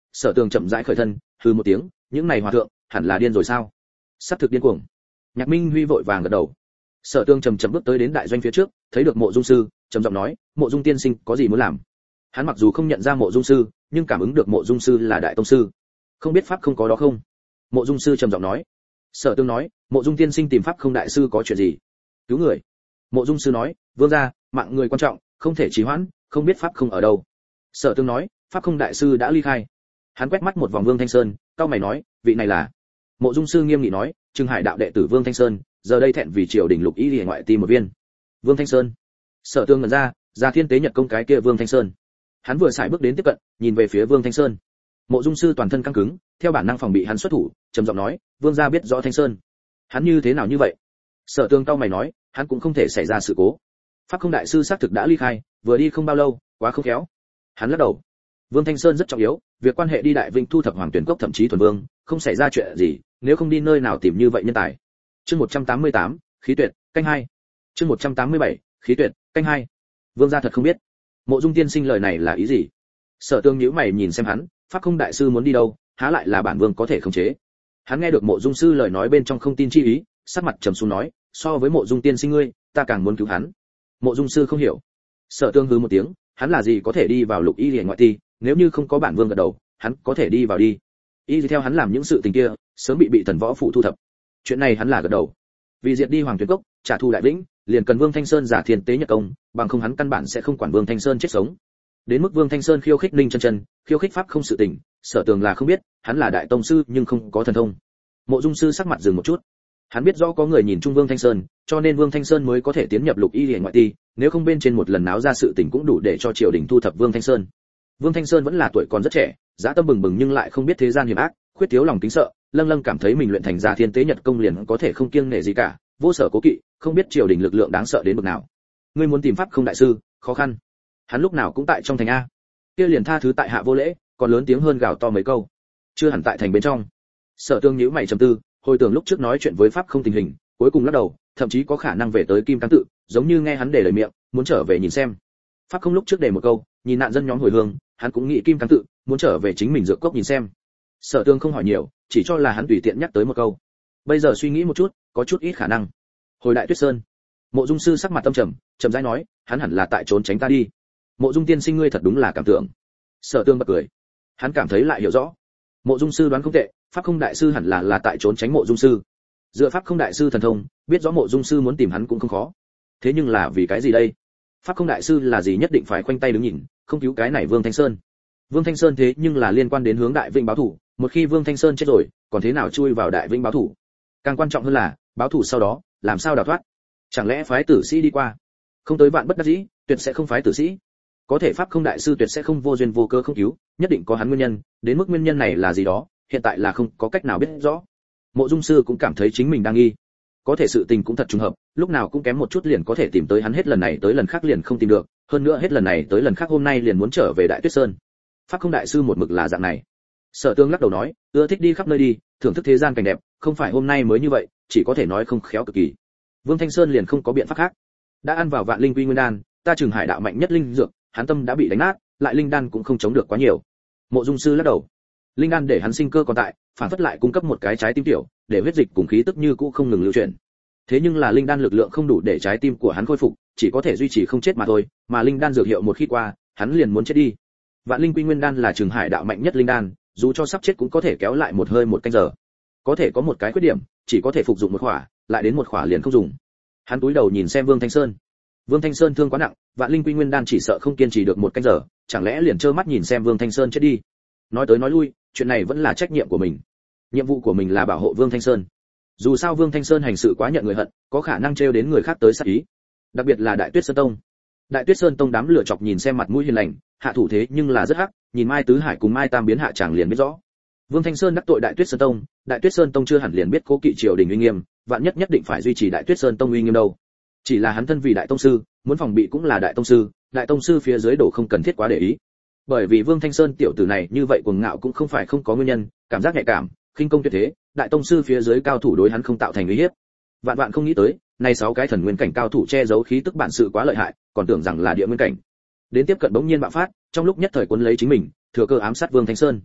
Speaker 1: Sở Tường chậm rãi khởi thân, hừ một tiếng, những này hòa thượng hẳn là điên rồi sao? Sắp thực điên cuồng. Nhạc Minh Huy vội vàng gật đầu. Sở Tường chậm chậm bước tới đến đại doanh phía trước, thấy được Mộ Dung sư, trầm giọng nói, Mộ Dung tiên sinh có gì muốn làm? Hắn mặc dù không nhận ra Mộ Dung sư, nhưng cảm ứng được Mộ Dung sư là đại tông sư. Không biết pháp không có đó không? Mộ Dung sư trầm giọng nói. Sở Tường nói, Mộ Dung tiên sinh tìm pháp không đại sư có chuyện gì? Cứu người. Mộ Dung sư nói, vương gia, mạng người quan trọng, không thể trì hoãn, không biết pháp không ở đâu. Sở Tường nói, pháp không đại sư đã ly khai. Hắn quét mắt một vòng Vương Thanh Sơn, cau mày nói, vị này là? Mộ Dung sư nghiêm nghị nói, Trừng Hải đạo đệ tử Vương Thanh Sơn, giờ đây thẹn vì triều đình lục y liễu ngoại ti một viên. Vương Thanh Sơn. Sở Tường ngẩn ra, ra Thiên Tế Nhật công cái kia Vương Thanh Sơn. Hắn vừa xài bước đến tiếp cận, nhìn về phía Vương Thanh Sơn. Mộ Dung sư toàn thân căng cứng, theo bản năng phòng bị hắn xuất thủ, trầm giọng nói, vương gia biết rõ Thanh Sơn. Hắn như thế nào như vậy? Sở Tường cau mày nói, hắn cũng không thể xảy ra sự cố. Pháp không đại sư xác thực đã ly khai, vừa đi không bao lâu, quá không khéo. Hắn lắc đầu. Vương Thanh Sơn rất trọng yếu, việc quan hệ đi Đại Vinh thu thập Hoàng Tuyển Cốc thậm chí thuần vương, không xảy ra chuyện gì, nếu không đi nơi nào tìm như vậy nhân tài. Chương 188, khí tuyệt, canh 2. Chương 187, khí tuyệt, canh 2. Vương gia thật không biết. Mộ Dung tiên sinh lời này là ý gì? Sở Tường nhíu mày nhìn xem hắn, pháp không đại sư muốn đi đâu, há lại là bản vương có thể khống chế. Hắn nghe được Mộ Dung sư lời nói bên trong không tin chi ý, sắc mặt trầm xuống nói, so với Mộ Dung tiên sinh ngươi, ta càng muốn cứu hắn. Mộ Dung sư không hiểu. Sở Tường hừ một tiếng, hắn là gì có thể đi vào lục y liễu ngoại ti, nếu như không có bản vương gật đầu, hắn có thể đi vào đi. Y theo hắn làm những sự tình kia, sớm bị Thần Võ phủ thu thập. Chuyện này hắn là gật đầu. Vì diệt đi Hoàng Tuyển Cốc, trả thù Đại Vĩnh, liền cần Vương Thanh Sơn giả Thiên Tế Nhật công, bằng không hắn căn bản sẽ không quản Vương Thanh Sơn chết sống. Đến mức Vương Thanh Sơn khiêu khích Ninh Chân Chân, khiêu khích pháp không sự tình, Sở Tường là không biết, hắn là đại tông sư nhưng không có thần thông. Mộ Dung sư sắc mặt dừng một chút. Hắn biết rõ có người nhìn trung Vương Thanh Sơn, cho nên Vương Thanh Sơn mới có thể tiến nhập lục y liễu ngoại ti, nếu không bên trên một lần náo ra sự tình cũng đủ để cho triều đình thu thập Vương Thanh Sơn. Vương Thanh Sơn vẫn là tuổi còn rất trẻ, dã tâm bừng bừng nhưng lại không biết thế gian hiểm ác, khuyết thiếu lòng kính sợ, lâng lâng cảm thấy mình luyện thành ra Thiên Tế Nhật công liền có thể không kiêng nể gì cả, vô sở cố kỵ, không biết triều đình lực lượng đáng sợ đến mức nào. Ngươi muốn tìm pháp không đại sư, khó khăn. Hắn lúc nào cũng tại trong thành a. Kia liền tha thứ tại hạ vô lễ, còn lớn tiếng hơn gào to mấy câu. Chưa hẳn tại thành bên trong. Sở Tương nhíu mày trầm tư, hồi tưởng lúc trước nói chuyện với pháp không tình hình, cuối cùng lắc đầu, thậm chí có khả năng về tới Kim Cang tự, giống như nghe hắn để lời miệng, muốn trở về nhìn xem. Pháp không lúc trước để một câu, nhìn nạn dân nhóm hồi hương, hắn cũng nghĩ Kim Cang tự, muốn trở về chính mình dược cốc nhìn xem. Sở Tương không hỏi nhiều, chỉ cho là hắn tùy tiện nhắc tới một câu. Bây giờ suy nghĩ một chút, có chút ít khả năng. Hồi Đại Tuyết Sơn, Mộ Dung sư sắc mặt tâm trầm, chậm rãi nói, hắn hẳn là tại trốn tránh ta đi. Mộ Dung tiên sinh ngươi thật đúng là cảm tưởng. Sở Tương bật cười. Hắn cảm thấy lại hiểu rõ. Mộ Dung sư đoán không tệ, pháp không đại sư hẳn là tại trốn tránh Mộ Dung sư. Dựa pháp không đại sư thần thông, biết rõ Mộ Dung sư muốn tìm hắn cũng không khó. Thế nhưng là vì cái gì đây? Pháp không đại sư là gì nhất định phải khoanh tay đứng nhìn, không cứu cái này Vương Thanh Sơn. Vương Thanh Sơn thế nhưng là liên quan đến hướng Đại Vĩnh báo thủ, một khi Vương Thanh Sơn chết rồi, còn thế nào chui vào Đại Vĩnh báo thủ? Càng quan trọng hơn là, báo thủ sau đó, làm sao đào thoát? Chẳng lẽ phái tử sĩ đi qua? Không tới vạn bất đắc dĩ, tuyệt sẽ không phái tử sĩ. Có thể pháp không đại sư tuyệt sẽ không vô duyên vô cớ không cứu, nhất định có hắn nguyên nhân, đến mức nguyên nhân này là gì đó, hiện tại là không có cách nào biết rõ. Mộ Dung sư cũng cảm thấy chính mình đang nghi. Có thể sự tình cũng thật trùng hợp, lúc nào cũng kém một chút liền có thể tìm tới hắn, hết lần này tới lần khác liền không tìm được, hơn nữa hết lần này tới lần khác hôm nay liền muốn trở về Đại Tuyết Sơn. Pháp không đại sư một mực là dạng này. Sở Tương lắc đầu nói, ưa thích đi khắp nơi đi, thưởng thức thế gian cảnh đẹp, không phải hôm nay mới như vậy, chỉ có thể nói không khéo cực kỳ. Vương Thanh Sơn liền không có biện pháp khác. Đã ăn vào Vạn Linh Quy Nguyên đan, ta Trừng Hải đạo mạnh nhất linh dược, hắn tâm đã bị đánh nát, lại linh đan cũng không chống được quá nhiều. Mộ Dung sư lắc đầu. Linh đan để hắn sinh cơ còn tại, phản phất lại cung cấp một cái trái tim tiểu, để huyết dịch cùng khí tức như cũ không ngừng lưu chuyển. Thế nhưng là linh đan lực lượng không đủ để trái tim của hắn khôi phục, chỉ có thể duy trì không chết mà thôi, mà linh đan dược hiệu một khi qua, hắn liền muốn chết đi. Vạn Linh Quy Nguyên đan là Trừng Hải đạo mạnh nhất linh đan, dù cho sắp chết cũng có thể kéo lại một hơi một canh giờ. Có thể có một cái khuyết điểm, chỉ có thể phục dụng một khỏa, lại đến một khỏa liền không dùng. Hắn cúi đầu nhìn xem Vương Thanh Sơn. Vương Thanh Sơn thương quá nặng, Vạn Linh Quy Nguyên đan chỉ sợ không kiên trì được một canh giờ, chẳng lẽ liền trơ mắt nhìn xem Vương Thanh Sơn chết đi. Nói tới nói lui, chuyện này vẫn là trách nhiệm của mình. Nhiệm vụ của mình là bảo hộ Vương Thanh Sơn. Dù sao Vương Thanh Sơn hành sự quá nhận người hận, có khả năng trêu đến người khác tới sát ý. Đặc biệt là Đại Tuyết Sơn Tông. Đại Tuyết Sơn Tông đám lửa chọc nhìn xem mặt mũi hiền lành, hạ thủ thế nhưng là rất hắc, nhìn Mai Tứ Hải cùng Mai Tam biến hạ chẳng liền biết rõ. Vương Thanh Sơn đắc tội Đại Tuyết Sơn Tông, Đại Tuyết Sơn Tông chưa hẳn liền biết cố kỵ triều đình uy nghiêm, vạn nhất nhất định phải duy trì Đại Tuyết Sơn Tông uy nghiêm đâu. Chỉ là hắn thân vì đại tông sư, muốn phòng bị cũng là đại tông sư phía dưới đổ không cần thiết quá để ý. Bởi vì Vương Thanh Sơn tiểu tử này như vậy cuồng ngạo cũng không phải không có nguyên nhân, cảm giác nhạy cảm, khinh công tuyệt thế, đại tông sư phía dưới cao thủ đối hắn không tạo thành uy hiếp. Vạn vạn không nghĩ tới, nay 6 cái thần nguyên cảnh cao thủ che giấu khí tức bản sự quá lợi hại, còn tưởng rằng là địa nguyên cảnh. Đến tiếp cận bỗng nhiên bạo phát, trong lúc nhất thời cuốn lấy chính mình, thừa cơ ám sát Vương Thanh Sơn.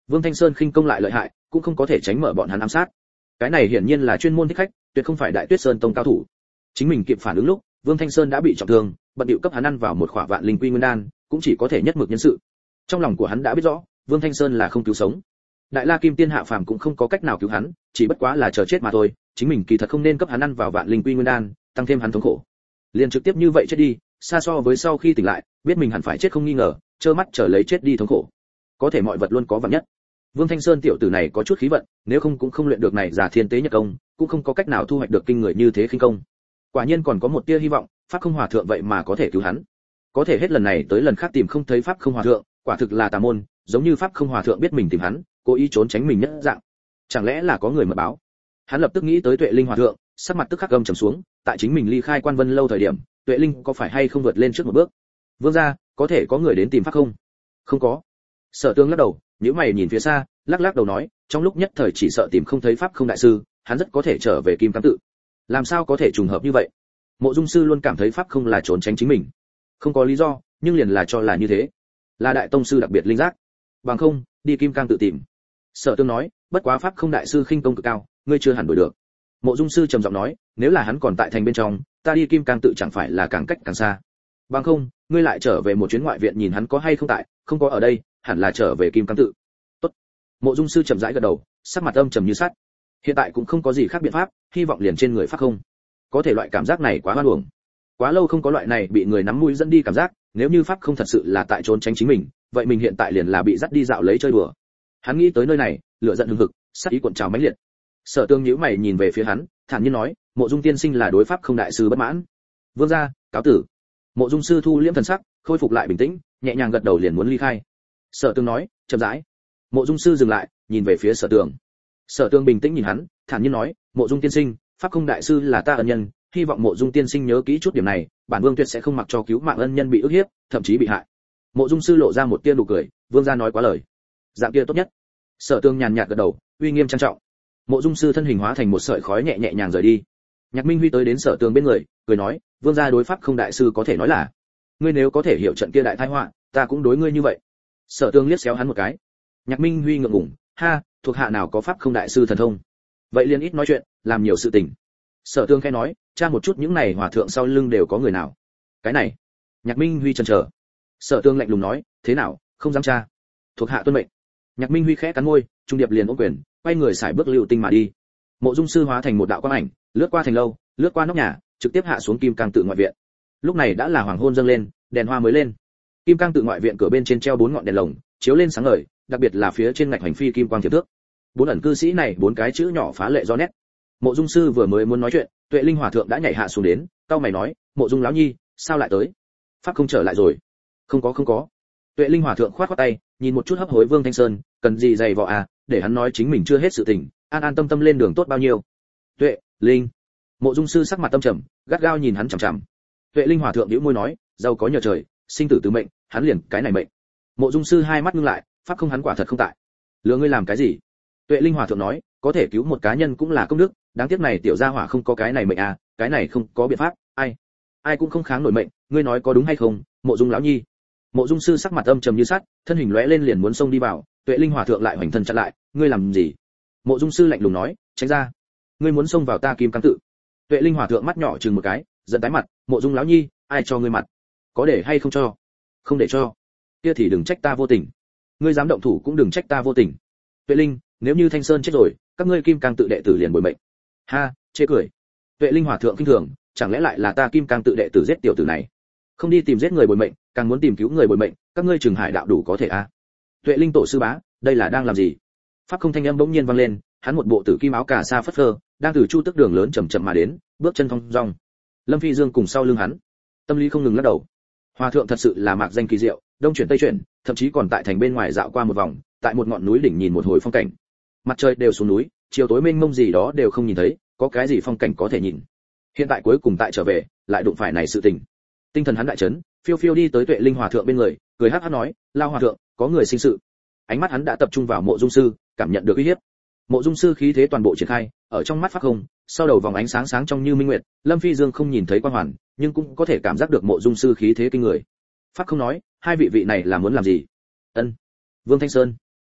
Speaker 1: Vương Thanh Sơn khinh công lại lợi hại, cũng không có thể tránh mở bọn hắn ám sát. Cái này hiển nhiên là chuyên môn thích khách, tuyệt không phải Đại Tuyết Sơn tông cao thủ. Chính mình kịp phản ứng lúc, Vương Thanh Sơn đã bị trọng thương, bận điệu cấp hắn ăn vào một khỏa vạn linh quy nguyên đan, cũng chỉ có thể nhất mực nhân sự. Trong lòng của hắn đã biết rõ, Vương Thanh Sơn là không cứu sống. Đại La Kim Tiên hạ phàm cũng không có cách nào cứu hắn, chỉ bất quá là chờ chết mà thôi, chính mình kỳ thật không nên cấp hắn ăn vào vạn linh quy nguyên đan, tăng thêm hắn thống khổ. Liền trực tiếp như vậy chết đi, xa so với sau khi tỉnh lại, biết mình hẳn phải chết không nghi ngờ, trơ mắt chờ lấy chết đi thống khổ. Có thể mọi vật luôn có vạn nhất. Vương Thanh Sơn tiểu tử này có chút khí vận, nếu không cũng không luyện được này giả thiên tế nhật công, cũng không có cách nào thu hoạch được kinh người như thế khinh công. Quả nhiên còn có một tia hy vọng, Pháp Không Hòa thượng vậy mà có thể cứu hắn. Có thể hết lần này tới lần khác tìm không thấy Pháp Không Hòa thượng, quả thực là tà môn, giống như Pháp Không Hòa thượng biết mình tìm hắn, cố ý trốn tránh mình nhất dạng. Chẳng lẽ là có người mật báo? Hắn lập tức nghĩ tới Tuệ Linh Hòa thượng, sắc mặt tức khắc gầm trầm xuống, tại chính mình ly khai Quan Vân lâu thời điểm, Tuệ Linh có phải hay không vượt lên trước một bước? Vương gia, có thể có người đến tìm Pháp không? Không có. Sở Tương lắc đầu, nhíu mày nhìn phía xa, lắc lắc đầu nói, trong lúc nhất thời chỉ sợ tìm không thấy Pháp không đại sư, hắn rất có thể trở về Kim Cang tự. Làm sao có thể trùng hợp như vậy? Mộ Dung sư luôn cảm thấy Pháp không là trốn tránh chính mình. Không có lý do, nhưng liền là cho là như thế. Là đại tông sư đặc biệt linh giác. Bằng không, đi Kim Cang tự tìm. Sở Tương nói, bất quá Pháp không đại sư khinh công cực cao, ngươi chưa hẳn đuổi được. Mộ Dung sư trầm giọng nói, nếu là hắn còn tại thành bên trong, ta đi Kim Cang tự chẳng phải là càng cách càng xa. Bằng không, ngươi lại trở về một chuyến ngoại viện nhìn hắn có hay không tại, không có ở đây, hẳn là trở về Kim Cang tự. Tốt. Mộ Dung sư chậm rãi gật đầu, sắc mặt âm trầm như sắt. Hiện tại cũng không có gì khác biện pháp, hy vọng liền trên người Pháp không. Có thể loại cảm giác này quá hoan uổng. Quá lâu không có loại này bị người nắm mũi dẫn đi cảm giác, nếu như Pháp không thật sự là tại trốn tránh chính mình, vậy mình hiện tại liền là bị dắt đi dạo lấy chơi đùa. Hắn nghĩ tới nơi này, lửa giận hừng hực, sát ý cuộn trào mãnh liệt. Sở Tương nhíu mày nhìn về phía hắn, thản nhiên nói, Mộ Dung tiên sinh là đối Pháp không đại sư bất mãn. Vương gia, cáo tử. Mộ Dung sư thu liễm thần sắc, khôi phục lại bình tĩnh, nhẹ nhàng gật đầu liền muốn ly khai. Sở Tương nói, chậm rãi. Mộ Dung sư dừng lại, nhìn về phía Sở Tương. Sở Tương bình tĩnh nhìn hắn, thản nhiên nói, Mộ Dung tiên sinh, Pháp không đại sư là ta ân nhân, hy vọng Mộ Dung tiên sinh nhớ kỹ chút điểm này, bản vương tuyệt sẽ không mặc cho cứu mạng ân nhân bị ức hiếp, thậm chí bị hại. Mộ Dung sư lộ ra một tia nụ cười, vương gia nói quá lời. Dạng kia tốt nhất. Sở Tương nhàn nhạt gật đầu, uy nghiêm trang trọng. Mộ Dung sư thân hình hóa thành một sợi khói nhẹ nhẹ nhàng rời đi. Nhạc Minh Huy tới đến Sở Tương bên người, cười nói, vương gia đối Pháp không đại sư có thể nói là, ngươi nếu có thể hiểu trận kia đại tai họa, ta cũng đối ngươi như vậy. Sở Tương liếc xéo hắn một cái. Nhạc Minh Huy ngượng ngùng, ha, thuộc hạ nào có Pháp không đại sư thần thông, vậy liền ít nói chuyện, làm nhiều sự tình. Sở Tương khẽ nói, tra một chút những này hòa thượng sau lưng đều có người nào. Cái này, Nhạc Minh Huy chần chờ. Sở Tương lạnh lùng nói, thế nào, không dám tra. Thuộc hạ tuân mệnh. Nhạc Minh Huy khẽ cắn môi, trung điệp liền ôm quyền, quay người xài bước lưu tinh mà đi. Mộ Dung sư hóa thành một đạo quang ảnh, lướt qua thành lâu, lướt qua nóc nhà, trực tiếp hạ xuống Kim Cang tự ngoại viện. Lúc này đã là hoàng hôn dâng lên, đèn hoa mới lên. Kim Cang tự ngoại viện cửa bên trên treo 4 ngọn đèn lồng, chiếu lên sáng ngời, đặc biệt là phía trên ngạch hành phi kim quang thiệp thước. 4 ẩn cư sĩ này 4 cái chữ nhỏ phá lệ rõ nét. Mộ Dung sư vừa mới muốn nói chuyện, Tuệ Linh hòa thượng đã nhảy hạ xuống đến, cau mày nói, Mộ Dung lão nhi, sao lại tới? Pháp không trở lại rồi? Không có. Tuệ Linh hòa thượng khoát khoát tay, nhìn một chút hấp hối Vương Thanh Sơn, cần gì dày vò à, để hắn nói chính mình chưa hết sự tình, an an tâm tâm lên đường tốt bao nhiêu. Tuệ Linh. Mộ Dung sư sắc mặt tâm trầm, gắt gao nhìn hắn chằm chằm. Tuệ Linh hòa thượng nhíu môi nói, giàu có nhờ trời, sinh tử tứ mệnh, hắn liền cái này mệnh. Mộ Dung sư hai mắt ngưng lại, pháp không hắn quả thật không tại. Lừa ngươi làm cái gì? Tuệ Linh hòa thượng nói, có thể cứu một cá nhân cũng là công đức, đáng tiếc này tiểu gia hỏa không có cái này mệnh à, cái này không có biện pháp, ai cũng không kháng nổi mệnh, ngươi nói có đúng hay không, Mộ Dung lão nhi? Mộ Dung sư sắc mặt âm trầm như sắt, thân hình lóe lên liền muốn xông đi vào, Tuệ Linh hòa thượng lại hoành thân chặn lại, ngươi làm gì? Mộ Dung sư lạnh lùng nói, tránh ra. Ngươi muốn xông vào ta Kim Cang tự? Tuệ Linh hòa thượng mắt nhỏ chừng một cái, giận tái mặt, Mộ Dung lão nhi, ai cho ngươi mặt? Có để hay không cho? Không để cho. Kia thì đừng trách ta vô tình. Ngươi dám động thủ cũng đừng trách ta vô tình. Tuệ Linh, nếu như Thanh Sơn chết rồi, các ngươi Kim Cang tự đệ tử liền bồi mệnh. Ha, chê cười. Tuệ Linh hòa thượng kinh thường, chẳng lẽ lại là ta Kim Cang tự đệ tử giết tiểu tử này? Không đi tìm giết người bồi mệnh, càng muốn tìm cứu người bồi mệnh, các ngươi Trường Hải đạo đủ có thể a? Tuệ Linh tổ sư bá, đây là đang làm gì? Pháp không thanh âm bỗng nhiên vang lên, hắn một bộ tử kim áo cà sa phất phơ, đang từ chu tức đường lớn chậm chậm mà đến, bước chân thong dong. Lâm Phi Dương cùng sau lưng hắn, tâm lý không ngừng lắc đầu. Hòa thượng thật sự là mạc danh kỳ diệu, đông chuyển tây chuyển, thậm chí còn tại thành bên ngoài dạo qua một vòng, tại một ngọn núi đỉnh nhìn một hồi phong cảnh. Mặt trời đều xuống núi, chiều tối mênh mông gì đó đều không nhìn thấy, có cái gì phong cảnh có thể nhìn. Hiện tại cuối cùng tại trở về, lại đụng phải này sự tình. Tinh thần hắn đại chấn, phiêu phiêu đi tới Tuệ Linh hòa thượng bên người, cười hắc hắc nói, lao hòa thượng, có người sinh sự. Ánh mắt hắn đã tập trung vào Mộ Dung sư, cảm nhận được uy hiếp. Mộ Dung sư khí thế toàn bộ triển khai, ở trong mắt Pháp không, sau đầu vòng ánh sáng sáng trong như minh nguyệt, Lâm Phi Dương không nhìn thấy quan hoàn, nhưng cũng có thể cảm giác được Mộ Dung sư khí thế kinh người. Pháp không nói, hai vị này là muốn làm gì? Ân. Vương Thanh Sơn.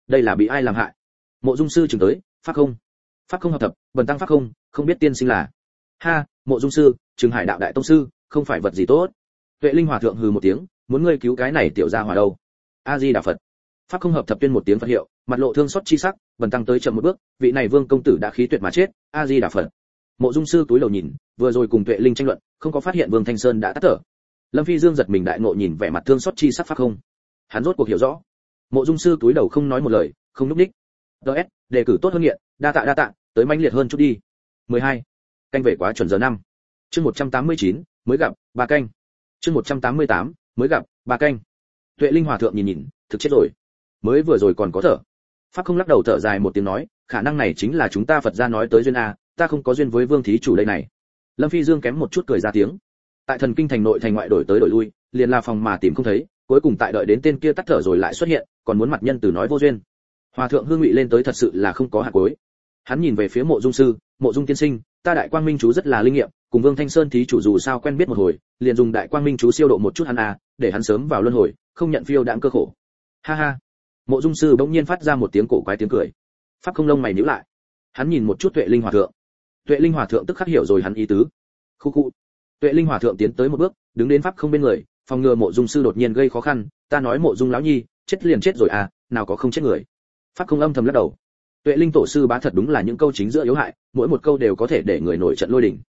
Speaker 1: đây là bị ai làm hại? Mộ Dung sư chừng tới, pháp không hợp thập, bần tăng pháp không biết tiên sinh là. Ha, Mộ Dung sư, Trường Hải đạo đại tông sư, không phải vật gì tốt. Tuệ Linh hòa thượng hừ một tiếng, muốn ngươi cứu cái này tiểu gia hỏa đâu? A Di Đà Phật. Pháp không hợp thập tuyên một tiếng Phật hiệu, mặt lộ thương xót chi sắc, bần tăng tới chậm một bước, vị này Vương công tử đã khí tuyệt mà chết, A Di Đà Phật. Mộ Dung sư túi đầu nhìn, vừa rồi cùng Tuệ Linh tranh luận, không có phát hiện Vương Thanh Sơn đã tắt thở. Lâm Phi Dương giật mình đại ngộ nhìn vẻ mặt thương xót chi sắc Pháp không. Hắn rốt cuộc hiểu rõ. Mộ Dung sư túi đầu không nói một lời, không núp đích. DS, đề cử tốt hơn nghiện, đa tạ, tới mãnh liệt hơn chút đi. 12. Canh về quá chuẩn giờ 5. Chương 189, mới gặp, 3 canh. Chương 188, mới gặp, 3 canh. Tuệ Linh hòa thượng nhìn, thực chết rồi. Mới vừa rồi còn có thở. Pháp không lắc đầu thở dài một tiếng nói, khả năng này chính là chúng ta Phật gia nói tới duyên a, ta không có duyên với Vương thí chủ đây này. Lâm Phi Dương kém một chút cười ra tiếng. Tại Thần Kinh thành nội thành ngoại đổi tới đổi lui, liền là phòng mà tìm không thấy, cuối cùng tại đợi đến tên kia tắt thở rồi lại xuất hiện, còn muốn mặt nhân từ nói vô duyên. Hòa thượng hương ngụy lên tới thật sự là không có hạt cuối. Hắn nhìn về phía Mộ Dung sư, Mộ Dung tiên sinh, ta Đại Quang Minh chú rất là linh nghiệm, cùng Vương Thanh Sơn thí chủ dù sao quen biết một hồi, liền dùng Đại Quang Minh chú siêu độ một chút hắn a, để hắn sớm vào luân hồi, không nhận phiêu đãng cơ khổ. Ha ha. Mộ Dung sư bỗng nhiên phát ra một tiếng cổ quái tiếng cười. Pháp không lông mày nhíu lại. Hắn nhìn một chút Tuệ Linh hòa thượng. Tuệ Linh hòa thượng tức khắc hiểu rồi hắn ý tứ. Khu khu. Tuệ Linh hòa thượng tiến tới một bước, đứng đến Pháp không bên người, phòng ngừa Mộ Dung sư đột nhiên gây khó khăn, ta nói Mộ Dung lão nhi, chết liền chết rồi à, nào có không chết người. Pháp không âm thầm lắc đầu. Tuệ Linh tổ sư bá thật đúng là những câu chính giữa yếu hại, mỗi một câu đều có thể để người nổi trận lôi đình.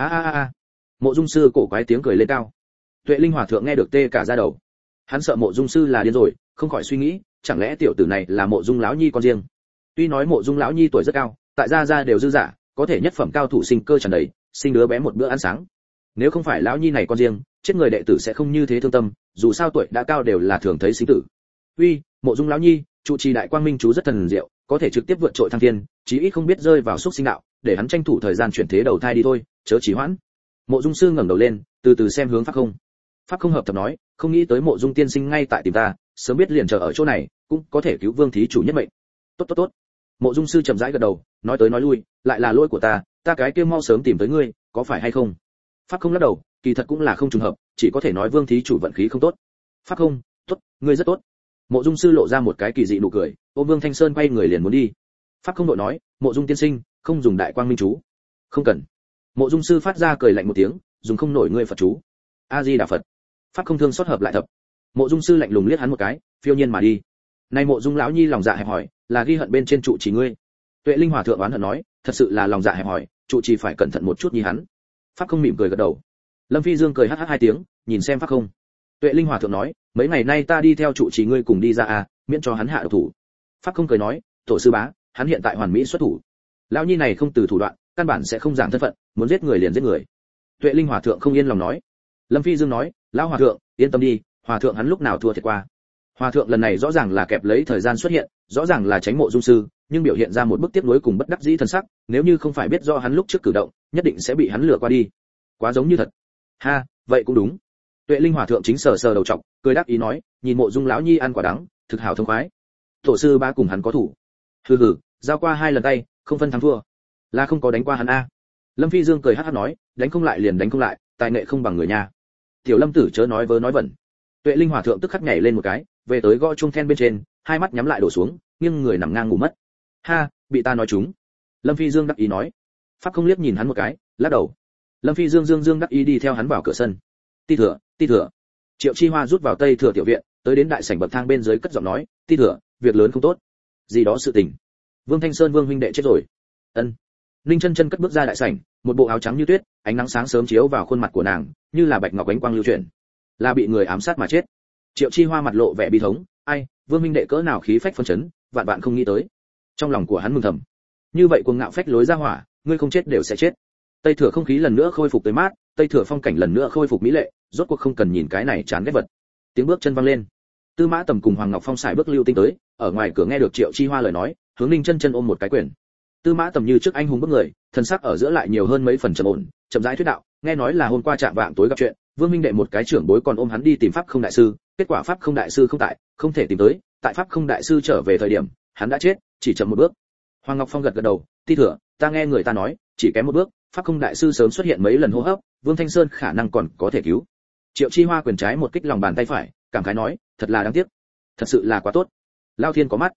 Speaker 1: A. Mộ Dung sư cổ quái tiếng cười lên cao. Tuệ Linh hòa thượng nghe được tê cả da đầu. Hắn sợ Mộ Dung sư là điên rồi, không khỏi suy nghĩ, chẳng lẽ tiểu tử này là Mộ Dung lão nhi con riêng. Tuy nói Mộ Dung lão nhi tuổi rất cao, tại gia đều dư giả, có thể nhất phẩm cao thủ sinh cơ tràn đầy, sinh đứa bé một bữa ăn sáng. Nếu không phải lão nhi này con riêng, chết người đệ tử sẽ không như thế thương tâm, dù sao tuổi đã cao đều là thường thấy sinh tử. Uy, Mộ Dung lão nhi, trụ trì Đại Quang Minh chú rất thần diệu, có thể trực tiếp vượt trội thăng thiên, chí ít không biết rơi vào xúc sinh đạo, để hắn tranh thủ thời gian chuyển thế đầu thai đi thôi, chớ trì hoãn. Mộ Dung sư ngẩng đầu lên, từ từ xem hướng Pháp không. Pháp không hợp thập nói, không nghĩ tới Mộ Dung tiên sinh ngay tại tìm ta, sớm biết liền chờ ở chỗ này, cũng có thể cứu Vương thí chủ nhất mệnh. Tốt. Mộ Dung sư chậm rãi gật đầu, nói tới nói lui, lại là lỗi của ta cái kia mau sớm tìm tới ngươi, có phải hay không? Pháp không lắc đầu, kỳ thật cũng là không trùng hợp, chỉ có thể nói Vương thí chủ vận khí không tốt. Pháp không, tốt, ngươi rất tốt. Mộ Dung sư lộ ra một cái kỳ dị nụ cười, ôm Vương Thanh Sơn quay người liền muốn đi. Pháp không đội nói, Mộ Dung tiên sinh, không dùng Đại Quang Minh chú. Không cần. Mộ Dung sư phát ra cười lạnh một tiếng, dùng không nổi ngươi Phật chú. A Di Đà Phật. Pháp không thương xót hợp lại thập. Mộ Dung sư lạnh lùng liếc hắn một cái, phiêu nhiên mà đi. Này Mộ Dung lão nhi lòng dạ hẹp hỏi, là ghi hận bên trên trụ trì ngươi. Tuệ Linh hòa thượng oán hận nói, thật sự là lòng dạ hẹp hỏi, trụ trì phải cẩn thận một chút như hắn. Pháp không mỉm cười gật đầu. Lâm Phi Dương cười hắc hắc hai tiếng, nhìn xem Pháp không. Tuệ Linh hòa thượng nói, mấy ngày nay ta đi theo trụ trì ngươi cùng đi ra à, miễn cho hắn hạ độc thủ. Pháp không cười nói, tổ sư bá, hắn hiện tại hoàn mỹ xuất thủ. Lão nhi này không từ thủ đoạn, căn bản sẽ không giảng thân phận, muốn giết người liền giết người. Tuệ Linh hòa thượng không yên lòng nói. Lâm Phi Dương nói, lão hòa thượng, yên tâm đi, hòa thượng hắn lúc nào thua thiệt qua. Hòa thượng lần này rõ ràng là kẹp lấy thời gian xuất hiện, rõ ràng là tránh Mộ Dung sư, nhưng biểu hiện ra một bức tiếp nối cùng bất đắc dĩ thần sắc, nếu như không phải biết do hắn lúc trước cử động, nhất định sẽ bị hắn lừa qua đi. Quá giống như thật. Ha, vậy cũng đúng. Tuệ Linh hòa thượng chính sờ sờ đầu trọc, cười đáp ý nói, nhìn Mộ Dung lão nhi ăn quả đắng, thực hảo thông khoái. Tổ sư bá cùng hắn có thủ. Hừ, giao qua 2 lần tay, không phân thắng thua. Là không có đánh qua hắn a. Lâm Phi Dương cười hắc hắc nói, đánh không lại liền đánh không lại, tài nghệ không bằng người nha. Tiểu Lâm tử chớ nói vớ nói vẩn. Tuệ Linh hòa thượng tức khắc nhảy lên một cái, về tới gõ chuông then bên trên, hai mắt nhắm lại đổ xuống, nghiêng người nằm ngang ngủ mất. Ha, bị ta nói trúng. Lâm Phi Dương đắc ý nói. Pháp không liếc nhìn hắn một cái, lắc đầu. Lâm Phi Dương đắc ý đi theo hắn vào cửa sân. Ti thừa. Triệu Chi Hoa rút vào Tây Thừa tiểu viện, tới đến đại sảnh bậc thang bên dưới cất giọng nói, Ti thừa, việc lớn không tốt. Gì đó sự tình. Vương Thanh Sơn Vương huynh đệ chết rồi. Ân. Ninh Chân Chân cất bước ra đại sảnh, một bộ áo trắng như tuyết, ánh nắng sáng sớm chiếu vào khuôn mặt của nàng, như là bạch ngọc ánh quang lưu chuyển. Là bị người ám sát mà chết. Triệu Chi Hoa mặt lộ vẻ bi thống, ai, Vương huynh đệ cỡ nào khí phách phấn chấn, vạn vạn không nghĩ tới. Trong lòng của hắn mừng thầm. Như vậy cuồng ngạo phách lối ra hỏa, ngươi không chết đều sẽ chết. Tây Thừa không khí lần nữa khôi phục tới mát, Tây Thừa phong cảnh lần nữa khôi phục mỹ lệ, rốt cuộc không cần nhìn cái này chán ghét vật. Tiếng bước chân vang lên. Tư Mã Tầm cùng Hoàng Ngọc Phong xài bước lưu tinh tới, ở ngoài cửa nghe được Triệu Chi Hoa lời nói, hướng Ninh Chân Chân ôm một cái quyền. Tư Mã Tầm như trước anh hùng bước người, thân sắc ở giữa lại nhiều hơn mấy phần trầm ổn, chậm rãi thuyết đạo, nghe nói là hôm qua chạm vạng tối gặp chuyện, Vương minh đệ một cái trưởng bối còn ôm hắn đi tìm Pháp Không đại sư, kết quả Pháp Không đại sư không tại, không thể tìm tới, tại Pháp Không đại sư trở về thời điểm, hắn đã chết, chỉ chậm một bước. Hoàng Ngọc Phong gật gật đầu, Ti thừa, ta nghe người ta nói, chỉ kém một bước, Pháp Không đại sư sớm xuất hiện mấy lần hô hấp, Vương Thanh Sơn khả năng còn có thể cứu. Triệu Chi Hoa quyền trái một kích lòng bàn tay phải, cảm khái nói, thật là đáng tiếc, thật sự là quá tốt. Lao Thiên có mắt.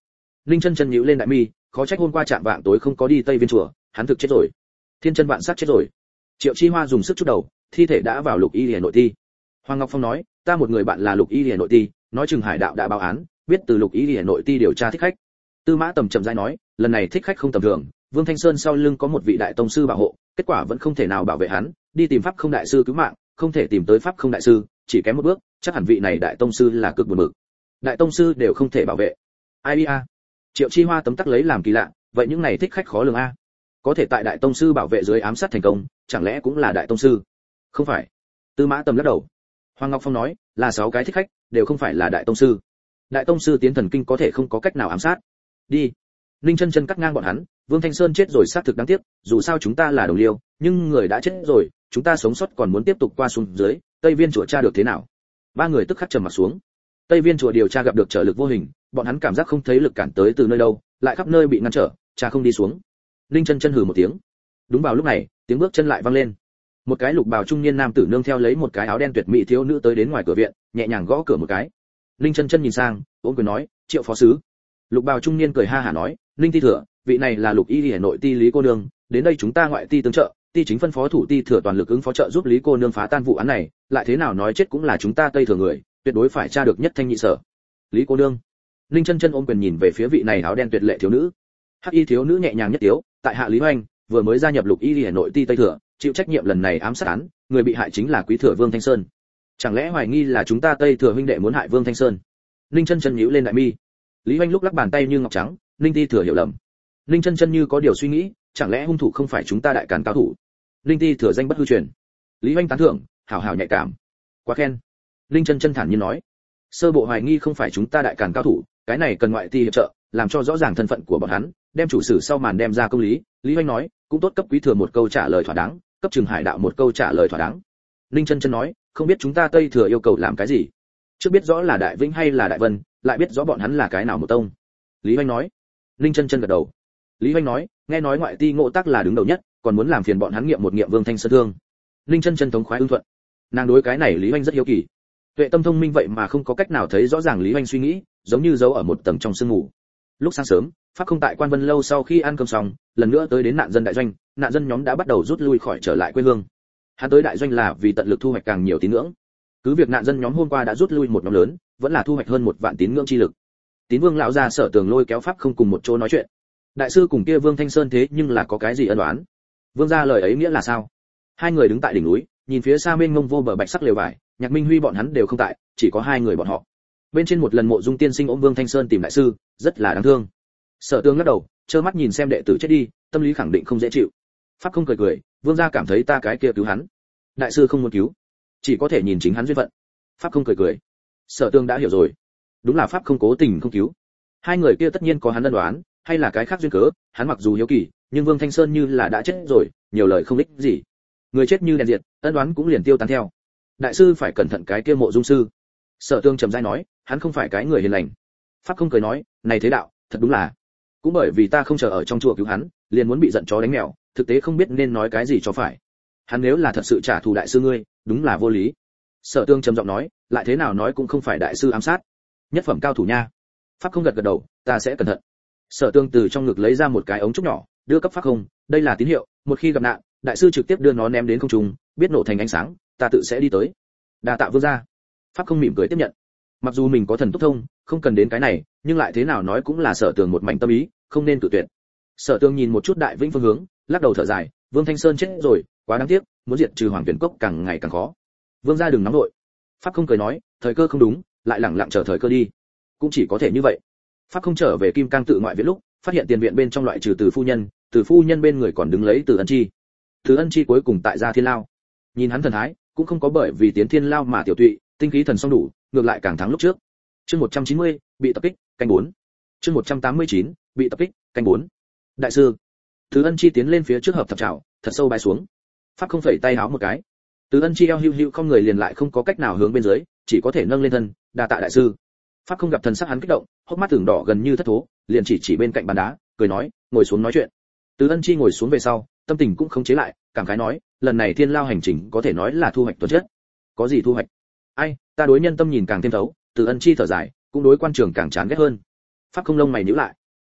Speaker 1: Ninh Chân Chân nhíu lên đại mi, khó trách hôm qua chạm vạng tối không có đi Tây Viên chùa, hắn thực chết rồi. Thiên Chân Vạn Sát chết rồi. Triệu Chi Hoa dùng sức chút đầu, thi thể đã vào Lục Y Liễu nội ti. Hoàng Ngọc Phong nói, ta một người bạn là Lục Y Liễu nội ti, nói chừng Hải đạo đã báo án, biết từ Lục Y Liễu nội ti điều tra thích khách. Tư Mã Tầm chậm rãi nói, lần này thích khách không tầm thường, Vương Thanh Sơn sau lưng có một vị đại tông sư bảo hộ, kết quả vẫn không thể nào bảo vệ hắn, đi tìm Pháp Không đại sư cứu mạng, không thể tìm tới Pháp Không đại sư, chỉ kém một bước, chắc hẳn vị này đại tông sư là cực buồn bực. Đại tông sư đều không thể bảo vệ. Ai a? Triệu Chi Hoa tấm tắc lấy làm kỳ lạ, vậy những này thích khách khó lường a. Có thể tại đại tông sư bảo vệ dưới ám sát thành công, chẳng lẽ cũng là đại tông sư? Không phải. Tư Mã Tầm lắc đầu. Hoàng Ngọc Phong nói, là 6 cái thích khách, đều không phải là đại tông sư. Đại tông sư tiến thần kinh có thể không có cách nào ám sát. Đi. Ninh Chân Chân cắt ngang bọn hắn, Vương Thanh Sơn chết rồi xác thực đáng tiếc, dù sao chúng ta là đồng liêu, nhưng người đã chết rồi, chúng ta sống sót còn muốn tiếp tục qua xuống dưới, Tây Viên chùa tra được thế nào? Ba người tức khắc trầm mặt xuống. Tây Viên chùa điều tra gặp được trợ lực vô hình, bọn hắn cảm giác không thấy lực cản tới từ nơi đâu, lại khắp nơi bị ngăn trở, tra không đi xuống. Ninh Chân Chân hừ một tiếng. Đúng vào lúc này, tiếng bước chân lại vang lên. Một cái lục bào trung niên nam tử nương theo lấy một cái áo đen tuyệt mỹ thiếu nữ tới đến ngoài cửa viện, nhẹ nhàng gõ cửa một cái. Ninh Chân Chân nhìn sang, ôm quyền nói, Triệu phó sứ. Lục bào trung niên cười ha hả nói, Ninh ti thừa, vị này là Lục Y Liễu nội ti Lý cô nương, đến đây chúng ta ngoại ti tương trợ, ti chính phân phó thủ ti thừa toàn lực ứng phó trợ giúp Lý cô nương phá tan vụ án này, lại thế nào nói chết cũng là chúng ta Tây thừa người, tuyệt đối phải tra được nhất thanh nhị sở. Lý cô nương. Ninh Chân Chân ôm quyền nhìn về phía vị này áo đen tuyệt lệ thiếu nữ. Hắc y thiếu nữ nhẹ nhàng nhất tiếu, tại hạ Lý Hoành, vừa mới gia nhập Lục Y Liễu nội ti Tây thừa, chịu trách nhiệm lần này ám sát án, người bị hại chính là quý thừa Vương Thanh Sơn. Chẳng lẽ hoài nghi là chúng ta Tây thừa huynh đệ muốn hại Vương Thanh Sơn? Ninh Chân Chân nhíu lên đại mi. Lý Hoành lúc lắc bàn tay như ngọc trắng, Ninh ti thừa hiểu lầm. Ninh Chân Chân như có điều suy nghĩ, chẳng lẽ hung thủ không phải chúng ta đại càn cao thủ? Ninh ti thừa danh bất hư truyền. Lý Hoành tán thưởng, hảo hảo nhạy cảm. Quá khen. Ninh Chân Chân thản nhiên nói, sơ bộ hoài nghi không phải chúng ta đại càn cao thủ, cái này cần ngoại ti hiệp trợ, làm cho rõ ràng thân phận của bọn hắn, đem chủ sử sau màn đem ra công lý. Lý Hoành nói, cũng tốt cấp quý thừa một câu trả lời thỏa đáng, cấp Trừng Hải đạo một câu trả lời thỏa đáng. Ninh Chân Chân nói, không biết chúng ta Tây thừa yêu cầu làm cái gì? Trước biết rõ là Đại Vĩnh hay là Đại Vân, lại biết rõ bọn hắn là cái nào một tông. Lý Hoành nói. Ninh Chân Chân gật đầu. Lý Hoành nói, nghe nói ngoại ti Ngộ Tác là đứng đầu nhất, còn muốn làm phiền bọn hắn nghiệm một nghiệm Vương Thanh Sơn thương. Ninh Chân Chân thống khoái ưng thuận. Nàng đối cái này Lý Hoành rất hiếu kỳ. Tuệ tâm thông minh vậy mà không có cách nào thấy rõ ràng Lý Hoành suy nghĩ, giống như giấu ở một tầng trong sương mù. Lúc sáng sớm, Pháp Không tại Quan Vân lâu sau khi ăn cơm xong, lần nữa tới đến nạn dân đại doanh, nạn dân nhóm đã bắt đầu rút lui khỏi trở lại quê hương. Hắn tới đại doanh là vì tận lực thu hoạch càng nhiều tín ngưỡng. Cứ việc nạn dân nhóm hôm qua đã rút lui một nhóm lớn, vẫn là thu hoạch hơn 1 vạn tín ngưỡng chi lực. Tín Vương lão gia Sở Tường lôi kéo Pháp Không cùng một chỗ nói chuyện. Đại sư cùng kia Vương Thanh Sơn thế nhưng là có cái gì ân oán? Vương gia lời ấy nghĩa là sao? Hai người đứng tại đỉnh núi, nhìn phía xa mênh mông vô bờ bạch sắc lều vải, Nhạc Minh Huy bọn hắn đều không tại, chỉ có hai người bọn họ. Bên trên một lần Mộ Dung tiên sinh ôm Vương Thanh Sơn tìm đại sư, rất là đáng thương. Sở Tường lắc đầu, trơ mắt nhìn xem đệ tử chết đi, tâm lý khẳng định không dễ chịu. Pháp Không cười cười, Vương gia cảm thấy ta cái kia cứu hắn, đại sư không muốn cứu, chỉ có thể nhìn chính hắn duyên phận. Pháp Không cười cười. Sở Tường đã hiểu rồi, đúng là Pháp Không cố tình không cứu. Hai người kia tất nhiên có hắn ân đoán, hay là cái khác duyên cớ, hắn mặc dù hiếu kỳ, nhưng Vương Thanh Sơn như là đã chết rồi, nhiều lời không ích gì. Người chết như đèn diệt, ân đoán cũng liền tiêu tán theo. Đại sư phải cẩn thận cái kia Mộ Dung sư. Sở Tường trầm rãi nói, hắn không phải cái người hiền lành. Pháp Không cười nói, này thế đạo, thật đúng là. Cũng bởi vì ta không chờ ở trong chùa cứu hắn, liền muốn bị giận chó đánh mèo, thực tế không biết nên nói cái gì cho phải. Hắn nếu là thật sự trả thù đại sư ngươi, đúng là vô lý. Sở Tường trầm giọng nói, lại thế nào nói cũng không phải đại sư ám sát, nhất phẩm cao thủ nha. Pháp Không gật gật đầu, ta sẽ cẩn thận. Sở Tường từ trong ngực lấy ra một cái ống trúc nhỏ, đưa cấp Pháp Không, đây là tín hiệu, một khi gặp nạn, đại sư trực tiếp đưa nó ném đến không trung, biết nổ thành ánh sáng, ta tự sẽ đi tới. Đa tạ Vương gia. Pháp Không mỉm cười tiếp nhận. Mặc dù mình có thần túc thông, không cần đến cái này, nhưng lại thế nào nói cũng là Sở Tường một mảnh tâm ý, không nên cự tuyệt. Sở Tường nhìn một chút Đại Vĩnh phương hướng, lắc đầu thở dài, Vương Thanh Sơn chết rồi, quá đáng tiếc, muốn diệt trừ Hoàng Tuyển Cốc càng ngày càng khó. Vương gia đừng nóng nội. Pháp Không cười nói, thời cơ không đúng, lại lẳng lặng chờ thời cơ đi. Cũng chỉ có thể như vậy. Pháp Không trở về Kim Cang tự ngoại viện lúc, phát hiện tiền viện bên trong loại trừ Từ phu nhân bên người còn đứng lấy Từ Ân Chi. Từ Ân Chi cuối cùng tại gia thiên lao. Nhìn hắn thần thái, cũng không có bởi vì tiến thiên lao mà tiểu tụy, tinh khí thần song đủ, ngược lại càng thắng lúc trước. Chương 190, bị tập kích, canh 4. Chương 189, bị tập kích, canh 4. Đại sư. Từ Ân Chi tiến lên phía trước hợp thập trảo, thật sâu bái xuống. Pháp Không phẩy tay háo một cái. Từ Ân Chi eo hưu hưu không người liền lại không có cách nào hướng bên dưới, chỉ có thể nâng lên thân, đa tạ đại sư. Pháp Không gặp thần sắc hắn kích động, hốc mắt tưởng đỏ gần như thất thố, liền chỉ bên cạnh bàn đá, cười nói, ngồi xuống nói chuyện. Từ Ân Chi ngồi xuống về sau, tâm tình cũng không chế lại, cảm khái nói, lần này thiên lao hành trình có thể nói là thu hoạch tuần chất. Có gì thu hoạch? Ai, ta đối nhân tâm nhìn càng thêm thấu. Từ Ân Chi thở dài, cũng đối quan trường càng chán ghét hơn. Pháp Không lông mày nhíu lại.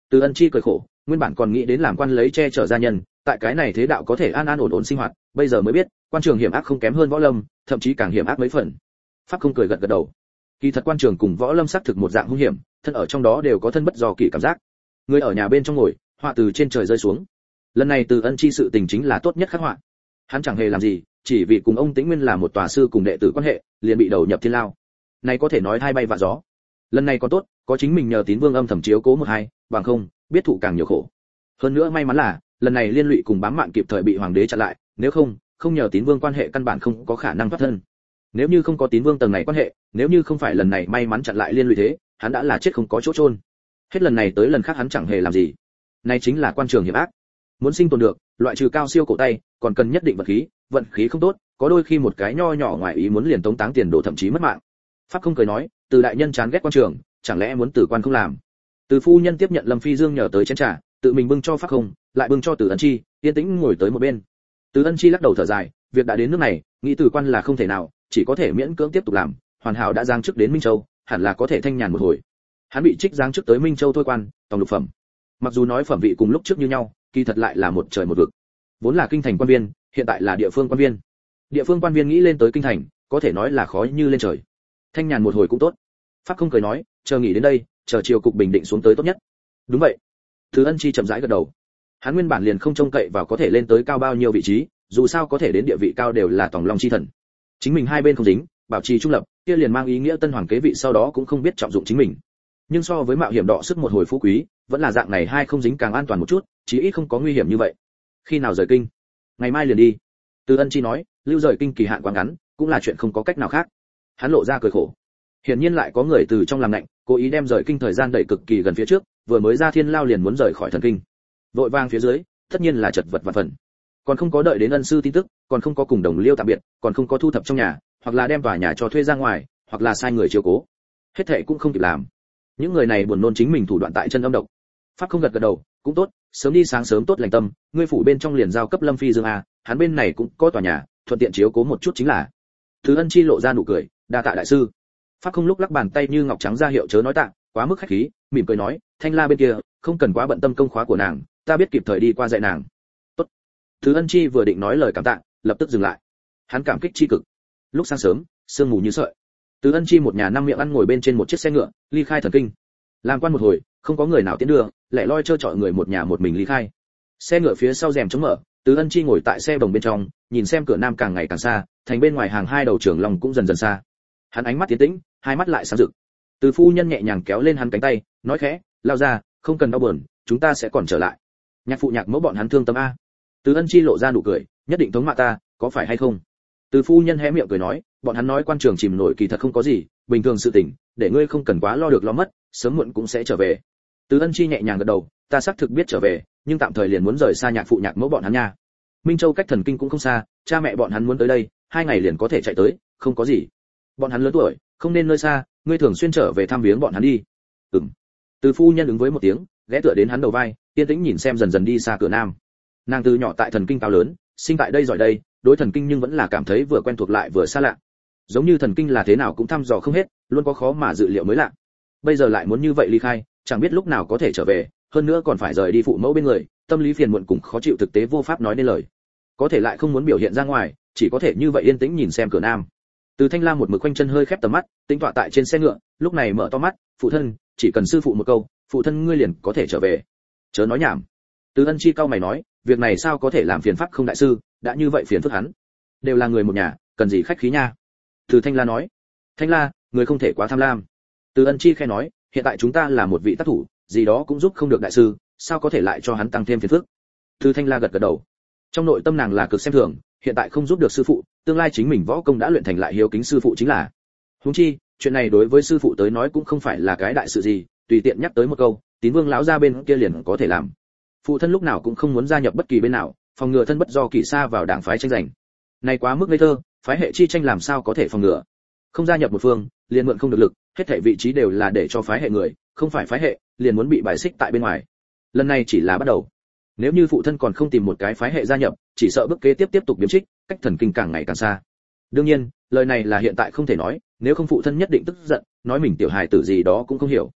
Speaker 1: Từ Ân Chi cười khổ, nguyên bản còn nghĩ đến làm quan lấy che chở gia nhân, tại cái này thế đạo có thể an an ổn ổn sinh hoạt, bây giờ mới biết, quan trường hiểm ác không kém hơn võ lâm, thậm chí càng hiểm ác mấy phần. Pháp không cười gật gật đầu. Kỳ thật quan trường cùng võ lâm xác thực một dạng hung hiểm, thân ở trong đó đều có thân bất do kỳ cảm giác. Người ở nhà bên trong ngồi, họa từ trên trời rơi xuống. Lần này Từ Ân Chi sự tình chính là tốt nhất khắc họa. Hắn chẳng hề làm gì, chỉ vì cùng ông Tĩnh Nguyên là một tòa sư cùng đệ tử quan hệ, liền bị đầu nhập thiên lao. Này có thể nói hai bay vạ gió. Lần này còn tốt, có chính mình nhờ Tín Vương âm thầm chiếu cố một hai, bằng không, biết thụ càng nhiều khổ. Hơn nữa may mắn là, lần này liên lụy cùng bám mạng kịp thời bị hoàng đế chặn lại, nếu không, không nhờ Tín Vương quan hệ căn bản không có khả năng thoát thân. Nếu như không có Tín Vương tầng này quan hệ, nếu như không phải lần này may mắn chặn lại liên lụy thế, hắn đã là chết không có chỗ chôn. Hết lần này tới lần khác hắn chẳng hề làm gì. Này chính là quan trường hiểm ác. Muốn sinh tồn được, loại trừ cao siêu cổ tay, còn cần nhất định vận khí không tốt, có đôi khi một cái nho nhỏ ngoài ý muốn liền tống táng tiền đồ thậm chí mất mạng. Pháp không cười nói, Từ đại nhân chán ghét quan trường, chẳng lẽ muốn Từ quan không làm? Từ phu nhân tiếp nhận Lâm Phi Dương nhờ tới chén trà, tự mình bưng cho Pháp không, lại bưng cho Từ Ân Chi, yên tĩnh ngồi tới một bên. Từ Ân Chi lắc đầu thở dài, việc đã đến nước này, nghĩ Từ quan là không thể nào, chỉ có thể miễn cưỡng tiếp tục làm, hoàn hảo đã giáng chức đến Minh Châu, hẳn là có thể thanh nhàn một hồi. Hắn bị trích giáng chức tới Minh Châu thôi quan, tổng lục phẩm. Mặc dù nói phẩm vị cùng lúc trước như nhau, kỳ thật lại là một trời một vực. Vốn là kinh thành quan viên, hiện tại là địa phương quan viên. Địa phương quan viên nghĩ lên tới kinh thành, có thể nói là khó như lên trời. Thanh nhàn một hồi cũng tốt. Pháp không cười nói, chờ nghỉ đến đây, chờ chiều cục bình định xuống tới tốt nhất. Đúng vậy. Từ Ân Chi chậm rãi gật đầu. Hắn nguyên bản liền không trông cậy vào có thể lên tới cao bao nhiêu vị trí, dù sao có thể đến địa vị cao đều là tòng long chi thần. Chính mình hai bên không dính, bảo trì trung lập, kia liền mang ý nghĩa tân hoàng kế vị sau đó cũng không biết trọng dụng chính mình. Nhưng so với mạo hiểm đọ sức một hồi phú quý, vẫn là dạng này hai không dính càng an toàn một chút, chí ít không có nguy hiểm như vậy. Khi nào rời kinh? Ngày mai liền đi. Từ Ân Chi nói, lưu rời kinh kỳ hạn quá ngắn, cũng là chuyện không có cách nào khác. Hắn lộ ra cười khổ. Hiển nhiên lại có người từ trong làm lạnh, cố ý đem rời kinh thời gian đẩy cực kỳ gần phía trước, vừa mới ra thiên lao liền muốn rời khỏi thần kinh. Vội vàng phía dưới, tất nhiên là chật vật vạn phần. Còn không có đợi đến ân sư tin tức, còn không có cùng đồng liêu tạm biệt, còn không có thu thập trong nhà, hoặc là đem tòa nhà cho thuê ra ngoài, hoặc là sai người chiếu cố. Hết thệ cũng không kịp làm. Những người này buồn nôn chính mình thủ đoạn tại chân âm độc. Pháp không gật gật đầu, cũng tốt, sớm đi sáng sớm tốt lành tâm, ngươi phủ bên trong liền giao cấp Lâm Phi Dương a, hắn bên này cũng có tòa nhà, thuận tiện chiếu cố một chút chính là. Thứ Ân Chi lộ ra nụ cười, đa tạ đại sư. Pháp không lúc lắc bàn tay như ngọc trắng ra hiệu chớ nói tạ, quá mức khách khí, mỉm cười nói, Thanh La bên kia, không cần quá bận tâm công khóa của nàng, ta biết kịp thời đi qua dạy nàng. Tốt. Thứ Ân Chi vừa định nói lời cảm tạ, lập tức dừng lại. Hắn cảm kích chi cực. Lúc sáng sớm, sương mù như sợi. Từ Ân Chi một nhà năm miệng ăn ngồi bên trên một chiếc xe ngựa, ly khai thần kinh. Làm quan một hồi, không có người nào tiến đưa, lẻ loi trơ trọi người một nhà một mình ly khai. Xe ngựa phía sau rèm chống mở, Từ Ân Chi ngồi tại xe bồng bên trong, nhìn xem cửa nam càng ngày càng xa, thành bên ngoài hàng hai đầu trường long cũng dần dần xa. Hắn ánh mắt tiến tĩnh, hai mắt lại sáng rực. Từ phu nhân nhẹ nhàng kéo lên hắn cánh tay, nói khẽ, lao ra, không cần đau buồn, chúng ta sẽ còn trở lại. Nhạc phụ nhạc mẫu bọn hắn thương tâm a. Từ Ân Chi lộ ra nụ cười, nhất định thống mạ ta, có phải hay không? Từ phu nhân hé miệng cười nói, bọn hắn nói quan trường chìm nổi kỳ thật không có gì, bình thường sự tình, để ngươi không cần quá lo được lo mất, sớm muộn cũng sẽ trở về. Từ Ân Chi nhẹ nhàng gật đầu, ta xác thực biết trở về, nhưng tạm thời liền muốn rời xa nhạc phụ nhạc mẫu bọn hắn nha. Minh Châu cách thần kinh cũng không xa, cha mẹ bọn hắn muốn tới đây, 2 ngày liền có thể chạy tới, không có gì. Bọn hắn lớn tuổi, không nên nơi xa, ngươi thường xuyên trở về thăm viếng bọn hắn đi. Ừm. Từ phu nhân ứng với một tiếng, ghé tựa đến hắn đầu vai, yên tĩnh nhìn xem dần dần đi xa cửa nam. Nàng từ nhỏ tại thần kinh cao lớn, sinh tại đây giỏi đây, đối thần kinh nhưng vẫn là cảm thấy vừa quen thuộc lại vừa xa lạ. Giống như thần kinh là thế nào cũng thăm dò không hết, luôn có khó mà dự liệu mới lạ. Bây giờ lại muốn như vậy ly khai, chẳng biết lúc nào có thể trở về, hơn nữa còn phải rời đi phụ mẫu bên người, tâm lý phiền muộn cùng khó chịu thực tế vô pháp nói nên lời. Có thể lại không muốn biểu hiện ra ngoài, chỉ có thể như vậy yên tĩnh nhìn xem cửa nam. Từ Thanh Lam một mực quanh chân hơi khép tầm mắt, tĩnh tọa tại trên xe ngựa, lúc này mở to mắt, phụ thân, chỉ cần sư phụ một câu, phụ thân ngươi liền có thể trở về. Chớ nói nhảm. Từ Ân Chi cao mày nói, việc này sao có thể làm phiền pháp không đại sư, đã như vậy phiền phức hắn. Đều là người một nhà, cần gì khách khí nha. Từ Thanh La nói, Thanh La, người không thể quá tham lam. Từ Ân Chi khẽ nói, hiện tại chúng ta là một vị tác thủ, gì đó cũng giúp không được đại sư, sao có thể lại cho hắn tăng thêm phiền phức. Từ Thanh La gật gật đầu. Trong nội tâm nàng là cực xem thường, hiện tại không giúp được sư phụ, tương lai chính mình võ công đã luyện thành lại hiếu kính sư phụ chính là. Huống chi, chuyện này đối với sư phụ tới nói cũng không phải là cái đại sự gì, tùy tiện nhắc tới một câu, Tín Vương lão gia bên kia liền có thể làm. Phụ thân lúc nào cũng không muốn gia nhập bất kỳ bên nào, phòng ngừa thân bất do kỳ xa vào đảng phái tranh giành. Này quá mức ngây thơ, phái hệ chi tranh làm sao có thể phòng ngừa? Không gia nhập một phương, liền mượn không được lực, hết thảy vị trí đều là để cho phái hệ người, không phải phái hệ, liền muốn bị bài xích tại bên ngoài. Lần này chỉ là bắt đầu. Nếu như phụ thân còn không tìm một cái phái hệ gia nhập, chỉ sợ bước kế tiếp tục biếm trích, cách thần kinh càng ngày càng xa. Đương nhiên, lời này là hiện tại không thể nói, nếu không phụ thân nhất định tức giận, nói mình tiểu hài tử gì đó cũng không hiểu.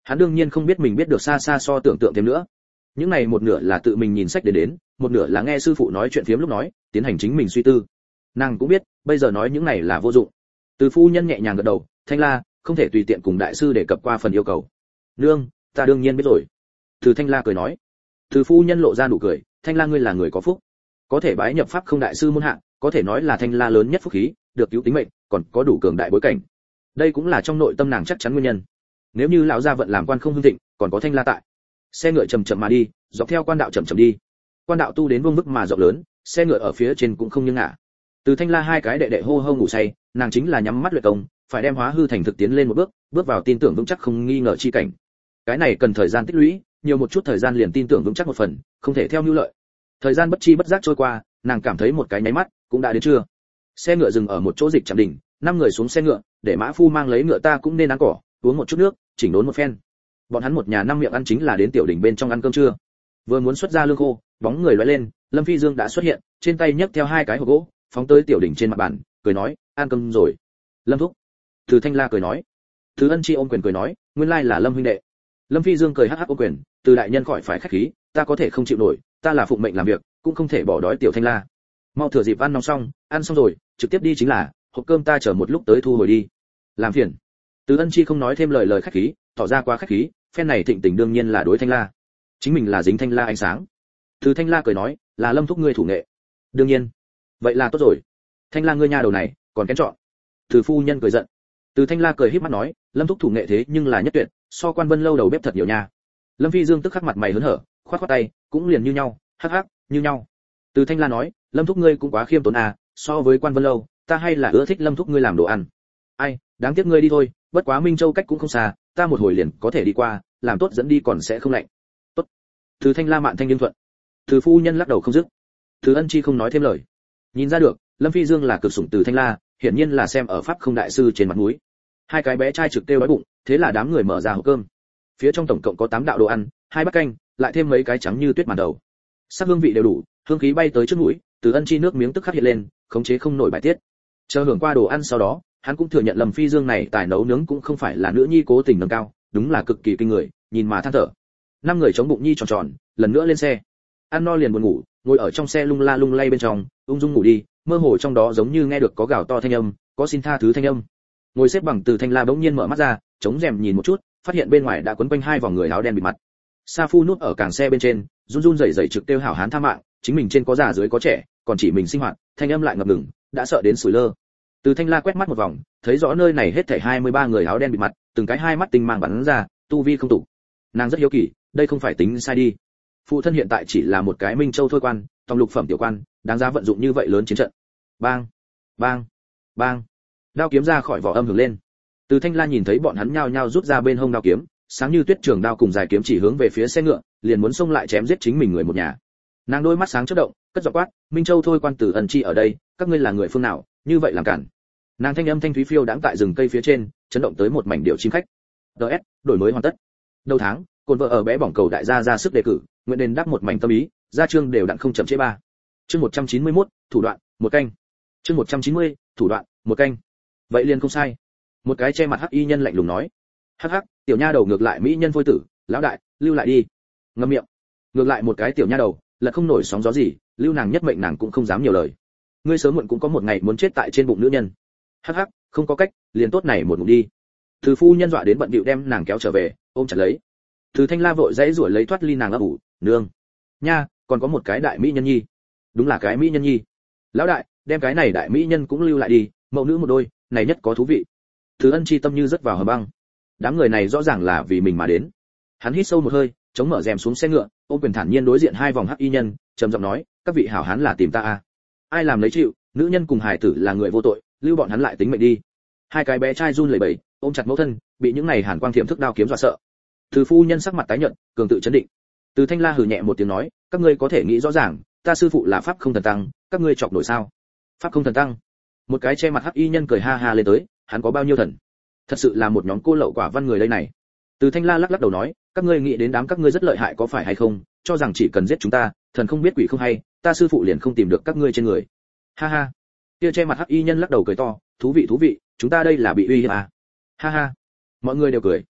Speaker 1: Hắn đương nhiên không biết mình biết được xa xa so tưởng tượng thêm nữa. Những này một nửa là tự mình nhìn sách đến, một nửa là nghe sư phụ nói chuyện phiếm lúc nói, tiến hành chính mình suy tư. Nàng cũng biết, bây giờ nói những này là vô dụng. Từ phu nhân nhẹ nhàng gật đầu, Thanh La, không thể tùy tiện cùng đại sư đề cập qua phần yêu cầu. Nương, ta đương nhiên biết rồi. Từ Thanh La cười nói. Từ phu nhân lộ ra nụ cười, Thanh La ngươi là người có phúc, có thể bái nhập pháp không đại sư môn hạ, có thể nói là Thanh La lớn nhất phúc khí, được cứu tính mệnh, còn có đủ cường đại bối cảnh. Đây cũng là trong nội tâm nàng chắc chắn nguyên nhân. Nếu như lão gia vận làm quan không hưng thịnh, còn có Thanh La tại. Xe ngựa chậm chậm mà đi, dọc theo quan đạo chậm chậm đi. Quan đạo tu đến vuông vức mà rộng lớn, xe ngựa ở phía trên cũng không nghiêng ngả. Từ Thanh La hai cái đệ đệ hô hô ngủ say, nàng chính là nhắm mắt luyện công, phải đem hóa hư thành thực tiến lên một bước, bước vào tin tưởng vững chắc không nghi ngờ chi cảnh. Cái này cần thời gian tích lũy, nhiều một chút thời gian liền tin tưởng vững chắc một phần, không thể theo nhu lợi. Thời gian bất chi bất giác trôi qua, nàng cảm thấy một cái nháy mắt, cũng đã đến trưa. Xe ngựa dừng ở một chỗ dịch trạm đỉnh, 5 người xuống xe ngựa, để mã phu mang lấy ngựa ta cũng nên ăn cỏ, uống một chút nước, chỉnh đốn một phen. Bọn hắn một nhà 5 miệng ăn chính là đến tiểu đỉnh bên trong ăn cơm trưa. Vừa muốn xuất ra lương khô, bóng người lóe lên, Lâm Phi Dương đã xuất hiện, trên tay nhấc theo 2 cái hộp gỗ, phóng tới tiểu đỉnh trên mặt bàn, cười nói, ăn cơm rồi. Lâm thúc. Từ Thanh La cười nói. Từ Ân Chi ôm quyền cười nói, nguyên lai là Lâm huynh đệ. Lâm Phi Dương cười hắc hắc ôm quyền, từ đại nhân khỏi phải khách khí, ta có thể không chịu nổi, ta là phụng mệnh làm việc, cũng không thể bỏ đói tiểu Thanh La. Mau thừa dịp ăn nóng xong, ăn xong rồi, trực tiếp đi chính là, hộp cơm ta chờ một lúc tới thu hồi đi. Làm phiền. Từ Ân Chi không nói thêm lời khách khí, tỏ ra quá khách khí, phen này thịnh tình đương nhiên là đối Thanh La. Chính mình là dính Thanh La ánh sáng. Từ Thanh La cười nói, là Lâm thúc ngươi thủ nghệ. Đương nhiên. Vậy là tốt rồi. Thanh La ngươi nhà đầu này, còn kén chọn. Từ phu nhân cười giận. Từ Thanh La cười híp mắt nói, Lâm thúc thủ nghệ thế nhưng là nhất tuyệt, so Quan Vân lâu đầu bếp thật nhiều nha. Lâm Phi Dương tức khắc mặt mày hớn hở, khoát khoát tay, cũng liền như nhau, hắc hắc, như nhau. Từ Thanh La nói, Lâm thúc ngươi cũng quá khiêm tốn à, so với Quan Vân lâu, ta hay là ưa thích Lâm thúc ngươi làm đồ ăn. Ai, đáng tiếc ngươi đi thôi, bất quá Minh Châu cách cũng không xa, ta một hồi liền có thể đi qua, làm tốt dẫn đi còn sẽ không lạnh. Tốt. Từ Thanh La mạn thanh nghiêm thuận. Từ phu nhân lắc đầu không dứt. Từ Ân Chi không nói thêm lời. Nhìn ra được, Lâm Phi Dương là cực sủng Từ Thanh La, hiển nhiên là xem ở pháp không đại sư trên mặt mũi. Hai cái bé trai trực tiêu đói bụng, thế là đám người mở ra hộp cơm. Phía trong tổng cộng có 8 đạo đồ ăn, 2 bát canh, lại thêm mấy cái trắng như tuyết màn đầu. Sắc hương vị đều đủ, hương khí bay tới trước mũi, Từ Ân Chi nước miếng tức khắc hiện lên, khống chế không nổi bài tiết. Chờ hưởng qua đồ ăn sau đó, hắn cũng thừa nhận Lâm Phi Dương này tài nấu nướng cũng không phải là nữ nhi cố tình nâng cao, đúng là cực kỳ kinh người, nhìn mà than thở. 5 người chống bụng nhi tròn tròn, lần nữa lên xe. Ăn no liền buồn ngủ, ngồi ở trong xe lung la lung lay bên trong, ung dung ngủ đi, mơ hồ trong đó giống như nghe được có gào to thanh âm, có xin tha thứ thanh âm. Ngồi xếp bằng Từ Thanh La bỗng nhiên mở mắt ra, chống rèm nhìn một chút, phát hiện bên ngoài đã quấn quanh 2 vòng người áo đen bịt mặt. Sa Phu núp ở càng xe bên trên, run run rẩy rẩy trực tiêu hảo hán tha mạng, chính mình trên có già dưới có trẻ, còn chỉ mình sinh hoạt, thanh âm lại ngập ngừng, đã sợ đến sủi lơ. Từ Thanh La quét mắt một vòng, thấy rõ nơi này hết thảy 23 người áo đen bịt mặt, từng cái hai mắt tinh mang bắn ra, tu vi không tụ. Nàng rất hiếu kỳ, đây không phải tính sai đi. Phụ thân hiện tại chỉ là một cái Minh Châu thôi quan, tòng lục phẩm tiểu quan, đáng giá vận dụng như vậy lớn chiến trận. Bang, bang, bang. Đao kiếm ra khỏi vỏ âm hưởng lên. Từ Thanh La nhìn thấy bọn hắn nhao nhao rút ra bên hông đao kiếm, sáng như tuyết trường đao cùng dài kiếm chỉ hướng về phía xe ngựa, liền muốn xông lại chém giết chính mình người một nhà. Nàng đôi mắt sáng chớp động, cất giọng quát, Minh Châu thôi quan Từ Ân Chi ở đây, các ngươi là người phương nào, như vậy làm cản. Nàng thanh âm thanh thúy phiêu đãng tại rừng cây phía trên, chấn động tới một mảnh điệu chim khách. DS, đổi mới hoàn tất. Đầu tháng, cồn vợ ở bé bỏng cầu đại gia ra sức đề cử, nguyện đền đáp một mảnh tâm ý, gia chương đều đặn không chậm trễ ba. Chương 191, thủ đoạn, một canh. Chương 190, thủ đoạn, một canh. Vậy liền không sai. Một cái che mặt hắc y nhân lạnh lùng nói. Hắc hắc, tiểu nha đầu ngược lại mỹ nhân phôi tử, lão đại, lưu lại đi. Ngậm miệng. Ngược lại một cái tiểu nha đầu, là không nổi sóng gió gì, lưu nàng nhất mệnh nàng cũng không dám nhiều lời. Ngươi sớm muộn cũng có một ngày muốn chết tại trên bụng nữ nhân. Hắc hắc, không có cách, liền tốt này một ngụm đi. Từ phu nhân dọa đến bận bịu đem nàng kéo trở về, ôm chặt lấy. Từ Thanh La vội dãy rủa lấy thoát ly nàng ấp ủ, nương. Nha, còn có một cái đại mỹ nhân nhi. Đúng là cái mỹ nhân nhi. Lão đại, đem cái này đại mỹ nhân cũng lưu lại đi, mẫu nữ một đôi, này nhất có thú vị. Thứ Ân Chi tâm như rất vào hầm băng. Đám người này rõ ràng là vì mình mà đến. Hắn hít sâu một hơi, chống mở rèm xuống xe ngựa, ôm quyền thản nhiên đối diện 2 vòng hắc y nhân, trầm giọng nói, các vị hảo hán là tìm ta à? Ai làm lấy chịu, nữ nhân cùng hài tử là người vô tội, lưu bọn hắn lại tính mệnh đi. 2 cái bé trai run lẩy bẩy, ôm chặt mẫu thân, bị những này hàn quang thiểm thức đao kiếm dọa sợ. Từ phu nhân sắc mặt tái nhợt, cường tự chấn định. Từ Thanh La hừ nhẹ một tiếng nói, các ngươi có thể nghĩ rõ ràng, ta sư phụ là pháp không thần tăng, các ngươi chọc nổi sao? Pháp không thần tăng? Một cái che mặt hắc y nhân cười ha ha lên tới, hắn có bao nhiêu thần? Thật sự là một nhóm cô lậu quả văn người đây này. Từ Thanh La lắc lắc đầu nói, các ngươi nghĩ đến đám các ngươi rất lợi hại có phải hay không, cho rằng chỉ cần giết chúng ta, thần không biết quỷ không hay, ta sư phụ liền không tìm được các ngươi trên người. Ha ha. Kia che mặt hắc y nhân lắc đầu cười to, thú vị, chúng ta đây là bị uy hiếp à? Ha ha. Mọi người đều cười.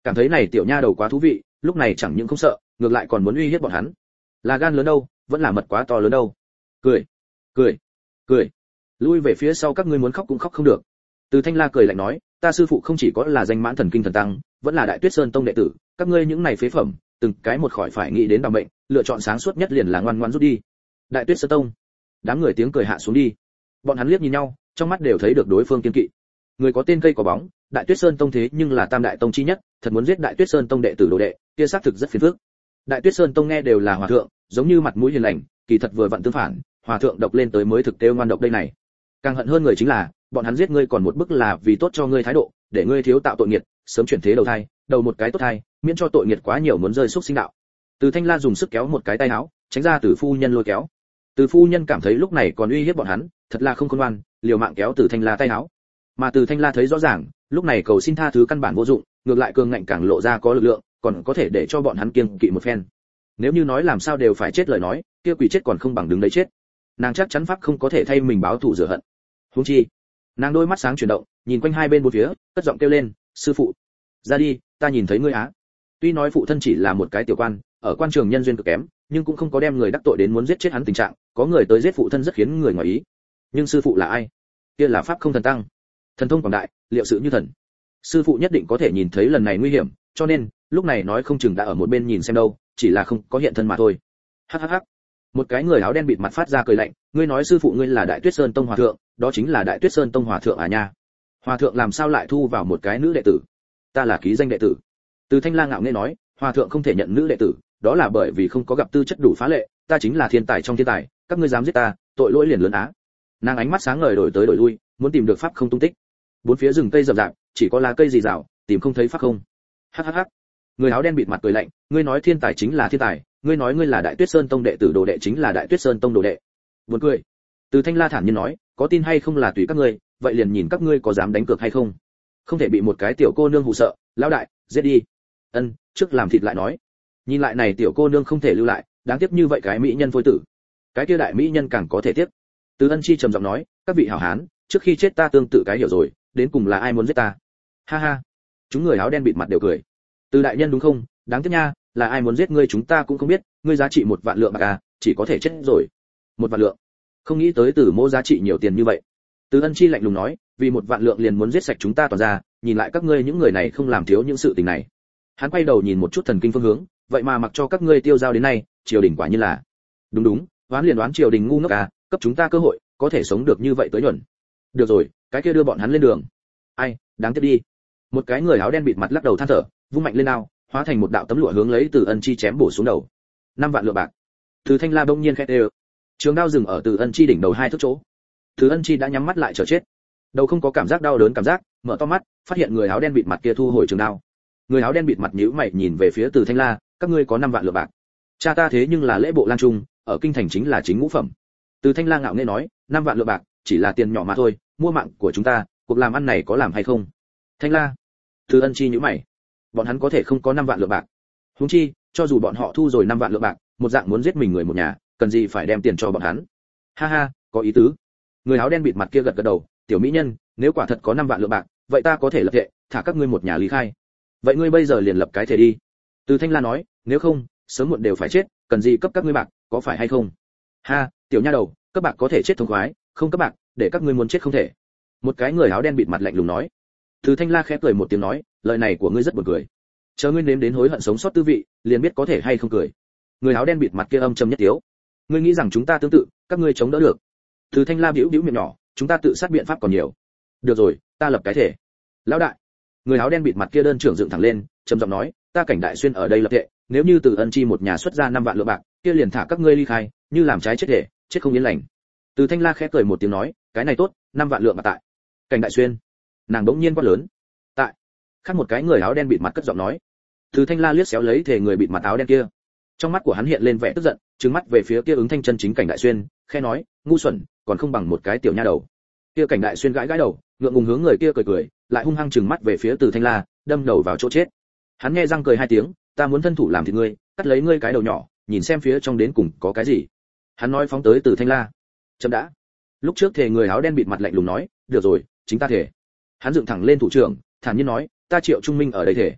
Speaker 1: cảm thấy này tiểu nha đầu quá thú vị, lúc này chẳng những không sợ, ngược lại còn muốn uy hiếp bọn hắn. Là gan lớn đâu, vẫn là mật quá to lớn đâu. Cười, cười, cười. Lui về phía sau, các ngươi muốn khóc cũng khóc không được. Từ Thanh La cười lạnh nói, ta sư phụ không chỉ có là danh mãn thần kinh thần tăng, vẫn là Đại Tuyết Sơn tông đệ tử, các ngươi những này phế phẩm, từng cái một khỏi phải nghĩ đến đảm mệnh, lựa chọn sáng suốt nhất liền là ngoan ngoãn rút đi. Đại Tuyết Sơn tông. Đám người tiếng cười hạ xuống đi. Bọn hắn liếc nhìn nhau, trong mắt đều thấy được đối phương kiên kỵ. Người có tên cây có bóng, Đại Tuyết Sơn tông thế nhưng là tam đại tông chi nhất, thật muốn giết Đại Tuyết Sơn tông đệ tử đồ đệ, kia xác thực rất phiền phức. Đại Tuyết Sơn tông nghe đều là hòa thượng, giống như mặt mũi hiền lành, kỳ thật vừa vặn tương phản, hòa thượng độc lên tới mới thực tế ngoan độc đây này. Càng hận hơn người chính là, bọn hắn giết ngươi còn một bức là vì tốt cho ngươi thái độ, để ngươi thiếu tạo tội nghiệt, sớm chuyển thế đầu thai, đầu một cái tốt thai, miễn cho tội nghiệt quá nhiều muốn rơi xúc sinh đạo. Từ Thanh La dùng sức kéo một cái tay áo, tránh ra Từ phu nhân lôi kéo. Từ phu nhân cảm thấy lúc này còn uy hiếp bọn hắn, thật là không khôn ngoan, liều mạng kéo Từ Thanh La tay áo. Mà Từ Thanh La thấy rõ ràng, lúc này cầu xin tha thứ căn bản vô dụng, ngược lại cường ngạnh càng lộ ra có lực lượng, còn có thể để cho bọn hắn kiêng kỵ một phen. Nếu như nói làm sao đều phải chết lời nói, kia quỷ chết còn không bằng đứng đấy chết. Nàng chắc chắn pháp không có thể thay mình báo thù rửa hận. Huống chi, nàng đôi mắt sáng chuyển động, nhìn quanh hai bên bốn phía, cất giọng kêu lên, sư phụ, ra đi, ta nhìn thấy ngươi á. Tuy nói phụ thân chỉ là một cái tiểu quan, ở quan trường nhân duyên cực kém, nhưng cũng không có đem người đắc tội đến muốn giết chết hắn tình trạng, có người tới giết phụ thân rất khiến người ngoài ý. Nhưng sư phụ là ai? Kia là pháp không thần tăng, thần thông quảng đại, liệu sự như thần. Sư phụ nhất định có thể nhìn thấy lần này nguy hiểm, cho nên lúc này nói không chừng đã ở một bên nhìn xem đâu, chỉ là không có hiện thân mà thôi. Hắc hắc hắc. Một cái người áo đen bịt mặt phát ra cười lạnh, ngươi nói sư phụ ngươi là Đại Tuyết Sơn tông hòa thượng, đó chính là Đại Tuyết Sơn tông hòa thượng à nha. Hòa thượng làm sao lại thu vào một cái nữ đệ tử? Ta là ký danh đệ tử. Từ Thanh La ngạo nghễ nói, hòa thượng không thể nhận nữ đệ tử, đó là bởi vì không có gặp tư chất đủ phá lệ, ta chính là thiên tài trong thiên tài, các ngươi dám giết ta, tội lỗi liền lớn á. Nàng ánh mắt sáng ngời đổi tới đổi lui, muốn tìm được pháp không tung tích. Bốn phía rừng cây rậm rạp, chỉ có lá cây rì rào, tìm không thấy pháp không. Hắc hắc hắc. Người áo đen bịt mặt cười lạnh, ngươi nói thiên tài chính là thiên tài, ngươi nói ngươi là Đại Tuyết Sơn tông đệ tử đồ đệ chính là Đại Tuyết Sơn tông đồ đệ. Buồn cười. Từ Thanh La thản nhiên nói, có tin hay không là tùy các ngươi, vậy liền nhìn các ngươi có dám đánh cược hay không. Không thể bị một cái tiểu cô nương hù sợ, lão đại, giết đi. Ân, trước làm thịt lại nói. Nhìn lại này tiểu cô nương không thể lưu lại, đáng tiếc như vậy cái mỹ nhân phôi tử. Cái kia đại mỹ nhân càng có thể tiếc. Từ Ân Chi trầm giọng nói, các vị hảo hán, trước khi chết ta tương tự cái hiểu rồi, đến cùng là ai muốn giết ta. Ha ha. Chúng người áo đen bịt mặt đều cười. Từ đại nhân đúng không, đáng tiếc nha, là ai muốn giết ngươi chúng ta cũng không biết, ngươi giá trị 1 vạn lượng bạc à, chỉ có thể chết rồi. 1 vạn lượng. Không nghĩ tới Từ Mỗ giá trị nhiều tiền như vậy. Từ Ân Chi lạnh lùng nói, vì 1 vạn lượng liền muốn giết sạch chúng ta toàn ra, nhìn lại các ngươi những người này không làm thiếu những sự tình này. Hắn quay đầu nhìn một chút thần kinh phương hướng, vậy mà mặc cho các ngươi tiêu giao đến nay, triều đình quả nhiên là. Đúng đúng, đoán liền đoán triều đình ngu ngốc à, cấp chúng ta cơ hội, có thể sống được như vậy tới nhuần. Được rồi, cái kia đưa bọn hắn lên đường. Ai, đáng tiếc đi. Một cái người áo đen bịt mặt lắc đầu than thở, vung mạnh lên đao, hóa thành một đạo tấm lụa hướng lấy Từ Ân Chi chém bổ xuống đầu. 5 vạn lượng bạc. Từ Thanh La bỗng nhiên khẽ đều. Trường đao dừng ở Từ Ân Chi đỉnh đầu 2 thước chỗ. Từ Ân Chi đã nhắm mắt lại chờ chết. Đầu không có cảm giác đau đớn cảm giác, mở to mắt, phát hiện người áo đen bịt mặt kia thu hồi trường đao. Người áo đen bịt mặt nhíu mày nhìn về phía Từ Thanh La, các ngươi có 5 vạn lượng bạc. Cha ta thế nhưng là lễ bộ lang trung, ở kinh thành chính là chính ngũ phẩm. Từ Thanh La ngạo nghễ nói, 5 vạn lượng bạc, chỉ là tiền nhỏ mà thôi, mua mạng của chúng ta, cuộc làm ăn này có làm hay không? Thanh La. Từ Ân Chi nhíu mày. Bọn hắn có thể không có 5 vạn lượng bạc. Huống chi, cho dù bọn họ thu rồi 5 vạn lượng bạc, một dạng muốn giết mình người một nhà, cần gì phải đem tiền cho bọn hắn? Ha ha, có ý tứ. Người áo đen bịt mặt kia gật gật đầu, tiểu mỹ nhân, nếu quả thật có 5 vạn lượng bạc, vậy ta có thể lập thệ, thả các ngươi một nhà ly khai. Vậy ngươi bây giờ liền lập cái thể đi. Từ Thanh La nói, nếu không, sớm muộn đều phải chết, cần gì cấp các ngươi bạc, có phải hay không? Ha, tiểu nha đầu, các bạc có thể chết thống khoái, không các bạc, để các ngươi muốn chết không thể. Một cái người áo đen bịt mặt lạnh lùng nói. Từ Thanh La khẽ cười một tiếng nói, lời này của ngươi rất buồn cười. Chờ ngươi nếm đến hối hận sống sót tư vị, liền biết có thể hay không cười. Người áo đen bịt mặt kia âm trầm nhất tiếu. Ngươi nghĩ rằng chúng ta tương tự, các ngươi chống đỡ được? Từ Thanh La bĩu bĩu miệng nhỏ, chúng ta tự sát biện pháp còn nhiều. Được rồi, ta lập cái thể. Lão đại. Người áo đen bịt mặt kia đơn trưởng dựng thẳng lên, trầm giọng nói, ta Cảnh Đại Xuyên ở đây lập thể, nếu như Từ Ân Chi một nhà xuất ra 5 vạn lượng bạc, kia liền thả các ngươi ly khai, như làm trái chết thể, chết không yên lành. Từ Thanh La khẽ cười một tiếng nói, cái này tốt, 5 vạn lượng bạc tại. Cảnh Đại Xuyên. Nàng đống nhiên quát lớn. Tại. Khác một cái người áo đen bịt mặt cất giọng nói. Từ Thanh La liếc xéo lấy thể người bịt mặt áo đen kia. Trong mắt của hắn hiện lên vẻ tức giận, trừng mắt về phía kia ứng thanh chân chính Cảnh Đại Xuyên, khẽ nói, ngu xuẩn, còn không bằng một cái tiểu nha đầu. Kia Cảnh Đại Xuyên gãi gãi đầu, ngượng ngùng hướng người kia cười cười, lại hung hăng trừng mắt về phía Từ Thanh La, đâm đầu vào chỗ chết. Hắn nghe răng cười 2 tiếng, ta muốn thân thủ làm thịt ngươi, cắt lấy ngươi cái đầu nhỏ, nhìn xem phía trong đến cùng có cái gì. Hắn nói phóng tới Từ Thanh La. Chậm đã. Lúc trước thể người áo đen bịt mặt lạnh lùng nói, được rồi, chính ta thể. Hắn dựng thẳng lên thủ trưởng, thản nhiên nói, ta Triệu Trung Minh ở đây thể.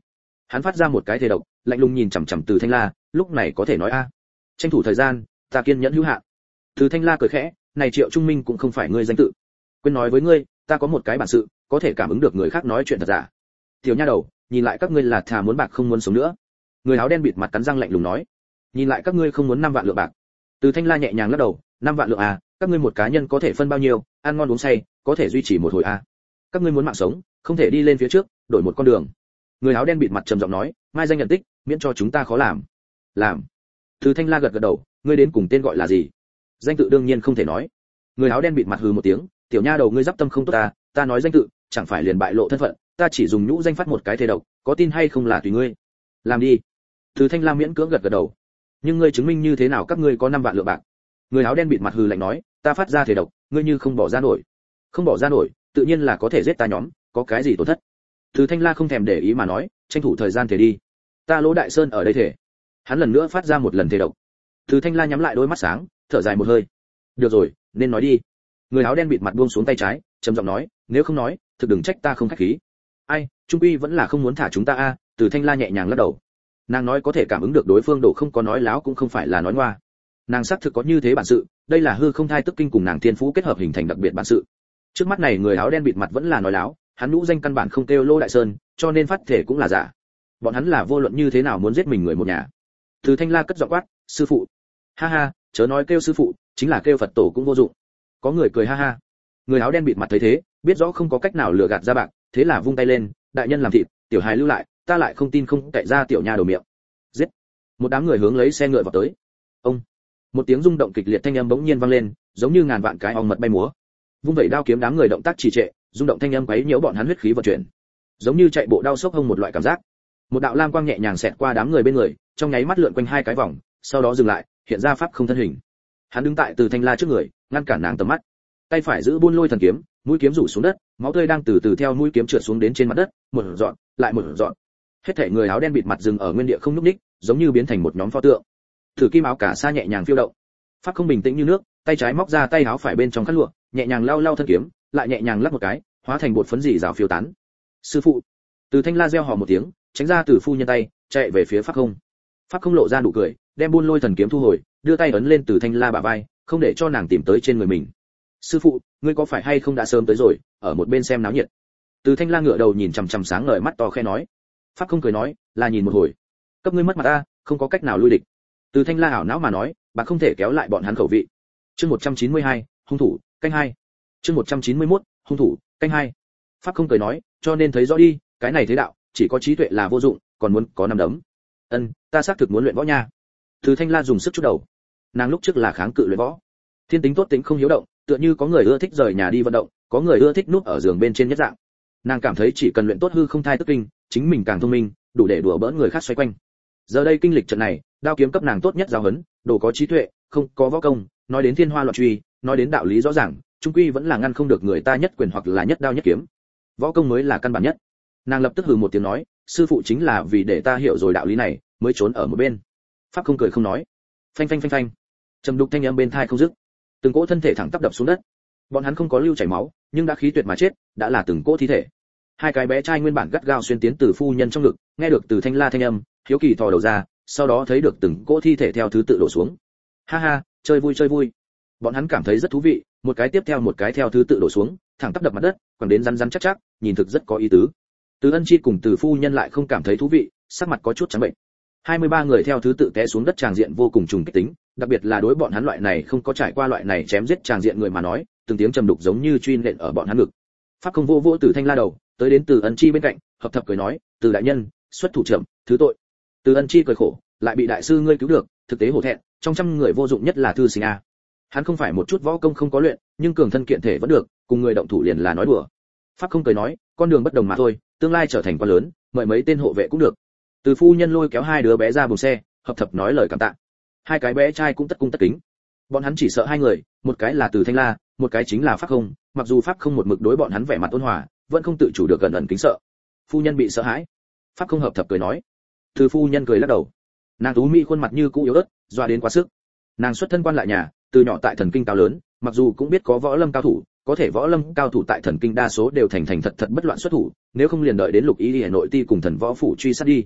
Speaker 1: Hắn phát ra một cái thể độc, lạnh lùng nhìn chằm chằm Từ Thanh La, lúc này có thể nói a, tranh thủ thời gian, ta kiên nhẫn hữu hạn. Từ Thanh La cười khẽ, này Triệu Trung Minh cũng không phải ngươi danh tự. Quên nói với ngươi, ta có một cái bản sự, có thể cảm ứng được người khác nói chuyện thật giả. Tiểu nha đầu, nhìn lại các ngươi là thà muốn bạc không muốn sống nữa. Người áo đen bịt mặt cắn răng lạnh lùng nói, nhìn lại các ngươi không muốn 5 vạn lượng bạc. Từ Thanh La nhẹ nhàng lắc đầu, 5 vạn lượng à, các ngươi một cá nhân có thể phân bao nhiêu, ăn ngon uống say, có thể duy trì một hồi à. Các ngươi muốn mạng sống, không thể đi lên phía trước, đổi một con đường. Người áo đen bịt mặt trầm giọng nói, mai danh nhận tích, miễn cho chúng ta khó làm. Làm. Từ Thanh La gật gật đầu, ngươi đến cùng tên gọi là gì? Danh tự đương nhiên không thể nói. Người áo đen bịt mặt hừ một tiếng, tiểu nha đầu ngươi giáp tâm không tốt ta nói danh tự, chẳng phải liền bại lộ thân phận, ta chỉ dùng nhũ danh phát một cái thế độc, có tin hay không là tùy ngươi. Làm đi. Từ Thanh La miễn cưỡng gật gật đầu. Nhưng ngươi chứng minh như thế nào các ngươi có 5 vạn lượng bạc? Người áo đen bịt mặt hừ lạnh nói, ta phát ra thể độc, ngươi như không bỏ ra nổi. Không bỏ ra nổi, tự nhiên là có thể giết ta nhóm, có cái gì tổn thất? Từ Thanh La không thèm để ý mà nói, tranh thủ thời gian thể đi. Ta Lỗ Đại Sơn ở đây thể. Hắn lần nữa phát ra một lần thể độc. Từ Thanh La nhắm lại đôi mắt sáng, thở dài một hơi. Được rồi, nên nói đi. Người áo đen bịt mặt buông xuống tay trái, trầm giọng nói, nếu không nói, thực đừng trách ta không khách khí. Ai, trung quy vẫn là không muốn thả chúng ta a. Từ Thanh La nhẹ nhàng lắc đầu. Nàng nói có thể cảm ứng được đối phương độ không có nói láo cũng không phải là nói ngoa. Nàng xác thực có như thế bản sự, đây là hư không thai tức kinh cùng nàng thiên phú kết hợp hình thành đặc biệt bản sự. Trước mắt này người áo đen bịt mặt vẫn là nói láo, hắn nhũ danh căn bản không kêu Lô Đại Sơn, cho nên phát thể cũng là giả. Bọn hắn là vô luận như thế nào muốn giết mình người một nhà. Từ Thanh La cất giọng quát, sư phụ. Ha ha, chớ nói kêu sư phụ, chính là kêu Phật tổ cũng vô dụng. Có người cười ha ha. Người áo đen bịt mặt thấy thế, biết rõ không có cách nào lừa gạt ra bạc, thế là vung tay lên, đại nhân làm thịt, tiểu hài lưu lại, ta lại không tin không cậy ra tiểu nha đầu miệng. Giết. Một đám người hướng lấy xe ngựa vào tới. Ông. Một tiếng rung động kịch liệt thanh âm bỗng nhiên vang lên, giống như ngàn vạn cái ong mật bay múa. Vung vẩy đao kiếm đám người động tác trì trệ, rung động thanh âm quấy nhiễu bọn hắn huyết khí vận chuyển. Giống như chạy bộ đau sốc hông một loại cảm giác. Một đạo lam quang nhẹ nhàng xẹt qua đám người bên người, trong nháy mắt lượn quanh 2 cái vòng, sau đó dừng lại, hiện ra pháp không thân hình. Hắn đứng tại Từ Thanh La trước người, ngăn cản nàng tầm mắt. Tay phải giữ buôn lôi thần kiếm, mũi kiếm rủ xuống đất, máu tươi đang từ từ theo mũi kiếm trượt xuống đến trên mặt đất, một dọn, lại một dọn. Hết thảy người áo đen bịt mặt dừng ở nguyên địa không nhúc nhích, giống như biến thành một nhóm pho tượng. Thử Kim áo cả sa nhẹ nhàng phiêu động. Pháp không bình tĩnh như nước, tay trái móc ra tay áo phải bên trong khăn lụa, nhẹ nhàng lau lau thân kiếm, lại nhẹ nhàng lắc một cái, hóa thành bột phấn dì rào phiêu tán. Sư phụ. Từ Thanh La reo hò một tiếng, tránh ra từ phu nhân tay, chạy về phía Pháp không. Pháp không lộ ra nụ cười, đem buôn lôi thần kiếm thu hồi, đưa tay ấn lên Từ Thanh La bả vai, không để cho nàng tìm tới trên người mình. Sư phụ, ngươi có phải hay không đã sớm tới rồi, ở một bên xem náo nhiệt. Từ Thanh La ngửa đầu nhìn chằm chằm sáng ngời mắt to khẽ nói. Pháp không cười nói, là nhìn một hồi. Cấp ngươi mất mặt ta, không có cách nào lui địch. Từ Thanh La ảo não mà nói, bạn không thể kéo lại bọn hắn khẩu vị. Chương 192, hung thủ, canh 2. Chương 191, hung thủ, canh 2. Pháp không cười nói, cho nên thấy rõ đi, cái này thế đạo, chỉ có trí tuệ là vô dụng, còn muốn có năm đấm. Ta xác thực muốn luyện võ nha. Từ Thanh La dùng sức chút đầu. Nàng lúc trước là kháng cự luyện võ. Thiên tính tốt tính không hiếu động, tựa như có người ưa thích rời nhà đi vận động, có người ưa thích núp ở giường bên trên nhất dạng. Nàng cảm thấy chỉ cần luyện tốt hư không thai tức kinh, chính mình càng thông minh, đủ để đùa bỡn người khác xoay quanh. Giờ đây kinh lịch trận này, đao kiếm cấp nàng tốt nhất giáo huấn, đồ có trí tuệ, không có võ công, nói đến thiên hoa loạn truy, nói đến đạo lý rõ ràng, trung quy vẫn là ngăn không được người ta nhất quyền hoặc là nhất đao nhất kiếm. Võ công mới là căn bản nhất. Nàng lập tức hừ một tiếng nói, sư phụ chính là vì để ta hiểu rồi đạo lý này, mới trốn ở một bên. Pháp không cười không nói. Phanh phanh phanh phanh. Trầm đục thanh âm bên tai không dứt. Từng cỗ thân thể thẳng tắp đập xuống đất. Bọn hắn không có lưu chảy máu, nhưng đã khí tuyệt mà chết, đã là từng cỗ thi thể. 2 cái bé trai nguyên bản gắt gao xuyên tiến từ phu nhân trong ngực, nghe được Từ Thanh La thanh âm, hiếu kỳ thò đầu ra, sau đó thấy được từng cỗ thi thể theo thứ tự đổ xuống. Ha ha, chơi vui chơi vui. Bọn hắn cảm thấy rất thú vị, một cái tiếp theo một cái theo thứ tự đổ xuống, thẳng tắp đập mặt đất, còn đến rắn rắn chắc chắc, nhìn thực rất có ý tứ. Từ Ân Chi cùng Từ phu nhân lại không cảm thấy thú vị, sắc mặt có chút trắng bệnh. 23 người theo thứ tự té xuống đất, tràng diện vô cùng trùng kích tính, đặc biệt là đối bọn hắn loại này không có trải qua loại này chém giết tràng diện người mà nói, từng tiếng trầm đục giống như truy nện ở bọn hắn ngực. Pháp không vô vô Từ Thanh La đầu, tới đến Từ Ân Chi bên cạnh, hợp thập cười nói, Từ đại nhân, xuất thủ chậm, thứ tội. Từ Ân Chi cười khổ, lại bị đại sư ngươi cứu được, thực tế hổ thẹn, trong trăm người vô dụng nhất là thư sinh a. Hắn không phải một chút võ công không có luyện, nhưng cường thân kiện thể vẫn được, cùng người động thủ liền là nói đùa. Pháp không cười nói, con đường bất đồng mà thôi, tương lai trở thành quan lớn, mời mấy tên hộ vệ cũng được. Từ phu nhân lôi kéo 2 đứa bé ra buồng xe, hợp thập nói lời cảm tạ. 2 cái bé trai cũng tất cung tất kính. Bọn hắn chỉ sợ 2 người, một cái là Từ Thanh La, một cái chính là Pháp không, mặc dù Pháp không một mực đối bọn hắn vẻ mặt ôn hòa, vẫn không tự chủ được gần ẩn kính sợ. Phu nhân bị sợ hãi. Pháp không hợp thập cười nói. Từ phu nhân cười lắc đầu. Nàng tú mỹ khuôn mặt như cũ yếu ớt, doa đến quá sức. Nàng xuất thân quan lại nhà, từ nhỏ tại thần kinh cao lớn, mặc dù cũng biết có võ lâm cao thủ, có thể võ lâm cao thủ tại thần kinh đa số đều thành thật bất loạn xuất thủ, nếu không liền đợi đến Lục Ý Hà nội ti cùng thần võ phủ truy sát đi,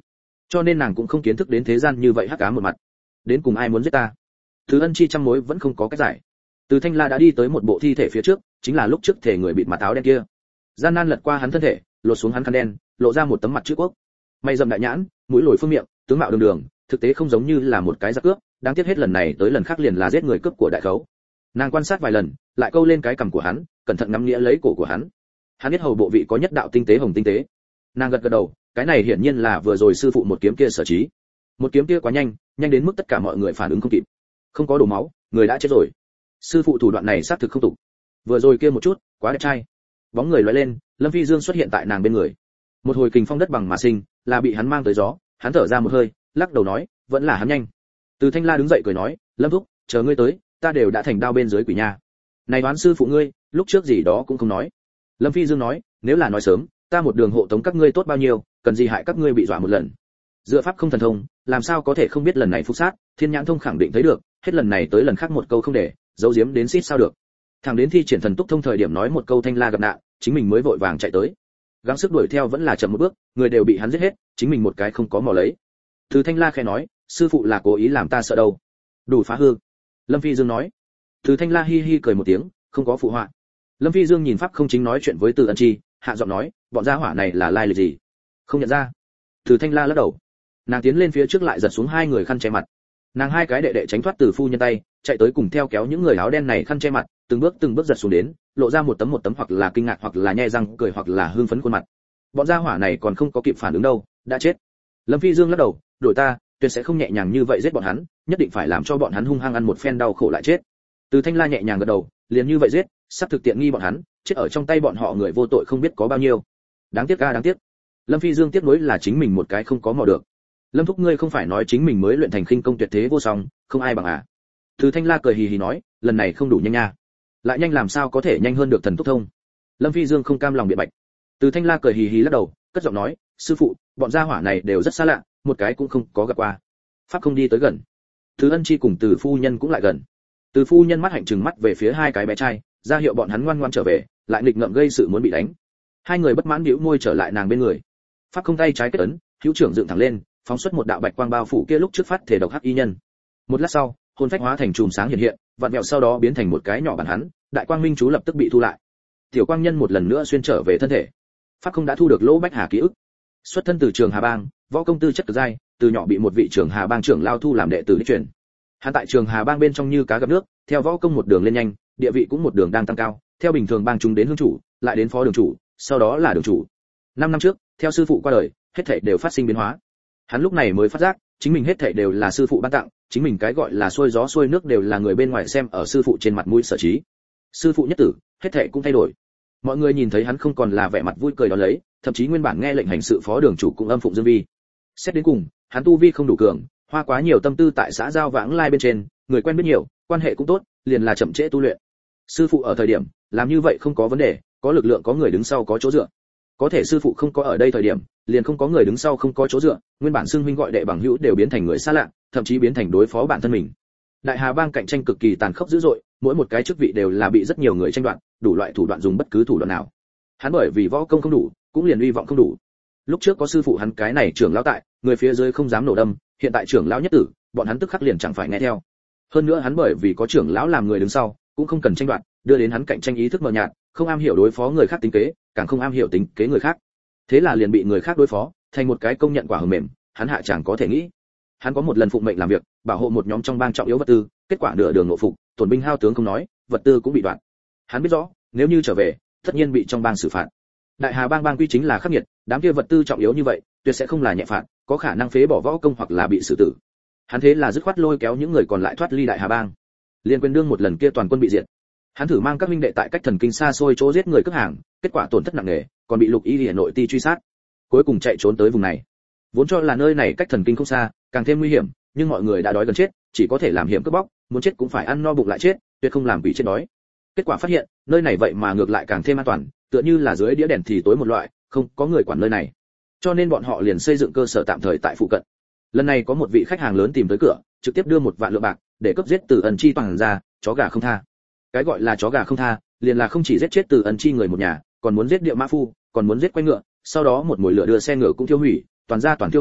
Speaker 1: cho nên nàng cũng không kiến thức đến thế gian như vậy hắc ám một mặt. Đến cùng ai muốn giết ta? Từ Ân Chi trăm mối vẫn không có cách giải. Từ Thanh La đã đi tới một bộ thi thể phía trước, chính là lúc trước thể người bịt mặt áo đen kia. Gian nan lật qua hắn thân thể, lột xuống hắn khăn đen, lộ ra một tấm mặt chữ quốc. Mày rậm đại nhãn, mũi lồi phương miệng, tướng mạo đường đường, thực tế không giống như là một cái giặc cướp, đáng tiếc hết lần này tới lần khác liền là giết người cướp của đại khấu. Nàng quan sát vài lần, lại câu lên cái cằm của hắn, cẩn thận ngắm nghĩa lấy cổ của hắn. Hắn biết hầu bộ vị có nhất đạo tinh tế hồng tinh tế. Nàng gật gật đầu, cái này hiển nhiên là vừa rồi sư phụ một kiếm kia sở trí. Một kiếm kia quá nhanh, nhanh đến mức tất cả mọi người phản ứng không kịp. Không có đổ máu, người đã chết rồi. Sư phụ thủ đoạn này xác thực không tục. Vừa rồi kia một chút, quá đẹp trai. Bóng người lóe lên, Lâm Phi Dương xuất hiện tại nàng bên người. Một hồi kình phong đất bằng mà sinh, là bị hắn mang tới gió. Hắn thở ra một hơi, lắc đầu nói, vẫn là hắn nhanh. Từ Thanh La đứng dậy cười nói, Lâm thúc, chờ ngươi tới, ta đều đã thành đao bên dưới quỷ nha. Này đoán sư phụ ngươi, lúc trước gì đó cũng không nói. Lâm Phi Dương nói, nếu là nói sớm, ta một đường hộ tống các ngươi tốt bao nhiêu, cần gì hại các ngươi bị dọa một lần. Dựa pháp không thần thông, làm sao có thể không biết lần này phục sát, Thiên Nhãn thông khẳng định thấy được, hết lần này tới lần khác một câu không để, giấu giếm đến xít sao được. Thằng đến thi triển thần túc thông thời điểm nói một câu Thanh La gặp nạn, chính mình mới vội vàng chạy tới. Gắng sức đuổi theo vẫn là chậm một bước, người đều bị hắn giết hết, chính mình một cái không có mò lấy. Từ Thanh La khẽ nói, sư phụ là cố ý làm ta sợ đâu. Đủ phá hư. Lâm Phi Dương nói. Từ Thanh La hi hi cười một tiếng, không có phụ họa. Lâm Phi Dương nhìn pháp không chính nói chuyện với Từ Ân Chi, hạ giọng nói, bọn gia hỏa này là lai lịch gì? Không nhận ra. Từ Thanh La lắc đầu. Nàng tiến lên phía trước lại giật xuống hai người khăn che mặt. Nàng hai cái đệ đệ tránh thoát từ phu nhân tay, chạy tới cùng theo kéo những người áo đen này khăn che mặt, từng bước giật xuống đến, lộ ra một tấm hoặc là kinh ngạc hoặc là nhe răng cười hoặc là hưng phấn khuôn mặt. Bọn gia hỏa này còn không có kịp phản ứng đâu, đã chết. Lâm Phi Dương lắc đầu, đổi ta, tuyệt sẽ không nhẹ nhàng như vậy giết bọn hắn, nhất định phải làm cho bọn hắn hung hăng ăn một phen đau khổ lại chết. Từ Thanh La nhẹ nhàng gật đầu, liền như vậy giết, sắp thực tiện nghi bọn hắn, chết ở trong tay bọn họ người vô tội không biết có bao nhiêu. Đáng tiếc a đáng tiếc. Lâm Phi Dương tiếc nuối là chính mình một cái không có mò được. Lâm thúc ngươi không phải nói chính mình mới luyện thành khinh công tuyệt thế vô song, không ai bằng à? Từ Thanh La cười hì hì nói, lần này không đủ nhanh nha. Lại nhanh làm sao có thể nhanh hơn được thần túc thông? Lâm Phi Dương không cam lòng biện bạch. Từ Thanh La cười hì hì lắc đầu, cất giọng nói, sư phụ, bọn gia hỏa này đều rất xa lạ, một cái cũng không có gặp qua. Pháp không đi tới gần. Từ Ân Chi cùng Từ phu nhân cũng lại gần. Từ phu nhân mắt hạnh trừng mắt về phía hai cái bé trai, ra hiệu bọn hắn ngoan ngoan trở về, lại nghịch ngợm gây sự muốn bị đánh. Hai người bất mãn bĩu môi trở lại nàng bên người. Pháp không tay trái kết ấn, hữu trưởng dựng thẳng lên, phóng xuất một đạo bạch quang bao phủ kia lúc trước phát thể độc hắc y nhân. Một lát sau, hồn phách hóa thành chùm sáng hiện hiện, vặn vẹo sau đó biến thành một cái nhỏ bản hắn, đại quang minh chú lập tức bị thu lại. Tiểu quang nhân một lần nữa xuyên trở về thân thể. Pháp không đã thu được Lỗ Bách Hà ký ức. Xuất thân từ Trường Hà Bang, võ công tư chất cực giai, từ nhỏ bị một vị Trường Hà Bang trưởng lao thu làm đệ tử đích truyền. Hắn tại Trường Hà Bang bên trong như cá gặp nước, theo võ công một đường lên nhanh, địa vị cũng một đường đang tăng cao, theo bình thường bang chúng đến hương chủ, lại đến phó đường chủ, sau đó là đường chủ. 5 năm trước, theo sư phụ qua đời, hết thảy đều phát sinh biến hóa. Hắn lúc này mới phát giác, chính mình hết thảy đều là sư phụ ban tặng, chính mình cái gọi là xuôi gió xuôi nước đều là người bên ngoài xem ở sư phụ trên mặt mũi sở trí. Sư phụ nhất tử, hết thảy cũng thay đổi. Mọi người nhìn thấy hắn không còn là vẻ mặt vui cười đó lấy, thậm chí nguyên bản nghe lệnh hành sự phó đường chủ cũng âm phụng dương vi. Xét đến cùng, hắn tu vi không đủ cường, hoa quá nhiều tâm tư tại xã giao vãng lai bên trên, người quen biết nhiều, quan hệ cũng tốt, liền là chậm trễ tu luyện. Sư phụ ở thời điểm, làm như vậy không có vấn đề, có lực lượng có người đứng sau có chỗ dựa. Có thể sư phụ không có ở đây thời điểm, liền không có người đứng sau không có chỗ dựa, nguyên bản xưng huynh gọi đệ bằng hữu đều biến thành người xa lạ, thậm chí biến thành đối phó bản thân mình. Đại Hà Bang cạnh tranh cực kỳ tàn khốc dữ dội, mỗi một cái chức vị đều là bị rất nhiều người tranh đoạt, đủ loại thủ đoạn dùng bất cứ thủ đoạn nào. Hắn bởi vì võ công không đủ, cũng liền uy vọng không đủ. Lúc trước có sư phụ hắn cái này trưởng lão tại, người phía dưới không dám nổ đâm, hiện tại trưởng lão nhất tử, bọn hắn tức khắc liền chẳng phải nghe theo. Hơn nữa hắn bởi vì có trưởng lão làm người đứng sau, cũng không cần tranh đoạt, đưa đến hắn cạnh tranh ý thức mờ nhạt, không am hiểu đối phó người khác tính kế, càng không am hiểu tính kế người khác. Thế là liền bị người khác đối phó, thành một cái công nhận quả hờ mềm, hắn hạ chẳng có thể nghĩ. Hắn có một lần phụng mệnh làm việc, bảo hộ một nhóm trong bang trọng yếu vật tư, kết quả nửa đường ngộ phục, tổn binh hao tướng không nói, vật tư cũng bị đoạn. Hắn biết rõ, nếu như trở về, tất nhiên bị trong bang xử phạt. Đại Hà Bang bang quy chính là khắc nghiệt, đám kia vật tư trọng yếu như vậy, tuyệt sẽ không là nhẹ phạt, có khả năng phế bỏ võ công hoặc là bị xử tử. Hắn thế là dứt khoát lôi kéo những người còn lại thoát ly Đại Hà Bang. Liên quyền đương một lần kia toàn quân bị diệt. Hắn thử mang các huynh đệ tại cách thần kinh xa xôi chỗ giết người cướp hàng, kết quả tổn thất nặng nề, còn bị Lục Y Liễu nội ti truy sát. Cuối cùng chạy trốn tới vùng này. Vốn cho là nơi này cách thần kinh không xa, càng thêm nguy hiểm, nhưng mọi người đã đói gần chết, chỉ có thể làm hiểm cướp bóc, muốn chết cũng phải ăn no bụng lại chết, tuyệt không làm quỷ chết đói. Kết quả phát hiện, nơi này vậy mà ngược lại càng thêm an toàn, tựa như là dưới đĩa đèn thì tối một loại, không có người quản nơi này. Cho nên bọn họ liền xây dựng cơ sở tạm thời tại phụ cận. Lần này có một vị khách hàng lớn tìm tới cửa, trực tiếp đưa 1 vạn lượng bạc để cướp giết Từ Ân Chi toàn ra, chó gà không tha. Cái gọi là chó gà không tha, liền là không chỉ giết chết Từ Ân Chi người một nhà, còn muốn giết Điệu Mã Phu, còn muốn giết quay ngựa, sau đó một mồi lửa đưa xe ngựa cũng tiêu hủy, toàn ra toàn tiêu hủy,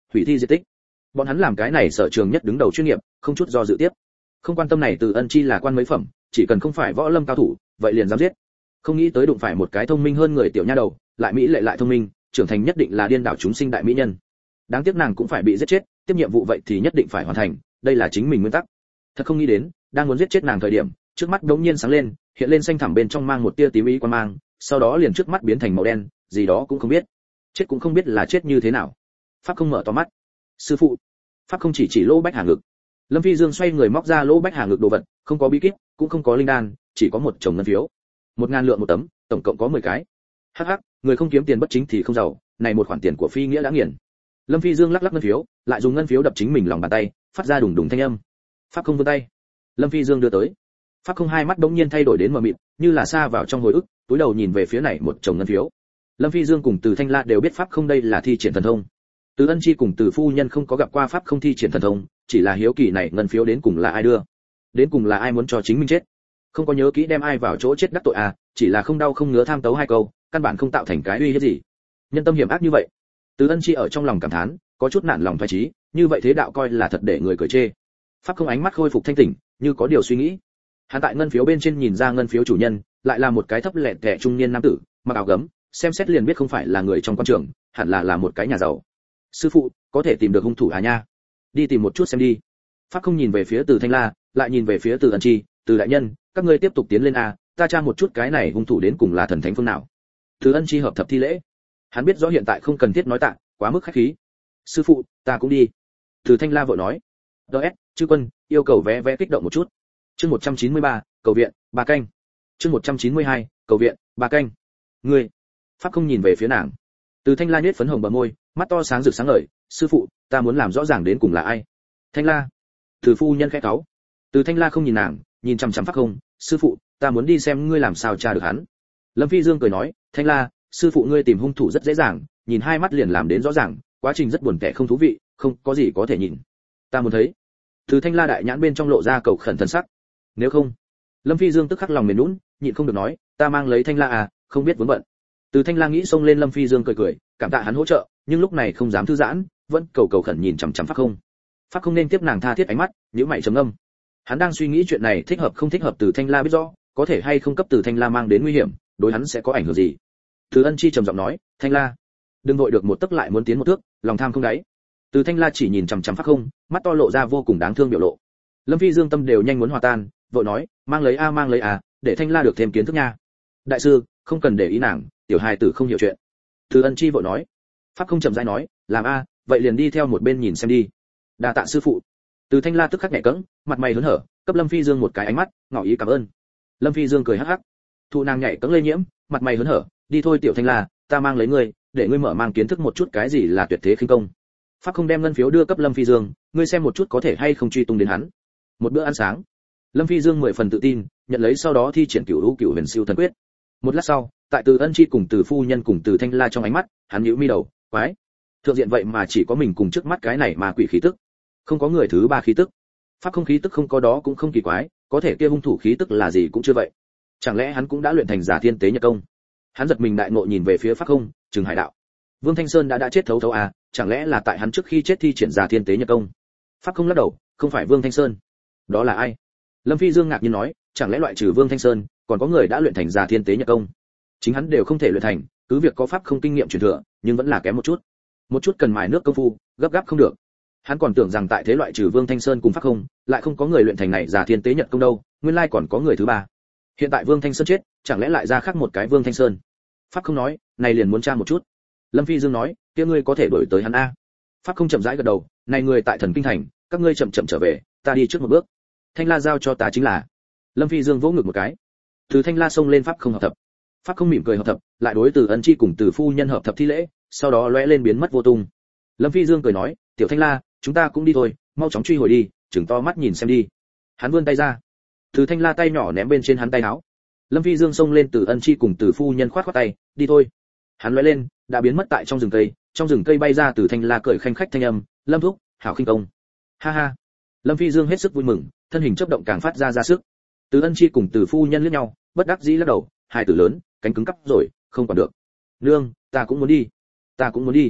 Speaker 1: hủy thi diệt tích. Bọn hắn làm cái này sở trường nhất đứng đầu chuyên nghiệp, không chút do dự tiếp. Không quan tâm này Từ Ân Chi là quan mấy phẩm, chỉ cần không phải võ lâm cao thủ, vậy liền dám giết. Không nghĩ tới đụng phải một cái thông minh hơn người tiểu nha đầu, lại mỹ lệ lại thông minh, trưởng thành nhất định là điên đảo chúng sinh đại mỹ nhân. Đáng tiếc nàng cũng phải bị giết chết, tiếp nhiệm vụ vậy thì nhất định phải hoàn thành, đây là chính mình nguyên tắc. Thật không nghĩ đến, đang muốn giết chết nàng thời điểm, trước mắt đống nhiên sáng lên, hiện lên xanh thẳm bên trong mang một tia tím ý quan mang, sau đó liền trước mắt biến thành màu đen, gì đó cũng không biết. Chết cũng không biết là chết như thế nào. Pháp không mở to mắt. Sư phụ. Pháp không chỉ Lỗ Bách Hà ngực. Lâm Phi Dương xoay người móc ra Lỗ Bách Hà ngực đồ vật, không có bí kíp, cũng không có linh đan, chỉ có một chồng ngân phiếu. 1000 lượng một tấm, tổng cộng có 10 cái. Hắc hắc, người không kiếm tiền bất chính thì không giàu, này một khoản tiền của Phi nghĩa đã nghiền. Lâm Phi Dương lắc lắc ngân phiếu, lại dùng ngân phiếu đập chính mình lòng bàn tay, phát ra đùng đùng thanh âm. Pháp không vươn tay. Lâm Phi Dương đưa tới. Pháp không hai mắt bỗng nhiên thay đổi đến mờ mịt, như là xa vào trong hồi ức, túi đầu nhìn về phía này một chồng ngân phiếu. Lâm Phi Dương cùng Từ Thanh La đều biết Pháp không đây là thi triển thần thông. Từ Ân Chi cùng Từ phu nhân không có gặp qua Pháp không thi triển thần thông, chỉ là hiếu kỳ này ngân phiếu đến cùng là ai đưa, đến cùng là ai muốn cho chính mình chết. Không có nhớ kỹ đem ai vào chỗ chết đắc tội à, chỉ là không đau không ngứa tham tấu hai câu, căn bản không tạo thành cái uy hiếp gì. Nhân tâm hiểm ác như vậy. Từ Ân Chi ở trong lòng cảm thán, có chút nản lòng phái trí, như vậy thế đạo coi là thật để người cười chê. Pháp không ánh mắt khôi phục thanh tỉnh, như có điều suy nghĩ. Hắn tại ngân phiếu bên trên nhìn ra ngân phiếu chủ nhân, lại là một cái thấp lẹt kẻ trung niên nam tử, mặc áo gấm, xem xét liền biết không phải là người trong quan trường, hẳn là một cái nhà giàu. Sư phụ, có thể tìm được hung thủ à nha? Đi tìm một chút xem đi. Pháp không nhìn về phía Từ Thanh La, lại nhìn về phía Từ Ân Chi, Từ đại nhân, các ngươi tiếp tục tiến lên a, ta tra một chút cái này hung thủ đến cùng là thần thánh phương nào. Từ Ân Chi hợp thập thi lễ. Hắn biết rõ hiện tại không cần thiết nói tạ, quá mức khách khí. Sư phụ, ta cũng đi. Từ Thanh La vội nói. DS, chư quân, yêu cầu vé kích động một chút. Chương 193, cầu viện, 3 canh. Chương 192, cầu viện, 3 canh. Ngươi. Pháp không nhìn về phía nàng. Từ Thanh La nhếch phấn hồng bờ môi, mắt to sáng rực sáng ngời, sư phụ, ta muốn làm rõ ràng đến cùng là ai. Thanh La. Từ phu nhân khẽ cáu. Từ Thanh La không nhìn nàng, nhìn chằm chằm Pháp không, sư phụ, ta muốn đi xem ngươi làm sao tra được hắn. Lâm Phi Dương cười nói, Thanh La, sư phụ ngươi tìm hung thủ rất dễ dàng, nhìn hai mắt liền làm đến rõ ràng, quá trình rất buồn tẻ không thú vị, không có gì có thể nhìn. Ta muốn thấy. Từ Thanh La đại nhãn bên trong lộ ra cầu khẩn thần sắc. Nếu không. Lâm Phi Dương tức khắc lòng mềm nhũn, nhịn không được nói, ta mang lấy Thanh La à, không biết vướng bận. Từ Thanh La nghĩ xông lên Lâm Phi Dương cười cười, cảm tạ hắn hỗ trợ, nhưng lúc này không dám thư giãn, vẫn cầu khẩn nhìn chằm chằm Pháp không. Pháp không nên tiếp nàng tha thiết ánh mắt, nhíu mày trầm ngâm. Hắn đang suy nghĩ chuyện này thích hợp không thích hợp, Từ Thanh La biết rõ, có thể hay không cấp Từ Thanh La mang đến nguy hiểm, đối hắn sẽ có ảnh hưởng gì. Từ Ân Chi trầm giọng nói, Thanh La, đừng vội được một tấc lại muốn tiến một thước, lòng tham không đáy. Từ Thanh La chỉ nhìn chằm chằm Pháp không, mắt to lộ ra vô cùng đáng thương biểu lộ. Lâm Phi Dương tâm đều nhanh muốn hòa tan, vội nói, mang lấy a, để Thanh La được thêm kiến thức nha. Đại sư, không cần để ý nàng, tiểu hài tử không hiểu chuyện. Từ Ân Chi vội nói. Pháp không chậm rãi nói, làm a, vậy liền đi theo một bên nhìn xem đi. Đa tạ sư phụ. Từ Thanh La tức khắc nhẹ cẫng, mặt mày hớn hở, cấp Lâm Phi Dương một cái ánh mắt, ngỏ ý cảm ơn. Lâm Phi Dương cười hắc hắc. Thụ nàng nhảy cẫng lây nhiễm, mặt mày hớn hở, đi thôi tiểu Thanh La, ta mang lấy ngươi, để ngươi mở mang kiến thức một chút cái gì là tuyệt thế khinh công. Pháp không đem ngân phiếu đưa cấp Lâm Phi Dương, ngươi xem một chút có thể hay không truy tung đến hắn. Một bữa ăn sáng. Lâm Phi Dương 10 phần tự tin, nhận lấy sau đó thi triển Cửu Huyền Siêu Thần Quyết. Một lát sau, tại Từ Ân Chi cùng Từ phu nhân cùng Từ Thanh La trong ánh mắt, hắn nhíu mi đầu, quái. Thượng diện vậy mà chỉ có mình cùng trước mắt cái này mà quỷ khí tức, không có người thứ ba khí tức. Pháp không khí tức không có đó cũng không kỳ quái, có thể kia hung thủ khí tức là gì cũng chưa vậy. Chẳng lẽ hắn cũng đã luyện thành Giả Thiên Tế Nhật Công? Hắn giật mình đại ngộ nhìn về phía Pháp không, Trừng Hải đạo. Vương Thanh Sơn đã chết thấu à, chẳng lẽ là tại hắn trước khi chết thi triển Giả Thiên Tế Nhật Công? Pháp không lắc đầu, không phải Vương Thanh Sơn. Đó là ai? Lâm Phi Dương ngạc nhiên nói, chẳng lẽ loại trừ Vương Thanh Sơn, còn có người đã luyện thành Giả Thiên Tế Nhật Công? Chính hắn đều không thể luyện thành, cứ việc có pháp không kinh nghiệm truyền thừa, nhưng vẫn là kém một chút cần mài nước công phu, gấp gáp không được. Hắn còn tưởng rằng tại thế loại trừ Vương Thanh Sơn cùng Pháp không, lại không có người luyện thành này Giả Thiên Tế Nhật Công đâu, nguyên lai còn có người thứ ba. Hiện tại Vương Thanh Sơn chết, chẳng lẽ lại ra khác một cái Vương Thanh Sơn? Pháp không nói, này liền muốn tra một chút. Lâm Phi Dương nói, kia ngươi có thể đuổi tới hắn a. Pháp không chậm rãi gật đầu, này người tại Thần Kinh thành, các ngươi chậm chậm trở về, ta đi trước một bước. Thanh La giao cho ta chính là. Lâm Phi Dương vỗ ngực một cái. Từ Thanh La xông lên Pháp không hợp thập. Pháp không mỉm cười hợp thập, lại đối Từ Ân Chi cùng Từ phu nhân hợp thập thi lễ, sau đó lóe lên biến mất vô tung. Lâm Phi Dương cười nói, tiểu Thanh La, chúng ta cũng đi thôi, mau chóng truy hồi đi, chừng to mắt nhìn xem đi. Hắn vươn tay ra. Từ Thanh La tay nhỏ ném bên trên hắn tay áo. Lâm Phi Dương xông lên Từ Ân Chi cùng Từ phu nhân khoát khoát tay, đi thôi. Hắn lóe lên, đã biến mất tại trong rừng cây bay ra Từ Thanh La cười khanh khách thanh âm, Lâm thúc, hảo khinh công. Ha ha. Lâm Phi Dương hết sức vui mừng, thân hình chớp động càng phát ra sức. Từ Ân Chi cùng Từ phu nhân liếc nhau, bất đắc dĩ lắc đầu, hai tử lớn, cánh cứng cắp rồi, không còn được. Nương, ta cũng muốn đi.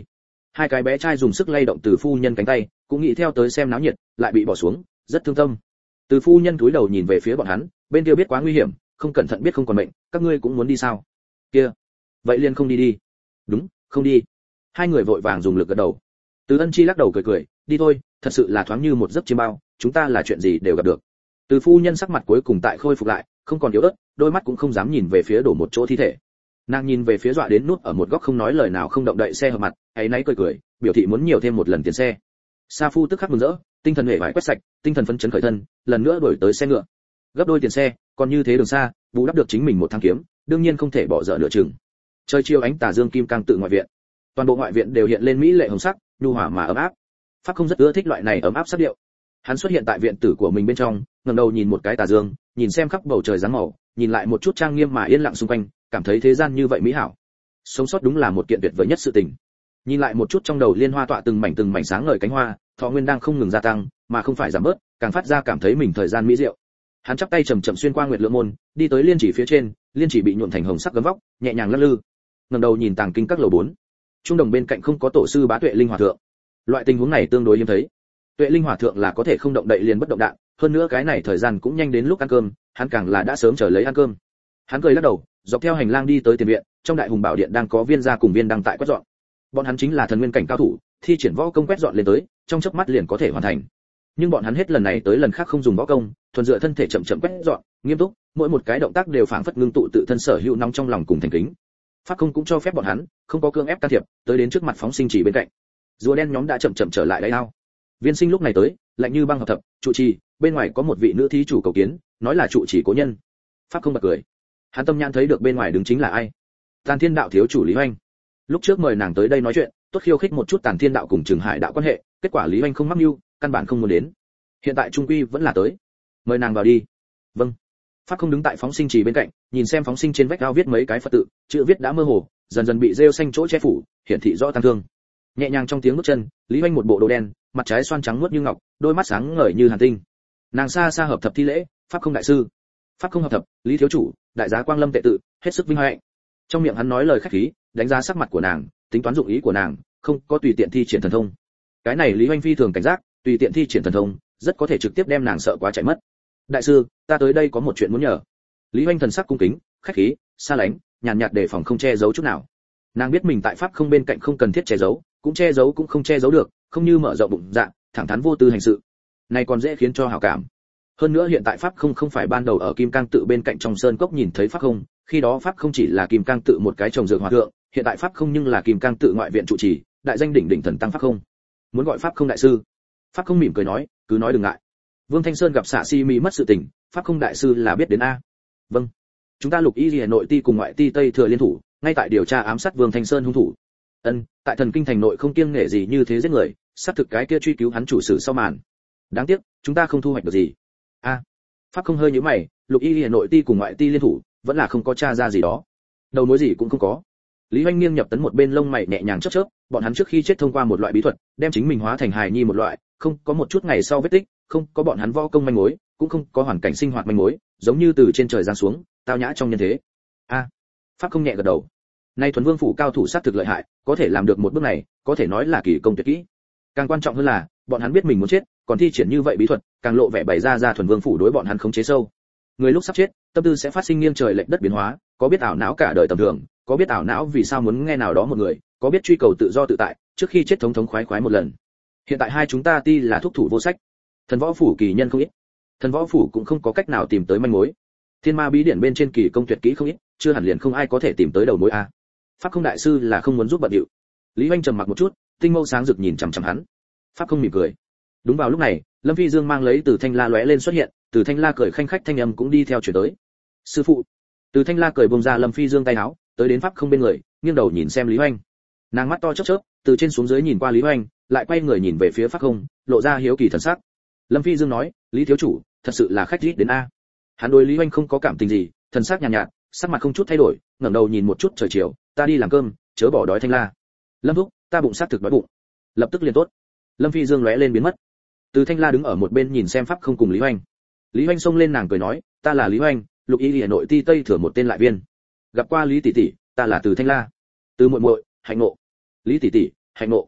Speaker 1: Hai cái bé trai dùng sức lay động Từ phu nhân cánh tay, cũng nghĩ theo tới xem náo nhiệt, lại bị bỏ xuống, rất thương tâm. Từ phu nhân cúi đầu nhìn về phía bọn hắn, bên kia biết quá nguy hiểm, không cẩn thận biết không còn mệnh, các ngươi cũng muốn đi sao? Kia, vậy liền không đi đi. Đúng, không đi. Hai người vội vàng dùng lực gật đầu. Từ Ân Chi lắc đầu cười cười, đi thôi, thật sự là thoáng như một giấc chiêm bao, chúng ta là chuyện gì đều gặp được. Từ phu nhân sắc mặt cuối cùng tại khôi phục lại, không còn yếu ớt, đôi mắt cũng không dám nhìn về phía đổ một chỗ thi thể. Nàng nhìn về phía dọa đến nút ở một góc không nói lời nào không động đậy xe hợp mặt, ấy nãy cười cười, biểu thị muốn nhiều thêm một lần tiền xe. Sa Phu tức khắc mừng rỡ, tinh thần hệ vải quét sạch, tinh thần phấn chấn khởi thân, lần nữa đổi tới xe ngựa. Gấp đôi tiền xe, còn như thế đường xa, bù đắp được chính mình một tháng kiếm, đương nhiên không thể bỏ dở nửa chừng. Trời chiều ánh tà dương kim cang tự ngoại viện, toàn bộ ngoại viện đều hiện lên mỹ lệ hồng sắc, nhu hòa mà ấm áp. Pháp không rất ưa thích loại này ấm áp sắc điệu. Hắn xuất hiện tại viện tử của mình bên trong, ngẩng đầu nhìn một cái tà dương, nhìn xem khắp bầu trời dáng màu, nhìn lại một chút trang nghiêm mà yên lặng xung quanh, cảm thấy thế gian như vậy mỹ hảo. Sống sót đúng là một kiện tuyệt vời nhất sự tình. Nhìn lại một chút trong đầu liên hoa tọa từng mảnh sáng ngời cánh hoa, thọ nguyên đang không ngừng gia tăng, mà không phải giảm bớt, càng phát ra cảm thấy mình thời gian mỹ diệu. Hắn chắp tay chậm chậm xuyên qua nguyệt lượng môn, đi tới liên chỉ phía trên, liên chỉ bị nhuộm thành hồng sắc gấm vóc, nhẹ nhàng lắc lư. Ngẩng đầu nhìn tàng kinh các lầu 4. Trung đồng bên cạnh không có tổ sư Bá Tuệ Linh Hòa thượng. Loại tình huống này tương đối hiếm thấy. Tuệ Linh Hòa thượng là có thể không động đậy liền bất động đạn, hơn nữa cái này thời gian cũng nhanh đến lúc ăn cơm, hắn càng là đã sớm chờ lấy ăn cơm. Hắn cười lắc đầu, dọc theo hành lang đi tới tiền viện, trong đại hùng bảo điện đang có viên gia cùng viên đang tại quét dọn. Bọn hắn chính là thần nguyên cảnh cao thủ, thi triển võ công quét dọn lên tới, trong chớp mắt liền có thể hoàn thành. Nhưng bọn hắn hết lần này tới lần khác không dùng võ công, thuần dựa thân thể chậm chậm quét dọn, nghiêm túc, mỗi một cái động tác đều phảng phất ngưng tụ tự thân sở hữu nóng trong lòng cùng thành kính. Pháp không cũng cho phép bọn hắn, không có cưỡng ép can thiệp, tới đến trước mặt phóng sinh chỉ bên cạnh. Rùa đen nhóm đã chậm chậm trở lại đáy ao. Viên Sinh lúc này tới, lạnh như băng hợp thập, trụ trì, bên ngoài có một vị nữ thí chủ cầu kiến, nói là trụ trì cố nhân. Pháp không bật cười. Hắn tâm nhãn thấy được bên ngoài đứng chính là ai? Tàn Thiên đạo thiếu chủ Lý Hoành. Lúc trước mời nàng tới đây nói chuyện, tốt khiêu khích một chút Tàn Thiên đạo cùng Trường Hải đạo quan hệ, kết quả Lý Hoành không mắc mưu, căn bản không muốn đến. Hiện tại trung quy vẫn là tới. Mời nàng vào đi. Vâng. Pháp không đứng tại phóng sinh trì bên cạnh, nhìn xem phóng sinh trên vách ao viết mấy cái Phật tự, chữ viết đã mơ hồ, dần dần bị rêu xanh chỗ che phủ, hiển thị rõ tăng thương. Nhẹ nhàng trong tiếng bước chân, Lý Hoành một bộ đồ đen, mặt trái xoan trắng muốt như ngọc, đôi mắt sáng ngời như hàn tinh. Nàng xa xa hợp thập thi lễ, Pháp không đại sư. Pháp không hợp thập, Lý thiếu chủ, đại giá Quang Lâm tệ tự, hết sức vinh hạnh. Trong miệng hắn nói lời khách khí, đánh giá sắc mặt của nàng, tính toán dụng ý của nàng, không có tùy tiện thi triển thần thông. Cái này Lý Hoành phi thường cảnh giác, tùy tiện thi triển thần thông, rất có thể trực tiếp đem nàng sợ quá chạy mất. Đại sư, ta tới đây có một chuyện muốn nhờ. Lý Hoành thần sắc cung kính, khách khí, xa lánh, nhàn nhạt đề phòng không che giấu chút nào. Nàng biết mình tại pháp không bên cạnh không cần thiết che giấu, cũng che giấu cũng không che giấu được, không như mở rộng bụng dạ, thẳng thắn vô tư hành sự. Này còn dễ khiến cho hảo cảm. Hơn nữa hiện tại pháp không phải ban đầu ở Kim Cang tự bên cạnh trong sơn cốc nhìn thấy pháp không, khi đó pháp không chỉ là Kim Cang tự một cái trồng dược hòa thượng, hiện tại pháp không nhưng là Kim Cang tự ngoại viện trụ trì, đại danh đỉnh đỉnh thần tăng pháp không. Muốn gọi pháp không đại sư. Pháp không mỉm cười nói, cứ nói đừng ngại. Vương Thanh Sơn gặp xạ si mi mất sự tình, pháp không đại sư là biết đến a. Vâng. Chúng ta Lục Y Liễu nội ti cùng ngoại ti Tây Thừa liên thủ, ngay tại điều tra ám sát Vương Thanh Sơn hung thủ. Tại thần kinh thành nội không kiêng nể gì như thế giết người, sát thực cái kia truy cứu hắn chủ sử sau màn. Đáng tiếc, chúng ta không thu hoạch được gì. A. Pháp không hơi nhíu mày, Lục Y Liễu nội ti cùng ngoại ti liên thủ, vẫn là không có tra ra gì đó. Đầu mối gì cũng không có. Lý Hoành nghiêng nhập tấn một bên lông mày nhẹ nhàng chớp chớp, bọn hắn trước khi chết thông qua một loại bí thuật, đem chính mình hóa thành hài nhi một loại, không có một chút ngày sau vết tích, không có bọn hắn võ công manh mối, cũng không có hoàn cảnh sinh hoạt manh mối, giống như từ trên trời giáng xuống, tao nhã trong nhân thế. A. Pháp không nhẹ gật đầu. Nay Thuần Vương phủ cao thủ sát thực lợi hại, có thể làm được một bước này, có thể nói là kỳ công tuyệt kỹ. Càng quan trọng hơn là, bọn hắn biết mình muốn chết, còn thi triển như vậy bí thuật, càng lộ vẻ bày ra Thuần Vương phủ đối bọn hắn khống chế sâu. Người lúc sắp chết, tâm tư sẽ phát sinh nghiêng trời lệch đất biến hóa, có biết ảo não cả đời tầm thường, có biết ảo não vì sao muốn nghe nào đó một người, có biết truy cầu tự do tự tại, trước khi chết thống thống khoái khoái một lần. Hiện tại hai chúng ta ti là thúc thủ vô sách. Thần võ phủ kỳ nhân không ít, thần võ phủ cũng không có cách nào tìm tới manh mối. Thiên ma bí điển bên trên kỳ công tuyệt kỹ không ít, chưa hẳn liền không ai có thể tìm tới đầu mối a. Pháp không đại sư là không muốn giúp bận điệu. Lý Hoành trầm mặc một chút, tinh mâu sáng rực nhìn chằm chằm hắn. Pháp không mỉm cười. Đúng vào lúc này, Lâm Phi Dương mang lấy Từ Thanh La lóe lên xuất hiện, Từ Thanh La cười khanh khách thanh âm cũng đi theo chuyển tới. Sư phụ. Từ Thanh La cười buông ra Lâm Phi Dương tay áo, tới đến pháp không bên người, nghiêng đầu nhìn xem Lý Hoành. Nàng mắt to chớp chớp, từ trên xuống dưới nhìn qua Lý Hoành, lại quay người nhìn về phía pháp không, lộ ra hiếu kỳ thần sắc. Lâm Phi Dương nói, Lý thiếu chủ, thật sự là khách rít đến a. Hắn đối Lý Hoành không có cảm tình gì, thần sắc nhàn nhạt, sắc mặt không chút thay đổi, ngẩng đầu nhìn một chút trời chiều, ta đi làm cơm, chớ bỏ đói Thanh La. Lâm thúc, ta bụng sát thực đói bụng. Lập tức liền tốt. Lâm Phi Dương lóe lên biến mất. Từ Thanh La đứng ở một bên nhìn xem pháp không cùng Lý Hoành. Lý Hoành xông lên nàng cười nói, ta là Lý Hoành, Lục Y Liễu nội ti Tây Thừa một tên lại viên. Gặp qua Lý tỷ tỷ, ta là Từ Thanh La. Từ muội muội, hạnh ngộ. Lý tỷ tỷ, hạnh ngộ.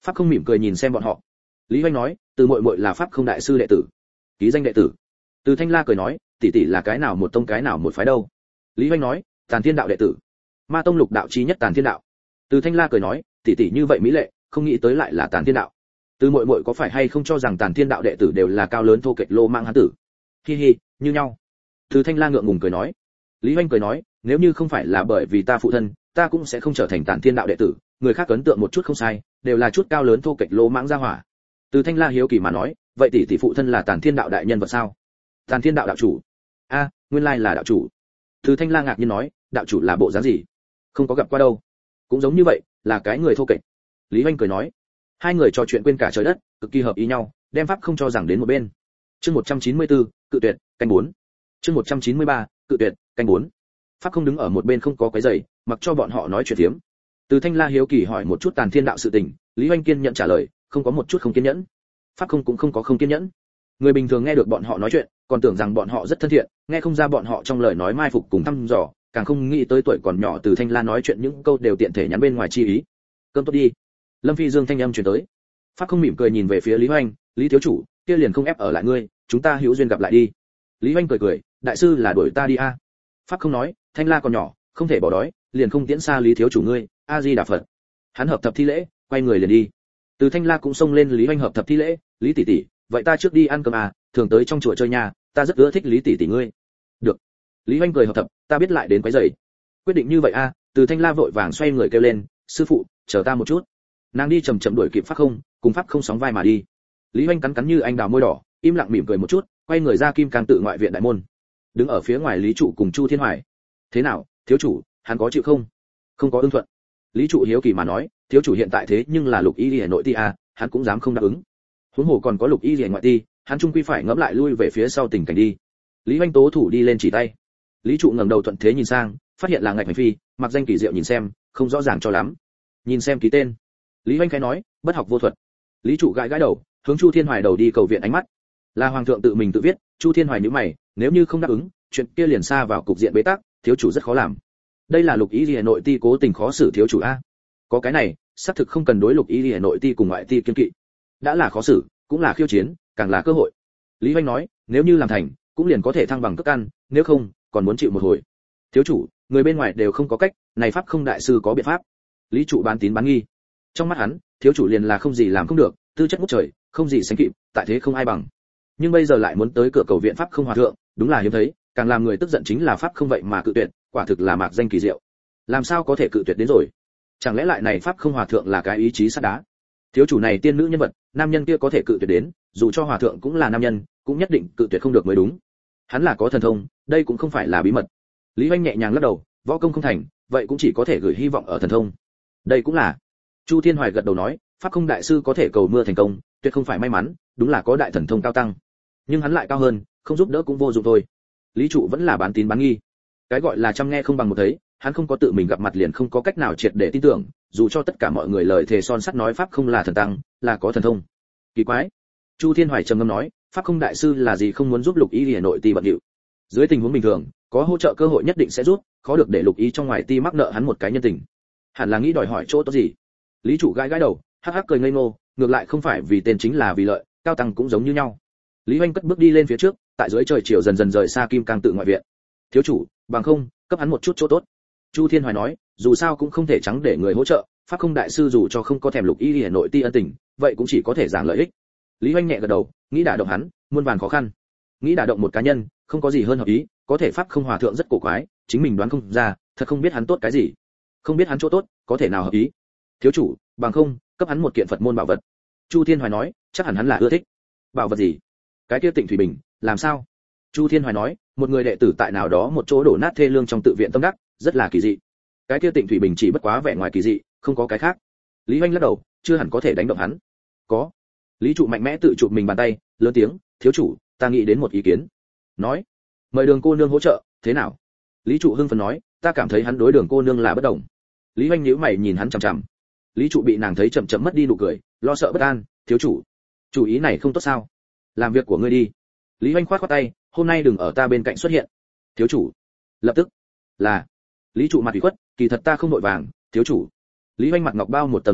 Speaker 1: Pháp không mỉm cười nhìn xem bọn họ. Lý Hoành nói, Từ muội muội là Pháp không đại sư đệ tử. Ký danh đệ tử. Từ Thanh La cười nói, tỷ tỷ là cái nào một tông cái nào một phái đâu? Lý Hoành nói, Tàn Thiên đạo đệ tử. Ma tông lục đạo chí nhất Tàn Thiên đạo. Từ Thanh La cười nói, tỷ tỷ như vậy mỹ lệ, không nghĩ tới lại là Tàn Thiên đạo. Từ muội muội có phải hay không cho rằng Tàn Thiên đạo đệ tử đều là cao lớn thô kệch lô mang hán tử? Hi hi, như nhau. Từ Thanh La ngượng ngùng cười nói. Lý Hoành cười nói, nếu như không phải là bởi vì ta phụ thân, ta cũng sẽ không trở thành Tàn Thiên đạo đệ tử, người khác ấn tượng một chút không sai, đều là chút cao lớn thô kệch lô mãng ra hỏa. Từ Thanh La hiếu kỳ mà nói, vậy tỷ tỷ phụ thân là Tàn Thiên đạo đại nhân vật sao? Tàn Thiên đạo đạo chủ. A, nguyên lai là đạo chủ. Từ Thanh La ngạc nhiên nói, đạo chủ là bộ dáng gì? Không có gặp qua đâu. Cũng giống như vậy, là cái người thô kệch. Lý Hoành cười nói. Hai người trò chuyện quên cả trời đất, cực kỳ hợp ý nhau, đem pháp không cho rằng đến một bên. Chương 194, cự tuyệt, canh 4. Chương 193, cự tuyệt, canh 4. Pháp không đứng ở một bên không có quấy rầy, mặc cho bọn họ nói chuyện phiếm. Từ Thanh La hiếu kỳ hỏi một chút Tàn Thiên đạo sự tình, Lý Hoành kiên nhận trả lời, không có một chút không kiên nhẫn. Pháp không cũng không có không kiên nhẫn. Người bình thường nghe được bọn họ nói chuyện, còn tưởng rằng bọn họ rất thân thiện, nghe không ra bọn họ trong lời nói mai phục cùng thăm dò, càng không nghĩ tới tuổi còn nhỏ Từ Thanh La nói chuyện những câu đều tiện thể nhắn bên ngoài chi ý. Cơm tốt đi. Lâm Phi Dương thanh âm truyền tới. Pháp không mỉm cười nhìn về phía Lý Hoành, Lý thiếu chủ, kia liền không ép ở lại ngươi, chúng ta hữu duyên gặp lại đi. Lý Hoành cười cười, đại sư là đuổi ta đi a. Pháp không nói, Thanh La còn nhỏ, không thể bỏ đói, liền không tiễn xa Lý thiếu chủ ngươi, A Di Đà Phật. Hắn hợp thập thi lễ, quay người liền đi. Từ Thanh La cũng xông lên Lý Hoành hợp thập thi lễ, Lý tỷ tỷ, vậy ta trước đi ăn cơm à, thường tới trong chùa chơi nhà, ta rất ưa thích Lý tỷ tỷ ngươi. Được. Lý Hoành cười hợp thập, ta biết lại đến quấy rầy. Quyết định như vậy a. Từ Thanh La vội vàng xoay người kêu lên, sư phụ, chờ ta một chút. Nàng đi chậm chậm đuổi kịp Pháp không, cùng Pháp không sóng vai mà đi. Lý Hoành cắn cắn như anh đào môi đỏ, im lặng mỉm cười một chút, quay người ra Kim Cang tự ngoại viện đại môn. Đứng ở phía ngoài Lý trụ cùng Chu Thiên Hoài. Thế nào, thiếu chủ, hắn có chịu không? Không có ưng thuận. Lý trụ hiếu kỳ mà nói, thiếu chủ hiện tại thế nhưng là Lục Y Liễu nội ti a, hắn cũng dám không đáp ứng. Huống hồ còn có Lục Y Liễu ngoại ti, hắn chung quy phải ngẫm lại lui về phía sau tình cảnh đi. Lý Hoành tố thủ đi lên chỉ tay. Lý trụ ngẩng đầu thuận thế nhìn sang, phát hiện là Ngạch Hành Phi, mặc danh kỳ diệu nhìn xem, không rõ ràng cho lắm. Nhìn xem ký tên. Lý Hoành khẽ nói, bất học vô thuật. Lý trụ gãi gãi đầu, hướng Chu Thiên Hoài đầu đi cầu viện ánh mắt. Là hoàng thượng tự mình tự viết. Chu Thiên Hoài nhíu mày, nếu như không đáp ứng, chuyện kia liền xa vào cục diện bế tắc, thiếu chủ rất khó làm. Đây là Lục Y Liễu nội ti cố tình khó xử thiếu chủ a. Có cái này, xác thực không cần đối Lục Y Liễu nội ti cùng ngoại ti kiên kỵ. Đã là khó xử, cũng là khiêu chiến, càng là cơ hội. Lý Hoành nói, nếu như làm thành, cũng liền có thể thăng bằng cấp căn, nếu không, còn muốn chịu một hồi. Thiếu chủ, người bên ngoài đều không có cách, này Pháp không đại sư có biện pháp. Lý trụ bán tín bán nghi. Trong mắt hắn, thiếu chủ liền là không gì làm không được, tư chất ngút trời, không gì sánh kịp, tại thế không ai bằng. Nhưng bây giờ lại muốn tới cửa cầu viện Pháp không hòa thượng, đúng là hiếm thấy, càng làm người tức giận chính là Pháp không vậy mà cự tuyệt, quả thực là mạc danh kỳ diệu. Làm sao có thể cự tuyệt đến rồi? Chẳng lẽ lại này Pháp không hòa thượng là cái ý chí sắt đá? Thiếu chủ này tiên nữ nhân vật, nam nhân kia có thể cự tuyệt đến, dù cho hòa thượng cũng là nam nhân, cũng nhất định cự tuyệt không được mới đúng. Hắn là có thần thông, đây cũng không phải là bí mật. Lý Hoành nhẹ nhàng lắc đầu, võ công không thành, vậy cũng chỉ có thể gửi hy vọng ở thần thông. Đây cũng là. Chu Thiên Hoài gật đầu nói, Pháp không đại sư có thể cầu mưa thành công, tuyệt không phải may mắn, đúng là có đại thần thông cao tăng. Nhưng hắn lại cao hơn, không giúp đỡ cũng vô dụng thôi. Lý trụ vẫn là bán tín bán nghi. Cái gọi là chăm nghe không bằng một thấy, hắn không có tự mình gặp mặt liền không có cách nào triệt để tin tưởng, dù cho tất cả mọi người lời thề son sắt nói Pháp không là thần tăng, là có thần thông. Kỳ quái. Chu Thiên Hoài trầm ngâm nói, Pháp không đại sư là gì không muốn giúp Lục Y Liễu nội ti bận điệu. Dưới tình huống bình thường, có hỗ trợ cơ hội nhất định sẽ giúp, khó được để Lục Y trong ngoài ti mắc nợ hắn một cái nhân tình. Hẳn là nghĩ đòi hỏi chỗ tốt gì. Lý trụ gãi gãi đầu, hắc hắc cười ngây ngô, ngược lại không phải vì tên chính là vì lợi, cao tăng cũng giống như nhau. Lý Hoành cất bước đi lên phía trước, tại dưới trời chiều dần dần rời xa Kim Cang tự ngoại viện. Thiếu chủ, bằng không, cấp hắn một chút chỗ tốt. Chu Thiên Hoài nói, dù sao cũng không thể trắng để người hỗ trợ, Pháp không đại sư dù cho không có thèm Lục Y Liễu nội ti ân tình, vậy cũng chỉ có thể giảng lợi ích. Lý Hoành nhẹ gật đầu, nghĩ đả động hắn, muôn vàn khó khăn. Nghĩ đả động một cá nhân, không có gì hơn hợp ý, có thể Pháp không hòa thượng rất cổ quái, chính mình đoán không ra, thật không biết hắn tốt cái gì. Không biết hắn chỗ tốt, có thể nào hợp ý. Thiếu chủ, bằng không, cấp hắn một kiện Phật môn bảo vật. Chu Thiên Hoài nói, chắc hẳn hắn là ưa thích. Bảo vật gì? Cái kia Tịnh Thủy Bình, làm sao? Chu Thiên Hoài nói, một người đệ tử tại nào đó một chỗ đổ nát thê lương trong tự viện tâm đắc, rất là kỳ dị. Cái kia Tịnh Thủy Bình chỉ bất quá vẻ ngoài kỳ dị, không có cái khác. Lý Hoành lắc đầu, chưa hẳn có thể đánh động hắn. Có. Lý trụ mạnh mẽ tự chụp mình bàn tay, lớn tiếng, thiếu chủ, ta nghĩ đến một ý kiến. Nói, mời Đường cô nương hỗ trợ, thế nào? Lý trụ hưng phấn nói, ta cảm thấy hắn đối Đường cô nương là bất đồng. Lý Hoành nhíu mày nhìn hắn chằm chằm. Lý trụ bị nàng thấy chậm chậm mất đi nụ cười, lo sợ bất an, thiếu chủ, chủ ý này không tốt sao? Làm việc của ngươi đi. Lý Hoành khoát khoát tay, hôm nay đừng ở ta bên cạnh xuất hiện. Thiếu chủ. Lập tức. Là. Lý trụ mặt ủy khuất, kỳ thật ta không nội vàng, thiếu chủ. Lý Hoành mặt ngọc bao một tầng sương lạnh,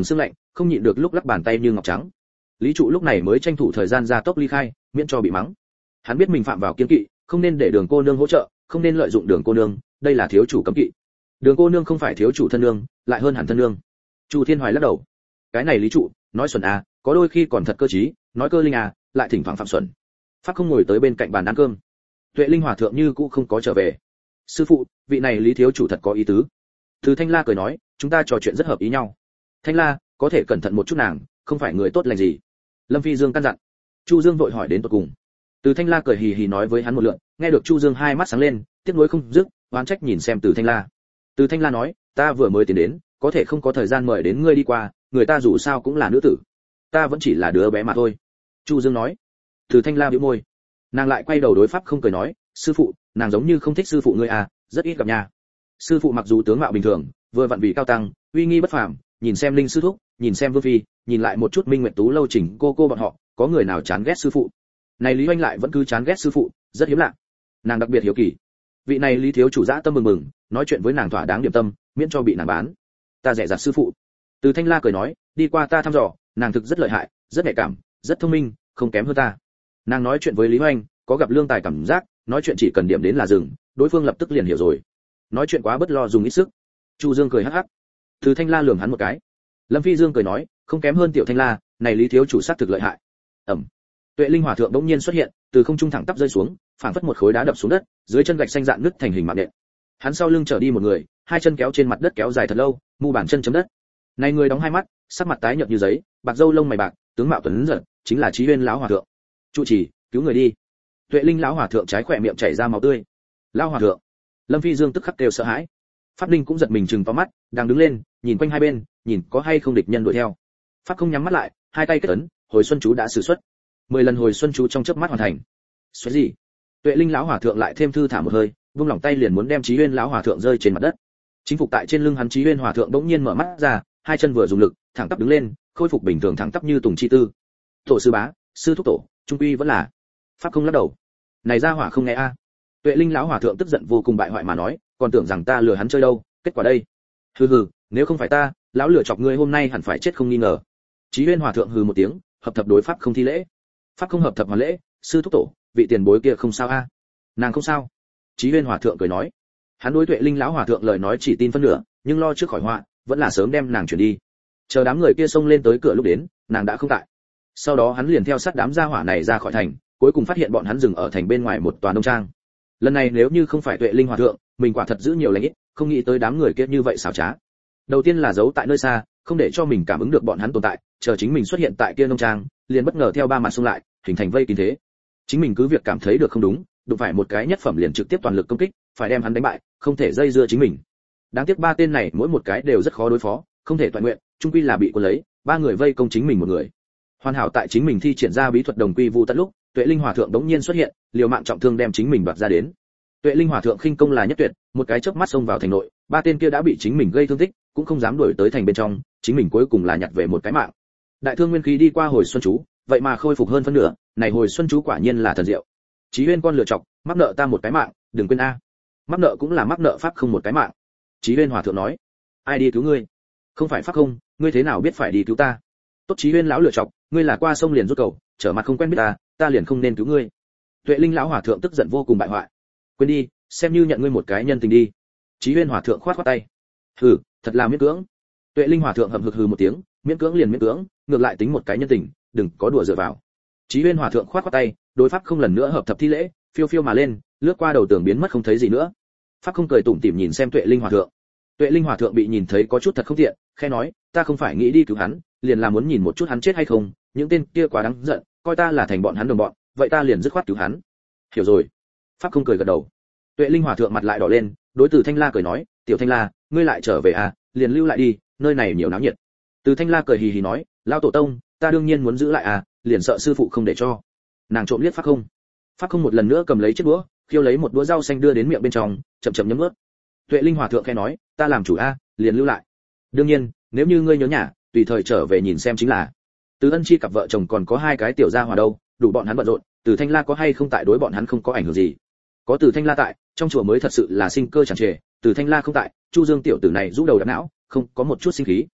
Speaker 1: không nhịn được lúc lắc bàn tay như ngọc trắng. Lý trụ lúc này mới tranh thủ thời gian ra tốc ly khai, miễn cho bị mắng. Hắn biết mình phạm vào kiêng kỵ, không nên để Đường cô nương hỗ trợ, không nên lợi dụng Đường cô nương, đây là thiếu chủ cấm kỵ. Đường cô nương không phải thiếu chủ thân nương, lại hơn hẳn thân nương. Chu Thiên Hoài lắc đầu. Cái này Lý trụ, nói xuẩn à, có đôi khi còn thật cơ trí, nói cơ linh à, lại thỉnh thoảng phạm xuẩn. Pháp không ngồi tới bên cạnh bàn ăn cơm. Tuệ Linh hòa thượng như cũ không có trở về. Sư phụ, vị này Lý thiếu chủ thật có ý tứ. Từ Thanh La cười nói, chúng ta trò chuyện rất hợp ý nhau. Thanh La, có thể cẩn thận một chút nàng, không phải người tốt lành gì. Lâm Phi Dương căn dặn. Chu Dương vội hỏi đến tận cùng. Từ Thanh La cười hì hì nói với hắn một lượt, nghe được Chu Dương hai mắt sáng lên, tiếc nuối không dứt, oán trách nhìn xem Từ Thanh La. Từ Thanh La nói, ta vừa mới tiến đến, có thể không có thời gian mời đến ngươi đi qua, người ta dù sao cũng là nữ tử, ta vẫn chỉ là đứa bé mà thôi. Chu Dương nói. Từ Thanh La bĩu môi, nàng lại quay đầu đối Pháp không cười nói, sư phụ, nàng giống như không thích sư phụ ngươi à, rất ít gặp nha. Sư phụ mặc dù tướng mạo bình thường, vừa vặn vị cao tăng, uy nghi bất phàm, nhìn xem Linh sư thúc, nhìn xem Vương phi, nhìn lại một chút Minh Nguyệt Tú lâu chỉnh cô bọn họ, có người nào chán ghét sư phụ? Này Lý Oanh lại vẫn cứ chán ghét sư phụ, rất hiếm lạ. Nàng đặc biệt hiếu kỳ. Vị này Lý thiếu chủ dã tâm mừng mừng, nói chuyện với nàng thỏa đáng điểm tâm, miễn cho bị nàng bán. Ta rẻ rặt sư phụ. Từ Thanh La cười nói, đi qua ta thăm dò, nàng thực rất lợi hại, rất nhạy cảm, rất thông minh, không kém hơn ta. Nàng nói chuyện với Lý Oanh, có gặp lương tài cảm giác, nói chuyện chỉ cần điểm đến là dừng, đối phương lập tức liền hiểu rồi. Nói chuyện quá bất lo dùng ít sức. Chu Dương cười hắc hắc. Từ Thanh La lườm hắn một cái. Lâm Phi Dương cười nói, không kém hơn tiểu Thanh La, này Lý thiếu chủ sắc thực lợi hại. Ẩm. Tuệ Linh hòa thượng bỗng nhiên xuất hiện, từ không trung thẳng tắp rơi xuống, phảng phất một khối đá đập xuống đất, dưới chân gạch xanh dạn nứt thành hình mạng nện. Hắn sau lưng trở đi một người, hai chân kéo trên mặt đất kéo dài thật lâu, mu bàn chân chấm đất. Này người đóng hai mắt, sắc mặt tái nhợt như giấy, bạc râu lông mày bạc, tướng mạo tuấn giật, chính là Chí Huyên lão hòa thượng. Trụ trì, cứu người đi. Tuệ Linh lão hòa thượng trái khỏe miệng chảy ra máu tươi. Lão hòa thượng. Lâm Phi Dương tức khắc kêu sợ hãi. Pháp Linh cũng giật mình trừng to mắt, đang đứng lên, nhìn quanh hai bên, nhìn có hay không địch nhân đuổi theo. Pháp không nhắm mắt lại, hai tay kết ấn, hồi xuân chú đã sử xuất. 10 lần hồi xuân chú trong chớp mắt hoàn thành. Xoáy gì? Tuệ Linh lão hòa thượng lại thêm thư thả một hơi, vung lòng tay liền muốn đem Chí Huyên lão hòa thượng rơi trên mặt đất. Chính phục tại trên lưng hắn Chí Huyên hòa thượng bỗng nhiên mở mắt ra, hai chân vừa dùng lực, thẳng tắp đứng lên, khôi phục bình thường thẳng tắp như tùng chi tư. Tổ sư bá, sư thúc tổ, trung quy vẫn là. Pháp không lắc đầu. Này ra hỏa không nghe a. Tuệ Linh lão hòa thượng tức giận vô cùng bại hoại mà nói, còn tưởng rằng ta lừa hắn chơi đâu, kết quả đây. Hừ hừ, nếu không phải ta, lão lừa chọc ngươi hôm nay hẳn phải chết không nghi ngờ. Chí Huyên hòa thượng hừ một tiếng, hợp thập đối pháp không thi lễ. Pháp không hợp thập hoàn lễ, sư thúc tổ, vị tiền bối kia không sao a. Nàng không sao. Chí Huyên hòa thượng cười nói. Hắn đối Tuệ Linh lão hòa thượng lời nói chỉ tin phân nửa, nhưng lo trước khỏi họa, vẫn là sớm đem nàng chuyển đi. Chờ đám người kia xông lên tới cửa lúc đến, nàng đã không tại. Sau đó hắn liền theo sát đám gia hỏa này ra khỏi thành, cuối cùng phát hiện bọn hắn dừng ở thành bên ngoài một tòa nông trang. Lần này nếu như không phải Tuệ Linh hòa thượng, mình quả thật giữ nhiều lành ít, không nghĩ tới đám người kia như vậy xảo trá. Đầu tiên là giấu tại nơi xa, không để cho mình cảm ứng được bọn hắn tồn tại, chờ chính mình xuất hiện tại kia nông trang, liền bất ngờ theo ba mặt xung lại, hình thành vây kín thế. Chính mình cứ việc cảm thấy được không đúng, đụng phải một cái nhất phẩm liền trực tiếp toàn lực công kích, phải đem hắn đánh bại, không thể dây dưa chính mình. Đáng tiếc ba tên này mỗi một cái đều rất khó đối phó, không thể toàn nguyện, chung quy là bị cuốn lấy, ba người vây công chính mình một người. Hoàn hảo tại chính mình thi triển ra bí thuật đồng quy vu tận lúc, Tuệ Linh hòa thượng đống nhiên xuất hiện, liều mạng trọng thương đem chính mình đoạt ra đến. Tuệ Linh hòa thượng khinh công là nhất tuyệt, một cái chớp mắt xông vào thành nội, ba tên kia đã bị chính mình gây thương tích, cũng không dám đuổi tới thành bên trong, chính mình cuối cùng là nhặt về một cái mạng. Đại thương nguyên khí đi qua hồi xuân chú, vậy mà khôi phục hơn phân nửa, này hồi xuân chú quả nhiên là thần diệu. Chí Huyên con lựa chọc, mắc nợ ta một cái mạng, đừng quên a. Mắc nợ cũng là mắc nợ pháp không một cái mạng. Chí Huyên hòa thượng nói, ai đi cứu ngươi? Không phải pháp không, ngươi thế nào biết phải đi cứu ta? Tốt Chí Huyên lão lựa chọc, ngươi là qua sông liền rút cầu, trở mặt không quen biết ta liền không nên cứu ngươi. Tuệ Linh lão hòa thượng tức giận vô cùng bại hoại. Quên đi, xem như nhận ngươi một cái nhân tình đi. Chí Huyên hòa thượng khoát khoát tay. Hừ, thật là miễn cưỡng. Tuệ Linh hòa thượng hậm hực hừ một tiếng, miễn cưỡng liền miễn cưỡng, ngược lại tính một cái nhân tình, đừng có đùa dựa vào. Chí Huyên hòa thượng khoát khoát tay, đối pháp không lần nữa hợp thập thi lễ, phiêu phiêu mà lên, lướt qua đầu tường biến mất không thấy gì nữa. Pháp không cười tủm tỉm nhìn xem Tuệ Linh hòa thượng. Tuệ Linh hòa thượng bị nhìn thấy có chút thật không tiện, khẽ nói, ta không phải nghĩ đi cứu hắn, liền là muốn nhìn một chút hắn chết hay không, những tên kia quá đáng giận, coi ta là thành bọn hắn đồng bọn, vậy ta liền dứt khoát cứu hắn. Hiểu rồi. Pháp không cười gật đầu. Tuệ Linh hòa thượng mặt lại đỏ lên, đối Từ Thanh La cười nói, tiểu Thanh La, ngươi lại trở về à, liền lưu lại đi, nơi này nhiều náo nhiệt. Từ Thanh La cười hì hì nói, lão tổ tông, ta đương nhiên muốn giữ lại à, liền sợ sư phụ không để cho. Nàng trộm liếc Pháp không. Pháp không một lần nữa cầm lấy chiếc đũa, khiêu lấy một đũa rau xanh đưa đến miệng bên trong, chậm chậm nhấm nuốt. Tuệ Linh hòa thượng khẽ nói, ta làm chủ a, liền lưu lại. Đương nhiên, nếu như ngươi nhớ nhà, tùy thời trở về nhìn xem chính là. Từ Ân Chi cặp vợ chồng còn có hai cái tiểu gia hòa đâu, đủ bọn hắn bận rộn, Từ Thanh La có hay không tại đối bọn hắn không có ảnh hưởng gì. Có Từ Thanh La tại, trong chùa mới thật sự là sinh cơ tràn trề, Từ Thanh La không tại, Chu Dương tiểu tử này rũ đầu đập não, không có một chút sinh khí.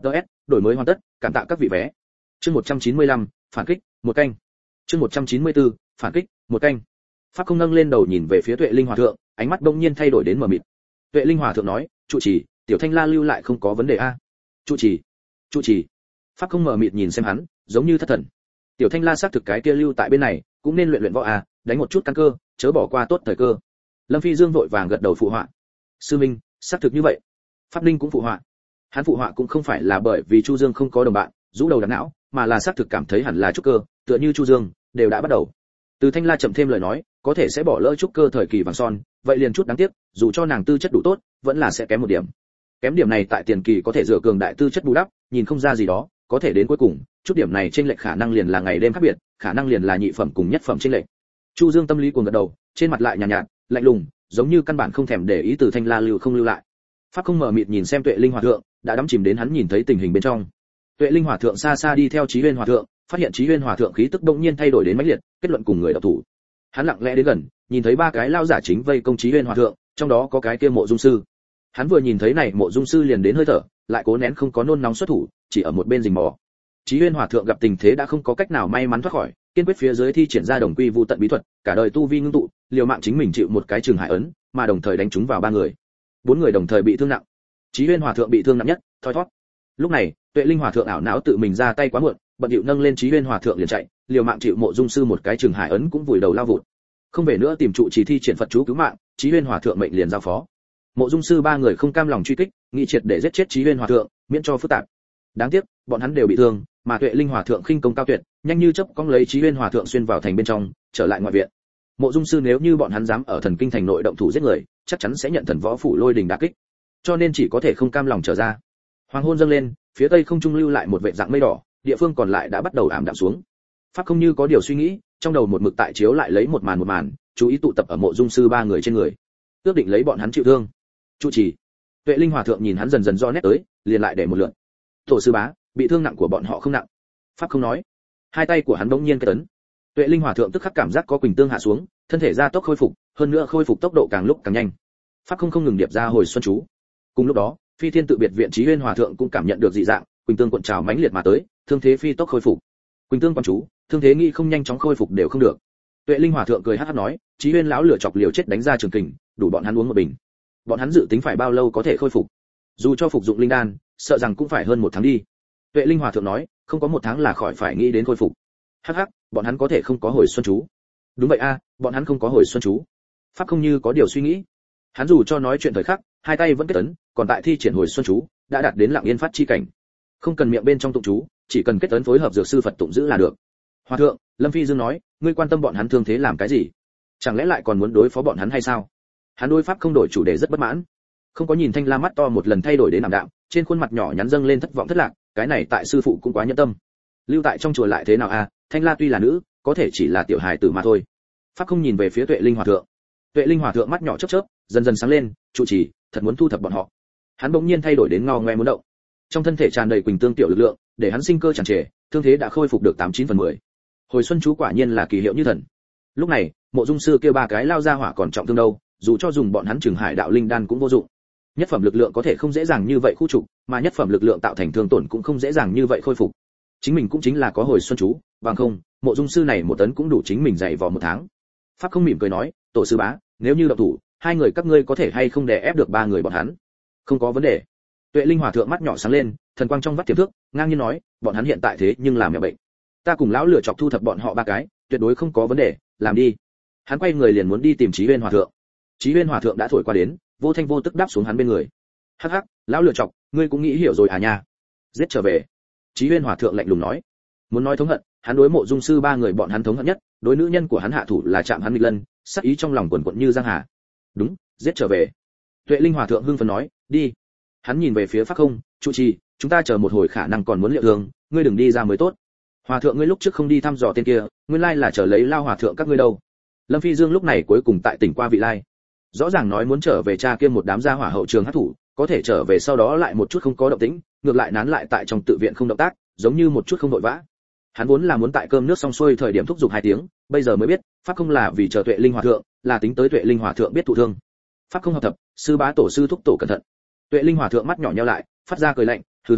Speaker 1: DS, đổi mới hoàn tất, cảm tạ các vị vé. Chương 195, phản kích, một canh. Chương 194, phản kích, một canh. Pháp không nâng lên đầu nhìn về phía Tuệ Linh Hòa thượng, ánh mắt bỗng nhiên thay đổi đến mờ mịt. Tuệ Linh Hòa thượng nói, "Trụ trì, tiểu Thanh La lưu lại không có vấn đề a?" "Trụ trì." Pháp không mờ mịt nhìn xem hắn, giống như thất thần. Tiểu Thanh La xác thực cái kia lưu tại bên này, cũng nên luyện luyện võ a, đánh một chút căn cơ, chớ bỏ qua tốt thời cơ. Lâm Phi Dương vội vàng gật đầu phụ họa. Sư Minh, xác thực như vậy. Pháp Ninh cũng phụ họa. Hắn phụ họa cũng không phải là bởi vì Chu Dương không có đồng bạn, rũ đầu đặt não, mà là xác thực cảm thấy hẳn là trúc cơ, tựa như Chu Dương, đều đã bắt đầu. Từ Thanh La chậm thêm lời nói, có thể sẽ bỏ lỡ trúc cơ thời kỳ vàng son, vậy liền chút đáng tiếc, dù cho nàng tư chất đủ tốt, vẫn là sẽ kém một điểm. Kém điểm này tại tiền kỳ có thể dựa cường đại tư chất bù đắp, nhìn không ra gì đó, có thể đến cuối cùng, chút điểm này chênh lệch khả năng liền là ngày đêm khác biệt, khả năng liền là nhị phẩm cùng nhất phẩm chênh lệch. Chu Dương tâm lý cuồng gật đầu, trên mặt lại nhàn nhạt, lạnh lùng, giống như căn bản không thèm để ý Từ Thanh La lưu không lưu lại. Pháp không mở mịt nhìn xem Tuệ Linh Hòa thượng, đã đắm chìm đến hắn nhìn thấy tình hình bên trong. Tuệ Linh Hòa thượng xa xa đi theo Chí Huyên Hòa thượng, phát hiện Chí Huyên Hòa thượng khí tức đột nhiên thay đổi đến mãnh liệt, kết luận cùng người đạo thủ. Hắn lặng lẽ đến gần, nhìn thấy ba cái lao giả chính vây công Chí Huyên Hòa thượng, trong đó có cái kia Mộ Dung sư. Hắn vừa nhìn thấy này Mộ Dung sư liền đến hơi thở, lại cố nén không có nôn nóng xuất thủ, chỉ ở một bên rình mò. Chí Huyên Hòa thượng gặp tình thế đã không có cách nào may mắn thoát khỏi, kiên quyết phía dưới thi triển ra đồng quy vu tận bí thuật, cả đời tu vi ngưng tụ, liều mạng chính mình chịu một cái trường hải ấn, mà đồng thời đánh trúng vào ba người. Bốn người đồng thời bị thương nặng. Chí Huyên Hòa thượng bị thương nặng nhất, thoi thoát. Lúc này, Tuệ Linh Hòa thượng ảo não tự mình ra tay quá muộn, bận điệu nâng lên Chí Huyên Hòa thượng liền chạy, liều mạng chịu Mộ Dung sư một cái trường hải ấn cũng vùi đầu lao vụt. Không về nữa tìm trụ chỉ thi triển Phật chú cứu mạng, Chí Huyên Hòa thượng mệnh liền giao phó. Mộ Dung sư ba người không cam lòng truy kích, nghị triệt để giết chết Chí Huyên Hòa thượng, miễn cho phức tạp. Đáng tiếc, bọn hắn đều bị thương, mà Tuệ Linh Hòa thượng khinh công cao tuyệt, nhanh như chớp cong lấy Chí Huyên Hòa thượng xuyên vào thành bên trong, trở lại ngoại viện. Mộ Dung sư nếu như bọn hắn dám ở Thần Kinh thành nội động thủ giết người, chắc chắn sẽ nhận Thần Võ phủ lôi đình đả kích, cho nên chỉ có thể không cam lòng trở ra. Hoàng hôn dâng lên, phía tây không trung lưu lại một vệt dạng mây đỏ, địa phương còn lại đã bắt đầu ảm đạm xuống. Pháp không như có điều suy nghĩ, trong đầu một mực tại chiếu lại lấy một màn, chú ý tụ tập ở Mộ Dung sư ba người trên người, ước định lấy bọn hắn chịu thương. Trụ trì. Tuệ Linh Hòa thượng nhìn hắn dần dần do nét tới, liền lại để một lượt. Tổ sư bá, bị thương nặng của bọn họ không nặng. Pháp không nói. Hai tay của hắn bỗng nhiên kết ấn. Tuệ Linh Hòa thượng tức khắc cảm giác có quỳnh tương hạ xuống, thân thể gia tốc khôi phục, hơn nữa khôi phục tốc độ càng lúc càng nhanh. Pháp không ngừng điệp ra hồi xuân chú. Cùng lúc đó, Phi Thiên tự biệt viện Chí Huyên Hòa thượng cũng cảm nhận được dị dạng, quỳnh tương cuộn trào mãnh liệt mà tới, thương thế phi tốc khôi phục. Quỳnh tương quan chú, thương thế nghĩ không nhanh chóng khôi phục đều không được. Tuệ Linh Hòa thượng cười hắc hắc nói, Chí Huyên lão lửa chọc liều chết đánh ra trường kình, đủ bọn hắn uống một bình. Bọn hắn dự tính phải bao lâu có thể khôi phục? Dù cho phục dụng linh đan, sợ rằng cũng phải hơn một tháng đi. Tuệ Linh Hòa thượng nói, không có một tháng là khỏi phải nghĩ đến khôi phục. Hắc hắc, bọn hắn có thể không có hồi xuân chú. Đúng vậy a, bọn hắn không có hồi xuân chú. Pháp không như có điều suy nghĩ. Hắn dù cho nói chuyện thời khắc, hai tay vẫn kết ấn, còn tại thi triển hồi xuân chú, đã đạt đến lặng yên phát chi cảnh. Không cần miệng bên trong tụng chú, chỉ cần kết ấn phối hợp dược sư Phật tụng giữ là được. Hòa thượng, Lâm Phi Dương nói, ngươi quan tâm bọn hắn thương thế làm cái gì? Chẳng lẽ lại còn muốn đối phó bọn hắn hay sao? Hắn đối pháp không đổi chủ đề rất bất mãn. Không có nhìn Thanh La mắt to một lần thay đổi đến ảm đạm, trên khuôn mặt nhỏ nhắn dâng lên thất vọng thất lạc, cái này tại sư phụ cũng quá nhẫn tâm. Lưu tại trong chùa lại thế nào a, Thanh La tuy là nữ, có thể chỉ là tiểu hài tử mà thôi. Pháp không nhìn về phía Tuệ Linh Hòa thượng. Tuệ Linh Hòa thượng mắt nhỏ chớp chớp, dần dần sáng lên, trụ trì, thật muốn thu thập bọn họ. Hắn bỗng nhiên thay đổi đến ngao ngoe muốn động. Trong thân thể tràn đầy quỳnh tương tiểu lực lượng, để hắn sinh cơ tràn trề, thương thế đã khôi phục được 89/10. Hồi xuân chú quả nhiên là kỳ hiệu như thần. Lúc này, Mộ Dung sư kêu ba cái lao ra hỏa còn trọng thương đâu, dù cho dùng bọn hắn Trừng Hải đạo linh đan cũng vô dụng. Nhất phẩm lực lượng có thể không dễ dàng như vậy khu trục, mà nhất phẩm lực lượng tạo thành thương tổn cũng không dễ dàng như vậy khôi phục. Chính mình cũng chính là có hồi xuân chú, bằng không, Mộ Dung sư này một tấn cũng đủ chính mình dày vò một tháng. Pháp không mỉm cười nói, tổ sư bá, nếu như động thủ, hai người các ngươi có thể hay không đè ép được ba người bọn hắn? Không có vấn đề. Tuệ Linh Hòa thượng mắt nhỏ sáng lên, thần quang trong vắt tiềm thước, ngang nhiên nói, bọn hắn hiện tại thế nhưng làm mẹ bệnh. Ta cùng lão lửa chọc thu thập bọn họ ba cái, tuyệt đối không có vấn đề, làm đi. Hắn quay người liền muốn đi tìm Chí Huyên Hòa thượng. Chí Huyên Hòa thượng đã thổi qua đến, vô thanh vô tức đáp xuống hắn bên người. Hắc hắc, lão lửa chọc, ngươi cũng nghĩ hiểu rồi à nha? Giết trở về. Chí Huyên Hòa thượng lạnh lùng nói. Muốn nói thống hận, hắn đối Mộ Dung sư ba người bọn hắn thống hận nhất, đối nữ nhân của hắn hạ thủ là chạm hắn nghịch lân, sát ý trong lòng quần quật như giang hà. Đúng, giết trở về. Tuệ Linh Hòa thượng hưng phấn nói, đi. Hắn nhìn về phía Pháp không, trụ trì, chúng ta chờ một hồi khả năng còn muốn liệu thương, ngươi đừng đi ra mới tốt. Hòa thượng ngươi lúc trước không đi thăm dò tên kia, nguyên lai là chờ lấy lao hòa thượng các ngươi đâu. Lâm Phi Dương lúc này cuối cùng tại tỉnh qua vị lai. Rõ ràng nói muốn trở về cha kia một đám gia hỏa hậu trường hắc thủ, có thể trở về sau đó lại một chút không có động tĩnh, ngược lại nán lại tại trong tự viện không động tác, giống như một chút không vội vã. Hắn vốn là muốn tại cơm nước xong xuôi thời điểm thúc giục 2 tiếng, bây giờ mới biết, pháp không là vì chờ Tuệ Linh Hòa thượng, là tính tới Tuệ Linh Hòa thượng biết thụ thương. Pháp không hợp thập, sư bá tổ sư thúc tổ cẩn thận. Tuệ Linh Hòa thượng mắt nhỏ nheo lại, phát ra cười lạnh, hừ hừ,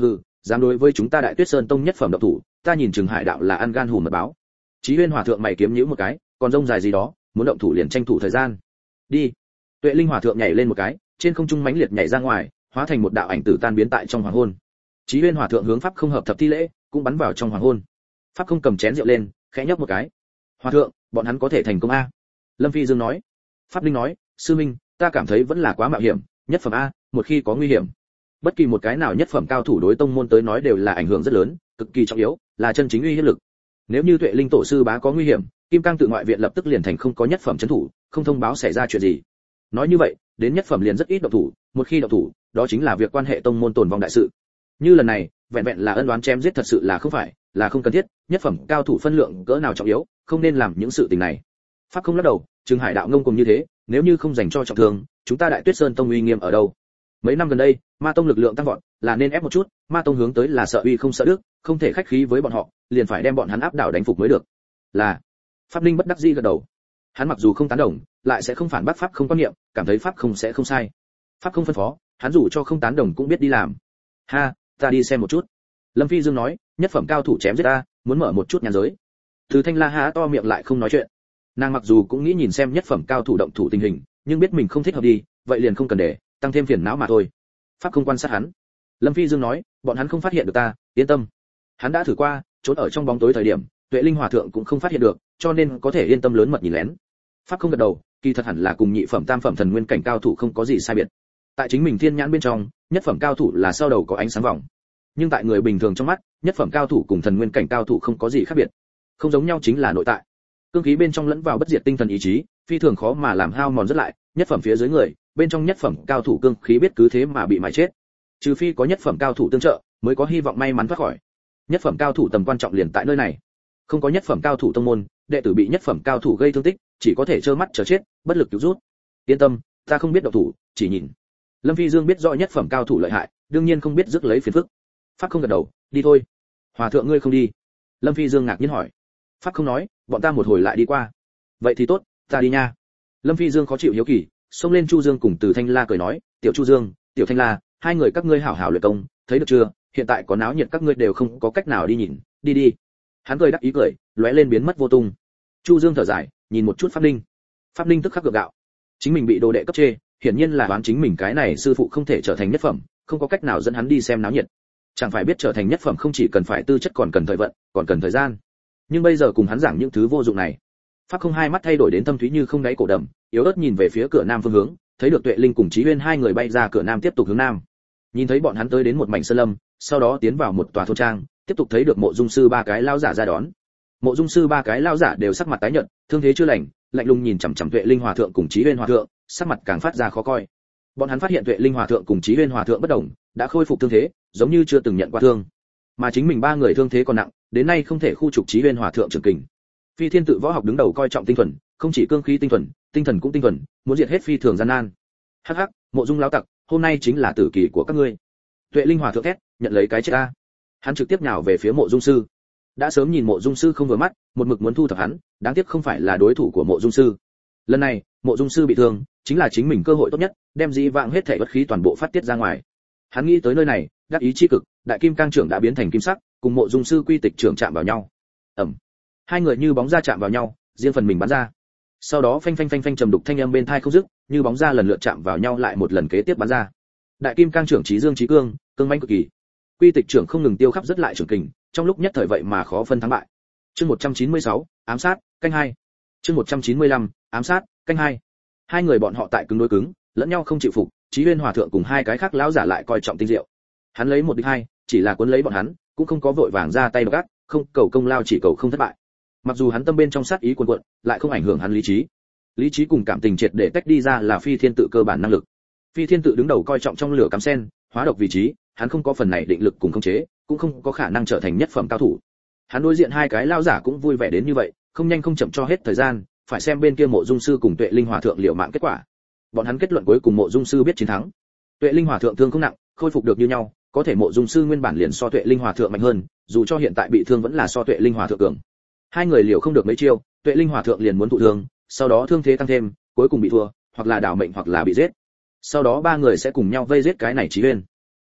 Speaker 1: dám đối với chúng ta Đại Tuyết Sơn tông nhất phẩm độc thủ, ta nhìn chừng Hải đạo là ăn gan hùm mật báo. Chí Huyên hòa thượng mày kiếm nhíu một cái, còn rông dài gì đó, muốn động thủ liền tranh thủ thời gian. Đi. Tuệ Linh hòa thượng nhảy lên một cái, trên không trung mãnh liệt nhảy ra ngoài, hóa thành một đạo ảnh tử tan biến tại trong hoàng hôn. Chí Huyên hòa thượng hướng Pháp Không hợp thập thi lễ, cũng bắn vào trong hoàng hôn. Pháp Không cầm chén rượu lên, khẽ nhấp một cái. Hòa thượng, bọn hắn có thể thành công a? Lâm Phi Dương nói. Pháp Linh nói, sư minh, ta cảm thấy vẫn là quá mạo hiểm, nhất phẩm a, một khi có nguy hiểm, bất kỳ một cái nào nhất phẩm cao thủ đối tông môn tới nói đều là ảnh hưởng rất lớn, cực kỳ trọng yếu, là chân chính uy hiếp lực. Nếu như Tuệ Linh tổ sư bá có nguy hiểm, Kim Cang tự ngoại viện lập tức liền thành không có nhất phẩm trấn thủ, không thông báo xảy ra chuyện gì. Nói như vậy, đến nhất phẩm liền rất ít động thủ, một khi động thủ, đó chính là việc quan hệ tông môn tồn vong đại sự. Như lần này, vẹn vẹn là ân oán chém giết thật sự là không phải, là không cần thiết, nhất phẩm cao thủ phân lượng cỡ nào trọng yếu, không nên làm những sự tình này. Pháp Không lắc đầu, Trừng Hải đạo ngông cùng như thế, nếu như không dành cho trọng thương, chúng ta Đại Tuyết Sơn tông uy nghiêm ở đâu? Mấy năm gần đây, Ma tông lực lượng tăng vọt, là nên ép một chút, Ma tông hướng tới là sợ uy không sợ đức, không thể khách khí với bọn họ, liền phải đem bọn hắn áp đảo đánh phục mới được. Là. Pháp Linh bất đắc dĩ gật đầu. Hắn mặc dù không tán đồng, lại sẽ không phản bác Pháp Không quan niệm, cảm thấy Pháp Không sẽ không sai. Pháp Không phân phó, hắn dù cho không tán đồng cũng biết đi làm. Ha, ta đi xem một chút. Lâm Phi Dương nói, nhất phẩm cao thủ chém giết ta, muốn mở một chút nhàn giới. Từ Thanh La há to miệng lại không nói chuyện. Nàng mặc dù cũng nghĩ nhìn xem nhất phẩm cao thủ động thủ tình hình, nhưng biết mình không thích hợp đi, vậy liền không cần để tăng thêm phiền não mà thôi. Pháp Không quan sát hắn. Lâm Phi Dương nói, bọn hắn không phát hiện được ta, yên tâm. Hắn đã thử qua, trốn ở trong bóng tối thời điểm, Tuệ Linh hòa thượng cũng không phát hiện được, cho nên có thể yên tâm lớn mật nhìn lén. Pháp Không gật đầu, kỳ thật hẳn là cùng nhị phẩm tam phẩm thần nguyên cảnh cao thủ không có gì sai biệt. Tại chính mình thiên nhãn bên trong, nhất phẩm cao thủ là sau đầu có ánh sáng vòng. Nhưng tại người bình thường trong mắt, nhất phẩm cao thủ cùng thần nguyên cảnh cao thủ không có gì khác biệt. Không giống nhau chính là nội tại. Cương khí bên trong lẫn vào bất diệt tinh thần ý chí, phi thường khó mà làm hao mòn rất lại, nhất phẩm phía dưới người, bên trong nhất phẩm cao thủ cương khí biết cứ thế mà bị mài chết. Trừ phi có nhất phẩm cao thủ tương trợ, mới có hy vọng may mắn thoát khỏi. Nhất phẩm cao thủ tầm quan trọng liền tại nơi này. Không có nhất phẩm cao thủ tông môn, đệ tử bị nhất phẩm cao thủ gây thương tích, chỉ có thể trơ mắt chờ chết, bất lực cứu rút. Yên tâm, ta không biết động thủ, chỉ nhìn. Lâm Phi Dương biết rõ nhất phẩm cao thủ lợi hại, đương nhiên không biết rước lấy phiền phức. Pháp Không gật đầu, đi thôi. Hòa thượng ngươi không đi? Lâm Phi Dương ngạc nhiên hỏi. Pháp Không nói, bọn ta một hồi lại đi qua. Vậy thì tốt, ta đi nha. Lâm Phi Dương khó chịu hiếu kỳ, xông lên Chu Dương cùng Từ Thanh La cười nói, tiểu Chu Dương, tiểu Thanh La, hai người các ngươi hảo hảo luyện công, thấy được chưa? Hiện tại có náo nhiệt các ngươi đều không có cách nào đi nhìn, đi đi. Hắn cười đắc ý cười, lóe lên biến mất vô tung. Chu Dương thở dài, nhìn một chút Pháp Linh. Pháp Linh tức khắc gượng gạo. Chính mình bị đồ đệ cấp chê, hiển nhiên là đoán chính mình cái này sư phụ không thể trở thành nhất phẩm, không có cách nào dẫn hắn đi xem náo nhiệt. Chẳng phải biết trở thành nhất phẩm không chỉ cần phải tư chất còn cần thời vận, còn cần thời gian. Nhưng bây giờ cùng hắn giảng những thứ vô dụng này. Pháp Không hai mắt thay đổi đến thâm thúy như không đáy cổ đầm, yếu ớt nhìn về phía cửa nam phương hướng, thấy được Tuệ Linh cùng Chí Huyên hai người bay ra cửa nam tiếp tục hướng nam. Nhìn thấy bọn hắn tới đến một mảnh sơn lâm, sau đó tiến vào một tòa thôn trang, tiếp tục thấy được Mộ Dung sư ba cái lão giả ra đón. Mộ Dung sư ba cái lão giả đều sắc mặt tái nhợt, thương thế chưa lành, lạnh lùng nhìn chằm chằm Tuệ Linh hòa thượng cùng Chí Huyên hòa thượng, sắc mặt càng phát ra khó coi. Bọn hắn phát hiện Tuệ Linh hòa thượng cùng Chí Huyên hòa thượng bất đồng, đã khôi phục thương thế, giống như chưa từng nhận qua thương. Mà chính mình ba người thương thế còn nặng, đến nay không thể khu trục Chí Huyên hòa thượng trường kình. Phi Thiên tự võ học đứng đầu coi trọng tinh thuần, không chỉ cương khí tinh thuần, tinh thần cũng tinh thuần, muốn diệt hết phi thường gian nan. Hắc hắc, Mộ Dung lão tặc, hôm nay chính là tử kỳ của các ngươi. Tuệ Linh hòa thượng thét, nhận lấy cái chết ta. Hắn trực tiếp nhào về phía Mộ Dung sư. Đã sớm nhìn Mộ Dung sư không vừa mắt, một mực muốn thu thập hắn, đáng tiếc không phải là đối thủ của Mộ Dung sư. Lần này, Mộ Dung sư bị thương, chính là chính mình cơ hội tốt nhất, đem dĩ vãng hết thảy bất khí toàn bộ phát tiết ra ngoài. Hắn nghĩ tới nơi này, đắc ý chi cực, đại kim cang trưởng đã biến thành kim sắc, cùng Mộ Dung sư quy tịch trưởng chạm vào nhau. Ầm. Hai người như bóng ra chạm vào nhau, riêng phần mình bắn ra. Sau đó phanh phanh phanh phanh trầm đục thanh âm bên tai không dứt, như bóng ra lần lượt chạm vào nhau lại một lần kế tiếp bắn ra. Đại kim cang trưởng chí dương chí cương, cương mãnh cực kỳ. Quy tịch trưởng không ngừng tiêu khắp rất lại trưởng kình, trong lúc nhất thời vậy mà khó phân thắng bại. Chương 196, ám sát, canh 2. Chương 195, ám sát, canh 2. Hai người bọn họ tại cứng đối cứng, lẫn nhau không chịu phục, Chí Huyên hòa thượng cùng hai cái khác lão giả lại coi trọng tinh diệu. Hắn lấy một địch hai, chỉ là cuốn lấy bọn hắn, cũng không có vội vàng ra tay độc ác, không cầu công lao chỉ cầu không thất bại. Mặc dù hắn tâm bên trong sát ý cuồn cuộn, lại không ảnh hưởng hắn lý trí. Lý trí cùng cảm tình triệt để tách đi ra là Phi Thiên tự cơ bản năng lực. Phi Thiên tự đứng đầu coi trọng trong lửa cắm sen, hóa độc vị trí, hắn không có phần này định lực cùng khống chế, cũng không có khả năng trở thành nhất phẩm cao thủ. Hắn đối diện hai cái lão giả cũng vui vẻ đến như vậy, không nhanh không chậm cho hết thời gian, phải xem bên kia Mộ Dung sư cùng Tuệ Linh hòa thượng liệu mạng kết quả. Bọn hắn kết luận cuối cùng Mộ Dung sư biết chiến thắng. Tuệ Linh hòa thượng thương không nặng, khôi phục được như nhau, có thể Mộ Dung sư nguyên bản liền so Tuệ Linh hòa thượng mạnh hơn, dù cho hiện tại bị thương vẫn là so Tuệ Linh hòa thượng cường. Hai người liều không được mấy chiêu, Tuệ Linh hòa thượng liền muốn thụ thương, sau đó thương thế tăng thêm, cuối cùng bị thua, hoặc là đảo mệnh hoặc là bị giết. Sau đó ba người sẽ cùng nhau vây giết cái này Chí Huyên.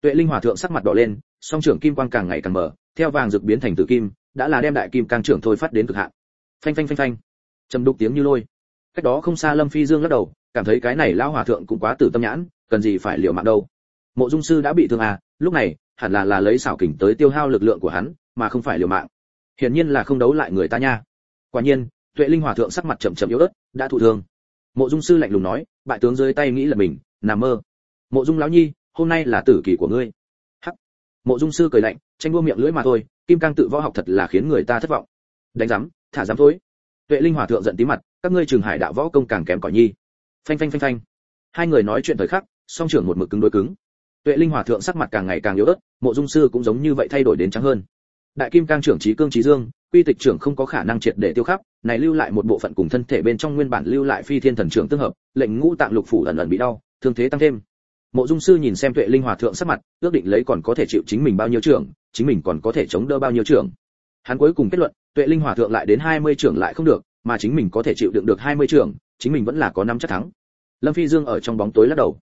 Speaker 1: Tuệ Linh hòa thượng sắc mặt đỏ lên, song trưởng kim quang càng ngày càng mở, theo vàng rực biến thành tử kim, đã là đem đại kim cang trưởng thôi phát đến cực hạn. Phanh phanh phanh phanh, trầm đục tiếng như lôi. Cách đó không xa Lâm Phi Dương lắc đầu, cảm thấy cái này lão hòa thượng cũng quá tử tâm nhãn, cần gì phải liều mạng đâu. Mộ Dung sư đã bị thương à, lúc này hẳn là lấy xảo kình tới tiêu hao lực lượng của hắn, mà không phải liều mạng. Hiển nhiên là không đấu lại người ta nha. Quả nhiên, Tuệ Linh hòa thượng sắc mặt chậm chậm yếu ớt, đã thụ thương. Mộ Dung sư lạnh lùng nói, bại tướng dưới tay nghĩ là mình, nằm mơ. Mộ Dung lão nhi, hôm nay là tử kỳ của ngươi. Hắc. Mộ Dung sư cười lạnh, tranh đua miệng lưỡi mà thôi, kim cang tự võ học thật là khiến người ta thất vọng. Đánh rắm, thả rắm thôi. Tuệ Linh hòa thượng giận tí mặt, các ngươi Trường Hải đạo võ công càng kém cỏi nhi. Phanh phanh phanh phanh. Hai người nói chuyện thời khắc, song trưởng một mực cứng đối cứng. Tuệ Linh hòa thượng sắc mặt càng ngày càng yếu ớt, Mộ Dung sư cũng giống như vậy thay đổi đến trắng hơn. Đại kim cang trưởng trí cương trí dương, quy tịch trưởng không có khả năng triệt để tiêu khắp, này lưu lại một bộ phận cùng thân thể bên trong nguyên bản lưu lại phi thiên thần trưởng tương hợp, lệnh ngũ tạng lục phủ ẩn ẩn bị đau, thương thế tăng thêm. Mộ Dung sư nhìn xem Tuệ Linh hòa thượng sắc mặt, ước định lấy còn có thể chịu chính mình bao nhiêu trưởng, chính mình còn có thể chống đỡ bao nhiêu trưởng. Hắn cuối cùng kết luận, Tuệ Linh hòa thượng lại đến 20 trưởng lại không được, mà chính mình có thể chịu đựng được 20 trưởng, chính mình vẫn là có năm chắc thắng. Lâm Phi Dương ở trong bóng tối lắc đầu.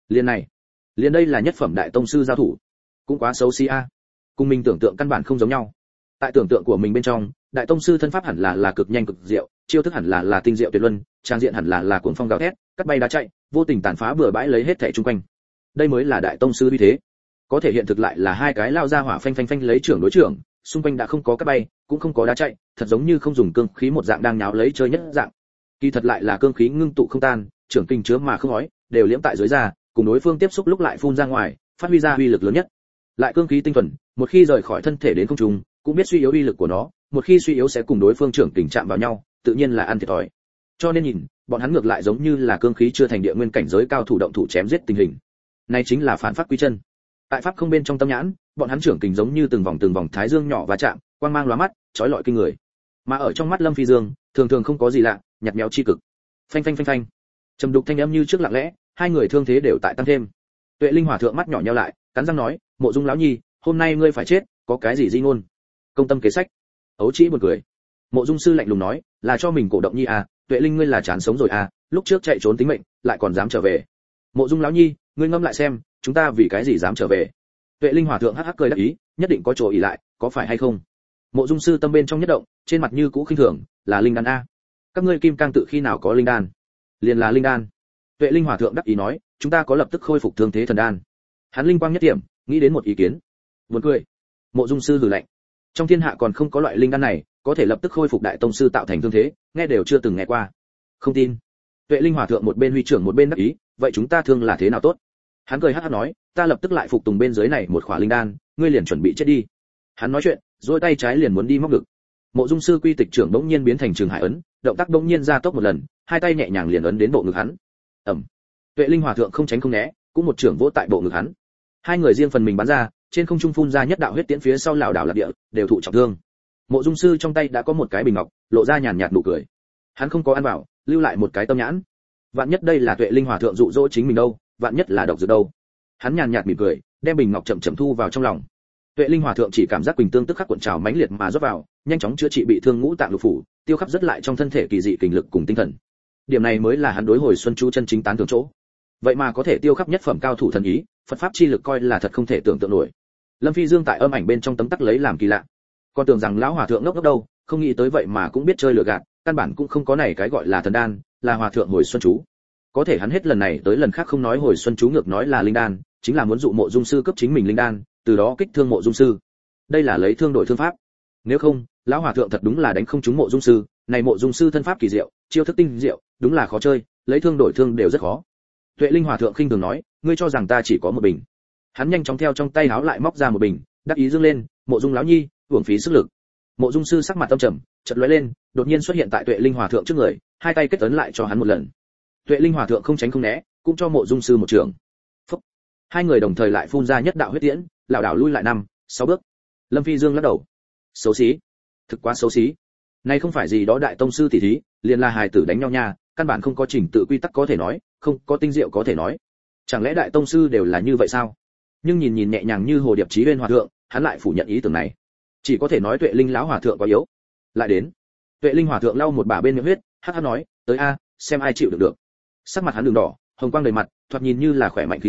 Speaker 1: Liên đây là nhất phẩm đại tông sư giao thủ, cũng quá xấu xí a. Cùng mình tưởng tượng căn bản không giống nhau. Tại tưởng tượng của mình bên trong, đại tông sư thân pháp hẳn là cực nhanh cực diệu, chiêu thức hẳn là tinh diệu tuyệt luân, trang diện hẳn là cuồng phong gào thét, cắt bay đá chạy, vô tình tàn phá bừa bãi lấy hết thảy xung quanh. Đây mới là đại tông sư uy thế. Có thể hiện thực lại là hai cái lao ra hỏa phanh phanh phanh lấy trưởng đối trưởng, xung quanh đã không có cắt bay, cũng không có đá chạy, thật giống như không dùng cương khí một dạng đang nháo lấy chơi nhất dạng. Kỳ thật lại là cương khí ngưng tụ không tan, trưởng kinh chứa mà không ói, đều liễm tại dưới da, cùng đối phương tiếp xúc lúc lại phun ra ngoài, phát huy ra uy lực lớn nhất. Lại cương khí tinh thuần, một khi rời khỏi thân thể đến không trung, cũng biết suy yếu uy lực của nó, một khi suy yếu sẽ cùng đối phương trưởng kình chạm vào nhau, tự nhiên là ăn thiệt thòi. Cho nên nhìn, bọn hắn ngược lại giống như là cương khí chưa thành địa nguyên cảnh giới cao thủ động thủ chém giết tình hình. Này chính là phản pháp quy chân. Tại pháp không bên trong tâm nhãn, bọn hắn trưởng kình giống như từng vòng thái dương nhỏ va chạm, quang mang lóa mắt, chói lọi kinh người. Mà ở trong mắt Lâm Phi Dương, thường thường không có gì lạ, nhạt nhẽo chi cực. Phanh phanh phanh phanh. Trầm đục thanh âm như trước lặng lẽ, hai người thương thế đều tại tăng thêm. Tuệ Linh hòa thượng mắt nhỏ nheo lại, cắn răng nói, Mộ Dung lão nhi, hôm nay ngươi phải chết, có cái gì di ngôn? Công tâm kế sách. Ấu Trĩ buồn cười. Mộ Dung sư lạnh lùng nói, là cho mình cổ động nhi à, Tuệ Linh ngươi là chán sống rồi à, lúc trước chạy trốn tính mệnh, lại còn dám trở về. Mộ Dung lão nhi, ngươi ngẫm lại xem, chúng ta vì cái gì dám trở về? Tuệ Linh hòa thượng hắc hắc cười đáp ý, nhất định có chỗ ỷ lại, có phải hay không? Mộ Dung sư tâm bên trong nhất động, trên mặt như cũ khinh thường, là linh đan a. Các ngươi kim cang tự khi nào có linh đan? Liền là linh đan. Tuệ Linh hòa thượng đáp ý nói, chúng ta có lập tức khôi phục thương thế thần đan. Hắn linh quang nhất điểm, nghĩ đến một ý kiến. Buồn cười. Mộ Dung sư hừ lạnh. Trong thiên hạ còn không có loại linh đan này, có thể lập tức khôi phục đại tông sư tạo thành thương thế, nghe đều chưa từng nghe qua. Không tin. Tuệ Linh hòa thượng một bên huy trưởng một bên đáp ý, vậy chúng ta thương là thế nào tốt? Hắn cười hắc hắc nói, ta lập tức lại phục tùng bên dưới này một khỏa linh đan, ngươi liền chuẩn bị chết đi. Hắn nói chuyện, duỗi tay trái liền muốn đi móc ngực. Mộ Dung sư quy tịch trưởng bỗng nhiên biến thành trường hải ấn, động tác bỗng nhiên gia tốc một lần, hai tay nhẹ nhàng liền ấn đến bộ ngực hắn. Ầm. Tuệ Linh hòa thượng không tránh không né, cũng một trưởng vỗ tại bộ ngực hắn. Hai người riêng phần mình bắn ra, trên không trung phun ra nhất đạo huyết tiễn phía sau lảo đảo lạc địa, đều thụ trọng thương. Mộ Dung sư trong tay đã có một cái bình ngọc, lộ ra nhàn nhạt nụ cười. Hắn không có ăn vào, lưu lại một cái tâm nhãn. Vạn nhất đây là Tuệ Linh hòa thượng dụ dỗ chính mình đâu, vạn nhất là độc dược đâu. Hắn nhàn nhạt mỉm cười, đem bình ngọc chậm chậm thu vào trong lòng. Tuệ Linh hòa thượng chỉ cảm giác quỳnh tương tức khắc cuộn trào mãnh liệt mà rót vào, nhanh chóng chữa trị bị thương ngũ tạng lục phủ, tiêu khắp rất lại trong thân thể kỳ dị kình lực cùng tinh thần. Điểm này mới là hắn đối hồi xuân chú chân chính tán thưởng chỗ. Vậy mà có thể tiêu khắp nhất phẩm cao thủ thần ý, Phật pháp chi lực coi là thật không thể tưởng tượng nổi. Lâm Phi Dương tại âm ảnh bên trong tấm tắc lấy làm kỳ lạ. Còn tưởng rằng lão hòa thượng ngốc ngốc đâu, không nghĩ tới vậy mà cũng biết chơi lừa gạt, căn bản cũng không có này cái gọi là thần đan, là hòa thượng hồi xuân chú. Có thể hắn hết lần này tới lần khác không nói hồi xuân chú ngược nói là linh đan, chính là muốn dụ Mộ Dung sư cấp chính mình linh đan, từ đó kích thương Mộ Dung sư. Đây là lấy thương đổi thương pháp. Nếu không, lão hòa thượng thật đúng là đánh không trúng Mộ Dung sư, này Mộ Dung sư thân pháp kỳ diệu, chiêu thức tinh diệu, đúng là khó chơi, lấy thương đổi thương đều rất khó. Tuệ Linh hòa thượng khinh thường nói, ngươi cho rằng ta chỉ có một bình? Hắn nhanh chóng theo trong tay áo lại móc ra một bình, đắc ý dương lên, Mộ Dung lão nhi, uổng phí sức lực. Mộ Dung sư sắc mặt âm trầm, chợt lóe lên, đột nhiên xuất hiện tại Tuệ Linh hòa thượng trước người, hai tay kết ấn lại cho hắn một lần. Tuệ Linh hòa thượng không tránh không né, cũng cho Mộ Dung sư một trường. Phúc. Hai người đồng thời lại phun ra nhất đạo huyết tiễn, lảo đảo lui lại 5-6 bước. Lâm Phi Dương lắc đầu. Xấu xí, thực quá xấu xí. Này không phải gì đó đại tông sư tỷ thí, liền là hài tử đánh nhau nha, căn bản không có trình tự quy tắc có thể nói, không có tinh diệu có thể nói. Chẳng lẽ đại tông sư đều là như vậy sao? Nhưng nhìn nhẹ nhàng như hồ điệp chí bên hòa thượng, hắn lại phủ nhận ý tưởng này. Chỉ có thể nói Tuệ Linh lão hòa thượng quá yếu. Lại đến. Tuệ Linh hòa thượng lau một bả bên miệng huyết, hắc hắc nói, tới a, xem ai chịu được được. Sắc mặt hắn đường đỏ, hồng quang đầy mặt, thoạt nhìn như là khỏe mạnh khí sắc,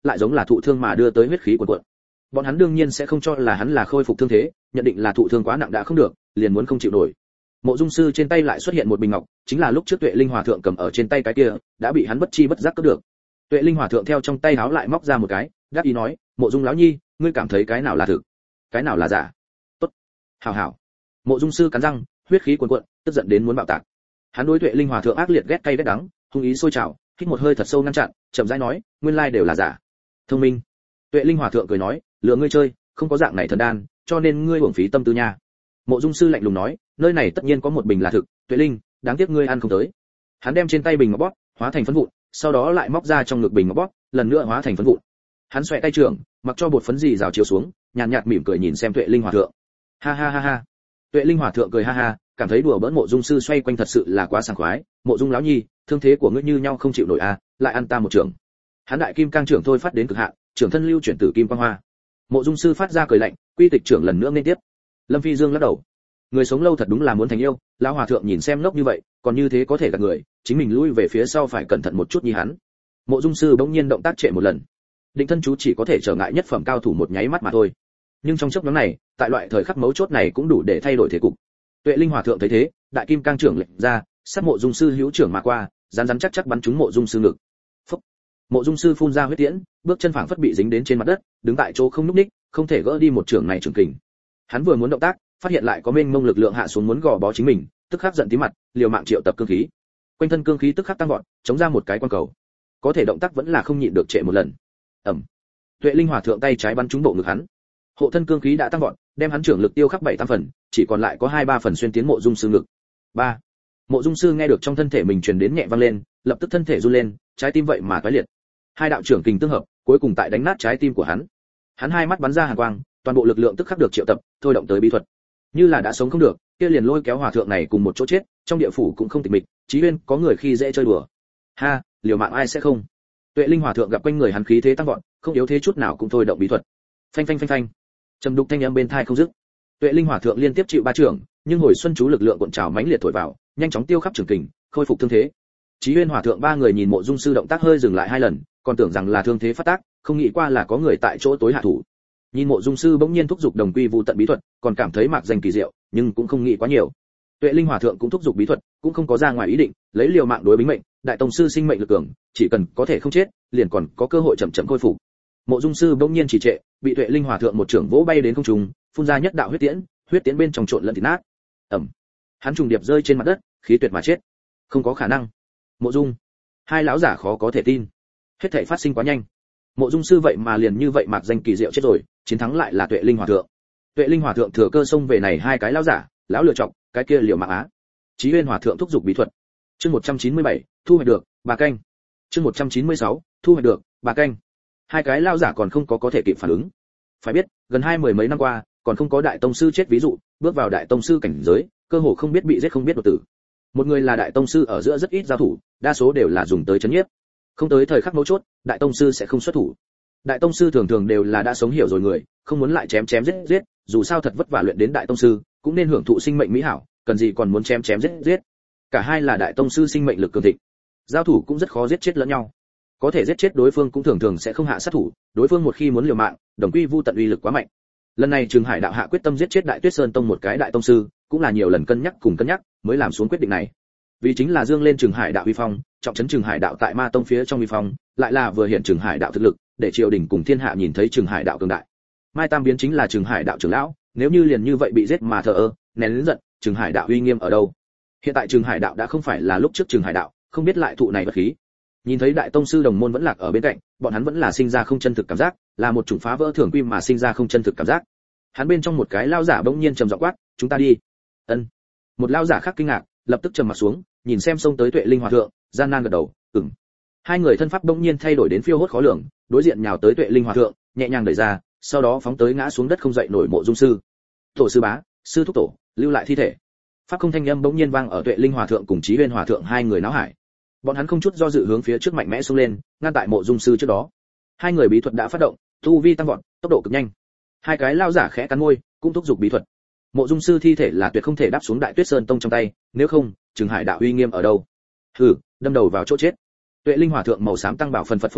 Speaker 1: lại giống là thụ thương mà đưa tới huyết khí cuồn cuộn. Bọn hắn đương nhiên sẽ không cho là hắn là khôi phục thương thế, nhận định là thụ thương quá nặng đã không được, liền muốn không chịu nổi. Mộ Dung Sư trên tay lại xuất hiện một bình ngọc, chính là lúc trước Tuệ Linh Hòa thượng cầm ở trên tay cái kia, đã bị hắn bất chi bất giác cướp được. Tuệ Linh Hòa thượng theo trong tay háo lại móc ra một cái, đáp ý nói, Mộ Dung lão nhi, ngươi cảm thấy cái nào là thực, cái nào là giả? Tốt, hảo hảo. Mộ Dung Sư cắn răng, huyết khí cuồn cuộn, tức giận đến muốn bạo tạc. Hắn đối Tuệ Linh Hòa thượng ác liệt ghét cay ghét đắng, hung ý sôi trào, hít một hơi thật sâu ngăn chặn, chậm rãi nói, nguyên lai đều là giả. Thông minh. Tuệ Linh Hòa thượng cười nói, lừa ngươi chơi, không có dạng này thần đan, cho nên ngươi uổng phí tâm tư nha. Mộ Dung Sư lạnh lùng nói, nơi này tất nhiên có một bình là thực, Tuệ Linh, đáng tiếc ngươi ăn không tới. Hắn đem trên tay bình ngọc bóp, hóa thành phấn vụn, sau đó lại móc ra trong ngực bình ngọc bóp, lần nữa hóa thành phấn vụn. Hắn xoẹ tay trưởng, mặc cho bột phấn gì rào chiếu xuống, nhàn nhạt mỉm cười nhìn xem Tuệ Linh Hòa thượng. Ha ha ha ha. Tuệ Linh Hòa thượng cười ha ha, cảm thấy đùa bỡn Mộ Dung Sư xoay quanh thật sự là quá sảng khoái. Mộ Dung lão nhi, thương thế của ngươi như nhau không chịu nổi à, lại ăn ta một trưởng. Hắn đại kim cang trưởng thôi phát đến cực hạn, trưởng thân lưu chuyển tử kim quang hoa. Mộ Dung Sư phát ra cười lạnh, quy tịch trưởng lần nữa liên tiếp. Lâm Phi Dương lắc đầu, người sống lâu thật đúng là muốn thành yêu. Lão hòa thượng nhìn xem ngốc như vậy, còn như thế có thể gạt người, chính mình lui về phía sau phải cẩn thận một chút như hắn. Mộ Dung Sư bỗng nhiên động tác trệ một lần, định thân chú chỉ có thể trở ngại nhất phẩm cao thủ một nháy mắt mà thôi, nhưng trong chốc ngắn này, tại loại thời khắc mấu chốt này cũng đủ để thay đổi thế cục. Tuệ Linh Hòa thượng thấy thế, đại kim cang trưởng lệnh ra, sát Mộ Dung Sư hữu trưởng mà qua, rắn rắn chắc chắc bắn trúng Mộ Dung Sư ngực. Phốc. Mộ Dung Sư phun ra huyết tiễn, bước chân phảng phất bị dính đến trên mặt đất, đứng tại chỗ không nhúc nhích, không thể gỡ đi một trưởng này trưởng kình. Hắn vừa muốn động tác, phát hiện lại có mênh mông lực lượng hạ xuống muốn gò bó chính mình, tức khắc giận tí mặt, liều mạng triệu tập cương khí. Quanh thân cương khí tức khắc tăng vọt, chống ra một cái quan cầu. Có thể động tác vẫn là không nhịn được trệ một lần. Ầm. Tuệ Linh Hòa thượng tay trái bắn trúng bộ ngực hắn. Hộ thân cương khí đã tăng vọt, đem hắn trưởng lực tiêu khắc 7-8 phần, chỉ còn lại có 2-3 phần xuyên tiến Mộ Dung Sư ngực. 3. Mộ Dung Sư nghe được trong thân thể mình truyền đến nhẹ vang lên, lập tức thân thể run lên, trái tim vậy mà toái liệt. Hai đạo trưởng kình tương hợp, cuối cùng tại đánh nát trái tim của hắn. Hắn hai mắt bắn ra hàn quang, toàn bộ lực lượng tức khắc được triệu tập, thôi động tới bí thuật. Như là đã sống không được, kia liền lôi kéo hòa thượng này cùng một chỗ chết, trong địa phủ cũng không tịch mịch, chí uyên có người khi dễ chơi đùa. Ha, liều mạng ai sẽ không. Tuệ Linh Hòa thượng gặp quanh người hắn khí thế tăng vọt, không yếu thế chút nào cũng thôi động bí thuật. Phanh phanh phanh phanh. Trầm đục thanh âm bên tai không dứt. Tuệ Linh Hòa thượng liên tiếp chịu 3 trưởng, nhưng hồi xuân chú lực lượng cuộn trào mãnh liệt thổi vào, nhanh chóng tiêu khắp trường kình, khôi phục thương thế. Chí Uyên Hòa thượng 3 người nhìn Mộ Dung Sư động tác hơi dừng lại 2 lần, còn tưởng rằng là thương thế phát tác, không nghĩ qua là có người tại chỗ tối hạ thủ. Nhìn Mộ Dung Sư bỗng nhiên thúc giục đồng quy vu tận bí thuật, còn cảm thấy mạc danh kỳ diệu, nhưng cũng không nghĩ quá nhiều. Tuệ Linh Hòa thượng cũng thúc giục bí thuật, cũng không có ra ngoài ý định, lấy liều mạng đối bính mệnh, đại tông sư sinh mệnh lực cường, chỉ cần có thể không chết, liền còn có cơ hội chậm chậm khôi phục. Mộ Dung Sư bỗng nhiên chỉ trệ, bị Tuệ Linh Hòa thượng một trưởng vỗ bay đến không trung, phun ra nhất đạo huyết tiễn bên trong trộn lẫn thịt nát. Ầm. Hắn trùng điệp rơi trên mặt đất, khí tuyệt mà chết. Không có khả năng. Mộ Dung. Hai lão giả khó có thể tin. Hết thảy phát sinh quá nhanh. Mộ Dung Sư vậy mà liền như vậy mạc danh kỳ diệu chết rồi, chiến thắng lại là Tuệ Linh Hòa thượng. Tuệ Linh Hòa thượng thừa cơ xông về này hai cái lão giả, lão lựa chọc, cái kia liều mạng á. Chí Uyên Hòa thượng thúc giục bí thuật. Chương 197, thu hoạch được 3 canh. Chương 196, thu hoạch được 3 canh. Hai cái lão giả còn không có thể kịp phản ứng. Phải biết, gần 20 mấy năm qua, còn không có đại tông sư chết ví dụ, bước vào đại tông sư cảnh giới, cơ hồ không biết bị giết không biết đột tử. Một người là đại tông sư ở giữa rất ít giao thủ, đa số đều là dùng tới chấn nhiếp. Không tới thời khắc mấu chốt, đại tông sư sẽ không xuất thủ. Đại tông sư thường thường đều là đã sống hiểu rồi người, không muốn lại chém giết, dù sao thật vất vả luyện đến đại tông sư, cũng nên hưởng thụ sinh mệnh mỹ hảo, cần gì còn muốn chém giết. Cả hai là đại tông sư sinh mệnh lực cường thịnh. Giao thủ cũng rất khó giết chết lẫn nhau. Có thể giết chết đối phương cũng thường thường sẽ không hạ sát thủ, đối phương một khi muốn liều mạng, đồng quy vu tận uy lực quá mạnh. Lần này Trừng Hải đạo hạ quyết tâm giết chết Đại Tuyết Sơn tông một cái đại tông sư, cũng là nhiều lần cân nhắc mới làm xuống quyết định này. Vì chính là dương lên Trừng Hải đạo uy phong, trọng trấn Trừng Hải đạo tại Ma tông phía trong uy phong, lại là vừa hiện Trừng Hải đạo thực lực, để triều đình cùng thiên hạ nhìn thấy Trừng Hải đạo cường đại. Mai Tam biến chính là Trừng Hải đạo trưởng lão, nếu như liền như vậy bị giết mà thờ ơ, nén lớn giận, Trừng Hải đạo uy nghiêm ở đâu? Hiện tại Trừng Hải đạo đã không phải là lúc trước Trừng Hải đạo, không biết lại thụ này bất khí. Nhìn thấy đại tông sư đồng môn vẫn lạc ở bên cạnh, bọn hắn vẫn là sinh ra không chân thực cảm giác, là một chủng phá vỡ thường quy mà sinh ra không chân thực cảm giác. Hắn bên trong một cái lao giả bỗng nhiên trầm giọng quát, "Chúng ta đi." Ân. Một lao giả khác kinh ngạc, lập tức trầm mặt xuống, nhìn xem xông tới Tuệ Linh Hòa thượng, gian nan gật đầu, "Ừm." Hai người thân pháp bỗng nhiên thay đổi đến phiêu hốt khó lường, đối diện nhào tới Tuệ Linh Hòa thượng, nhẹ nhàng đẩy ra, sau đó phóng tới ngã xuống đất không dậy nổi Mộ Dung Sư. "Tổ sư bá, sư thúc tổ, lưu lại thi thể." Pháp không thanh âm bỗng nhiên vang ở Tuệ Linh Hòa thượng cùng Chí Uyên Hòa thượng hai người náo hải. Bọn hắn không chút do dự hướng phía trước mạnh mẽ xông lên, ngăn tại Mộ Dung Sư trước đó. Hai người bí thuật đã phát động, tu vi tăng vọt, tốc độ cực nhanh. Hai cái lao giả khẽ cắn môi, cũng thúc giục bí thuật. Mộ Dung Sư thi thể là tuyệt không thể đáp xuống Đại Tuyết Sơn tông trong tay, nếu không, Trừng Hải đạo uy nghiêm ở đâu? Hừ, đâm đầu vào chỗ chết. Tuệ Linh Hòa thượng màu xám tăng bảo phần phật phồng lên,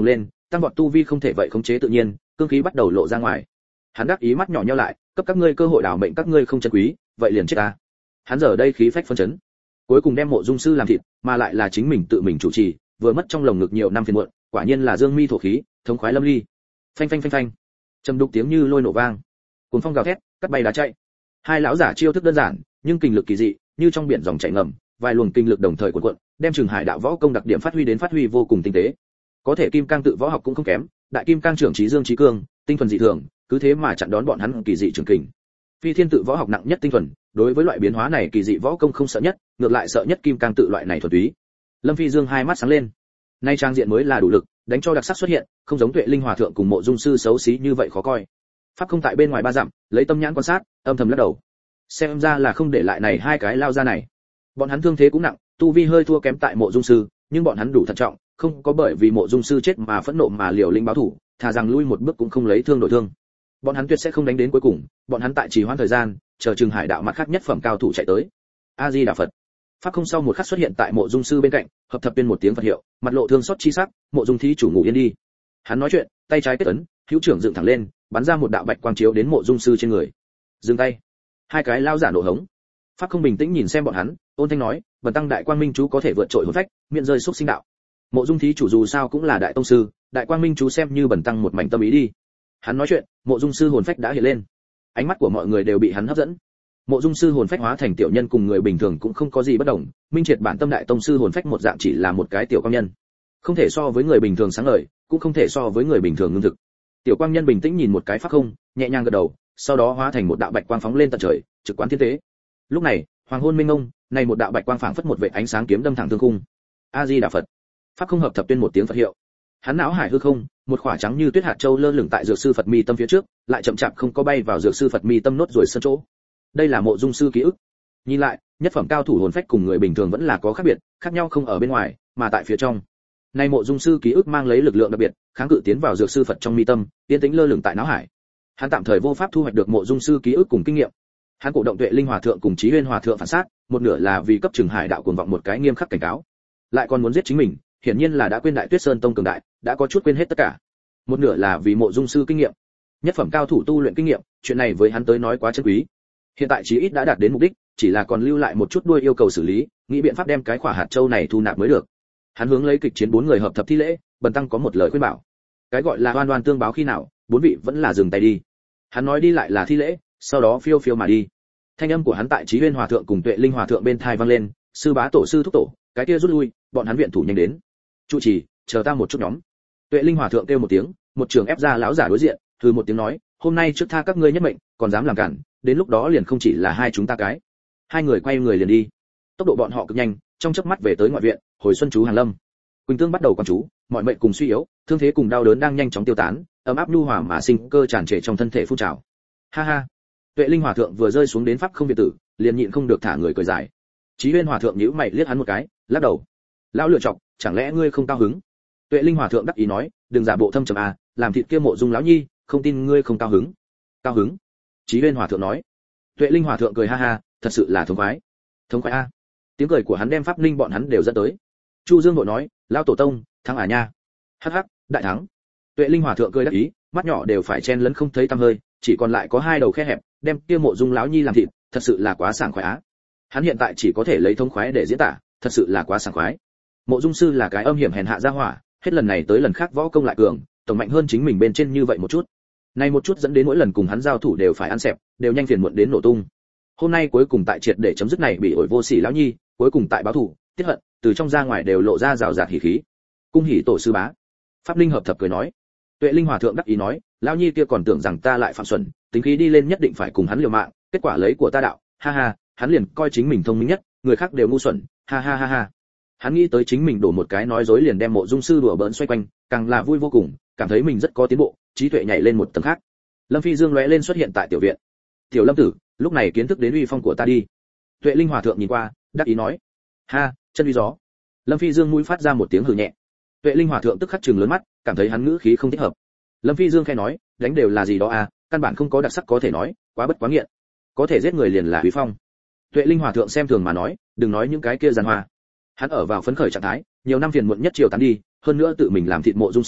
Speaker 1: tăng vọt tu vi không thể vậy khống chế tự nhiên, cương khí bắt đầu lộ ra ngoài. Hắn đắc ý mắt nhỏ nheo lại, cấp các ngươi cơ hội đảo mệnh các ngươi không chân quý, vậy liền chết ta. Hắn giờ đây khí phách phân chấn, cuối cùng đem Mộ Dung sư làm thịt, mà lại là chính mình tự mình chủ trì, vừa mất trong lồng ngực nhiều năm phiền muộn, quả nhiên là dương mi thổ khí, thống khoái lâm ly. Phanh phanh phanh phanh, trầm đục tiếng như lôi nổ vang, cuồng phong gào thét, cắt bay đá chạy. Hai lão giả chiêu thức đơn giản, nhưng kinh lực kỳ dị, như trong biển dòng chảy ngầm, vài luồng kinh lực đồng thời cuộn cuộn, đem Trường Hải đạo võ công đặc điểm phát huy vô cùng tinh tế. Có thể kim cang tự võ học cũng không kém, đại kim cang trưởng trí dương trí cương, tinh thuần dị thường, cứ thế mà chặn đón bọn hắn kỳ dị trường kình. Phi thiên tự võ học nặng nhất tinh thuần, đối với loại biến hóa này kỳ dị võ công không sợ nhất, ngược lại sợ nhất kim cang tự loại này thuần túy. Lâm Phi Dương hai mắt sáng lên. Nay trang diện mới là đủ lực, đánh cho đặc sắc xuất hiện, không giống Tuệ Linh Hòa thượng cùng Mộ Dung sư xấu xí như vậy khó coi. Pháp không tại bên ngoài ba dặm, lấy tâm nhãn quan sát, âm thầm lắc đầu. Xem ra là không để lại này hai cái lao ra này. Bọn hắn thương thế cũng nặng, tu vi hơi thua kém tại Mộ Dung sư, nhưng bọn hắn đủ thận trọng, không có bởi vì Mộ Dung sư chết mà phẫn nộ mà liều lĩnh báo thù, thà rằng lui một bước cũng không lấy thương đổi thương. Bọn hắn tuyệt sẽ không đánh đến cuối cùng, bọn hắn tại trì hoãn thời gian, chờ Trường Hải đạo mặt khác nhất phẩm cao thủ chạy tới. A Di Đà Phật. Pháp không sau một khắc xuất hiện tại Mộ Dung sư bên cạnh, hợp thập tuyên một tiếng Phật hiệu, mặt lộ thương xót chi sắc, Mộ Dung thí chủ ngủ yên đi. Hắn nói chuyện, tay trái kết ấn, hữu trưởng dựng thẳng lên, bắn ra một đạo bạch quang chiếu đến Mộ Dung sư trên người. Dừng tay. Hai cái lao giả nổ hống. Pháp không bình tĩnh nhìn xem bọn hắn, ôn thanh nói, "Bần tăng đại quang minh chú có thể vượt trội hồn phách, miễn rơi xúc sinh đạo." Mộ Dung thí chủ dù sao cũng là đại tông sư, đại quang minh chú xem như bần tăng một mảnh tâm ý đi. Hắn nói chuyện, Mộ Dung sư hồn phách đã hiện lên. Ánh mắt của mọi người đều bị hắn hấp dẫn. Mộ Dung sư hồn phách hóa thành tiểu nhân cùng người bình thường cũng không có gì bất đồng, minh triệt bản tâm đại tông sư hồn phách một dạng chỉ là một cái tiểu quang nhân. Không thể so với người bình thường sáng ngời, cũng không thể so với người bình thường ngưng thực. Tiểu quang nhân bình tĩnh nhìn một cái pháp không, nhẹ nhàng gật đầu, sau đó hóa thành một đạo bạch quang phóng lên tận trời, trực quán thiên tế. Lúc này, hoàng hôn minh ngông, này một đạo bạch quang phảng phất một vệt ánh sáng kiếm đâm thẳng thương khung. A Di Đà Phật. Pháp không hợp thập tuyên một tiếng Phật hiệu. Hắn não hải hư không, một khỏa trắng như tuyết hạt châu lơ lửng tại dược sư Phật mi tâm phía trước, lại chậm chạp không có bay vào dược sư Phật mi tâm nốt rồi sân chỗ. Đây là Mộ Dung sư ký ức. Nhìn lại, nhất phẩm cao thủ hồn phách cùng người bình thường vẫn là có khác biệt, khác nhau không ở bên ngoài, mà tại phía trong. Nay Mộ Dung sư ký ức mang lấy lực lượng đặc biệt, kháng cự tiến vào dược sư Phật trong mi tâm, yên tĩnh lơ lửng tại não hải. Hắn tạm thời vô pháp thu hoạch được Mộ Dung sư ký ức cùng kinh nghiệm. Hắn cổ động Tuệ Linh Hòa thượng cùng Chí Huyên Hòa thượng phản sát, một nửa là vì cấp Trường Hải đạo cuồng vọng một cái nghiêm khắc cảnh cáo, lại còn muốn giết chính mình, hiển nhiên là đã quên Đại Tuyết Sơn tông cường đại, đã có chút quên hết tất cả. Một nửa là vì Mộ Dung sư kinh nghiệm, nhất phẩm cao thủ tu luyện kinh nghiệm, chuyện này với hắn tới nói quá chân quý. Hiện tại chí ít đã đạt đến mục đích, chỉ là còn lưu lại một chút đuôi yêu cầu xử lý, nghĩ biện pháp đem cái khỏa hạt châu này thu nạp mới được. Hắn hướng lấy kịch chiến bốn người hợp thập thi lễ, bần tăng có một lời khuyên bảo. Cái gọi là oan oan tương báo khi nào, bốn vị vẫn là dừng tay đi. Hắn nói đi lại là thi lễ, sau đó phiêu phiêu mà đi. Thanh âm của hắn tại Chí Huyên Hòa thượng cùng Tuệ Linh Hòa thượng bên tai vang lên, sư bá tổ sư thúc tổ, cái kia rút lui, bọn hắn viện thủ nhanh đến. Trụ trì, chờ ta một chút nhóm. Tuệ Linh Hòa thượng kêu một tiếng, một trường ép ra lão giả đối diện, hừ một tiếng nói, hôm nay trước tha các ngươi nhất mệnh, còn dám làm cản, đến lúc đó liền không chỉ là hai chúng ta cái. Hai người quay người liền đi. Tốc độ bọn họ cực nhanh, trong chớp mắt về tới ngoại viện, hồi xuân chú Hàn Lâm. Quỳnh Tương bắt đầu quan chú, mọi mệnh cùng suy yếu, thương thế cùng đau đớn đang nhanh chóng tiêu tán, ấm áp nhu hòa mà sinh cơ tràn trề trong thân thể phun trào. Ha ha. Tuệ Linh Hòa thượng vừa rơi xuống đến pháp không biệt tử, liền nhịn không được thả người cười dài. Chí Huyên Hòa thượng nhíu mày liếc hắn một cái, lắc đầu. Lão lựa chọc, chẳng lẽ ngươi không cao hứng? Tuệ Linh Hòa thượng đắc ý nói, đừng giả bộ thâm trầm à, làm thịt kia Mộ Dung lão nhi, không tin ngươi không cao hứng. Cao hứng? Chí Huyên Hòa thượng nói. Tuệ Linh Hòa thượng cười ha ha, thật sự là thống khoái. Thống khoái a. Tiếng cười của hắn đem pháp linh bọn hắn đều dẫn tới. Chu Dương vội nói, lão tổ tông, thắng à nha. Hắc hắc, đại thắng. Tuệ Linh Hòa thượng cười đắc ý, mắt nhỏ đều phải chen lẫn không thấy tăm hơi, chỉ còn lại có hai đầu khe hẹp, đem kia Mộ Dung lão nhi làm thịt, thật sự là quá sảng khoái á. Hắn hiện tại chỉ có thể lấy thống khoái để diễn tả, thật sự là quá sảng khoái. Mộ Dung sư là cái âm hiểm hèn hạ gia hỏa, hết lần này tới lần khác võ công lại cường, tổng mạnh hơn chính mình bên trên như vậy một chút. Này một chút dẫn đến mỗi lần cùng hắn giao thủ đều phải ăn xẹp, đều nhanh phiền muộn đến nổ tung. Hôm nay cuối cùng tại triệt để chấm dứt này bị ổi vô sỉ lão nhi, cuối cùng tại báo thủ, tiết hận, từ trong ra ngoài đều lộ ra rào rạt hỉ khí. Cung hỉ tổ sư bá. Pháp Linh hợp thập cười nói. Tuệ Linh Hòa thượng đắc ý nói, lão nhi kia còn tưởng rằng ta lại phạm xuẩn, tính khí đi lên nhất định phải cùng hắn liều mạng, kết quả lấy của ta đạo, ha ha, hắn liền coi chính mình thông minh nhất, người khác đều ngu xuẩn, ha ha ha ha. Hắn nghĩ tới chính mình đổ một cái nói dối liền đem Mộ Dung sư đùa bỡn xoay quanh, càng là vui vô cùng, cảm thấy mình rất có tiến bộ, trí tuệ nhảy lên một tầng khác. Lâm Phi Dương lóe lên xuất hiện tại tiểu viện. Tiểu Lâm tử, lúc này kiến thức đến uy phong của ta đi. Tuệ Linh Hòa thượng nhìn qua, đắc ý nói, ha, chân uy gió. Lâm Phi Dương mũi phát ra một tiếng hừ nhẹ. Tuệ Linh Hòa thượng tức khắc trừng lớn mắt, cảm thấy hắn ngữ khí không thích hợp. Lâm Phi Dương khẽ nói, đánh đều là gì đó à, căn bản không có đặc sắc có thể nói, quá bất quá nghiện. Có thể giết người liền là uy phong. Tuệ Linh Hòa thượng xem thường mà nói, đừng nói những cái kia giàn hoa. Hắn ở vào phấn khởi trạng thái, nhiều năm phiền muộn nhất chiều tán đi, hơn nữa tự mình làm thịt Mộ Dung sư,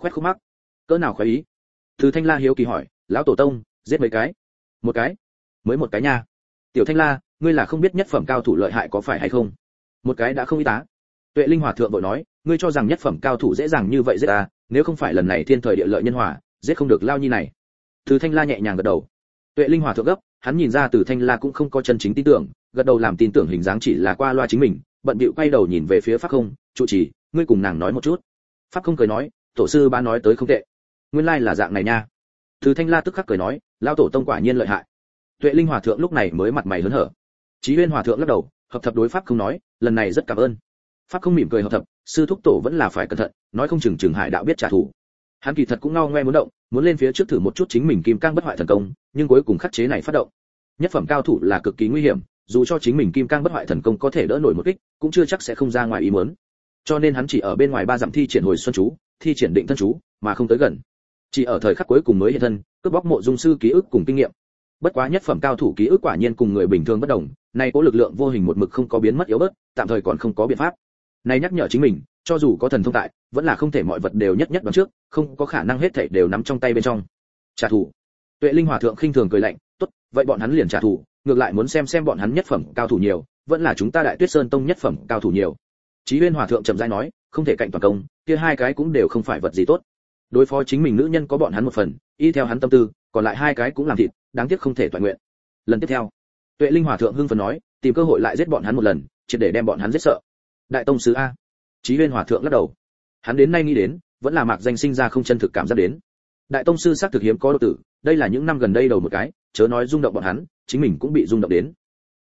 Speaker 1: khoét khúc mắc. Cỡ nào khoái ý? Từ Thanh La hiếu kỳ hỏi, lão tổ tông, giết mấy cái? Một cái? Mới một cái nha. Tiểu Thanh La, ngươi là không biết nhất phẩm cao thủ lợi hại có phải hay không? Một cái đã không ý tá. Tuệ Linh Hòa thượng vội nói, ngươi cho rằng nhất phẩm cao thủ dễ dàng như vậy giết ta, nếu không phải lần này thiên thời địa lợi nhân hòa, giết không được lao nhi này. Từ Thanh La nhẹ nhàng gật đầu. Tuệ Linh Hòa thượng gấp, hắn nhìn ra Từ Thanh La cũng không có chân chính tin tưởng, gật đầu làm tin tưởng hình dáng chỉ là qua loa chính mình, bận bịu quay đầu nhìn về phía Pháp Không, trụ trì, ngươi cùng nàng nói một chút. Pháp Không cười nói, tổ sư ba nói tới không tệ. Nguyên lai là dạng này nha. Từ Thanh La tức khắc cười nói, lao tổ tông quả nhiên lợi hại. Tuệ Linh Hòa thượng lúc này mới mặt mày hớn hở. Chí Huyên Hòa thượng lắc đầu, hợp thập đối Pháp Không nói, lần này rất cảm ơn. Pháp Không mỉm cười hợp thập, sư thúc tổ vẫn là phải cẩn thận, nói không chừng Hải đạo biết trả thù. Hắn kỳ thật cũng ngao ngoe muốn động, muốn lên phía trước thử một chút chính mình kim cang bất hoại thần công, nhưng cuối cùng khắc chế này phát động. Nhất phẩm cao thủ là cực kỳ nguy hiểm, dù cho chính mình kim cang bất hoại thần công có thể đỡ nổi một kích, cũng chưa chắc sẽ không ra ngoài ý muốn. Cho nên hắn chỉ ở bên ngoài 3 dặm thi triển hồi xuân chú, thi triển định thân chú, mà không tới gần. Chỉ ở thời khắc cuối cùng mới hiện thân, cướp bóc mộ dung sư ký ức cùng kinh nghiệm. Bất quá nhất phẩm cao thủ ký ức quả nhiên cùng người bình thường bất đồng, nay có lực lượng vô hình một mực không có biến mất yếu bớt, tạm thời còn không có biện pháp. Này nhắc nhở chính mình, cho dù có thần thông tại, vẫn là không thể mọi vật đều nhất nhất đoán trước, không có khả năng hết thảy đều nắm trong tay bên trong. Trả thù. Tuệ Linh Hòa thượng khinh thường cười lạnh, tốt, vậy bọn hắn liền trả thù, ngược lại muốn xem bọn hắn nhất phẩm cao thủ nhiều, vẫn là chúng ta Đại Tuyết Sơn tông nhất phẩm cao thủ nhiều. Chí Huyên Hòa thượng chậm rãi nói, không thể cạnh toàn công, kia hai cái cũng đều không phải vật gì tốt. Đối phó chính mình nữ nhân có bọn hắn một phần, y theo hắn tâm tư, còn lại hai cái cũng làm thịt, đáng tiếc không thể toàn nguyện. Lần tiếp theo, Tuệ Linh Hòa thượng hưng phấn nói, tìm cơ hội lại giết bọn hắn một lần, triệt để đem bọn hắn giết sợ. Đại tông sứ a. Chí Huyên Hòa thượng lắc đầu. Hắn đến nay nghĩ đến, vẫn là mạc danh sinh ra không chân thực cảm giác đến. Đại tông sư xác thực hiếm có độ tử, đây là những năm gần đây đầu một cái, chớ nói rung động bọn hắn, chính mình cũng bị rung động đến.